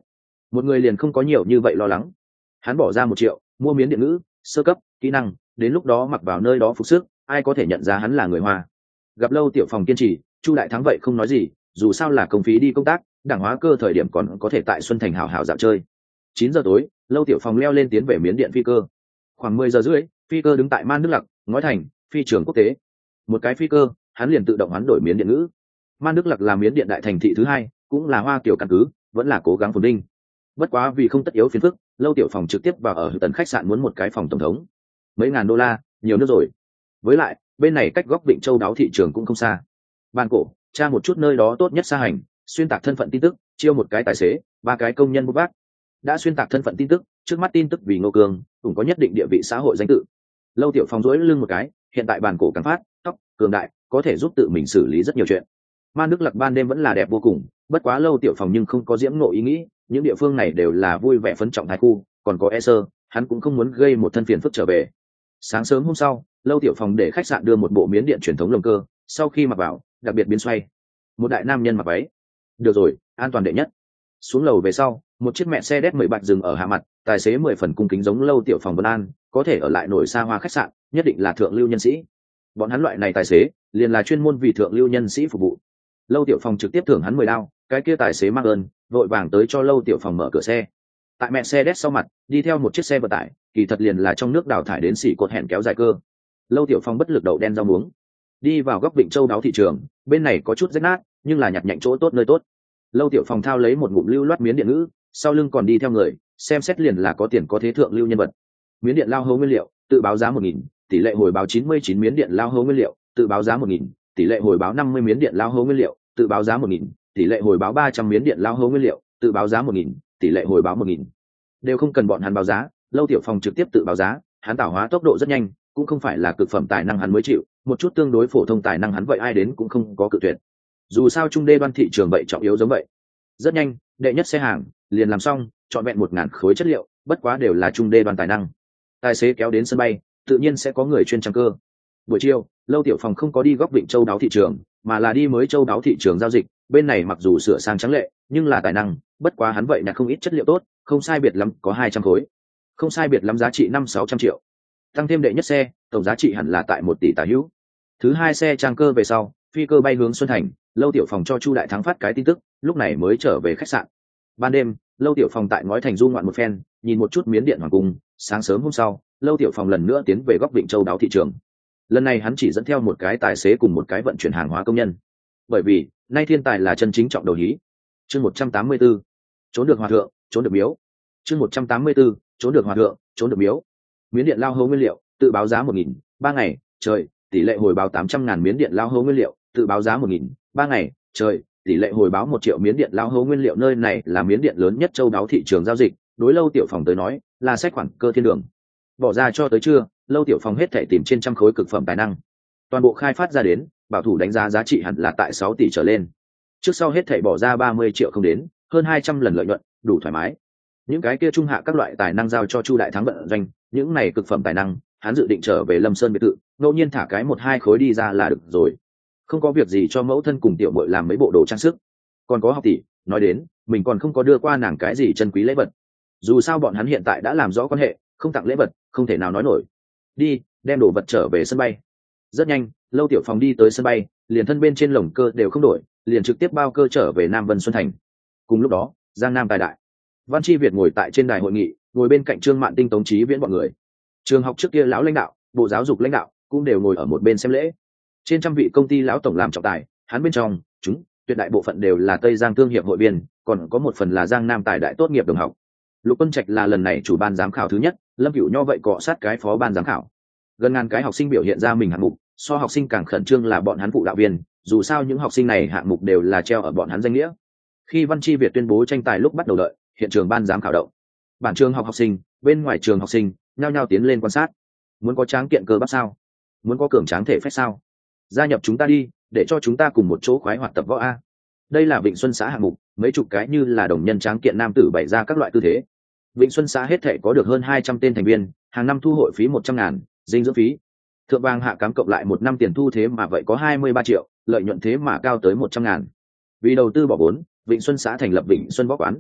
một người liền không có nhiều như vậy lo lắng. Hắn bỏ ra 1 triệu mua miến điện ngữ sơ cấp kỹ năng, đến lúc đó mặc vào nơi đó phục sức, ai có thể nhận ra hắn là người Hoa. Gặp Lâu Tiểu Phòng kiên trì, Chu Đại Thắng vậy không nói gì, dù sao là công phí đi công tác, đảng hóa cơ thời điểm còn có thể tại Xuân Thành hào hào dạo chơi. 9 giờ tối, Lâu Tiểu Phòng leo lên tiến về miến điện phi cơ. Khoảng 10 giờ rưỡi, phi cơ đứng tại Man Đức Lặc, ngói thành, phi trường quốc tế. Một cái phi cơ, hắn liền tự động hoán đổi miến điện ngữ. Man Đức Lặc là miến điện đại thành thị thứ hai, cũng là Hoa Kiều căn cứ, vẫn là cố gắng phồn vinh. Bất quá vì không tất yếu phiền phức, Lâu Tiểu Phòng trực tiếp vào ở tần khách sạn muốn một cái phòng tổng thống. Mấy ngàn đô la, nhiều nước rồi. Với lại, bên này cách góc Vịnh Châu đáo thị trường cũng không xa. Ban cổ, tra một chút nơi đó tốt nhất xa hành, xuyên tạc thân phận tin tức, chiêu một cái tài xế, 3 cái công nhân bốc vác. Đã xuyên tạc thân phận tin tức, trước mắt tin tức vì Ngô Cường cũng có nhất định địa vị xã hội danh tự. Lâu Tiểu Phong duỗi lưng một cái, hiện tại bàn cổ càng phát tóc cường đại, có thể giúp tự mình xử lý rất nhiều chuyện. Man Đức Lặc ban đêm vẫn là đẹp vô cùng, bất quá Lâu Tiểu Phong nhưng không có diễm nộ ý nghĩ, những địa phương này đều là vui vẻ phấn trọng thái khu, còn có e sơ, hắn cũng không muốn gây một thân phiền phức trở về. Sáng sớm hôm sau, Lâu Tiểu Phong để khách sạn đưa một bộ miến điện truyền thống lồng cơ, sau khi mặc vào, đặc biệt biến xoay. Một đại nam nhân mặc váy. Được rồi, an toàn đệ nhất. Xuống lầu về sau, một chiếc mẹ xe đét 10 bạch dừng ở hạ mặt, tài xế 10 phần cung kính giống Lâu Tiểu Phong vân an, có thể ở lại nổi xa hoa khách sạn, nhất định là thượng lưu nhân sĩ. Bọn hắn loại này tài xế, liền là chuyên môn vì thượng lưu nhân sĩ phục vụ. Lâu Tiểu Phong trực tiếp thưởng hắn 10 đao, cái kia tài xế mang ơn, vội vàng tới cho Lâu Tiểu Phong mở cửa xe. Tại mẹ xe đét sau mặt, đi theo một chiếc xe vận tải, kỳ thật liền là trong nước đào thải đến xỉ cột hẹn kéo dài cơ. Lâu Tiểu Phong bất lực đậu đen rau muống, đi vào góc Vịnh Châu đáo thị trường, bên này có chút rách nát, nhưng là nhặt nhạnh chỗ tốt nơi tốt. Lâu Tiểu Phong thao lấy một ngụm lưu loát miến điện ngữ, sau lưng còn đi theo người, xem xét liền là có tiền có thế thượng lưu nhân vật. Miến điện lao hấu nguyên liệu, tự báo giá 1.000, tỷ lệ hồi báo 99 miến điện lao hấu nguyên liệu, tự báo giá 1.000, tỷ lệ hồi báo 50 miến điện lao hấu nguyên liệu, tự báo giá 1.000, tỷ lệ hồi báo 300 miến điện lao hấu nguyên liệu, tự báo giá 1.000, tỷ lệ hồi báo 1.000. Đều không cần bọn hắn báo giá, Lâu Tiểu Phong trực tiếp tự báo giá, hắn tảo hóa tốc độ rất nhanh, cũng không phải là cực phẩm tài năng hắn mới chịu, một chút tương đối phổ thông tài năng hắn vậy ai đến cũng không có cự tuyệt. Dù sao trung đê đoan thị trường vậy trọng yếu giống vậy. Rất nhanh, đệ nhất xe hàng liền làm xong, chọn vẹn 1.000 khối chất liệu, bất quá đều là trung đê đoan tài năng. Tài xế kéo đến sân bay, tự nhiên sẽ có người chuyên trang cơ. Buổi chiều, Lâu Tiểu Phong không có đi góc Vịnh Châu đáo thị trường, mà là đi mới Châu đáo thị trường giao dịch. Bên này mặc dù sửa sang trắng lệ, nhưng là tài năng, bất quá hắn vậy là không ít chất liệu tốt, không sai biệt lắm có 200 khối, không sai biệt lắm giá trị 500-600 triệu. Tăng thêm đệ nhất xe, tổng giá trị hẳn là tại 1 tỷ tả hữu. Thứ hai xe trang cơ về sau, phi cơ bay hướng Xuân Thành, Lâu Tiểu Phong cho Chu Đại Thắng phát cái tin tức, lúc này mới trở về khách sạn. Ban đêm, Lâu Tiểu Phong tại ngói thành du ngoạn một phen, nhìn một chút miến điện hoàng cung. Sáng sớm hôm sau, Lâu Tiểu Phong lần nữa tiến về góc Vịnh Châu đáo thị trường. Lần này hắn chỉ dẫn theo một cái tài xế cùng một cái vận chuyển hàng hóa công nhân, bởi vì nay thiên tài là chân chính trọng đầu hí. Chương 184, trốn được hòa thượng, trốn được miếu. Chương 184, trốn được hòa thượng, trốn được miếu. Miến điện lao hấu nguyên liệu, tự báo giá 1.000, 3 ngày, trời, tỷ lệ hồi báo 800.000 miến điện lao hấu nguyên liệu, tự báo giá 1.000, 3 ngày, trời, tỷ lệ hồi báo 1 triệu miến điện lao hấu nguyên liệu. Nơi này là miến điện lớn nhất châu đáo thị trường giao dịch, đối Lâu Tiểu Phong tới nói là sách khoản cơ thiên đường. Bỏ ra cho tới trưa, Lâu Tiểu Phong hết thảy tìm trên trăm khối cực phẩm tài năng, toàn bộ khai phát ra đến, bảo thủ đánh giá giá trị hẳn là tại 6 tỷ trở lên. Trước sau hết thảy bỏ ra 30 triệu không đến, hơn 200 lần lợi nhuận, đủ thoải mái. Những cái kia trung hạ các loại tài năng giao cho Chu Đại Thắng vận doanh, những này cực phẩm tài năng, hắn dự định trở về Lâm Sơn biệt thự, ngẫu nhiên thả cái 1-2 khối đi ra là được rồi. Không có việc gì cho mẫu thân cùng tiểu muội làm mấy bộ đồ trang sức. Còn có học tỷ, nói đến, mình còn không có đưa qua nàng cái gì chân quý lễ vật. Dù sao bọn hắn hiện tại đã làm rõ quan hệ, không tặng lễ vật, không thể nào nói nổi. Đi, đem đồ vật trở về sân bay. Rất nhanh, Lâu Tiểu Phong đi tới sân bay, liền thân bên trên lồng cơ đều không đổi, liền trực tiếp bao cơ trở về Nam Vân Xuân Thành. Cùng lúc đó, Giang Nam Tài Đại, Văn Chi Việt ngồi tại trên đài hội nghị, ngồi bên cạnh Trương Mạn Tinh, Tống Chí Viễn bọn người. Trường học trước kia lão lãnh đạo, bộ giáo dục lãnh đạo cũng đều ngồi ở một bên xem lễ. Trên trăm vị công ty lão tổng làm trọng tài, hắn bên trong, chúng tuyệt đại bộ phận đều là Tây Giang Thương hiệp hội viên, còn có một phần là Giang Nam Tài Đại tốt nghiệp đồng học. Lục Quân Trạch là lần này chủ ban giám khảo thứ nhất, Lâm Cửu Nho vậy cọ sát cái phó ban giám khảo. Gần ngàn cái học sinh biểu hiện ra mình hạng mục, so học sinh càng khẩn trương là bọn hắn phụ đạo viên, dù sao những học sinh này hạng mục đều là treo ở bọn hắn danh nghĩa. Khi Văn Chi Việt tuyên bố tranh tài lúc bắt đầu đợi, hiện trường ban giám khảo động. Bản trường học học sinh, bên ngoài trường học sinh, nhao nhao tiến lên quan sát. Muốn có tráng kiện cơ bắp sao? Muốn có cường tráng thể phách sao? Gia nhập chúng ta đi, để cho chúng ta cùng một chỗ khoái hoạt tập võ a. Đây là Vịnh Xuân xã hạng mục, mấy chục cái như là đồng nhân tráng kiện nam tử bày ra các loại tư thế. Vịnh Xuân xã hết thể có được hơn 200 tên thành viên, hàng năm thu hội phí 100.000, dinh dưỡng phí. Thượng vàng hạ cám cộng lại một năm tiền thu thế mà vậy có 23 triệu, lợi nhuận thế mà cao tới 100.000. Vì đầu tư bỏ vốn, Vịnh Xuân xã thành lập Vịnh Xuân Võ Quán.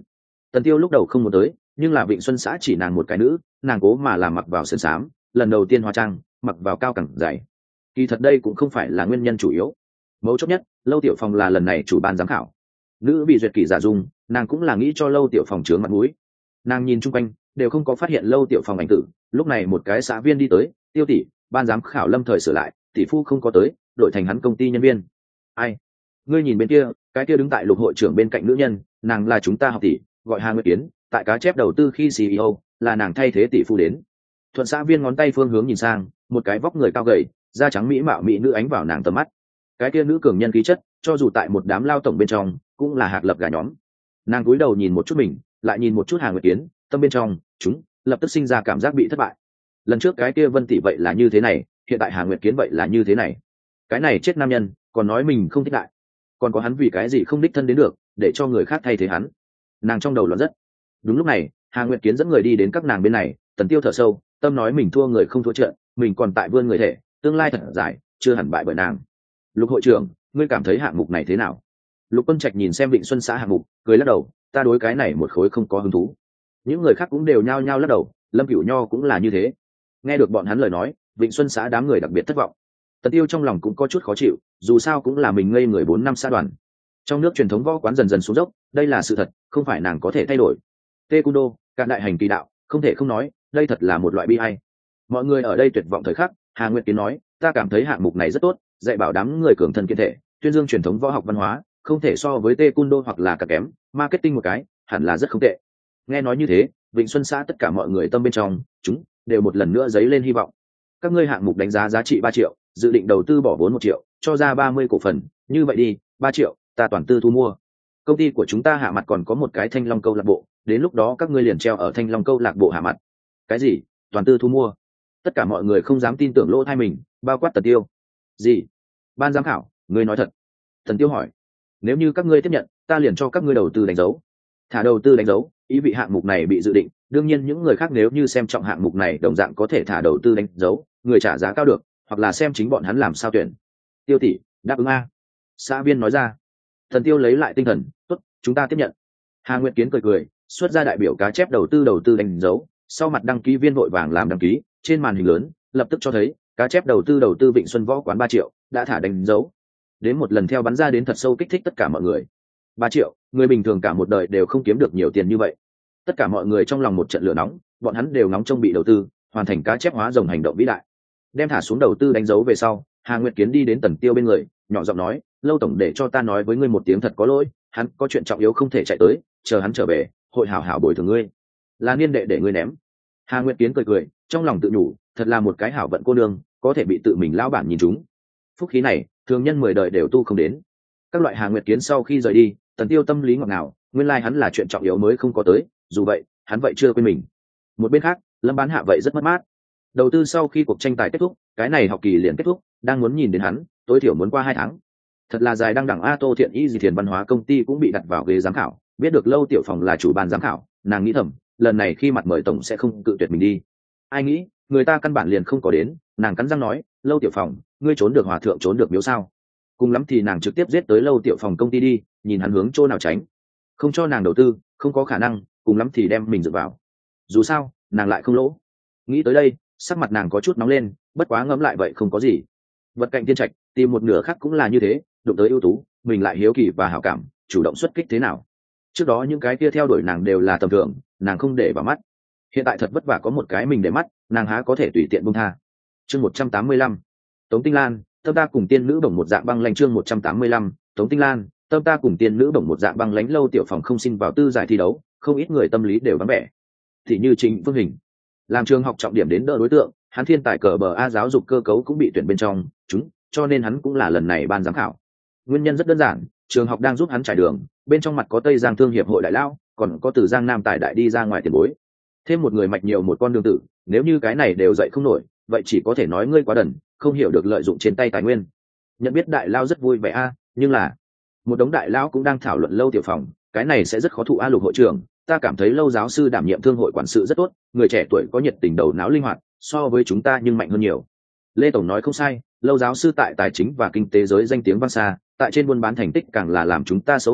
Tần Tiêu lúc đầu không muốn tới, nhưng là Vịnh Xuân xã chỉ nàng một cái nữ, nàng cố mà làm mặc vào sơn xám, lần đầu tiên hóa trang, mặc vào cao cẳng dày. Kỳ thật đây cũng không phải là nguyên nhân chủ yếu. Mấu chốt nhất, Lâu Tiểu Phòng là lần này chủ ban giám khảo. Nữ bị duyệt kỷ giả dung, nàng cũng là nghĩ cho Lâu Tiểu Phòng chướng mặt mũi. Nàng nhìn chung quanh, đều không có phát hiện Lâu Tiểu Phòng ảnh tử, lúc này một cái xã viên đi tới, Tiêu tỷ, ban giám khảo lâm thời sửa lại, tỷ phu không có tới, đổi thành hắn công ty nhân viên. Ai? Ngươi nhìn bên kia, cái kia đứng tại lục hội trưởng bên cạnh nữ nhân, nàng là chúng ta học tỷ, gọi Hà Nguyệt Tiến, tại cá chép đầu tư khi CEO, là nàng thay thế tỷ phu đến. Thuận xã viên ngón tay phương hướng nhìn sang, một cái vóc người cao gầy, da trắng mỹ mạo mỹ nữ ánh vào nàng tầm mắt. Cái kia nữ cường nhân khí chất, cho dù tại một đám lao tổng bên trong, cũng là hạc lập gà nhóm. Nàng cúi đầu nhìn một chút mình, lại nhìn một chút Hà Nguyệt Tiến, tâm bên trong, chúng lập tức sinh ra cảm giác bị thất bại. Lần trước cái kia Vân tỷ vậy là như thế này, hiện tại Hà Nguyệt Kiến vậy là như thế này. Cái này chết nam nhân, còn nói mình không thích lại, còn có hắn vì cái gì không đích thân đến được, để cho người khác thay thế hắn. Nàng trong đầu loạn rất. Đúng lúc này, Hà Nguyệt Kiến dẫn người đi đến các nàng bên này, Tần Tiêu thở sâu, tâm nói mình thua người không thua trận, mình còn tại vươn người thể, tương lai thật dài, chưa hẳn bại bởi nàng. Lục hội trưởng, ngươi cảm thấy hạng mục này thế nào? Lục Quân Trạch nhìn xem Vịnh Xuân xã hạng mục, cười lắc đầu, ta đối cái này một khối không có hứng thú. Những người khác cũng đều nhao nhao lắc đầu, Lâm Cửu Nho cũng là như thế. Nghe được bọn hắn lời nói, Vịnh Xuân xã đám người đặc biệt thất vọng. Tần Tiêu trong lòng cũng có chút khó chịu, dù sao cũng là mình ngây người 4 năm xã đoàn. Trong nước truyền thống võ quán dần dần xuống dốc, đây là sự thật, không phải nàng có thể thay đổi. Taekwondo, cả đại hành kỳ đạo, không thể không nói, đây thật là một loại bi ai. Mọi người ở đây tuyệt vọng thời khắc, Hà Nguyệt Tiến nói, ta cảm thấy hạng mục này rất tốt, dạy bảo đám người cường thân kiên thể, tuyên dương truyền thống võ học văn hóa, không thể so với Taekwondo hoặc là cả kém, marketing một cái, hẳn là rất không tệ. Nghe nói như thế, Vịnh Xuân xã tất cả mọi người tâm bên trong, chúng đều một lần nữa dấy lên hy vọng. Các ngươi hạng mục đánh giá giá trị 3 triệu, dự định đầu tư bỏ vốn 1 triệu, cho ra 30 cổ phần, như vậy đi, 3 triệu, ta toàn tư thu mua. Công ty của chúng ta hạ mặt còn có một cái Thanh Long câu lạc bộ, đến lúc đó các ngươi liền treo ở Thanh Long câu lạc bộ hạ mặt. Cái gì? Toàn tư thu mua? Tất cả mọi người không dám tin tưởng lỗ tai mình, bao quát Tần Tiêu. Gì? Ban giám khảo, ngươi nói thật? Tần Tiêu hỏi. Nếu như các ngươi tiếp nhận, ta liền cho các ngươi đầu tư đánh dấu. Thả đầu tư đánh dấu, ý vị hạng mục này bị dự định, đương nhiên những người khác nếu như xem trọng hạng mục này đồng dạng có thể thả đầu tư đánh dấu, người trả giá cao được, hoặc là xem chính bọn hắn làm sao tuyển. Tiêu tỷ, đáp ứng a. Xã viên nói ra. Thần Tiêu lấy lại tinh thần, tốt, chúng ta tiếp nhận. Hà Nguyệt Kiến cười cười, xuất ra đại biểu cá chép đầu tư đánh dấu, sau mặt đăng ký viên vội vàng làm đăng ký, trên màn hình lớn lập tức cho thấy cá chép đầu tư Vịnh Xuân võ quán 3 triệu, đã thả đánh dấu. Đến một lần theo bắn ra đến thật sâu kích thích tất cả mọi người. 3 triệu, người bình thường cả một đời đều không kiếm được nhiều tiền như vậy. Tất cả mọi người trong lòng một trận lửa nóng, bọn hắn đều nóng trong bị đầu tư, hoàn thành cá chép hóa rồng hành động vĩ đại. Đem thả xuống đầu tư đánh dấu về sau, Hà Nguyệt Kiến đi đến Tần Tiêu bên người, nhỏ giọng nói, Lâu tổng để cho ta nói với ngươi một tiếng thật có lỗi, hắn có chuyện trọng yếu không thể chạy tới, chờ hắn trở về, hội hảo hảo bồi thường ngươi. Là niên đệ để ngươi ném. Hà Nguyệt Kiến cười cười, trong lòng tự nhủ, thật là một cái hảo vận cô nương, có thể bị tự mình lão bản nhìn trúng. Phúc khí này, thường nhân 10 đời đều tu không đến. Các loại Hà Nguyệt Kiến sau khi rời đi, Tần Tiêu tâm lý ngọt ngào, nguyên lai hắn là chuyện trọng yếu mới không có tới, dù vậy, hắn vậy chưa quên mình. Một bên khác, Lâm Bán Hạ vậy rất mất mát. Đầu tư sau khi cuộc tranh tài kết thúc, cái này học kỳ liền kết thúc, đang muốn nhìn đến hắn, tối thiểu muốn qua 2 tháng. Thật là dài, đăng đẳng A Tô Thiện Y gì Thiền văn hóa công ty cũng bị đặt vào ghế giám khảo, biết được Lâu Tiểu Phòng là chủ ban giám khảo, nàng nghĩ thầm, lần này khi mặt mời tổng sẽ không cự tuyệt mình đi. Ai nghĩ, người ta căn bản liền không có đến, nàng cắn răng nói, Lâu Tiểu Phòng, ngươi trốn được hòa thượng trốn được miếu sao? Cùng lắm thì nàng trực tiếp giết tới Lâu Tiểu Phòng công ty đi, nhìn hắn hướng chỗ nào tránh. Không cho nàng đầu tư, không có khả năng, cùng lắm thì đem mình dựa vào. Dù sao, nàng lại không lỗ. Nghĩ tới đây, sắc mặt nàng có chút nóng lên, bất quá ngẫm lại vậy không có gì. Vật cạnh tiên trạch, tìm một nửa khác cũng là như thế, đụng tới ưu tú, mình lại hiếu kỳ và hảo cảm, chủ động xuất kích thế nào. Trước đó những cái kia theo đuổi nàng đều là tầm thường, nàng không để vào mắt. Hiện tại thật vất vả có một cái mình để mắt, nàng há có thể tùy tiện buông tha. Chương 185. Tống Tinh Lan, tâm ta cùng tiên nữ bổng một dạng băng lãnh. Chương 185. Tống Tinh Lan, tâm ta cùng tiên nữ bổng một dạng băng lãnh. Lâu Tiểu Phòng không xin vào tư giải thi đấu, không ít người tâm lý đều vắng vẻ. Thì như Trịnh Phương Hình, làm trường học trọng điểm đến đỡ đối tượng, hắn thiên tài cờ bờ A giáo dục cơ cấu cũng bị tuyển bên trong, chúng, cho nên hắn cũng là lần này ban giám khảo. Nguyên nhân rất đơn giản, trường học đang giúp hắn trải đường, bên trong mặt có Tây Giang Thương hiệp hội đại lao, còn có từ Giang Nam tài đại đi ra ngoài tiền bối. Thêm một người mạch nhiều một con đường tử, nếu như cái này đều dậy không nổi, vậy chỉ có thể nói ngươi quá đần, không hiểu được lợi dụng trên tay tài nguyên. Nhận biết đại lao rất vui vẻ a, nhưng là một đống đại lao cũng đang thảo luận Lâu Tiểu Phòng, cái này sẽ rất khó thụ a. Lục hội trưởng, ta cảm thấy Lâu giáo sư đảm nhiệm thương hội quản sự rất tốt, người trẻ tuổi có nhiệt tình, đầu não linh hoạt, so với chúng ta nhưng mạnh hơn nhiều. Lê tổng nói không sai, Lâu giáo sư tại tài chính và kinh tế giới danh tiếng vang xa, tại trên buôn bán thành tích càng là làm chúng ta xấu hổ,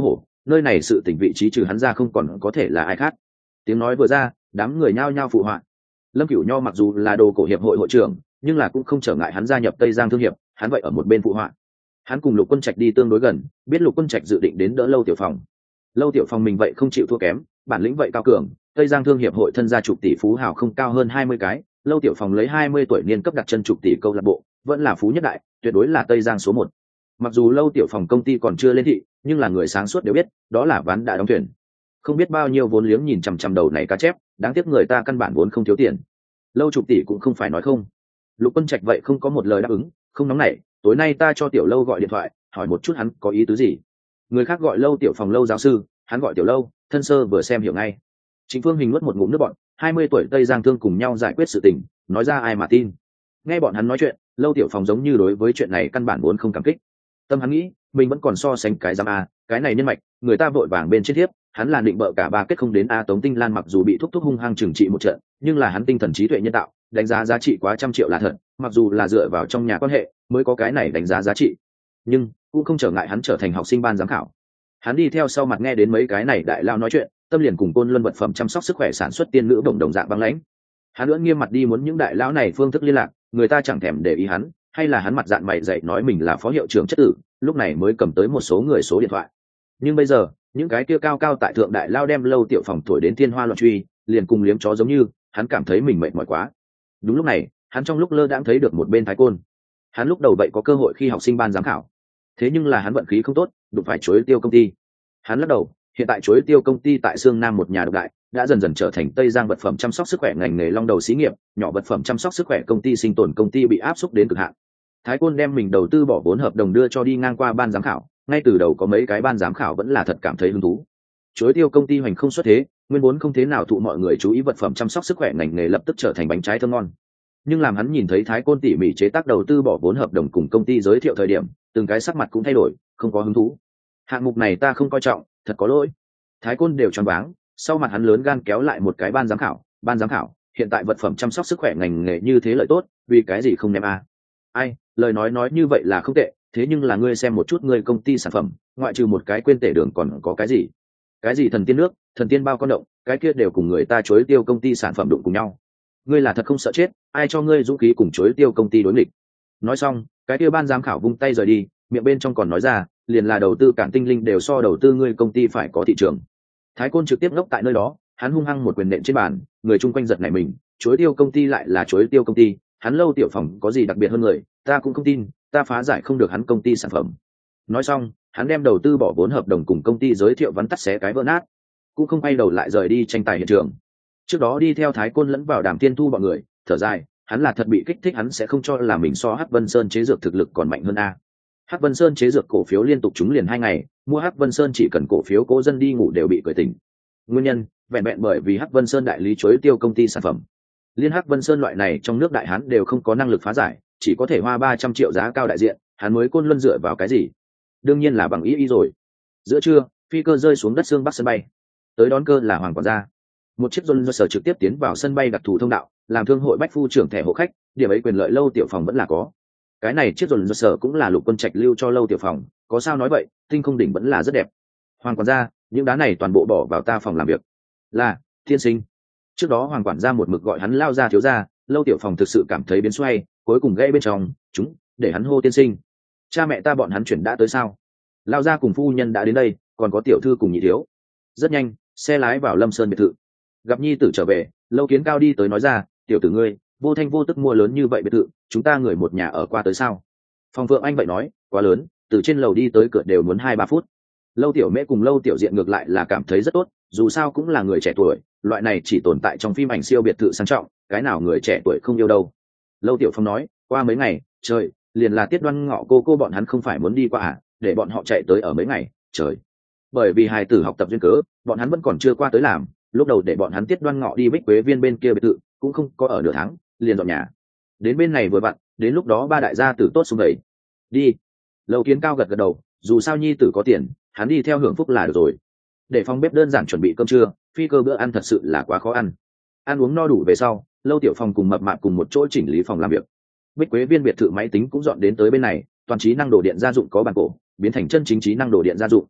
nơi này sự tỉnh vị trí trừ hắn ra không còn có thể là ai khác. Tiếng nói vừa ra, đám người nhao nhao phụ họa. Lâm Cửu Nho mặc dù là đồ cổ hiệp hội hội trưởng, nhưng là cũng không trở ngại hắn gia nhập Tây Giang thương hiệp, hắn vậy ở một bên phụ họa. Hắn cùng Lục Quân Trạch đi tương đối gần, biết Lục Quân Trạch dự định đến đỡ Lâu Tiểu Phong. Lâu Tiểu Phong mình vậy không chịu thua kém, bản lĩnh vậy cao cường, Tây Giang thương hiệp hội thân gia chục tỷ phú hào không cao hơn 20 cái, Lâu Tiểu Phong lấy 20 tuổi niên cấp đặt chân chục tỷ câu lạc bộ, vẫn là phú nhất đại, tuyệt đối là Tây Giang số 1. Mặc dù Lâu Tiểu Phong công ty còn chưa lên thị, nhưng là người sáng suốt đều biết, đó là ván đã đóng thuyền. Không biết bao nhiêu vốn liếng nhìn chằm chằm đầu này cá chép, đáng tiếc người ta căn bản vốn không thiếu tiền. Lâu chục tỷ cũng không phải nói không. Lục Quân Trạch vậy không có một lời đáp ứng, không nóng nảy, tối nay ta cho Tiểu Lâu gọi điện thoại, hỏi một chút hắn có ý tứ gì. Người khác gọi Lâu Tiểu Phong Lâu giáo sư, hắn gọi Tiểu Lâu, thân sơ vừa xem hiểu ngay. Trịnh Phương Hình nuốt một ngụm nước bọt, 20 tuổi Tây Giang thương cùng nhau giải quyết sự tình, nói ra ai mà tin. Nghe bọn hắn nói chuyện, Lâu Tiểu Phong giống như đối với chuyện này căn bản vốn không cảm kích. Tâm hắn nghĩ, mình vẫn còn so sánh cái giám a, cái này nhân mạch, người ta vội vàng bên trên thiếp, hắn là định bợ cả ba kết không đến a. Tống Tinh Lan mặc dù bị thúc thúc hung hăng trừng trị một trận, nhưng là hắn tinh thần trí tuệ nhân tạo, đánh giá giá trị quá trăm triệu là thật, mặc dù là dựa vào trong nhà quan hệ mới có cái này đánh giá giá trị, nhưng cũng không trở ngại hắn trở thành học sinh ban giám khảo. Hắn đi theo sau mặt nghe đến mấy cái này đại lao nói chuyện, tâm liền cùng Côn Luân vật phẩm chăm sóc sức khỏe sản xuất tiên nữ đồng dạng băng lãnh. Hắn lưỡng nghiêm mặt đi muốn những đại lão này phương thức liên lạc, người ta chẳng thèm để ý hắn, hay là hắn mặt dạn mày dạy nói mình là phó hiệu trưởng chất tử, lúc này mới cầm tới một số người số điện thoại. Nhưng bây giờ những cái kia cao cao tại thượng đại lao đem Lâu Tiểu Phong thổi đến thiên hoa loạn truy, liền cùng liếm chó giống như, hắn cảm thấy mình mệt mỏi quá. Đúng lúc này, hắn trong lúc lơ đãng thấy được một bên Thái Côn. Hắn lúc đầu vậy có cơ hội khi học sinh ban giám khảo, thế nhưng là hắn vận khí không tốt, đụng phải Chuối Tiêu công ty. Hắn lắc đầu, hiện tại Chuối Tiêu công ty tại Sương Nam một nhà độc đại, đã dần dần trở thành Tây Giang vật phẩm chăm sóc sức khỏe ngành nghề long đầu xí nghiệp, nhỏ vật phẩm chăm sóc sức khỏe công ty sinh tồn công ty bị áp xúc đến cực hạn. Thái Côn đem mình đầu tư bỏ vốn hợp đồng đưa cho đi ngang qua ban giám khảo, ngay từ đầu có mấy cái ban giám khảo vẫn là thật cảm thấy hứng thú. Chuối Tiêu công ty hoành không xuất thế, nguyên vốn không thế nào thụ mọi người chú ý vật phẩm chăm sóc sức khỏe ngành nghề lập tức trở thành bánh trái thơm ngon. Nhưng làm hắn nhìn thấy Thái Côn tỉ mỉ chế tác đầu tư bỏ vốn hợp đồng cùng công ty giới thiệu thời điểm, từng cái sắc mặt cũng thay đổi, không có hứng thú. Hạng mục này ta không coi trọng, thật có lỗi. Thái Côn đều choáng váng, sau mặt hắn lớn gan kéo lại một cái ban giám khảo, hiện tại vật phẩm chăm sóc sức khỏe ngành nghề như thế lợi tốt, vì cái gì không ném a? Ai, lời nói như vậy là không tệ, thế nhưng là ngươi xem một chút ngươi công ty sản phẩm, ngoại trừ một cái quên tể đường còn có cái gì? Cái gì thần tiên nước, thần tiên bao con động, cái kia đều cùng người ta Chuối Tiêu công ty sản phẩm đụng cùng nhau. Ngươi là thật không sợ chết, ai cho ngươi dũng khí cùng Chuối Tiêu công ty đối nghịch? Nói xong, cái kia ban giám khảo vung tay rời đi, miệng bên trong còn nói ra, liền là đầu tư Cảng Tinh Linh đều so đầu tư ngươi công ty phải có thị trường. Thái Côn trực tiếp ngốc tại nơi đó, hắn hung hăng một quyền nện trên bàn, người chung quanh giật nảy mình, Chuối Tiêu công ty lại là Chuối Tiêu công ty, hắn Lâu Tiểu Phong có gì đặc biệt hơn người, ta cũng không tin, ta phá giải không được hắn công ty sản phẩm. Nói xong, hắn đem đầu tư bỏ vốn hợp đồng cùng công ty giới thiệu vắn tắt xé cái vỡ nát, cũng không quay đầu lại rời đi tranh tài hiện trường. Trước đó đi theo Thái Côn lẫn vào Đàm Thiên Thu bọn người, thở dài, hắn là thật bị kích thích, hắn sẽ không cho là mình so Hắc Vân Sơn chế dược thực lực còn mạnh hơn a. Hắc Vân Sơn chế dược cổ phiếu liên tục trúng liền 2 ngày, mua Hắc Vân Sơn chỉ cần cổ phiếu cố dân đi ngủ đều bị cười tỉnh. Nguyên nhân, vẹn vẹn bởi vì Hắc Vân Sơn đại lý Chuối Tiêu công ty sản phẩm. Liên Hắc Vân Sơn loại này trong nước đại hán đều không có năng lực phá giải, chỉ có thể hoa 300 triệu giá cao đại diện, hắn mới Côn Luân dựa vào cái gì? Đương nhiên là bằng ý rồi. Giữa trưa, phi cơ rơi xuống đất xương Bắc sân bay. Tới đón cơ là Hoàng quản gia. Một chiếc Rolls Royce trực tiếp tiến vào sân bay đặc thù thông đạo, làm thương hội bách phu trưởng thẻ hộ khách, điểm ấy quyền lợi Lâu Tiểu Phong vẫn là có. Cái này chiếc Rolls Royce cũng là Lục Quân Trạch lưu cho Lâu Tiểu Phong, có sao nói vậy, tinh không đỉnh vẫn là rất đẹp. Hoàng quản gia, những đá này toàn bộ bỏ vào ta phòng làm việc. Là, thiên sinh. Trước đó Hoàng quản gia một mực gọi hắn lao ra thiếu gia, Lâu Tiểu Phong thực sự cảm thấy biến xoay, cuối cùng gãy bên trong, chúng, để hắn hô tiên sinh. Cha mẹ ta bọn hắn chuyển đã tới sao? Lao gia cùng phu nhân đã đến đây, còn có tiểu thư cùng nhị thiếu. Rất nhanh, xe lái vào Lâm Sơn biệt thự. Gặp nhi tử trở về, Lâu Kiến Cao đi tới nói ra, tiểu tử ngươi, vô thanh vô tức mua lớn như vậy biệt thự, chúng ta người một nhà ở qua tới sao? Phong Phượng Anh vậy nói, quá lớn, từ trên lầu đi tới cửa đều muốn 2-3 phút. Lâu Tiểu Mễ cùng Lâu Tiểu Diện ngược lại là cảm thấy rất tốt, dù sao cũng là người trẻ tuổi, loại này chỉ tồn tại trong phim ảnh siêu biệt thự sang trọng, cái nào người trẻ tuổi không yêu đâu. Lâu Tiểu Phong nói, qua mấy ngày, trời, liền là Tiết Đoan Ngọ cô bọn hắn không phải muốn đi qua à, để bọn họ chạy tới ở mấy ngày, trời. Bởi vì hài tử học tập duyên cớ, bọn hắn vẫn còn chưa qua tới làm, lúc đầu để bọn hắn Tiết Đoan Ngọ đi Bích Quế Viên bên kia biệt thự, cũng không có ở nửa tháng, liền dọn nhà. Đến bên này vừa vặn, đến lúc đó ba đại gia tử tốt xuống đầy. Đi. Lâu Kiến Cao gật gật đầu, dù sao nhi tử có tiền, hắn đi theo hưởng phúc là được rồi. Để phòng bếp đơn giản chuẩn bị cơm trưa, phi cơ bữa ăn thật sự là quá khó ăn. Ăn uống no đủ về sau, Lâu Tiểu Phong cùng Mập Mạp cùng một chỗ chỉnh lý phòng làm việc. Bích Quế Viên biệt thự máy tính cũng dọn đến tới bên này, toàn trí năng đồ điện gia dụng có bàn cổ, biến thành chân chính trí năng đồ điện gia dụng.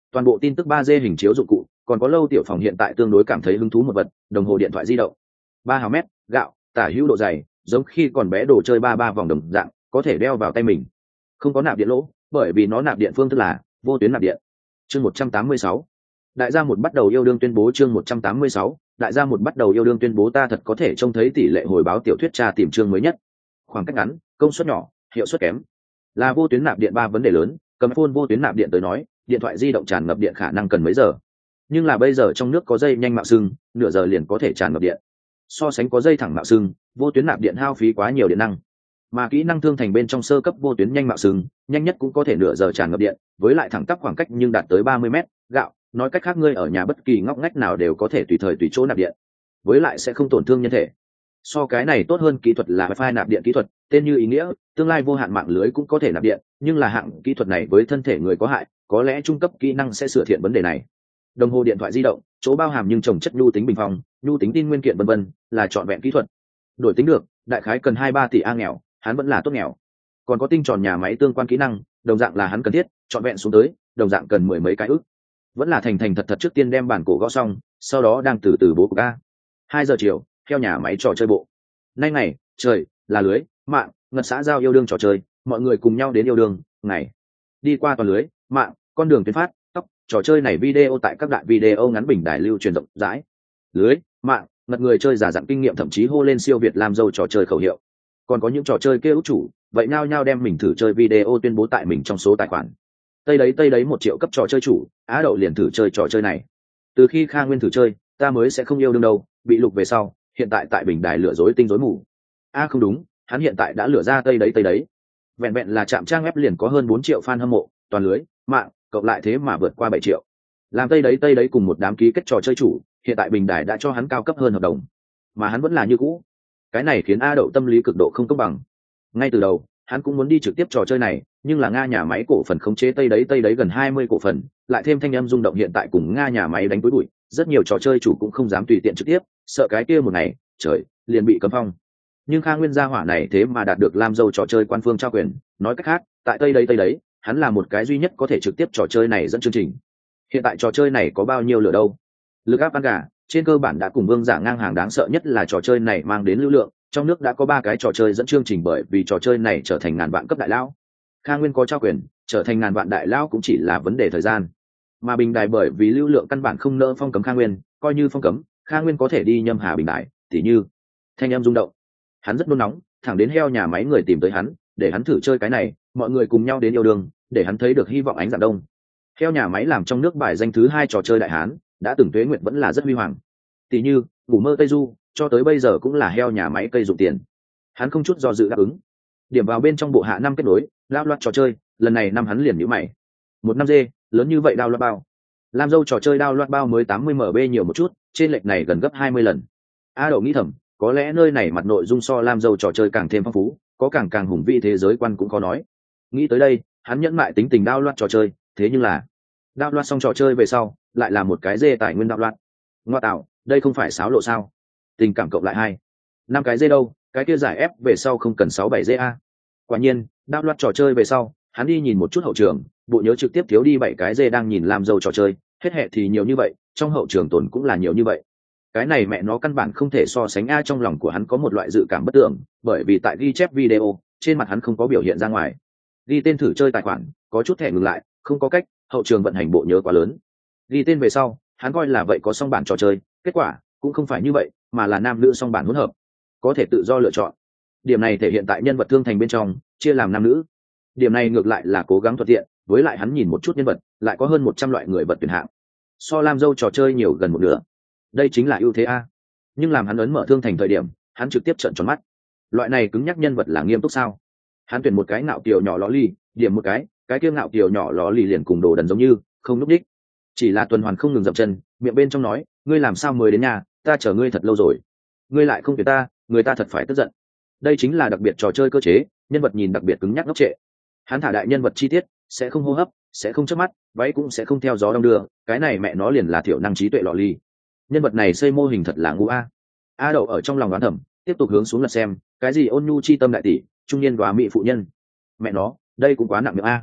Toàn bộ tin tức 3D hình chiếu dụng cụ, còn có Lâu Tiểu Phòng hiện tại tương đối cảm thấy hứng thú một vật, đồng hồ điện thoại di động. 3 hào mét, gạo, tả hữu độ dày, giống khi còn bé đồ chơi ba vòng đồng dạng, có thể đeo vào tay mình. Không có nạp điện lỗ, bởi vì nó nạp điện phương thức là vô tuyến nạp điện. Chương 186. Đại gia một bắt đầu yêu đương tuyên bố. Chương 186. Đại gia một bắt đầu yêu đương tuyên bố. Ta thật có thể trông thấy tỷ lệ hồi báo tiểu thuyết tra tìm chương mới nhất. Khoảng cách ngắn, công suất nhỏ, hiệu suất kém. Là vô tuyến nạp điện ba vấn đề lớn, cầm phone vô tuyến nạp điện tới nói, điện thoại di động tràn ngập điện khả năng cần mấy giờ. Nhưng là bây giờ trong nước có dây nhanh mạo xưng, nửa giờ liền có thể tràn ngập điện. So sánh có dây thẳng mạo xưng, vô tuyến nạp điện hao phí quá nhiều điện năng. Mà kỹ năng thương thành bên trong sơ cấp vô tuyến nhanh mạo xưng, nhanh nhất cũng có thể nửa giờ tràn ngập điện, với lại thẳng tắp khoảng cách nhưng đạt tới 30 mét, gạo, nói cách khác ngươi ở nhà bất kỳ ngóc ngách nào đều có thể tùy thời tùy chỗ nạp điện, với lại sẽ không tổn thương nhân thể. So cái này tốt hơn kỹ thuật là wifi nạp điện kỹ thuật, tên như ý nghĩa, tương lai vô hạn mạng lưới cũng có thể nạp điện, nhưng là hạng kỹ thuật này với thân thể người có hại, có lẽ trung cấp kỹ năng sẽ sửa thiện vấn đề này. Đồng hồ điện thoại di động, chỗ bao hàm nhưng trồng chất nhu tính bình phong, nhu tính tin nguyên kiện vân vân, là trọn vẹn kỹ thuật. Đổi tính được, đại khái cần 2-3 tỷ a nghèo, hắn vẫn là tốt nghèo. Còn có tinh tròn nhà máy tương quan kỹ năng, đồng dạng là hắn cần thiết, trọn vẹn xuống tới, đồng dạng cần 10 mấy cái ức. Vẫn là thành thật trước tiên đem bản cổ gõ xong, sau đó đang từ từ bố cục a. 2 giờ chiều, theo nhà máy trò chơi bộ. Nay ngày, trời, là lưới, mạng, ngật xã giao yêu đương trò chơi, mọi người cùng nhau đến yêu đương, ngày. Đi qua toàn lưới, mạng, con đường tuyến phát, tóc, trò chơi này video tại các đại video ngắn bình đài lưu truyền rộng rãi. Lưới, mạng, ngật người chơi giả dặn kinh nghiệm thậm chí hô lên siêu Việt làm dâu trò chơi khẩu hiệu. Còn có những trò chơi kêu chủ, vậy nhao nhao đem mình thử chơi video tuyên bố tại mình trong số tài khoản. Tây đấy 1 triệu cấp trò chơi chủ, Á Đậu liền thử chơi trò chơi này. Từ khi Kha Nguyên thử chơi, ta mới sẽ không yêu đương đâu, bị lục về sau, hiện tại tại bình đài lừa dối tinh rối mù. Không đúng, hắn hiện tại đã lừa ra Tây đấy. Vẹn vẹn là trạm trang web liền có hơn 4 triệu fan hâm mộ, toàn lưới, mạng, cộng lại thế mà vượt qua 7 triệu. Làm Tây đấy cùng một đám ký kết trò chơi chủ, hiện tại bình đài đã cho hắn cao cấp hơn hợp đồng, mà hắn vẫn là như cũ. Cái này khiến A Đậu tâm lý cực độ không công bằng. Ngay từ đầu, hắn cũng muốn đi trực tiếp trò chơi này, nhưng là Nga nhà máy cổ phần khống chế Tây đấy gần 20 cổ phần, lại thêm thanh âm rung động hiện tại cùng Nga nhà máy đánh túi bụi, rất nhiều trò chơi chủ cũng không dám tùy tiện trực tiếp, sợ cái kia một ngày, trời, liền bị cấm phong. Nhưng Kha Nguyên gia hỏa này thế mà đạt được làm dâu trò chơi quan phương trao quyền, nói cách khác, tại Tây đấy, hắn là một cái duy nhất có thể trực tiếp trò chơi này dẫn chương trình. Hiện tại trò chơi này có bao nhiêu lửa đâu? Lực áp ăn gà, trên cơ bản đã cùng Vương Giả ngang hàng, đáng sợ nhất là trò chơi này mang đến lưu lượng, trong nước đã có 3 cái trò chơi dẫn chương trình bởi vì trò chơi này trở thành ngàn vạn cấp đại lão. Kha Nguyên có trao quyền, trở thành ngàn vạn đại lão cũng chỉ là vấn đề thời gian. Mà bình đài bởi vì lưu lượng căn bản không nỡ phong cấm Kha Nguyên, coi như phong cấm, Kha Nguyên có thể đi nhâm hà bình đài, tỉ như thanh em rung động. Hắn rất nôn nóng, thẳng đến heo nhà máy người tìm tới hắn, để hắn thử chơi cái này, mọi người cùng nhau đến yêu đương, để hắn thấy được hy vọng ánh dạng đông. Heo nhà máy làm trong nước bài danh thứ 2 trò chơi đại hán, đã từng tuế nguyện vẫn là rất huy hoàng. Tỉ như ngủ mơ Tây Du, cho tới bây giờ cũng là heo nhà máy cây dụng tiền. Hắn không chút do dự đáp ứng. Điểm vào bên trong bộ hạ năm kết nối, lao loạt trò chơi, lần này năm hắn liền nhíu mày. 1 năm dê, lớn như vậy đao loạt bao. Làm dâu trò chơi đao loạt bao mới 80 MB nhiều một chút, trên lệch này gần gấp 20 lần. A Đậu nghĩ thầm, có lẽ nơi này mặt nội dung so làm dâu trò chơi càng thêm phong phú, có càng hùng vĩ thế giới quan cũng có nói. Nghĩ tới đây, hắn nhẫn mại tính tình đao loạt trò chơi, thế nhưng là đao loạt xong trò chơi về sau, lại là một cái dê tài nguyên đao loạt. Ngoa tạo, đây không phải xáo lộ sao? Tình cảm cộng lại 5 cái dê đâu, cái kia giải ép về sau không cần 6-7 dê a. Quả nhiên, đao loạt trò chơi về sau, hắn đi nhìn một chút hậu trường, bộ nhớ trực tiếp thiếu đi 7 cái dê đang nhìn làm dâu trò chơi, hết hệ thì nhiều như vậy, trong hậu trường tồn cũng là nhiều như vậy. Cái này mẹ nó căn bản không thể so sánh a. Trong lòng của hắn có một loại dự cảm bất tưởng, bởi vì tại ghi chép video, trên mặt hắn không có biểu hiện ra ngoài. Ghi tên thử chơi tài khoản, có chút thẻ ngừng lại, không có cách, hậu trường vận hành bộ nhớ quá lớn. Ghi tên về sau, hắn coi là vậy có song bản trò chơi, kết quả cũng không phải như vậy, mà là nam nữ song bản hỗn hợp, có thể tự do lựa chọn. Điểm này thể hiện tại nhân vật thương thành bên trong, chia làm nam nữ. Điểm này ngược lại là cố gắng thuận tiện, với lại hắn nhìn một chút nhân vật, lại có hơn 100 loại người vật tuyển hạng. So làm dâu trò chơi nhiều gần một nửa. Đây chính là ưu thế a. Nhưng làm hắn ấn mở thương thành thời điểm, hắn trực tiếp trợn tròn mắt. Loại này cứng nhắc nhân vật là nghiêm túc sao? Hắn tuyển một cái ngạo kiều nhỏ ló ly, điểm một cái kia ngạo kiều nhỏ ló ly liền cùng đồ đần giống như, không lúc đích. Chỉ là tuần hoàn không ngừng dậm chân, miệng bên trong nói, ngươi làm sao mới đến nhà, ta chờ ngươi thật lâu rồi. Ngươi lại không tuyển ta, người ta thật phải tức giận. Đây chính là đặc biệt trò chơi cơ chế, nhân vật nhìn đặc biệt cứng nhắc ngốc trệ. Hắn thả đại nhân vật chi tiết, sẽ không hô hấp, sẽ không chớp mắt, váy cũng sẽ không theo gió đông đưa, cái này mẹ nó liền là thiểu năng trí tuệ lọ ly. Nhân vật này xây mô hình thật là ngu a. A Đậu ở trong lòng đoán thầm, tiếp tục hướng xuống lật xem, cái gì ôn nhu chi tâm đại tỷ, trung niên đoá mỹ phụ nhân. Mẹ nó, đây cũng quá nặng miệng a.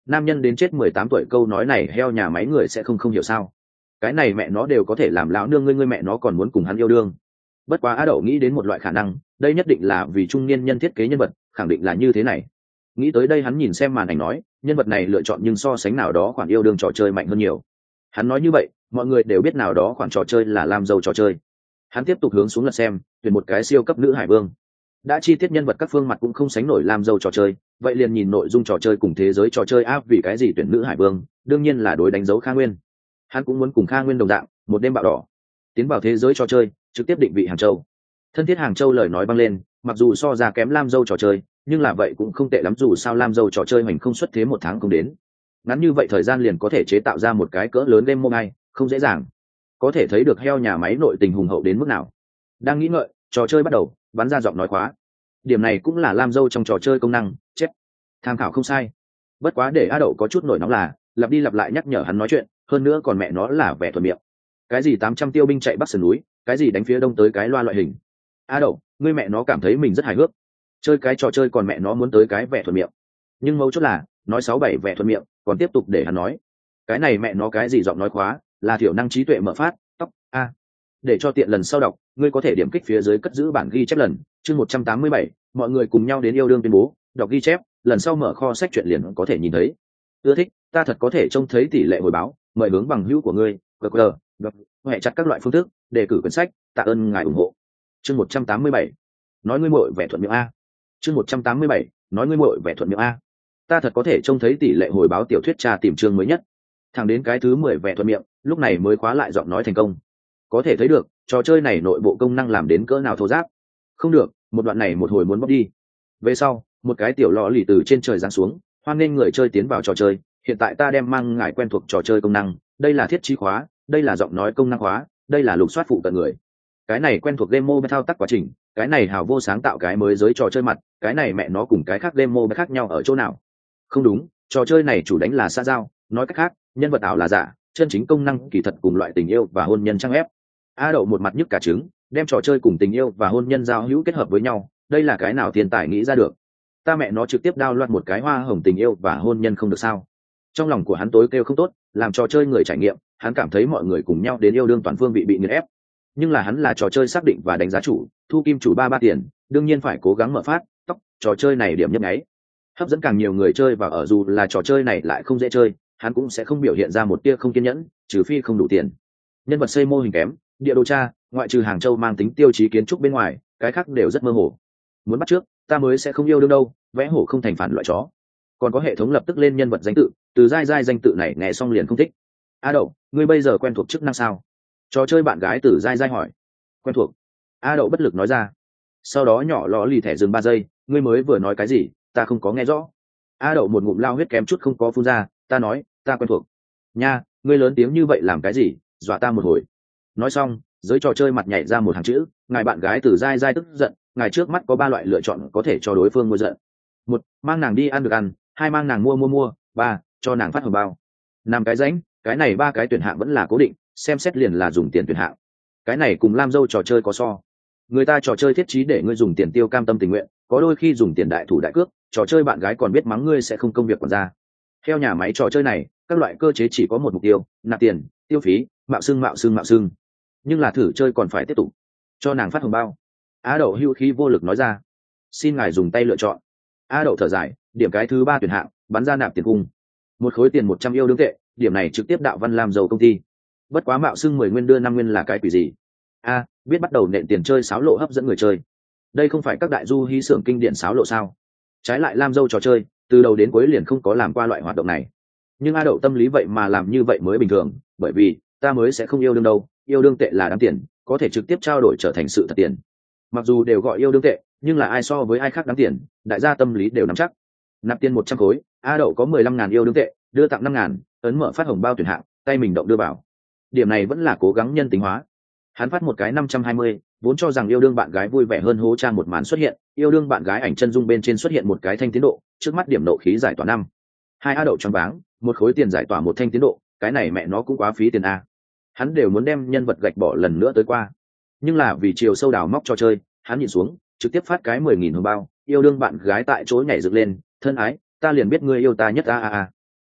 nam nhân đến chết 18 tuổi câu nói này heo nhà máy người sẽ không hiểu sao? Cái này mẹ nó đều có thể làm lão nương ngươi mẹ nó còn muốn cùng hắn yêu đương. Bất quá Á Đậu nghĩ đến một loại khả năng, đây nhất định là vì trung niên nhân thiết kế nhân vật, khẳng định là như thế này. Nghĩ tới đây hắn nhìn xem màn ảnh nói, nhân vật này lựa chọn nhưng so sánh nào đó khoản yêu đương trò chơi mạnh hơn nhiều. Hắn nói như vậy, mọi người đều biết nào đó khoản trò chơi là làm giàu trò chơi. Hắn tiếp tục hướng xuống lật xem, tuyển một cái siêu cấp nữ hải vương. Đã chi tiết nhân vật các phương mặt cũng không sánh nổi làm giàu trò chơi, vậy liền nhìn nội dung trò chơi cùng thế giới trò chơi áp vì cái gì tuyển nữ hải vương, đương nhiên là đối đánh dấu Kha Nguyên. Hắn cũng muốn cùng Kha Nguyên đồng dạng, một đêm bạo đỏ. Tiến vào thế giới trò chơi, trực tiếp định vị Hàng Châu. Thân thiết Hàng Châu lời nói băng lên, mặc dù so ra kém Lam Dâu trò chơi, nhưng là vậy cũng không tệ lắm, dù sao Lam Dâu trò chơi mình không xuất thế 1 tháng không đến. Ngắn như vậy thời gian liền có thể chế tạo ra một cái cỡ lớn game mobile, không dễ dàng. Có thể thấy được heo nhà máy nội tình hùng hậu đến mức nào. Đang nghĩ ngợi, trò chơi bắt đầu, bắn ra giọng nói khóa. Điểm này cũng là Lam Dâu trong trò chơi công năng, chép. Tham khảo không sai. Bất quá để Á Đậu có chút nổi nóng là, lặp đi lặp lại nhắc nhở hắn nói chuyện, hơn nữa còn mẹ nó là vẻ thuận miệng. Cái gì 800 tiêu binh chạy bắc sườn núi, cái gì đánh phía đông tới cái loa loại hình. Á Đậu, ngươi mẹ nó cảm thấy mình rất hài hước. Chơi cái trò chơi còn mẹ nó muốn tới cái vẻ thuận miệng. Nhưng mấu chốt là, nói 6-7 vẻ thuận miệng, còn tiếp tục để hắn nói. Cái này mẹ nó cái gì giọng nói khóa, là thiểu năng trí tuệ mở phát, tóc, a. Để cho tiện lần sau đọc, ngươi có thể điểm kích phía dưới cất giữ bản ghi chép lần, chương 187, mọi người cùng nhau đến yêu đương tuyên bố, đọc ghi chép, lần sau mở kho sách truyện liền có thể nhìn thấy. Ưa thích, ta thật có thể trông thấy tỷ lệ hồi báo, mời hướng bằng hữu của ngươi, GG, hệ chặt các loại phương thức, đề cử quyển sách, tạ ơn ngài ủng hộ. Chương 187, nói ngươi muội vẻ thuận miệng a. Chương 187, nói ngươi muội vẻ thuận miệng a. Ta thật có thể trông thấy tỷ lệ hồi báo tiểu thuyết tra tìm chương mới nhất. Thẳng đến cái thứ 10 vẻ thuận miệng, lúc này mới khóa lại giọng nói thành công. Có thể thấy được, trò chơi này nội bộ công năng làm đến cỡ nào thô ráp. Không được, một đoạn này một hồi muốn bóc đi. Về sau, một cái tiểu lọ lì từ trên trời giáng xuống, hoan nghênh người chơi tiến vào trò chơi. Hiện tại ta đem mang ngài quen thuộc trò chơi công năng, đây là thiết trí khóa, đây là giọng nói công năng khóa, đây là lục soát phụ cận người. Cái này quen thuộc demo thao tác quá trình, cái này hào vô sáng tạo cái mới giới trò chơi mặt, cái này mẹ nó cùng cái khác demo khác nhau ở chỗ nào? Không đúng, trò chơi này chủ đánh là xã giao, nói cách khác, nhân vật ảo là giả, chân chính công năng kỳ thật cùng loại tình yêu và hôn nhân trang ép. A Đậu một mặt nhức cả trứng, đem trò chơi cùng tình yêu và hôn nhân giao hữu kết hợp với nhau, đây là cái nào tiền tài nghĩ ra được? Ta mẹ nó trực tiếp download một cái hoa hồng tình yêu và hôn nhân không được sao? Trong lòng của hắn tối kêu không tốt, làm trò chơi người trải nghiệm, hắn cảm thấy mọi người cùng nhau đến yêu đương toàn phương bị nghiền ép. Nhưng là hắn là trò chơi xác định và đánh giá chủ, thu kim chủ 33 tiền, đương nhiên phải cố gắng mở phát, tóc, trò chơi này điểm nhấp nháy. Hấp dẫn càng nhiều người chơi và ở dù là trò chơi này lại không dễ chơi, hắn cũng sẽ không biểu hiện ra một tia không kiên nhẫn, trừ phi không đủ tiền. Nhân vật xây mô hình kém, địa đồ tra, ngoại trừ Hàng Châu mang tính tiêu chí kiến trúc bên ngoài, cái khác đều rất mơ hồ. Muốn bắt trước, ta mới sẽ không yêu đương đâu, vẽ hổ không thành phản loại chó. Còn có hệ thống lập tức lên nhân vật danh tự, từ dai dai danh tự này nghe xong liền không thích. A Đậu, ngươi bây giờ quen thuộc chức năng sao? Trò chơi bạn gái từ dai dai hỏi. Quen thuộc. A Đậu bất lực nói ra. Sau đó nhỏ lò lì thẻ dừng 3 giây, ngươi mới vừa nói cái gì, ta không có nghe rõ. A Đậu một ngụm lao huyết kém chút không có phun ra, ta nói, ta quen thuộc. Nha, ngươi lớn tiếng như vậy làm cái gì, dọa ta một hồi. Nói xong, giới trò chơi mặt nhảy ra một hàng chữ, ngài bạn gái từ dai dai tức giận, ngài trước mắt có 3 loại lựa chọn có thể cho đối phương ngôi giận. 1, mang nàng đi ăn được ăn, 2, mang nàng mua, 3, cho nàng phát hồng bao. 5 cái rãnh, cái này 3 cái tuyển hạng vẫn là cố định, xem xét liền là dùng tiền tuyển hạng. Cái này cùng Lam Dâu trò chơi có so. Người ta trò chơi thiết trí để ngươi dùng tiền tiêu cam tâm tình nguyện, có đôi khi dùng tiền đại thủ đại cước, trò chơi bạn gái còn biết mắng ngươi sẽ không công việc còn ra. Theo nhà máy trò chơi này, các loại cơ chế chỉ có một mục tiêu, nạp tiền, tiêu phí, mạo xưng. Nhưng là thử chơi còn phải tiếp tục. Cho nàng phát hồng bao. Á Đậu hưu khí vô lực nói ra. Xin ngài dùng tay lựa chọn. Á Đậu thở dài, điểm cái thứ 3 tuyển hạng, bắn ra nạp tiền cung. Một khối tiền 100 yêu đương tệ, điểm này trực tiếp đạo văn làm giàu công ty. Bất quá mạo xưng 10 nguyên đưa 5 nguyên là cái quỷ gì? A, biết bắt đầu nện tiền chơi sáo lộ hấp dẫn người chơi. Đây không phải các đại du hí xưởng kinh điển sáo lộ sao? Trái lại Lam Dâu trò chơi, từ đầu đến cuối liền không có làm qua loại hoạt động này. Nhưng A Đậu tâm lý vậy mà làm như vậy mới bình thường, bởi vì ta mới sẽ không yêu đương đâu, yêu đương tệ là đáng tiền, có thể trực tiếp trao đổi trở thành sự thật tiền. Mặc dù đều gọi yêu đương tệ, nhưng là ai so với ai khác đáng tiền, đại gia tâm lý đều nắm chắc. Nạp tiền 100 khối, A Đậu có 15.000 yêu đương tệ, đưa tặng 5.000, ấn mở phát hồng bao tuyển hạng, tay mình động đưa vào. Điểm này vẫn là cố gắng nhân tính hóa. Hắn phát một cái 520, vốn cho rằng yêu đương bạn gái vui vẻ hơn hố trang một màn xuất hiện, yêu đương bạn gái ảnh chân dung bên trên xuất hiện một cái thanh tiến độ, trước mắt điểm nộ khí giải tỏa 5. 2 A Đậu choáng váng, một khối tiền giải tỏa một thanh tiến độ, cái này mẹ nó cũng quá phí tiền a. Hắn đều muốn đem nhân vật gạch bỏ lần nữa tới qua. Nhưng là vì chiều sâu đào móc cho chơi, hắn nhìn xuống, trực tiếp phát cái 10.000 hồng bao, yêu đương bạn gái tại chỗ nhảy dựng lên, thân ái, ta liền biết ngươi yêu ta nhất a.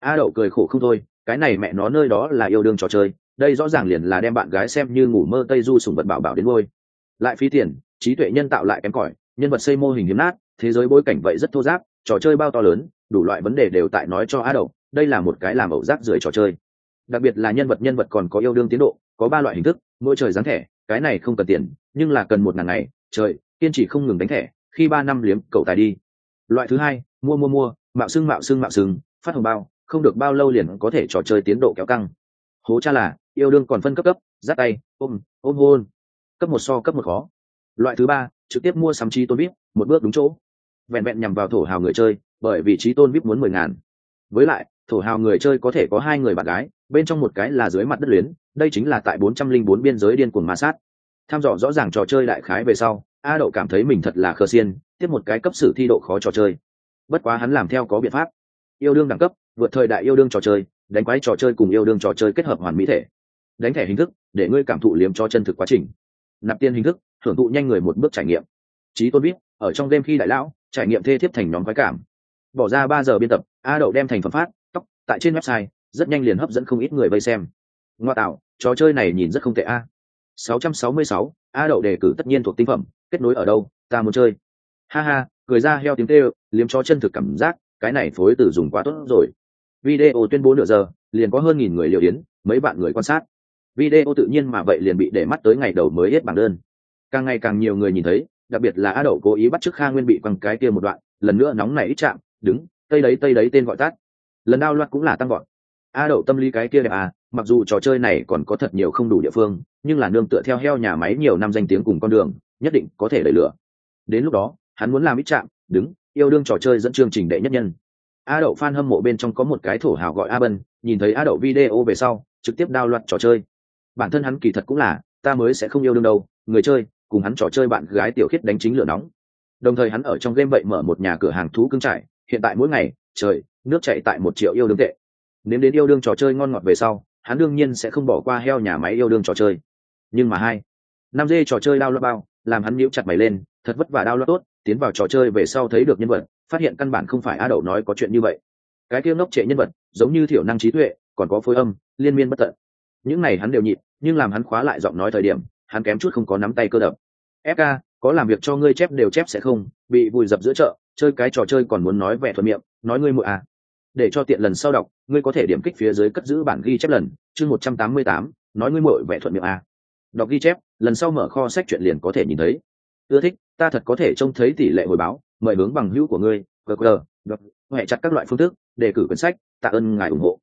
A Đậu cười khổ không thôi, cái này mẹ nó nơi đó là yêu đương trò chơi, đây rõ ràng liền là đem bạn gái xem như ngủ mơ tây du sủng vật bảo bảo đến ngôi. Lại phí tiền, trí tuệ nhân tạo lại kém cỏi, nhân vật xây mô hình hiếm nát, thế giới bối cảnh vậy rất thô ráp, trò chơi bao to lớn, đủ loại vấn đề đều tại nói cho A Đậu, đây là một cái làm ẩu rác rưởi trò chơi. Đặc biệt là nhân vật còn có yêu đương tiến độ, có 3 loại hình thức, mỗi trời dáng thẻ, cái này không cần tiền, nhưng là cần 1.000 ngày, trời, kiên trì không ngừng đánh thẻ, khi 3 năm liếm cậu tài đi. Loại thứ hai, mua, mạo xưng, phát hồng bao, không được bao lâu liền có thể trò chơi tiến độ kéo căng. Hố cha là yêu đương còn phân cấp, dắt tay, ôm hôn, cấp 1 so cấp 1 khó. Loại thứ ba, trực tiếp mua sắm trí tôn vip, một bước đúng chỗ, vẹn vẹn nhằm vào thổ hào người chơi, bởi vì trí tôn vip muốn 10.000. Với lại thổ hào người chơi có thể có 2 người bạn gái, bên trong một cái là dưới mặt đất luyến, đây chính là tại 404 biên giới điên cuồng ma sát. Tham dò rõ ràng trò chơi đại khái về sau, A Đậu cảm thấy mình thật là khờ xiên, tiếp một cái cấp sử thi độ khó trò chơi. Bất quá hắn làm theo có biện pháp. Yêu đương đẳng cấp, vượt thời đại yêu đương trò chơi, đánh quái trò chơi cùng yêu đương trò chơi kết hợp hoàn mỹ thể. Đánh thẻ hình thức, để ngươi cảm thụ liếm cho chân thực quá trình. Nạp tiền hình thức, thưởng thụ nhanh người một bước trải nghiệm. Chí tôn vip, ở trong game khi đại lão, trải nghiệm thê thiếp thành nhóm quái cảm. Bỏ ra 3 giờ biên tập, A Đậu đem thành phẩm phát, tóc, tại trên website, rất nhanh liền hấp dẫn không ít người vây xem. Ngoa tạo, trò chơi này nhìn rất không tệ a. 666, A Đậu đề cử tất nhiên thuộc tinh phẩm, kết nối ở đâu, ta muốn chơi. Ha ha, cười ra heo tiếng kêu, liếm chó chân thực cảm giác, cái này phối từ dùng quá tốt rồi. Video tuyên bố nửa giờ, liền có hơn 1.000 người liệu yến, mấy bạn người quan sát. Video tự nhiên mà vậy liền bị để mắt tới ngày đầu mới hết bảng đơn. Càng ngày càng nhiều người nhìn thấy, đặc biệt là A Đậu cố ý bắt chước Kha Nguyên bị quăng cái kia một đoạn, lần nữa nóng này ít chạm, đứng, tây đấy tên gọi tắt. Lần đao loạt cũng là tăng gọn. A Đậu tâm lý cái kia đẹp à, mặc dù trò chơi này còn có thật nhiều không đủ địa phương, nhưng là nương tựa theo heo nhà máy nhiều năm danh tiếng cùng con đường, nhất định có thể đẩy lửa. Đến lúc đó, hắn muốn làm ít chạm, đứng, yêu đương trò chơi dẫn chương trình đệ nhất nhân. A Đậu fan hâm mộ bên trong có một cái thổ hào gọi A Bân, nhìn thấy A Đậu video về sau, trực tiếp download trò chơi. Bản thân hắn kỳ thật cũng là, ta mới sẽ không yêu đương đâu, người chơi, cùng hắn trò chơi bạn gái tiểu khiết đánh chính lửa nóng. Đồng thời hắn ở trong game vậy mở một nhà cửa hàng thú cưng trại, hiện tại mỗi ngày, trời, nước chạy tại 1 triệu yêu đương tệ. Nếu đến yêu đương trò chơi ngon ngọt về sau, hắn đương nhiên sẽ không bỏ qua heo nhà máy yêu đương trò chơi. Nhưng mà 5G trò chơi download bao, làm hắn nhíu chặt mày lên, thật vất vả download tốt, tiến vào trò chơi về sau thấy được nhân vật, phát hiện căn bản không phải A Đậu nói có chuyện như vậy. Cái kia ngốc trệ nhân vật, giống như thiểu năng trí tuệ, còn có phối âm, liên miên bất tận. Những này hắn đều nhịn, nhưng làm hắn khóa lại giọng nói thời điểm, hắn kém chút không có nắm tay cơ đập. FK, có làm việc cho ngươi chép đều chép sẽ không, bị vùi dập giữa chợ, chơi cái trò chơi còn muốn nói vẻ thuận miệng, nói ngươi muội à. Để cho tiện lần sau đọc, ngươi có thể điểm kích phía dưới cất giữ bản ghi chép lần, chương 188, nói ngươi muội vẻ thuận miệng à. Đọc ghi chép, lần sau mở kho sách truyện liền có thể nhìn thấy. Ưa thích, ta thật có thể trông thấy tỷ lệ hồi báo, mời hướng bằng hữu của ngươi, QQ, hẹ chặt các loại phương thức, đề cử quyển sách, tạ ơn ngài ủng hộ.